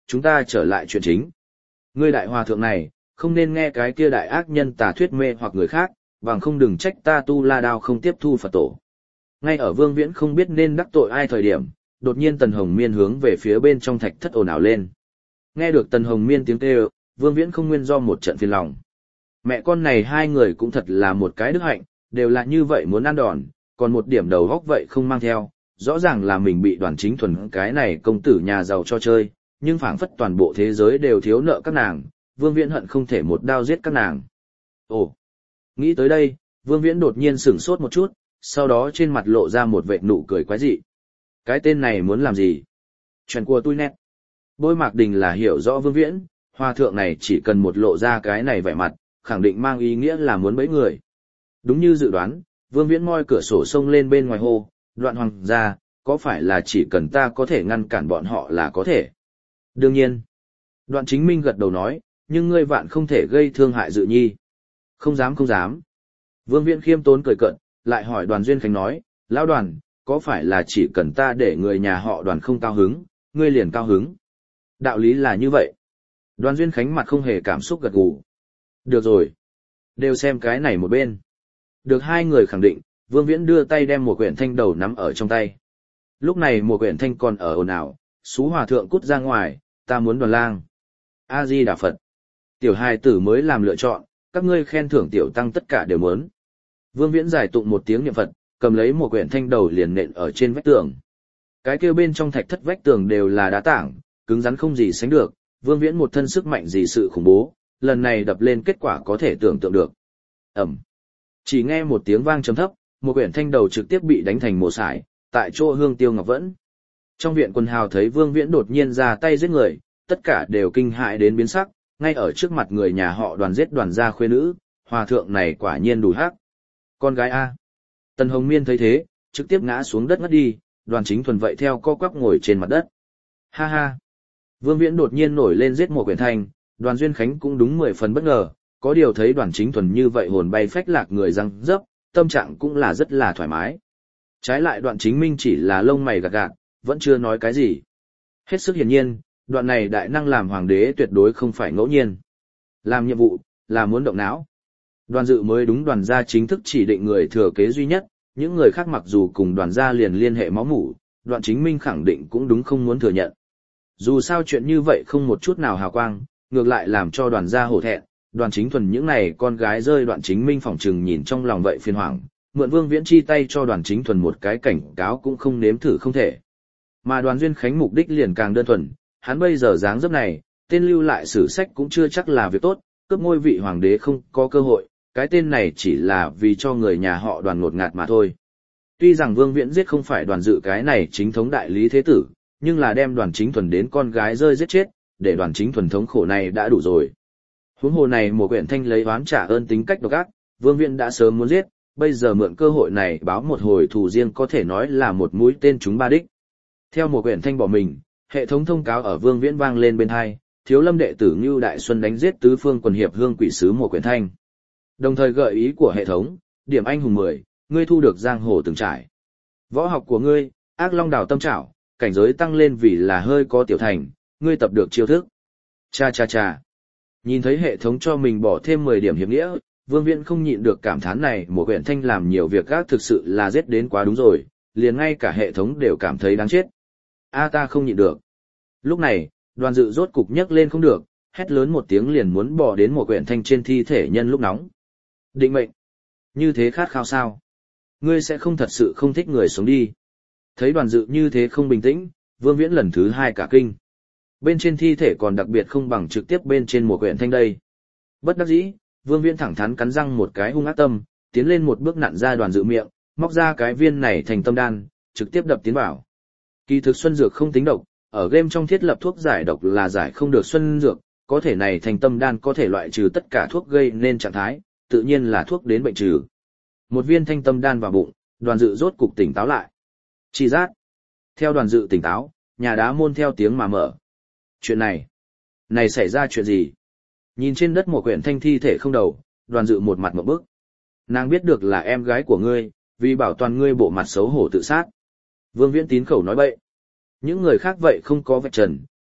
chúng ta trở lại chuyện chính. Ngươi đại hòa thượng này, không nên nghe cái kia đại ác nhân tà thuyết mê hoặc người khác, bằng không đừng trách ta Tu La Đao không tiếp thu Phật tổ. Ngay ở Vương Viễn không biết nên đắc tội ai thời điểm, đột nhiên Tần Hồng Miên hướng về phía bên trong thạch thất ồn ào lên. Nghe được Tần Hồng Miên tiếng kêu, Vương Viễn không nguyên do một trận phiền lòng. Mẹ con này hai người cũng thật là một cái đức hạnh, đều là như vậy muốn ăn đòn, còn một điểm đầu góc vậy không mang theo, rõ ràng là mình bị Đoàn Chính Thuần cái này công tử nhà giàu cho chơi, nhưng phảng phất toàn bộ thế giới đều thiếu nợ các nàng, Vương Viễn hận không thể một đao giết các nàng. Ồ, nghĩ tới đây, Vương Viễn đột nhiên sửng sốt một chút, sau đó trên mặt lộ ra một vệt nụ cười quái dị. Cái tên này muốn làm gì? Chuyện của tôi nét. Bôi Mạc Đình là hiểu rõ Vương Viễn, hòa thượng này chỉ cần một lộ ra cái này vẻ mặt, khẳng định mang ý nghĩa là muốn bẫy người. Đúng như dự đoán, Vương Viễn moi cửa sổ xông lên bên ngoài hô, Đoạn Hoàng gia, có phải là chỉ cần ta có thể ngăn cản bọn họ là có thể? Đương nhiên. Đoạn Chính Minh gật đầu nói, nhưng ngươi vạn không thể gây thương hại Dự Nhi. Không dám không dám. Vương Viễn khiêm tốn cười cợt, lại hỏi Đoàn Duyên Khánh nói, lão Đoàn, có phải là chỉ cần ta để người nhà họ Đoàn không cao hứng, ngươi liền cao hứng? Đạo lý là như vậy. Đoàn Duyên Khánh mặt không hề cảm xúc gật gù. Được rồi. Đều xem cái này một bên. Được hai người khẳng định, Vương Viễn đưa tay đem một quyển thanh đầu nắm ở trong tay. Lúc này một quyển thanh còn ở ồn ào, xú hòa thượng cút ra ngoài, ta muốn Đoàn lang. A-di Đà Phật. Tiểu hài tử mới làm lựa chọn, các ngươi khen thưởng tiểu tăng tất cả đều muốn. Vương Viễn giải tụng một tiếng niệm Phật, cầm lấy một quyển thanh đầu liền nện ở trên vách tường. Cái kia bên trong thạch thất vách tường đều là đá tảng, cứng rắn không gì sánh được, Vương Viễn một thân sức mạnh gì sự khủng bố, lần này đập lên kết quả có thể tưởng tượng được. Ẩm. Chỉ nghe một tiếng vang trầm thấp, một quyển thanh đầu trực tiếp bị đánh thành mồ sải, tại chỗ hương tiêu ngọc vẫn. Trong viện quần hào thấy Vương Viễn đột nhiên ra tay giết người, tất cả đều kinh hại đến biến sắc, ngay ở trước mặt người nhà họ Đoàn giết Đoàn gia khuê nữ, hòa thượng này quả nhiên đủ hắc. Con gái A. Tần Hồng Miên thấy thế, trực tiếp ngã xuống đất ngất đi, Đoàn Chính Thuần vậy theo co quắp ngồi trên mặt đất. Ha ha. Vương Viễn đột nhiên nổi lên giết một quyển thanh, Đoàn Duyên Khánh cũng đúng mười phần bất ngờ, có điều thấy Đoàn Chính Thuần như vậy hồn bay phách lạc người răng dấp, tâm trạng cũng là rất là thoải mái. Trái lại Đoạn Chính Minh chỉ là lông mày gạt gạt, vẫn chưa nói cái gì. Hết sức hiển nhiên, đoạn này đại năng làm hoàng đế tuyệt đối không phải ngẫu nhiên. Làm nhiệm vụ, là muốn động não. Đoàn Dự mới đúng Đoàn gia chính thức chỉ định người thừa kế duy nhất, những người khác mặc dù cùng Đoàn gia liền liên hệ máu mủ, Đoạn Chính Minh khẳng định cũng đúng không muốn thừa nhận. Dù sao chuyện như vậy không một chút nào hào quang, ngược lại làm cho Đoàn gia hổ thẹn, Đoàn Chính Thuần những này con gái rơi Đoạn Chính Minh phỏng trừng nhìn trong lòng vậy phiền hoảng, mượn Vương Viễn chi tay cho Đoàn Chính Thuần một cái cảnh cáo cũng không nếm thử không thể. Mà Đoàn Duyên Khánh mục đích liền càng đơn thuần, hắn bây giờ dáng dấp này, tên lưu lại sử sách cũng chưa chắc là việc tốt, cướp ngôi vị hoàng đế không có cơ hội, cái tên này chỉ là vì cho người nhà họ Đoàn ngột ngạt mà thôi. Tuy rằng Vương Viễn giết không phải Đoàn Dự cái này chính thống đại lý thế tử, nhưng là đem Đoàn Chính Thuần đến con gái rơi giết chết, để Đoàn Chính Thuần thống khổ này đã đủ rồi. Huống hồ này một quyển thanh lấy oán trả ơn tính cách độc ác, Vương Viễn đã sớm muốn giết, bây giờ mượn cơ hội này báo một hồi thù riêng có thể nói là một mũi tên trúng ba đích. Theo một quyển thanh bỏ mình, hệ thống thông cáo ở Vương Viễn vang lên bên hai, Thiếu Lâm đệ tử Ngưu Đại Xuân đánh giết tứ phương quần hiệp hương quỷ sứ một quyển thanh. Đồng thời gợi ý của hệ thống, điểm anh hùng mười, ngươi thu được giang hồ từng trải. Võ học của ngươi, ác long đào tâm trảo, cảnh giới tăng lên vì là hơi có tiểu thành, ngươi tập được chiêu thức. Cha cha cha. Nhìn thấy hệ thống cho mình bỏ thêm mười điểm hiệp nghĩa, Vương Viễn không nhịn được cảm thán này, một quyển thanh làm nhiều việc gác thực sự là giết đến quá đúng rồi, liền ngay cả hệ thống đều cảm thấy đáng chết. A ta không nhịn được. Lúc này, Đoàn Dự rốt cục nhấc lên không được, hét lớn một tiếng liền muốn bỏ đến một quyển thanh trên thi thể nhân lúc nóng. Định mệnh. Như thế khát khao sao? Ngươi sẽ không thật sự không thích người sống đi. Thấy Đoàn Dự như thế không bình tĩnh, Vương Viễn lần thứ hai cả kinh. Bên trên thi thể còn đặc biệt không bằng trực tiếp bên trên một quyển thanh đây. Bất đắc dĩ, Vương Viễn thẳng thắn cắn răng một cái hung ác tâm, tiến lên một bước nặn ra Đoàn Dự miệng, móc ra cái viên này thành tâm đan, trực tiếp đập tiến vào. Kỳ thực xuân dược không tính độc, ở game trong thiết lập thuốc giải độc là giải không được xuân dược, có thể này thành tâm đan có thể loại trừ tất cả thuốc gây nên trạng thái, tự nhiên là thuốc đến bệnh trừ. Một viên thanh tâm đan vào bụng, Đoàn Dự rốt cục tỉnh táo lại. Chỉ giác. Theo Đoàn Dự tỉnh táo, nhà đá môn theo tiếng mà mở. Chuyện này, này xảy ra chuyện gì? Nhìn trên đất một quyển thanh thi thể không đầu, Đoàn Dự một mặt ngộp bức. Nàng biết được là em gái của ngươi, vì bảo toàn ngươi bộ mặt xấu hổ tự sát. Vương Viễn tín khẩu nói bậy. Những người khác vậy không có vạch trần,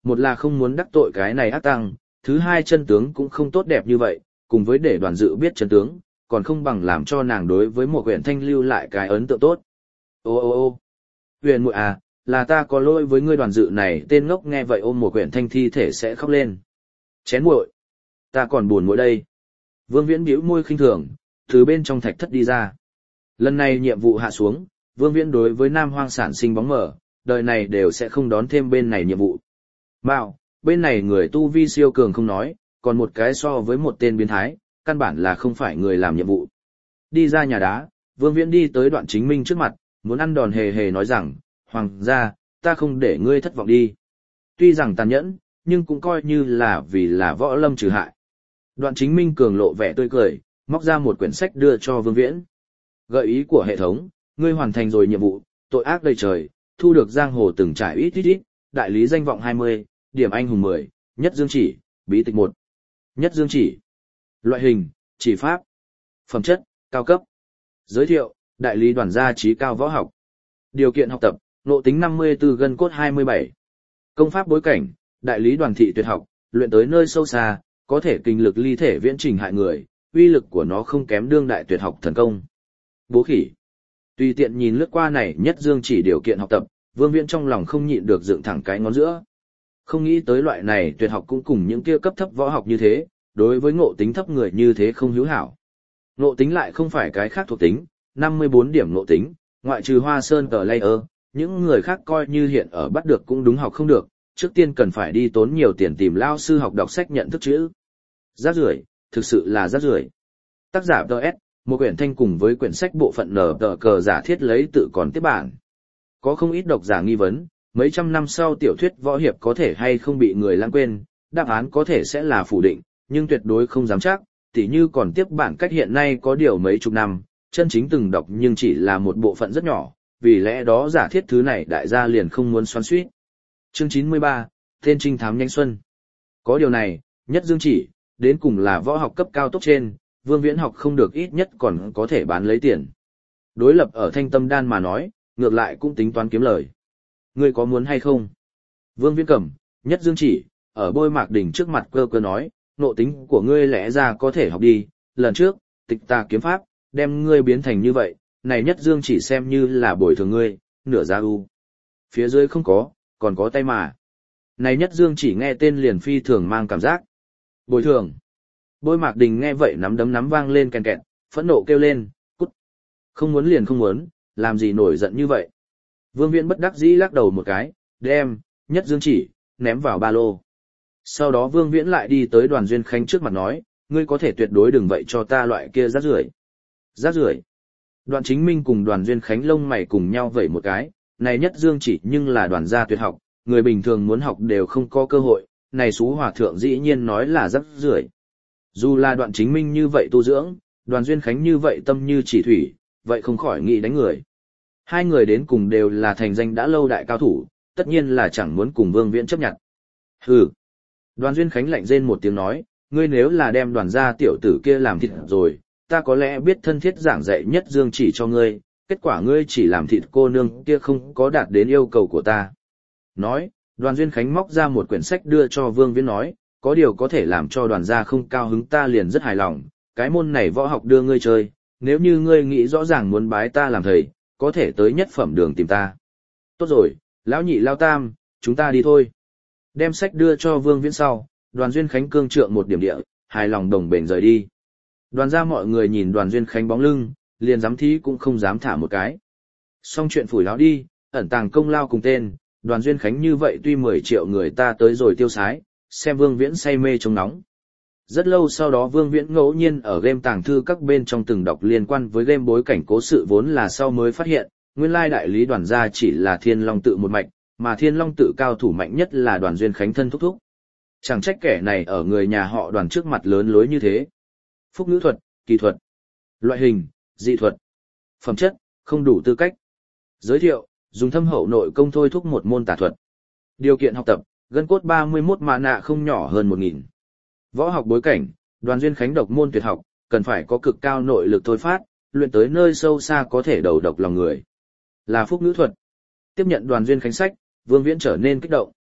một là không muốn đắc tội cái này ác tăng, thứ hai chân tướng cũng không tốt đẹp như vậy, cùng với để đoàn dự biết chân tướng, còn không bằng làm cho nàng đối với một huyện thanh lưu lại cái ấn tượng tốt. Ô ô ô huyền muội à, là ta có lỗi với ngươi đoàn dự này, tên ngốc nghe vậy ôm một huyện thanh thi thể sẽ khóc lên. Chén muội, ta còn buồn muội đây. Vương Viễn bĩu môi khinh thường, từ bên trong thạch thất đi ra. Lần này nhiệm vụ hạ xuống, Vương Viễn đối với Nam Hoang sản sinh bóng mở, đời này đều sẽ không đón thêm bên này nhiệm vụ. Mạo, bên này người tu vi siêu cường không nói, còn một cái so với một tên biến thái, căn bản là không phải người làm nhiệm vụ. Đi ra nhà đá, Vương Viễn đi tới Đoạn Chính Minh trước mặt, muốn ăn đòn hề hề nói rằng, Hoàng gia, ta không để ngươi thất vọng đi. Tuy rằng tàn nhẫn, nhưng cũng coi như là vì là võ lâm trừ hại. Đoạn Chính Minh cường lộ vẻ tươi cười, móc ra một quyển sách đưa cho Vương Viễn. Gợi ý của hệ thống, ngươi hoàn thành rồi nhiệm vụ, tội ác đầy trời, thu được giang hồ từng trải ít ít ít, đại lý danh vọng hai mươi, điểm anh hùng mười, nhất dương chỉ, bí tịch một. Nhất dương chỉ. Loại hình, chỉ pháp. Phẩm chất, cao cấp. Giới thiệu, đại lý đoàn gia trí cao võ học. Điều kiện học tập, ngộ tính năm mươi tư gân cốt hai mươi bảy. Công pháp bối cảnh, đại lý đoàn thị tuyệt học, luyện tới nơi sâu xa, có thể kinh lực ly thể viễn trình hại người, uy lực của nó không kém đương đại tuyệt học thần công. Bố khỉ. Tùy tiện nhìn lướt qua này nhất dương chỉ điều kiện học tập, Vương Viễn trong lòng không nhịn được dựng thẳng cái ngón giữa. Không nghĩ tới loại này tuyệt học cũng cùng những kia cấp thấp võ học như thế, đối với ngộ tính thấp người như thế không hữu hảo. Ngộ tính lại không phải cái khác thuộc tính, năm mươi bốn điểm ngộ tính, ngoại trừ Hoa Sơn tờ layer, những người khác coi như hiện ở bắt được cũng đúng học không được, trước tiên cần phải đi tốn nhiều tiền tìm lao sư học đọc sách nhận thức chữ. Rác rưởi, thực sự là rác rưởi. Tác giả đê ét, một quyển thanh cùng với quyển sách bộ phận nở tờ cờ giả thiết lấy tự còn tiếp bản. Có không ít độc giả nghi vấn, mấy trăm năm sau tiểu thuyết võ hiệp có thể hay không bị người lãng quên, đáp án có thể sẽ là phủ định, nhưng tuyệt đối không dám chắc, tỉ như còn tiếp bản cách hiện nay có điều mấy chục năm, chân chính từng đọc nhưng chỉ là một bộ phận rất nhỏ, vì lẽ đó giả thiết thứ này đại gia liền không muốn xoắn xuýt. Chương chín mươi ba, tên trinh thám nhanh xuân. Có điều này, nhất dương chỉ, đến cùng là võ học cấp cao tốt trên, Vương Viễn học không được ít nhất còn có thể bán lấy tiền. Đối lập ở Thanh Tâm Đan mà nói, ngược lại cũng tính toán kiếm lời. Ngươi có muốn hay không? Vương Viễn cầm, nhất dương chỉ, ở Bôi Mạc Đỉnh trước mặt cơ cơ nói, nộ tính của ngươi lẽ ra có thể học đi, lần trước, tịch tà kiếm pháp, đem ngươi biến thành như vậy, này nhất dương chỉ xem như là bồi thường ngươi, nửa giá u. Phía dưới không có, còn có tay mà. Này nhất dương chỉ nghe tên liền phi thường mang cảm giác. Bồi thường. Bôi Mạc Đình nghe vậy nắm đấm nắm vang lên kèn kẹt, phẫn nộ kêu lên, cút. Không muốn liền không muốn, làm gì nổi giận như vậy. Vương Viễn bất đắc dĩ lắc đầu một cái, đem, nhất dương chỉ, ném vào ba lô. Sau đó Vương Viễn lại đi tới Đoàn Duyên Khánh trước mặt nói, ngươi có thể tuyệt đối đừng vậy cho ta loại kia rác rưởi. Rác rưởi. Đoàn Chính Minh cùng Đoàn Duyên Khánh lông mày cùng nhau vậy một cái, này nhất dương chỉ nhưng là đoàn gia tuyệt học, người bình thường muốn học đều không có cơ hội, này xú hòa thượng dĩ nhiên nói là rác rưởi. Dù là Đoạn Chính Minh như vậy tu dưỡng, Đoàn Duyên Khánh như vậy tâm như chỉ thủy, vậy không khỏi nghĩ đánh người. Hai người đến cùng đều là thành danh đã lâu đại cao thủ, tất nhiên là chẳng muốn cùng Vương Viễn chấp nhận. Hừ. Đoàn Duyên Khánh lạnh rên một tiếng nói, ngươi nếu là đem đoàn gia tiểu tử kia làm thịt rồi, ta có lẽ biết thân thiết giảng dạy nhất dương chỉ cho ngươi, kết quả ngươi chỉ làm thịt cô nương kia không có đạt đến yêu cầu của ta. Nói, Đoàn Duyên Khánh móc ra một quyển sách đưa cho Vương Viễn nói, có điều có thể làm cho đoàn gia không cao hứng ta liền rất hài lòng, cái môn này võ học đưa ngươi chơi, nếu như ngươi nghĩ rõ ràng muốn bái ta làm thầy, có thể tới nhất phẩm đường tìm ta. Tốt rồi, lão nhị lao tam, chúng ta đi thôi. Đem sách đưa cho Vương Viễn sau, Đoàn Duyên Khánh cương trượng một điểm địa, hài lòng đồng bền rời đi. Đoàn gia mọi người nhìn Đoàn Duyên Khánh bóng lưng, liền dám thí cũng không dám thả một cái. Xong chuyện phủi láo đi, ẩn tàng công lao cùng tên, Đoàn Duyên Khánh như vậy tuy mười triệu người ta tới rồi tiêu sái, xem Vương Viễn say mê trông nóng. Rất lâu sau đó Vương Viễn ngẫu nhiên ở game tàng thư các bên trong từng đọc liên quan với game bối cảnh cố sự vốn là sau mới phát hiện, nguyên lai đại lý Đoàn gia chỉ là Thiên Long tự một mạch, mà Thiên Long tự cao thủ mạnh nhất là Đoàn Duyên Khánh thân thúc thúc. Chẳng trách kẻ này ở người nhà họ Đoàn trước mặt lớn lối như thế. Phúc ngữ thuật, kỳ thuật, loại hình, dị thuật, phẩm chất, không đủ tư cách. Giới thiệu, dùng thâm hậu nội công thôi thúc một môn tà thuật. Điều kiện học tập, gân cốt ba mươi mốt mã nạ không nhỏ hơn một nghìn. Võ học bối cảnh, Đoàn Duyên Khánh độc môn tuyệt học, cần phải có cực cao nội lực thôi phát, luyện tới nơi sâu xa có thể đầu độc lòng người. Là phúc ngữ thuật. Tiếp nhận Đoàn Duyên Khánh sách, Vương Viễn trở nên kích động.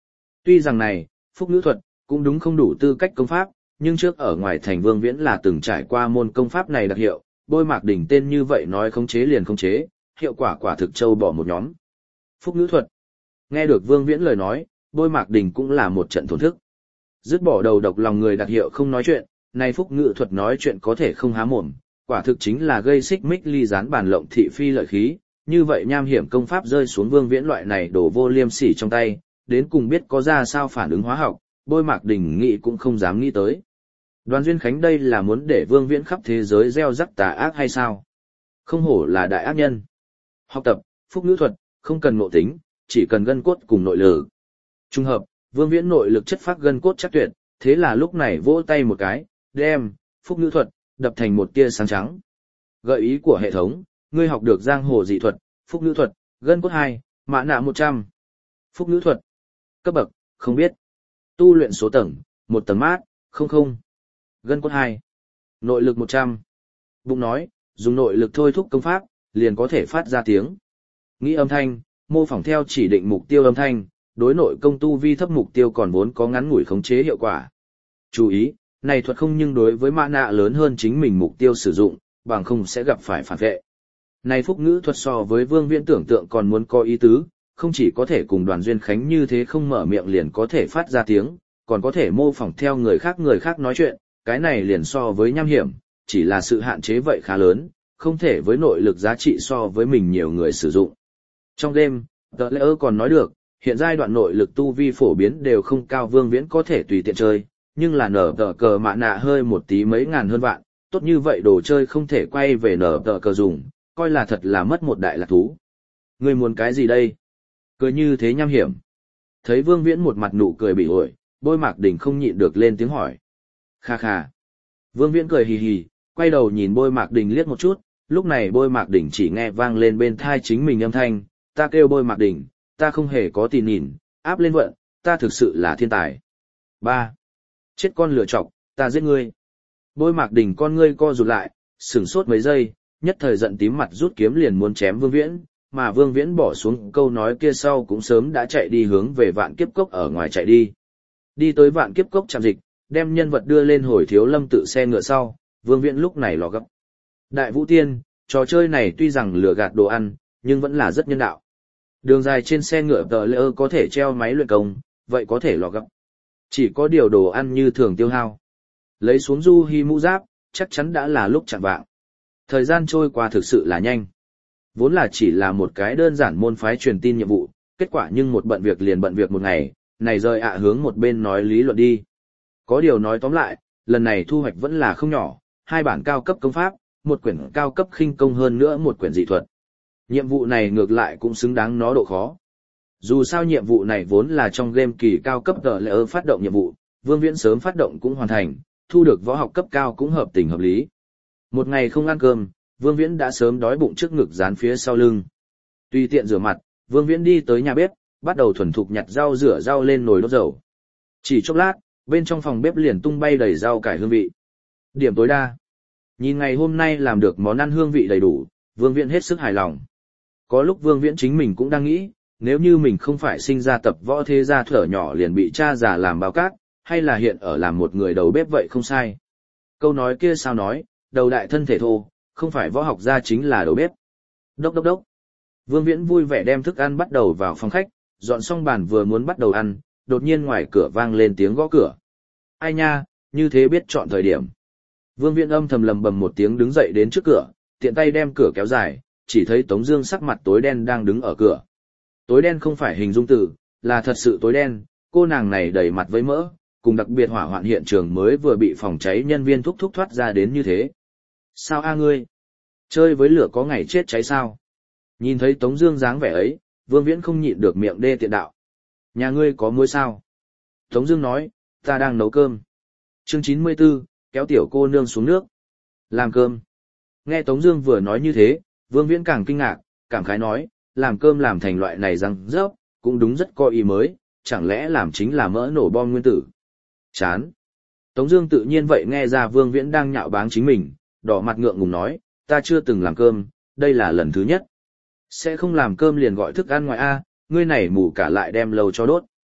Tuy rằng này, phúc ngữ thuật, cũng đúng không đủ tư cách công pháp, nhưng trước ở ngoài thành Vương Viễn là từng trải qua môn công pháp này đặc hiệu, bôi mạc đỉnh tên như vậy nói khống chế liền khống chế, hiệu quả quả thực châu bỏ một nhóm. Phúc ngữ thuật. Nghe được Vương Viễn lời nói, bôi mạc đỉnh cũng là một trận thổn thức. Dứt bỏ đầu độc lòng người đặc hiệu không nói chuyện, này phúc ngữ thuật nói chuyện có thể không há mồm, quả thực chính là gây xích mích ly gián bàn lộng thị phi lợi khí, như vậy nham hiểm công pháp rơi xuống Vương Viễn loại này đổ vô liêm sỉ trong tay, đến cùng biết có ra sao phản ứng hóa học, bôi mạc đỉnh nghĩ cũng không dám nghĩ tới. Đoàn Duyên Khánh đây là muốn để Vương Viễn khắp thế giới gieo rắc tà ác hay sao? Không hổ là đại ác nhân. Học tập, phúc ngữ thuật, không cần ngộ tính, chỉ cần gân cốt cùng nội lực. Trung hợp, Vương Viễn nội lực chất phát gân cốt chắc tuyệt, thế là lúc này vỗ tay một cái, đem, phúc ngữ thuật, đập thành một tia sáng trắng. Gợi ý của hệ thống, ngươi học được giang hồ dị thuật, phúc ngữ thuật, gân cốt hai, mã nạ một trăm. Phúc ngữ thuật. Cấp bậc, không biết. Tu luyện số tầng, một tầng mát, không không. Gân cốt hai. Nội lực một trăm. Bụng nói, dùng nội lực thôi thúc công pháp, liền có thể phát ra tiếng. Nghĩ âm thanh, mô phỏng theo chỉ định mục tiêu âm thanh, đối nội công tu vi thấp mục tiêu còn vốn có ngắn ngủi khống chế hiệu quả. Chú ý, này thuật không nhưng đối với mã nạ lớn hơn chính mình mục tiêu sử dụng, bằng không sẽ gặp phải phản vệ. Này phúc ngữ thuật so với Vương Viễn tưởng tượng còn muốn có ý tứ, không chỉ có thể cùng Đoàn Duyên Khánh như thế không mở miệng liền có thể phát ra tiếng, còn có thể mô phỏng theo người khác người khác nói chuyện, cái này liền so với nham hiểm, chỉ là sự hạn chế vậy khá lớn, không thể với nội lực giá trị so với mình nhiều người sử dụng. Trong game, The Layer còn nói được, hiện giai đoạn nội lực tu vi phổ biến đều không cao, Vương Viễn có thể tùy tiện chơi, nhưng là nở tờ cờ mạ nạ hơi một tí mấy ngàn hơn vạn, tốt như vậy đồ chơi không thể quay về nở tờ cờ dùng, coi là thật là mất một đại lạc thú. Ngươi muốn cái gì đây? Cười như thế nham hiểm. Thấy Vương Viễn một mặt nụ cười bị ổi, bôi mạc đỉnh không nhịn được lên tiếng hỏi. Kha kha. Vương Viễn cười hì hì, quay đầu nhìn bôi mạc đỉnh liếc một chút, lúc này bôi mạc đỉnh chỉ nghe vang lên bên thai chính mình âm thanh, ta kêu bôi mạc đỉnh, ta không hề có tì nhìn, áp lên vận, ta thực sự là thiên tài. Ba. Chết con lửa chọc, ta giết ngươi. Bôi mạc đỉnh con ngươi co rụt lại, sửng sốt mấy giây, nhất thời giận tím mặt rút kiếm liền muốn chém Vương Viễn, mà Vương Viễn bỏ xuống câu nói kia sau cũng sớm đã chạy đi hướng về Vạn Kiếp Cốc ở ngoài chạy đi. Đi tới Vạn Kiếp Cốc trạm dịch, đem nhân vật đưa lên hồi Thiếu Lâm tự xe ngựa sau, Vương Viễn lúc này lò gấp. Đại Vũ Tiên, trò chơi này tuy rằng lừa gạt đồ ăn, nhưng vẫn là rất nhân đạo. Đường dài trên xe ngựa tờ lỡ có thể treo máy luyện công, vậy có thể lò gấp. Chỉ có điều đồ ăn như thường tiêu hao. Lấy xuống du hi mũ giáp, chắc chắn đã là lúc chạng vạng. Thời gian trôi qua thực sự là nhanh. Vốn là chỉ là một cái đơn giản môn phái truyền tin nhiệm vụ, kết quả nhưng một bận việc liền bận việc một ngày, này rời ạ hướng một bên nói lý luận đi. Có điều nói tóm lại, lần này thu hoạch vẫn là không nhỏ, hai bản cao cấp công pháp, một quyển cao cấp khinh công hơn nữa một quyển dị thuật. Nhiệm vụ này ngược lại cũng xứng đáng nó độ khó. Dù sao nhiệm vụ này vốn là trong game kỳ cao cấp tờ lỡ phát động nhiệm vụ, Vương Viễn sớm phát động cũng hoàn thành, thu được võ học cấp cao cũng hợp tình hợp lý. Một ngày không ăn cơm, Vương Viễn đã sớm đói bụng trước ngực dán phía sau lưng. Tùy tiện rửa mặt, Vương Viễn đi tới nhà bếp, bắt đầu thuần thục nhặt rau rửa rau lên nồi đốt dầu. Chỉ chốc lát, bên trong phòng bếp liền tung bay đầy rau cải hương vị. Điểm tối đa. Nhìn ngày hôm nay làm được món ăn hương vị đầy đủ, Vương Viễn hết sức hài lòng. Có lúc Vương Viễn chính mình cũng đang nghĩ, nếu như mình không phải sinh ra tập võ thế gia thuở nhỏ liền bị cha già làm bao cát, hay là hiện ở làm một người đầu bếp vậy không sai. Câu nói kia sao nói, đầu đại thân thể thô, không phải võ học gia chính là đầu bếp. Đốc đốc đốc. Vương Viễn vui vẻ đem thức ăn bắt đầu vào phòng khách, dọn xong bàn vừa muốn bắt đầu ăn, đột nhiên ngoài cửa vang lên tiếng gõ cửa. Ai nha, như thế biết chọn thời điểm. Vương Viễn âm thầm lầm bầm một tiếng đứng dậy đến trước cửa, tiện tay đem cửa kéo dài, chỉ thấy Tống Dương sắc mặt tối đen đang đứng ở cửa. Tối đen không phải hình dung từ, là thật sự tối đen, cô nàng này đầy mặt với mỡ, cùng đặc biệt hỏa hoạn hiện trường mới vừa bị phòng cháy nhân viên thúc thúc thoát ra đến như thế. Sao a ngươi? Chơi với lửa có ngày chết cháy sao? Nhìn thấy Tống Dương dáng vẻ ấy, Vương Viễn không nhịn được miệng đê tiện đạo. Nhà ngươi có muối sao? Tống Dương nói, ta đang nấu cơm. Chương chín mươi tư, kéo tiểu cô nương xuống nước. Làm cơm. Nghe Tống Dương vừa nói như thế, Vương Viễn càng kinh ngạc, cảm khái nói, làm cơm làm thành loại này răng rớp, cũng đúng rất có ý mới, chẳng lẽ làm chính là mỡ nổ bom nguyên tử? Chán. Tống Dương tự nhiên vậy nghe ra Vương Viễn đang nhạo báng chính mình, đỏ mặt ngượng ngùng nói, ta chưa từng làm cơm, đây là lần thứ nhất. Sẽ không làm cơm liền gọi thức ăn ngoài a, ngươi này mù cả lại đem lầu cho đốt.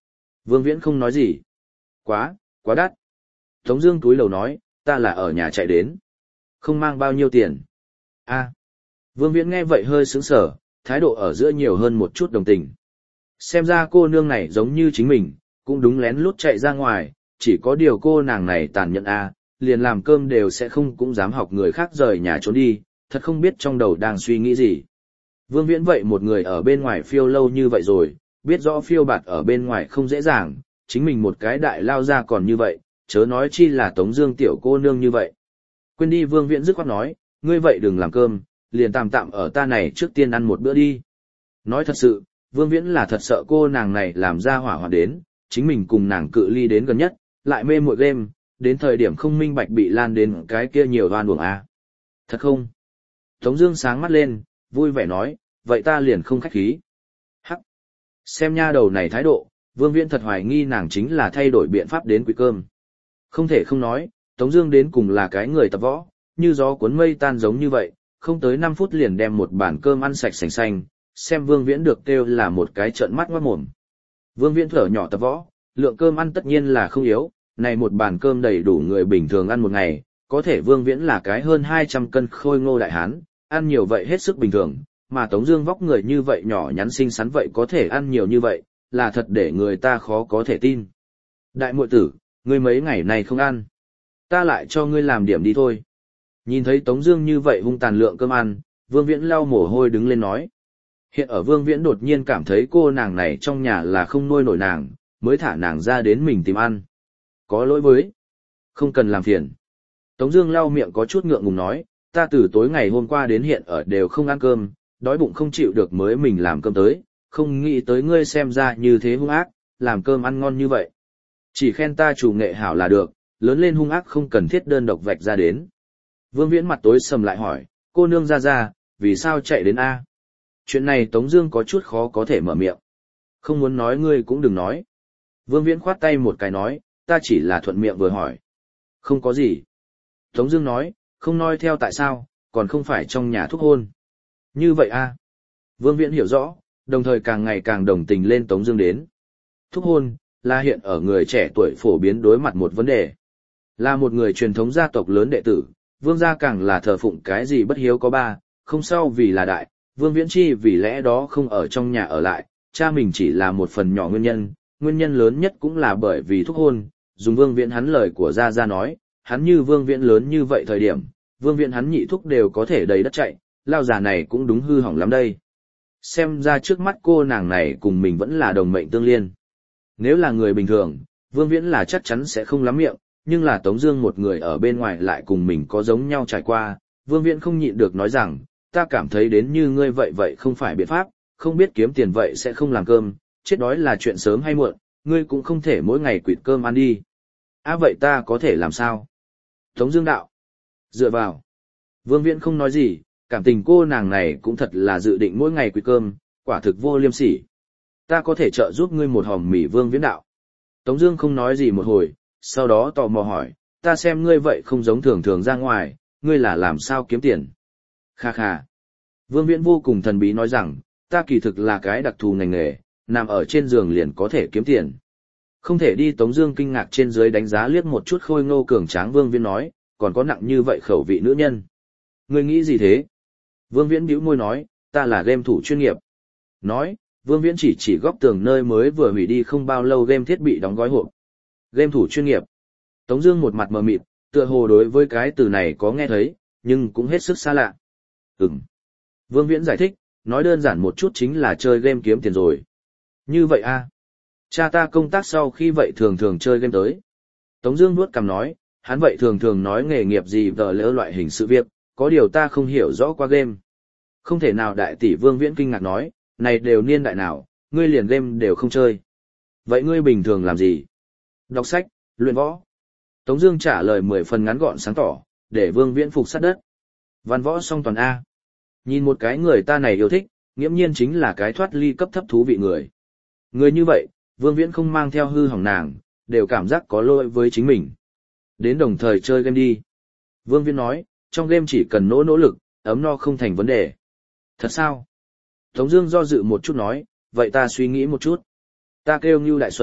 Vương Viễn không nói gì. Quá, quá đắt. Tống Dương túi lầu nói, ta là ở nhà chạy đến. Không mang bao nhiêu tiền. A. Vương Viễn nghe vậy hơi sững sờ, thái độ ở giữa nhiều hơn một chút đồng tình. Xem ra cô nương này giống như chính mình, cũng đúng lén lút chạy ra ngoài, chỉ có điều cô nàng này tàn nhẫn a, liền làm cơm đều sẽ không cũng dám học người khác rời nhà trốn đi, thật không biết trong đầu đang suy nghĩ gì. Vương Viễn vậy một người ở bên ngoài phiêu lâu như vậy rồi, biết rõ phiêu bạt ở bên ngoài không dễ dàng, chính mình một cái đại lao ra còn như vậy, chớ nói chi là Tống Dương tiểu cô nương như vậy. Quên đi, Vương Viễn dứt khoát nói, ngươi vậy đừng làm cơm, liền tạm tạm ở ta này trước tiên ăn một bữa đi. Nói thật sự, Vương Viễn là thật sợ cô nàng này làm ra hỏa hoạn đến, chính mình cùng nàng cự ly đến gần nhất, lại mê muội game, đến thời điểm không minh bạch bị lan đến cái kia nhiều oan uổng a. Thật không? Tống Dương sáng mắt lên, vui vẻ nói, vậy ta liền không khách khí. Hắc, xem nha đầu này thái độ, Vương Viễn thật hoài nghi nàng chính là thay đổi biện pháp đến quỵ cơm. Không thể không nói, Tống Dương đến cùng là cái người tập võ, như gió cuốn mây tan giống như vậy, không tới năm phút liền đem một bàn cơm ăn sạch sành xanh, xem Vương Viễn được kêu là một cái trợn mắt ngoác mồm. Vương Viễn thở nhỏ tập võ, lượng cơm ăn tất nhiên là không yếu, này một bàn cơm đầy đủ người bình thường ăn một ngày, có thể Vương Viễn là cái hơn hai trăm cân khôi ngô đại hán, ăn nhiều vậy hết sức bình thường, mà Tống Dương vóc người như vậy nhỏ nhắn xinh xắn vậy có thể ăn nhiều như vậy, là thật để người ta khó có thể tin. Đại muội tử, ngươi mấy ngày này không ăn, ta lại cho ngươi làm điểm đi thôi. Nhìn thấy Tống Dương như vậy hung tàn lượng cơm ăn, Vương Viễn lau mồ hôi đứng lên nói. Hiện ở Vương Viễn đột nhiên cảm thấy cô nàng này trong nhà là không nuôi nổi nàng, mới thả nàng ra đến mình tìm ăn. Có lỗi với, không cần làm phiền. Tống Dương lau miệng có chút ngượng ngùng nói, ta từ tối ngày hôm qua đến hiện ở đều không ăn cơm, đói bụng không chịu được mới mình làm cơm tới, không nghĩ tới ngươi xem ra như thế hung ác, làm cơm ăn ngon như vậy. Chỉ khen ta chủ nghệ hảo là được, lớn lên hung ác không cần thiết đơn độc vạch ra đến. Vương Viễn mặt tối sầm lại hỏi, cô nương ra ra, vì sao chạy đến A? Chuyện này Tống Dương có chút khó có thể mở miệng. Không muốn nói ngươi cũng đừng nói. Vương Viễn khoát tay một cái nói, ta chỉ là thuận miệng vừa hỏi. Không có gì. Tống Dương nói, không nói theo tại sao, còn không phải trong nhà thúc hôn. Như vậy A. Vương Viễn hiểu rõ, đồng thời càng ngày càng đồng tình lên Tống Dương đến. Thúc hôn là hiện ở người trẻ tuổi phổ biến đối mặt một vấn đề. Là một người truyền thống gia tộc lớn đệ tử, Vương gia càng là thờ phụng cái gì bất hiếu có ba, không sau vì là đại. Vương Viễn chi vì lẽ đó không ở trong nhà ở lại, cha mình chỉ là một phần nhỏ nguyên nhân, nguyên nhân lớn nhất cũng là bởi vì thúc hôn. Dùng Vương Viễn hắn lời của gia gia nói, hắn như Vương Viễn lớn như vậy thời điểm, Vương Viễn hắn nhị thúc đều có thể đầy đất chạy, lao già này cũng đúng hư hỏng lắm đây. Xem ra trước mắt cô nàng này cùng mình vẫn là đồng mệnh tương liên. Nếu là người bình thường, Vương Viễn là chắc chắn sẽ không lắm miệng, nhưng là Tống Dương một người ở bên ngoài lại cùng mình có giống nhau trải qua, Vương Viễn không nhịn được nói rằng, ta cảm thấy đến như ngươi vậy vậy không phải biện pháp, không biết kiếm tiền vậy sẽ không làm cơm, chết đói là chuyện sớm hay muộn, ngươi cũng không thể mỗi ngày quỵt cơm ăn đi. À vậy ta có thể làm sao? Tống Dương đạo, dựa vào. Vương Viễn không nói gì, cảm tình cô nàng này cũng thật là dự định mỗi ngày quỵt cơm, quả thực vô liêm sỉ. Ta có thể trợ giúp ngươi một hòm mì. Vương Viễn đạo. Tống Dương không nói gì một hồi, sau đó tò mò hỏi, ta xem ngươi vậy không giống thường thường ra ngoài, ngươi là làm sao kiếm tiền? Kha kha. Vương Viễn vô cùng thần bí nói rằng, ta kỳ thực là cái đặc thù ngành nghề, nằm ở trên giường liền có thể kiếm tiền. Không thể đi. Tống Dương kinh ngạc trên dưới đánh giá liếc một chút khôi ngô cường tráng Vương Viễn nói, còn có nặng như vậy khẩu vị nữ nhân. Ngươi nghĩ gì thế? Vương Viễn bĩu môi nói, ta là game thủ chuyên nghiệp. Nói, Vương Viễn chỉ chỉ góc tường nơi mới vừa hủy đi không bao lâu game thiết bị đóng gói hộp. Game thủ chuyên nghiệp. Tống Dương một mặt mờ mịt, tựa hồ đối với cái từ này có nghe thấy, nhưng cũng hết sức xa lạ. Ừm. Vương Viễn giải thích, nói đơn giản một chút chính là chơi game kiếm tiền rồi. Như vậy a? À? Cha ta công tác sau khi vậy thường thường chơi game tới. Tống Dương nuốt cằm nói, hắn vậy thường thường nói nghề nghiệp gì vờ lỡ loại hình sự việc, có điều ta không hiểu rõ qua game. Không thể nào. Đại tỷ Vương Viễn kinh ngạc nói, này đều niên đại nào, ngươi liền game đều không chơi. Vậy ngươi bình thường làm gì? Đọc sách, luyện võ. Tống Dương trả lời mười phần ngắn gọn sáng tỏ, để Vương Viễn phục sát đất. Văn võ song toàn a. Nhìn một cái người ta này yêu thích, nghiễm nhiên chính là cái thoát ly cấp thấp thú vị người. Người như vậy, Vương Viễn không mang theo hư hỏng nàng, đều cảm giác có lỗi với chính mình. Đến đồng thời chơi game đi. Vương Viễn nói, trong game chỉ cần nỗ nỗ lực, ấm no không thành vấn đề. Thật sao? Tống Dương do dự một chút nói, vậy ta suy nghĩ một chút. Ta kêu Ngưu Đại Xuân,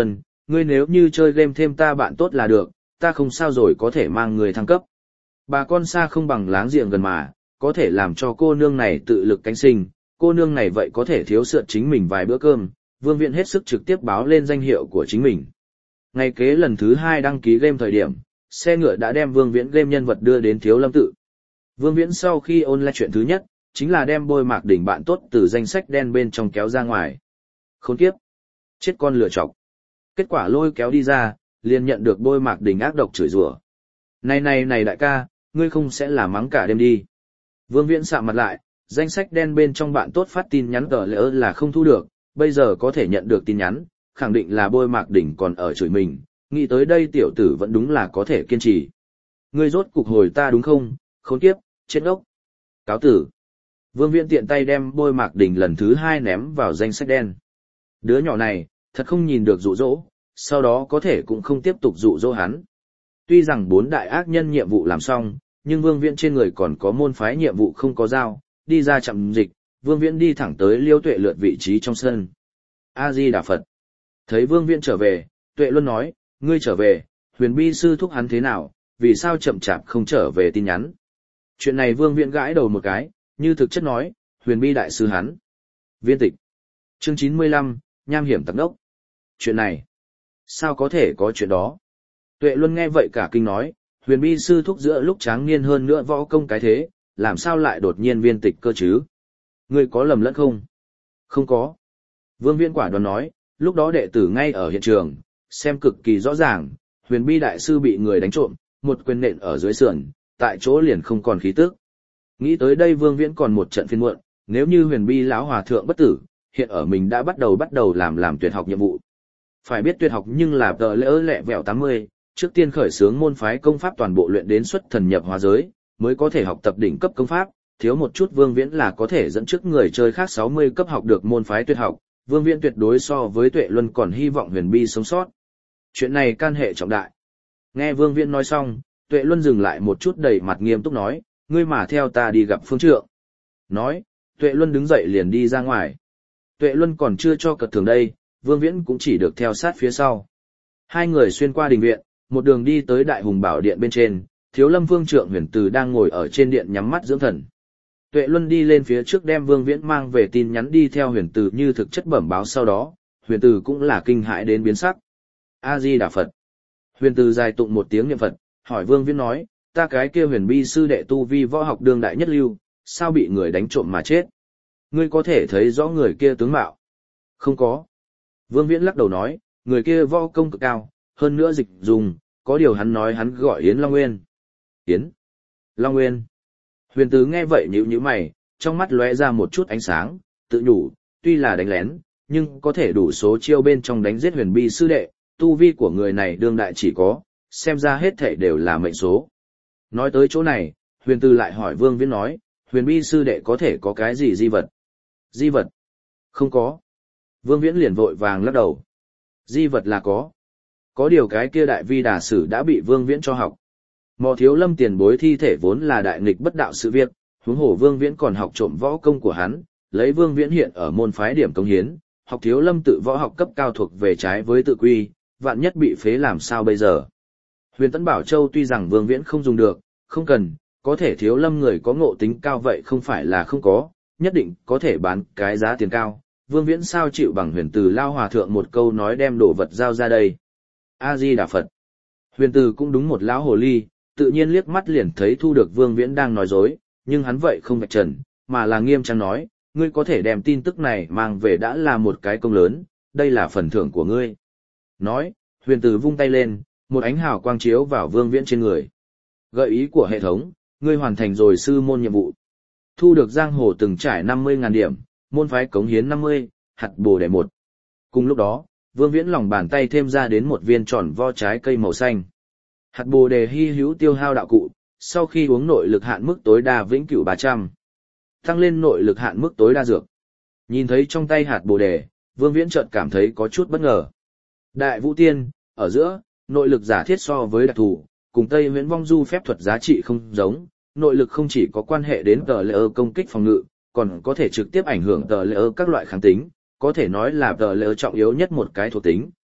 ngươi nếu như chơi game thêm ta bạn tốt là được, ta không sao rồi có thể mang người thăng cấp. Bà con xa không bằng láng giềng gần mà, có thể làm cho cô nương này tự lực cánh sinh, cô nương này vậy có thể thiếu sượt chính mình vài bữa cơm, Vương Viễn hết sức trực tiếp báo lên danh hiệu của chính mình. Ngày kế lần thứ hai đăng ký game thời điểm, xe ngựa đã đem Vương Viễn game nhân vật đưa đến Thiếu Lâm tự. Vương Viễn sau khi ôn lại chuyện thứ nhất, chính là đem Bôi Mạc Đỉnh bạn tốt từ danh sách đen bên trong kéo ra ngoài. Khốn kiếp! Chết con lửa chọc! Kết quả lôi kéo đi ra, liền nhận được Bôi Mạc Đỉnh ác độc chửi rủa. Này này này đại ca, ngươi không sẽ là mắng cả đêm đi. Vương Viễn sạm mặt lại, danh sách đen bên trong bạn tốt phát tin nhắn tờ lỡ là không thu được, bây giờ có thể nhận được tin nhắn, khẳng định là Bôi Mạc Đỉnh còn ở chửi mình, nghĩ tới đây tiểu tử vẫn đúng là có thể kiên trì. Ngươi rốt cục hồi ta đúng không, khốn kiếp, chết ốc. Cáo tử. Vương Viễn tiện tay đem Bôi Mạc Đỉnh lần thứ hai ném vào danh sách đen. Đứa nhỏ này, thật không nhìn được dụ dỗ, sau đó có thể cũng không tiếp tục dụ dỗ hắn. Tuy rằng bốn đại ác nhân nhiệm vụ làm xong, nhưng Vương Viễn trên người còn có môn phái nhiệm vụ không có giao, đi ra chậm dịch, Vương Viễn đi thẳng tới Liêu Tuệ lượt vị trí trong sân. A-di-đà Phật. Thấy Vương Viễn trở về, Tuệ Luân nói, ngươi trở về, Huyền Bi sư thúc hắn thế nào, vì sao chậm chạp không trở về tin nhắn. Chuyện này Vương Viễn gãi đầu một cái, như thực chất nói, Huyền Bi đại sư hắn. Viên tịch. Chương chín mươi lăm, nham hiểm tặc đốc. Chuyện này, sao có thể có chuyện đó? Tuệ Luân nghe vậy cả kinh nói, Huyền Bi sư thúc giữa lúc tráng niên hơn nữa võ công cái thế, làm sao lại đột nhiên viên tịch cơ chứ? Ngươi có lầm lẫn không? Không có. Vương Viễn quả đoán nói, lúc đó đệ tử ngay ở hiện trường, xem cực kỳ rõ ràng, Huyền Bi đại sư bị người đánh trộm, một quyền nện ở dưới sườn, tại chỗ liền không còn khí tức. Nghĩ tới đây Vương Viễn còn một trận phiền muộn, nếu như Huyền Bi lão hòa thượng bất tử, hiện ở mình đã bắt đầu bắt đầu làm làm tuyệt học nhiệm vụ. Phải biết tuyệt học nhưng là tờ lỡ lẹ vẹo tám mươi, trước tiên khởi xướng môn phái công pháp toàn bộ luyện đến xuất thần nhập hóa giới, mới có thể học tập đỉnh cấp công pháp, thiếu một chút Vương Viễn là có thể dẫn trước người chơi khác sáu mươi cấp học được môn phái tuyệt học, Vương Viễn tuyệt đối so với Tuệ Luân còn hy vọng Huyền Bi sống sót. Chuyện này can hệ trọng đại. Nghe Vương Viễn nói xong, Tuệ Luân dừng lại một chút đầy mặt nghiêm túc nói, ngươi mà theo ta đi gặp phương trượng. Nói, Tuệ Luân đứng dậy liền đi ra ngoài. Tuệ Luân còn chưa cho cật thường đây, Vương Viễn cũng chỉ được theo sát phía sau. Hai người xuyên qua đình viện, một đường đi tới Đại Hùng Bảo Điện bên trên, Thiếu Lâm Phương Trượng Huyền Từ đang ngồi ở trên điện nhắm mắt dưỡng thần. Tuệ Luân đi lên phía trước đem Vương Viễn mang về tin nhắn đi theo Huyền Từ như thực chất bẩm báo sau đó, Huyền Từ cũng là kinh hãi đến biến sắc. A-di-đà Phật. Huyền Từ dài tụng một tiếng niệm Phật, hỏi Vương Viễn nói, ta cái kia Huyền Bi sư đệ tu vi võ học đương đại nhất lưu, sao bị người đánh trộm mà chết? Ngươi có thể thấy rõ người kia tướng mạo? Không có. Vương Viễn lắc đầu nói, người kia võ công cực cao, hơn nữa dịch dùng, có điều hắn nói hắn gọi Yến Long Nguyên. Yến Long Nguyên. Huyền Từ nghe vậy nhíu nhíu mày, trong mắt lóe ra một chút ánh sáng, tự nhủ, tuy là đánh lén, nhưng có thể đủ số chiêu bên trong đánh giết Huyền Bi sư đệ, tu vi của người này đương đại chỉ có, xem ra hết thảy đều là mệnh số. Nói tới chỗ này, Huyền Từ lại hỏi Vương Viễn nói, Huyền Bi sư đệ có thể có cái gì di vật? Di vật? Không có. Vương Viễn liền vội vàng lắc đầu. Di vật là có. Có điều cái kia đại vi đà sử đã bị Vương Viễn cho học. Mò Thiếu Lâm tiền bối thi thể vốn là đại nghịch bất đạo sự việc, huống hồ Vương Viễn còn học trộm võ công của hắn, lấy Vương Viễn hiện ở môn phái điểm công hiến, học Thiếu Lâm tự võ học cấp cao thuộc về trái với tự quy, vạn nhất bị phế làm sao bây giờ. Huyền Tấn Bảo Châu tuy rằng Vương Viễn không dùng được, không cần, có thể Thiếu Lâm người có ngộ tính cao vậy không phải là không có, nhất định có thể bán cái giá tiền cao. Vương Viễn sao chịu bằng Huyền Từ lao hòa thượng một câu nói đem đồ vật giao ra đây. A-di-đà Phật. Huyền Từ cũng đúng một lão hồ ly, tự nhiên liếc mắt liền thấy thu được Vương Viễn đang nói dối, nhưng hắn vậy không vạch trần, mà là nghiêm trang nói, ngươi có thể đem tin tức này mang về đã là một cái công lớn, đây là phần thưởng của ngươi. Nói, Huyền Từ vung tay lên, một ánh hào quang chiếu vào Vương Viễn trên người. Gợi ý của hệ thống, ngươi hoàn thành rồi sư môn nhiệm vụ. Thu được giang hồ từng trải năm mươi nghìn điểm, môn phái cống hiến năm mươi, hạt bồ đề một. Cùng lúc đó, Vương Viễn lòng bàn tay thêm ra đến một viên tròn vo trái cây màu xanh. Hạt bồ đề hy hữu tiêu hao đạo cụ, sau khi uống nội lực hạn mức tối đa vĩnh cửu ba trăm. Tăng lên nội lực hạn mức tối đa dược. Nhìn thấy trong tay hạt bồ đề, Vương Viễn chợt cảm thấy có chút bất ngờ. Đại Vũ Tiên, ở giữa, nội lực giả thiết so với đặc thù, cùng Tây Viễn Vong Du phép thuật giá trị không giống, nội lực không chỉ có quan hệ đến tờ lệ công kích phòng ngự, còn có thể trực tiếp ảnh hưởng tờ lệ các loại kháng tính, có thể nói là tờ lệ trọng yếu nhất một cái thuộc tính.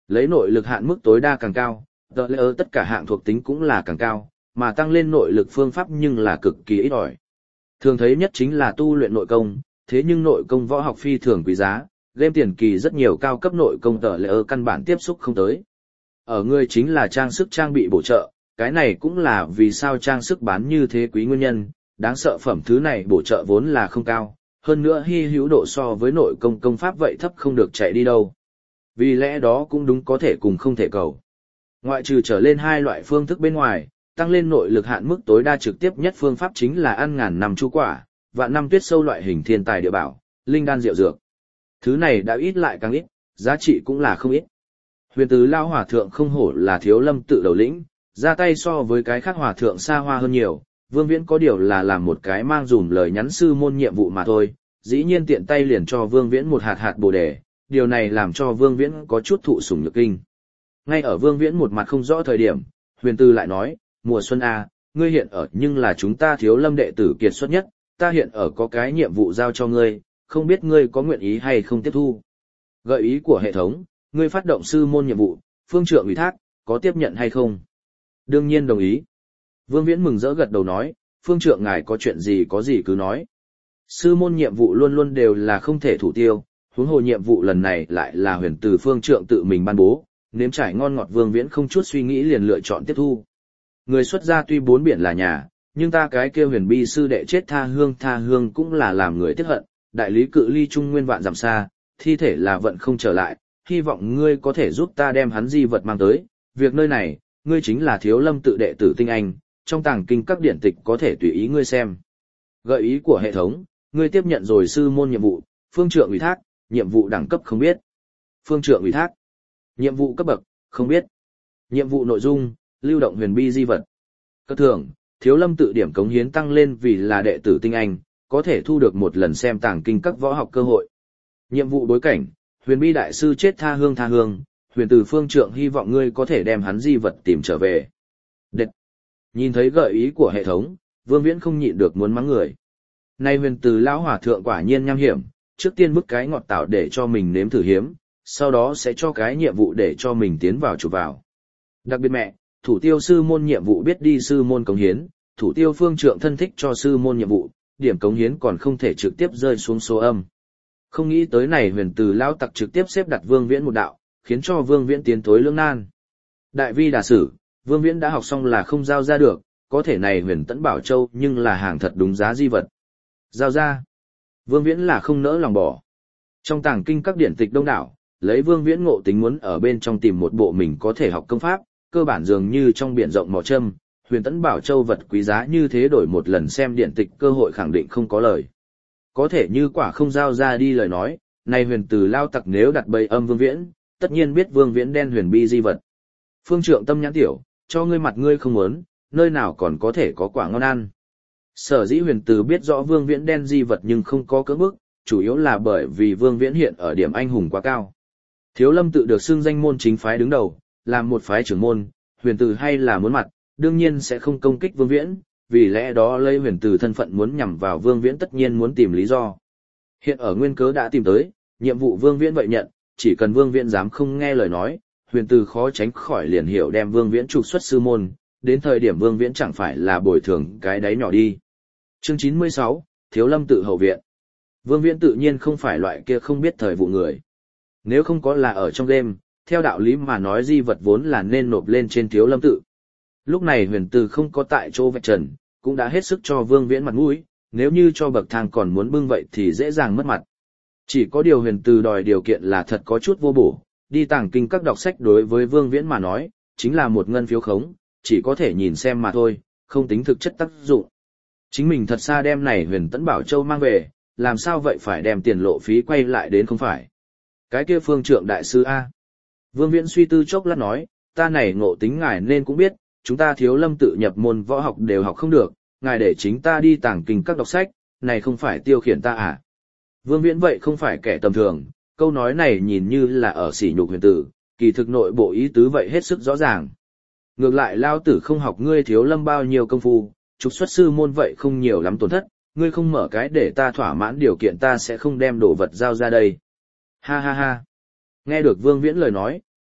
Lấy nội lực hạn mức tối đa càng cao, tờ lễ ơ tất cả hạng thuộc tính cũng là càng cao, mà tăng lên nội lực phương pháp nhưng là cực kỳ ít ỏi. Thường thấy nhất chính là tu luyện nội công, thế nhưng nội công võ học phi thường quý giá, game tiền kỳ rất nhiều cao cấp nội công tờ lễ ơ căn bản tiếp xúc không tới. Ở người chính là trang sức trang bị bổ trợ, cái này cũng là vì sao trang sức bán như thế quý nguyên nhân, đáng sợ phẩm thứ này bổ trợ vốn là không cao, hơn nữa hy hữu độ so với nội công công pháp vậy thấp không được chạy đi đâu. Vì lẽ đó cũng đúng có thể cùng không thể cầu. Ngoại trừ trở lên hai loại phương thức bên ngoài, tăng lên nội lực hạn mức tối đa trực tiếp nhất phương pháp chính là ăn ngàn năm chu quả, vạn năm tuyết sâu loại hình thiên tài địa bảo, linh đan diệu dược. Thứ này đã ít lại càng ít, giá trị cũng là không ít. Huyền tứ lao hòa thượng không hổ là Thiếu Lâm tự đầu lĩnh, ra tay so với cái khác hòa thượng xa hoa hơn nhiều, Vương Viễn có điều là làm một cái mang dùm lời nhắn sư môn nhiệm vụ mà thôi, dĩ nhiên tiện tay liền cho Vương Viễn một hạt hạt bồ đề, điều này làm cho Vương Viễn có chút thụ sủng nhược kinh. Ngay ở Vương Viễn một mặt không rõ thời điểm, Huyền Tư lại nói, mùa xuân A, ngươi hiện ở nhưng là chúng ta Thiếu Lâm đệ tử kiệt xuất nhất, ta hiện ở có cái nhiệm vụ giao cho ngươi, không biết ngươi có nguyện ý hay không tiếp thu. Gợi ý của hệ thống, ngươi phát động sư môn nhiệm vụ, phương trượng ủy thác, có tiếp nhận hay không? Đương nhiên đồng ý. Vương Viễn mừng rỡ gật đầu nói, phương trượng ngài có chuyện gì có gì cứ nói. Sư môn nhiệm vụ luôn luôn đều là không thể thủ tiêu, huống hồ nhiệm vụ lần này lại là huyền từ phương trượng tự mình ban bố, nếm trải ngon ngọt Vương Viễn không chút suy nghĩ liền lựa chọn tiếp thu. Người xuất gia tuy bốn biển là nhà, nhưng ta cái kia huyền bi sư đệ chết tha hương tha hương cũng là làm người tiếc hận, đại lý cự ly trung nguyên vạn dặm xa, thi thể là vận không trở lại, hy vọng ngươi có thể giúp ta đem hắn di vật mang tới, việc nơi này, ngươi chính là Thiếu Lâm tự đệ tử tinh anh, trong tàng kinh các điển tịch có thể tùy ý ngươi xem. Gợi ý của hệ thống, ngươi tiếp nhận rồi sư môn nhiệm vụ, phương trượng ủy thác, nhiệm vụ đẳng cấp không biết. Phương trượng ủy thác, nhiệm vụ cấp bậc, không biết. Nhiệm vụ nội dung, lưu động huyền bi di vật. Cơ thưởng, Thiếu Lâm tự điểm cống hiến tăng lên vì là đệ tử tinh anh, có thể thu được một lần xem tàng kinh các võ học cơ hội. Nhiệm vụ bối cảnh, huyền bi đại sư chết tha hương tha hương, huyền từ phương trượng hy vọng ngươi có thể đem hắn di vật tìm trở về. Đệt! Nhìn thấy gợi ý của hệ thống, Vương Viễn không nhịn được muốn mắng người. Nay huyền từ lão hòa thượng quả nhiên nham hiểm, trước tiên bức cái ngọt tảo để cho mình nếm thử hiếm, sau đó sẽ cho cái nhiệm vụ để cho mình tiến vào chụp vào. Đặc biệt mẹ, thủ tiêu sư môn nhiệm vụ biết đi sư môn cống hiến, thủ tiêu phương trượng thân thích cho sư môn nhiệm vụ, điểm cống hiến còn không thể trực tiếp rơi xuống số âm. Không nghĩ tới này huyền từ lão tặc trực tiếp xếp đặt Vương Viễn một đạo, khiến cho Vương Viễn tiến tối lưỡng nan. Đại vi đà sử, Vương Viễn đã học xong là không giao ra được, có thể này huyền tẫn bảo châu nhưng là hàng thật đúng giá di vật. Giao ra. Vương Viễn là không nỡ lòng bỏ. Trong tàng kinh các điển tịch đông đảo, lấy Vương Viễn ngộ tính muốn ở bên trong tìm một bộ mình có thể học công pháp, cơ bản dường như trong biển rộng mò châm, huyền tẫn bảo châu vật quý giá như thế đổi một lần xem điển tịch cơ hội khẳng định không có lời. Có thể như quả không giao ra đi lời nói, này huyền từ lao tặc nếu đặt bầy âm Vương Viễn, tất nhiên biết Vương Viễn đen huyền bi di vật. Phương trượng tâm nhãn tiểu, cho ngươi mặt ngươi không muốn, nơi nào còn có thể có quả ngon ăn. Sở dĩ huyền từ biết rõ Vương Viễn đen di vật nhưng không có cưỡng bức, chủ yếu là bởi vì Vương Viễn hiện ở điểm anh hùng quá cao. Thiếu Lâm tự được xưng danh môn chính phái đứng đầu, làm một phái trưởng môn, huyền từ hay là muốn mặt, đương nhiên sẽ không công kích Vương Viễn, vì lẽ đó lấy huyền từ thân phận muốn nhằm vào Vương Viễn tất nhiên muốn tìm lý do. Hiện ở nguyên cớ đã tìm tới, nhiệm vụ Vương Viễn vậy nhận, chỉ cần Vương Viễn dám không nghe lời nói, huyền từ khó tránh khỏi liền hiểu đem Vương Viễn trục xuất sư môn, đến thời điểm Vương Viễn chẳng phải là bồi thường cái đáy nhỏ đi. Chương chín mươi sáu, Thiếu Lâm tự hậu viện. Vương Viễn tự nhiên không phải loại kia không biết thời vụ người. Nếu không có là ở trong đêm, theo đạo lý mà nói di vật vốn là nên nộp lên trên Thiếu Lâm tự. Lúc này huyền từ không có tại chỗ vạch trần, cũng đã hết sức cho Vương Viễn mặt mũi, nếu như cho bậc thang còn muốn bưng vậy thì dễ dàng mất mặt. Chỉ có điều huyền từ đòi điều kiện là thật có chút vô bổ, đi tàng kinh các đọc sách đối với Vương Viễn mà nói, chính là một ngân phiếu khống, chỉ có thể nhìn xem mà thôi, không tính thực chất tác dụng. Chính mình thật xa đem này huyền tẫn bảo châu mang về, làm sao vậy phải đem tiền lộ phí quay lại đến không phải. Cái kia phương trượng đại sư A. Vương Viễn suy tư chốc lát nói, ta này ngộ tính ngài nên cũng biết, chúng ta Thiếu Lâm tự nhập môn võ học đều học không được, ngài để chính ta đi tàng kinh các đọc sách, này không phải tiêu khiển ta à. Vương Viễn vậy không phải kẻ tầm thường, câu nói này nhìn như là ở sỉ nhục huyền tử, kỳ thực nội bộ ý tứ vậy hết sức rõ ràng. Ngược lại lao tử không học ngươi Thiếu Lâm bao nhiêu công phu, trục xuất sư môn vậy không nhiều lắm tổn thất, ngươi không mở cái để ta thỏa mãn điều kiện ta sẽ không đem đồ vật giao ra đây. Ha ha ha. Nghe được Vương Viễn lời nói,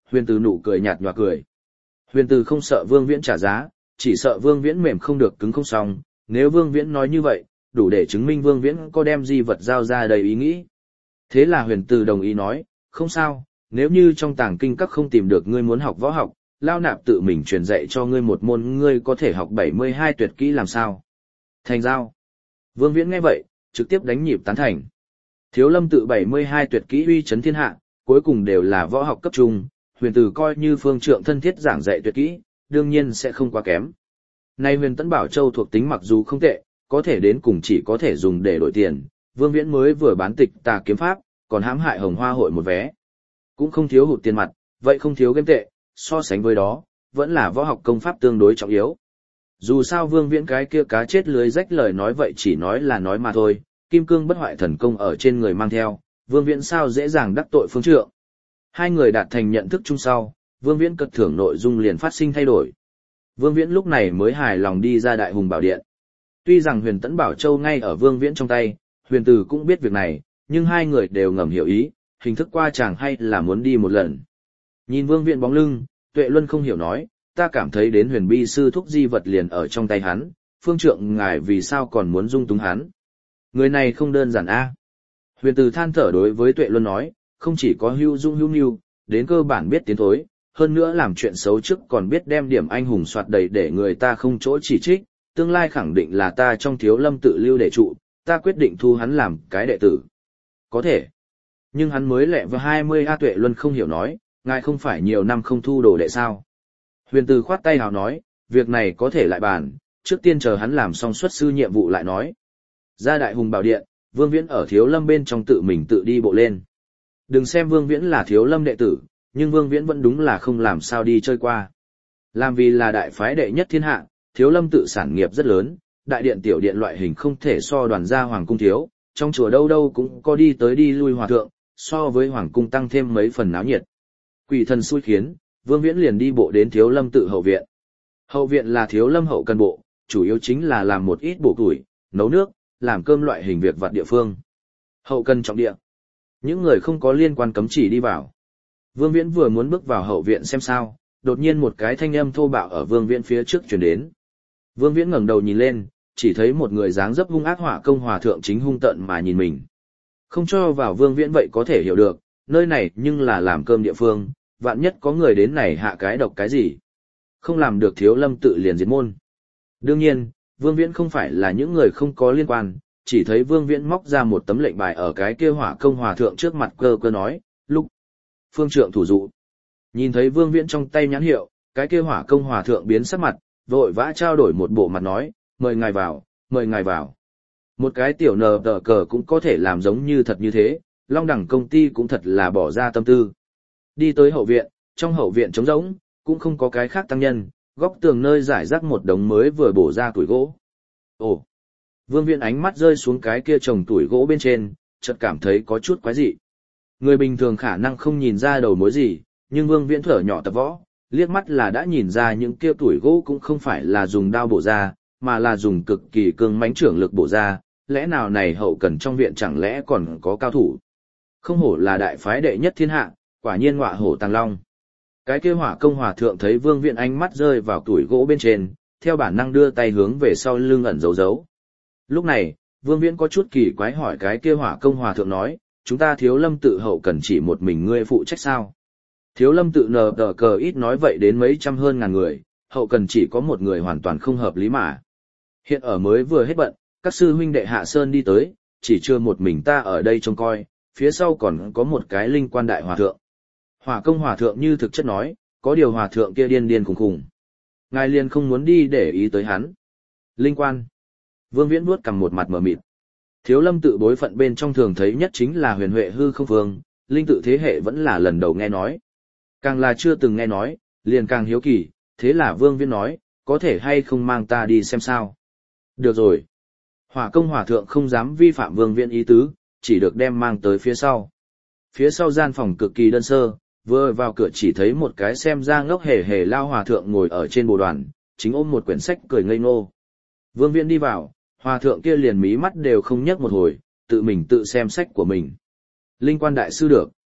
Huyền Từ nụ cười nhạt nhòa cười. Huyền Từ không sợ Vương Viễn trả giá, chỉ sợ Vương Viễn mềm không được cứng không xong, nếu Vương Viễn nói như vậy, đủ để chứng minh Vương Viễn có đem di vật giao ra đầy ý nghĩ. Thế là Huyền Từ đồng ý nói, không sao, nếu như trong tàng kinh các không tìm được ngươi muốn học võ học, Lao Nạp tự mình truyền dạy cho ngươi một môn ngươi có thể học bảy mươi hai tuyệt kỹ làm sao. Thành giao. Vương Viễn nghe vậy, trực tiếp đánh nhịp tán thành. Thiếu Lâm tự bảy mươi hai tuyệt kỹ uy chấn thiên hạ, cuối cùng đều là võ học cấp trung, Huyền Từ coi như phương trượng thân thiết giảng dạy tuyệt kỹ, đương nhiên sẽ không quá kém. Nay Huyền Tấn Bảo Châu thuộc tính mặc dù không tệ, có thể đến cùng chỉ có thể dùng để đổi tiền, Vương Viễn mới vừa bán tịch tà kiếm pháp, còn hãm hại Hồng Hoa hội một vé. Cũng không thiếu hụt tiền mặt, vậy không thiếu game tệ, so sánh với đó, vẫn là võ học công pháp tương đối trọng yếu. Dù sao Vương Viễn cái kia cá chết lưới rách lời nói vậy chỉ nói là nói mà thôi, kim cương bất hoại thần công ở trên người mang theo, Vương Viễn sao dễ dàng đắc tội phương trượng. Hai người đạt thành nhận thức chung sau, Vương Viễn cật thưởng nội dung liền phát sinh thay đổi. Vương Viễn lúc này mới hài lòng đi ra Đại Hùng Bảo Điện. Tuy rằng Huyền Tấn Bảo Châu ngay ở Vương Viễn trong tay, Huyền Từ cũng biết việc này, nhưng hai người đều ngầm hiểu ý, hình thức qua chàng hay là muốn đi một lần. Nhìn Vương Viễn bóng lưng, Tuệ Luân không hiểu nói, ta cảm thấy đến Huyền Bi sư thúc di vật liền ở trong tay hắn, phương trượng ngài vì sao còn muốn dung túng hắn. Người này không đơn giản a. Huyền Từ than thở đối với Tuệ Luân nói, không chỉ có hưu dung hưu nưu, đến cơ bản biết tiến thối, hơn nữa làm chuyện xấu trước còn biết đem điểm anh hùng soạt đầy để người ta không chỗ chỉ trích, tương lai khẳng định là ta trong Thiếu Lâm tự lưu đệ trụ, ta quyết định thu hắn làm cái đệ tử. Có thể. Nhưng hắn mới lẹ vào hai mươi A. Tuệ Luân không hiểu nói, ngài không phải nhiều năm không thu đồ đệ sao. Huyền Từ khoát tay hào nói, việc này có thể lại bàn, trước tiên chờ hắn làm xong xuất sư nhiệm vụ lại nói. Ra Đại Hùng Bảo Điện, Vương Viễn ở Thiếu Lâm bên trong tự mình tự đi bộ lên. Đừng xem Vương Viễn là Thiếu Lâm đệ tử, nhưng Vương Viễn vẫn đúng là không làm sao đi chơi qua. Làm vì là đại phái đệ nhất thiên hạ, Thiếu Lâm tự sản nghiệp rất lớn, đại điện tiểu điện loại hình không thể so đoàn gia hoàng cung thiếu, trong chùa đâu đâu cũng có đi tới đi lui hòa thượng, so với hoàng cung tăng thêm mấy phần náo nhiệt. Quỷ thần xui khiến, Vương Viễn liền đi bộ đến Thiếu Lâm tự hậu viện. Hậu viện là Thiếu Lâm hậu cần bộ, chủ yếu chính là làm một ít bổ củi, nấu nước, làm cơm loại hình việc vặt địa phương. Hậu cần trọng địa. Những người không có liên quan cấm chỉ đi vào. Vương Viễn vừa muốn bước vào hậu viện xem sao, đột nhiên một cái thanh âm thô bạo ở Vương Viễn phía trước truyền đến. Vương Viễn ngẩng đầu nhìn lên, chỉ thấy một người dáng dấp hung ác hỏa công hòa thượng chính hung tợn mà nhìn mình. Không cho vào Vương Viễn vậy có thể hiểu được, nơi này nhưng là làm cơm địa phương, vạn nhất có người đến này hạ cái độc cái gì. Không làm được Thiếu Lâm tự liền diệt môn. Đương nhiên, Vương Viễn không phải là những người không có liên quan, chỉ thấy Vương Viễn móc ra một tấm lệnh bài ở cái kia hỏa công hòa thượng trước mặt cơ cơ nói, lúc phương trượng thủ dụ. Nhìn thấy Vương Viễn trong tay nhãn hiệu, cái kia hỏa công hòa thượng biến sắc mặt, vội vã trao đổi một bộ mặt nói, mời ngài vào, mời ngài vào. Một cái tiểu nờ tờ cờ cũng có thể làm giống như thật như thế, Long Đẳng công ty cũng thật là bỏ ra tâm tư. Đi tới hậu viện, trong hậu viện trống rỗng, cũng không có cái khác tăng nhân, góc tường nơi giải rác một đống mới vừa bổ ra tuổi gỗ. Ồ! Vương Viễn ánh mắt rơi xuống cái kia trồng tuổi gỗ bên trên, chợt cảm thấy có chút quái dị. Người bình thường khả năng không nhìn ra đầu mối gì, nhưng Vương Viễn thở nhỏ tập võ, liếc mắt là đã nhìn ra những kia tuổi gỗ cũng không phải là dùng đao bổ ra, mà là dùng cực kỳ cương mãnh trưởng lực bổ ra, lẽ nào này hậu cần trong viện chẳng lẽ còn có cao thủ. Không hổ là đại phái đệ nhất thiên hạ, quả nhiên ngọa hổ tàng long. Cái kia hỏa công hòa thượng thấy Vương Viễn ánh mắt rơi vào tuổi gỗ bên trên, theo bản năng đưa tay hướng về sau lưng ẩn giấu giấu. Lúc này, Vương Viễn có chút kỳ quái hỏi cái kia hỏa công hòa thượng nói, chúng ta Thiếu Lâm tự hậu cần chỉ một mình ngươi phụ trách sao? Thiếu Lâm tự nờ tờ cờ ít nói vậy đến mấy trăm hơn ngàn người, hậu cần chỉ có một người hoàn toàn không hợp lý mà. Hiện ở mới vừa hết bận, các sư huynh đệ Hạ Sơn đi tới, chỉ chưa một mình ta ở đây trông coi, phía sau còn có một cái linh quan đại hòa thượng. Hỏa công hòa thượng như thực chất nói, có điều hòa thượng kia điên điên khùng khùng. Ngài liền không muốn đi để ý tới hắn. Linh quan. Vương Viễn vuốt cầm một mặt mờ mịt. Thiếu Lâm tự bối phận bên trong thường thấy nhất chính là Huyền Huệ hư không vương, linh tự thế hệ vẫn là lần đầu nghe nói. Càng là chưa từng nghe nói, liền càng hiếu kỳ, thế là Vương Viễn nói, có thể hay không mang ta đi xem sao. Được rồi. Hỏa công hòa thượng không dám vi phạm Vương Viễn ý tứ, chỉ được đem mang tới phía sau. Phía sau gian phòng cực kỳ đơn sơ, vừa vào cửa chỉ thấy một cái xem ra ngốc hề hề lao hòa thượng ngồi ở trên bồ đoàn, chính ôm một quyển sách cười ngây ngô. Vương Viễn đi vào, hòa thượng kia liền mí mắt đều không nhấc một hồi, tự mình tự xem sách của mình. Linh quan đại sư được.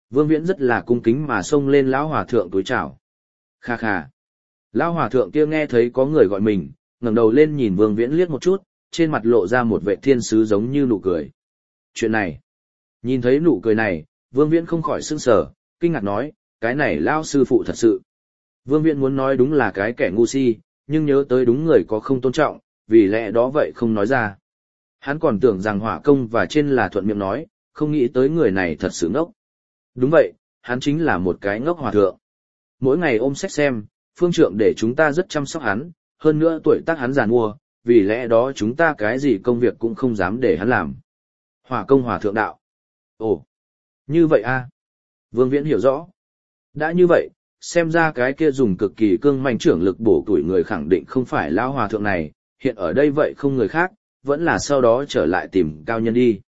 Vương Viễn rất là cung kính mà xông lên lão hòa thượng túi chào. Kha kha. Lão hòa thượng kia nghe thấy có người gọi mình, ngẩng đầu lên nhìn Vương Viễn liếc một chút, trên mặt lộ ra một vẻ thiên sứ giống như nụ cười. Chuyện này. Nhìn thấy nụ cười này, Vương Viễn không khỏi sững sờ, kinh ngạc nói, cái này lão sư phụ thật sự. Vương Viễn muốn nói đúng là cái kẻ ngu si, nhưng nhớ tới đúng người có không tôn trọng, vì lẽ đó vậy không nói ra. Hắn còn tưởng rằng Hỏa Công và trên là thuận miệng nói, không nghĩ tới người này thật sự ngốc. Đúng vậy, hắn chính là một cái ngốc hòa thượng. Mỗi ngày ôm sách xem, phương trượng để chúng ta rất chăm sóc hắn, hơn nữa tuổi tác hắn già nua, vì lẽ đó chúng ta cái gì công việc cũng không dám để hắn làm. Hỏa Công hòa thượng đạo. Ồ, như vậy a? À? Vương Viễn hiểu rõ. Đã như vậy, xem ra cái kia dùng cực kỳ cương mạnh trưởng lực bổ tuổi người khẳng định không phải lão hòa thượng này, hiện ở đây vậy không người khác, vẫn là sau đó trở lại tìm cao nhân đi.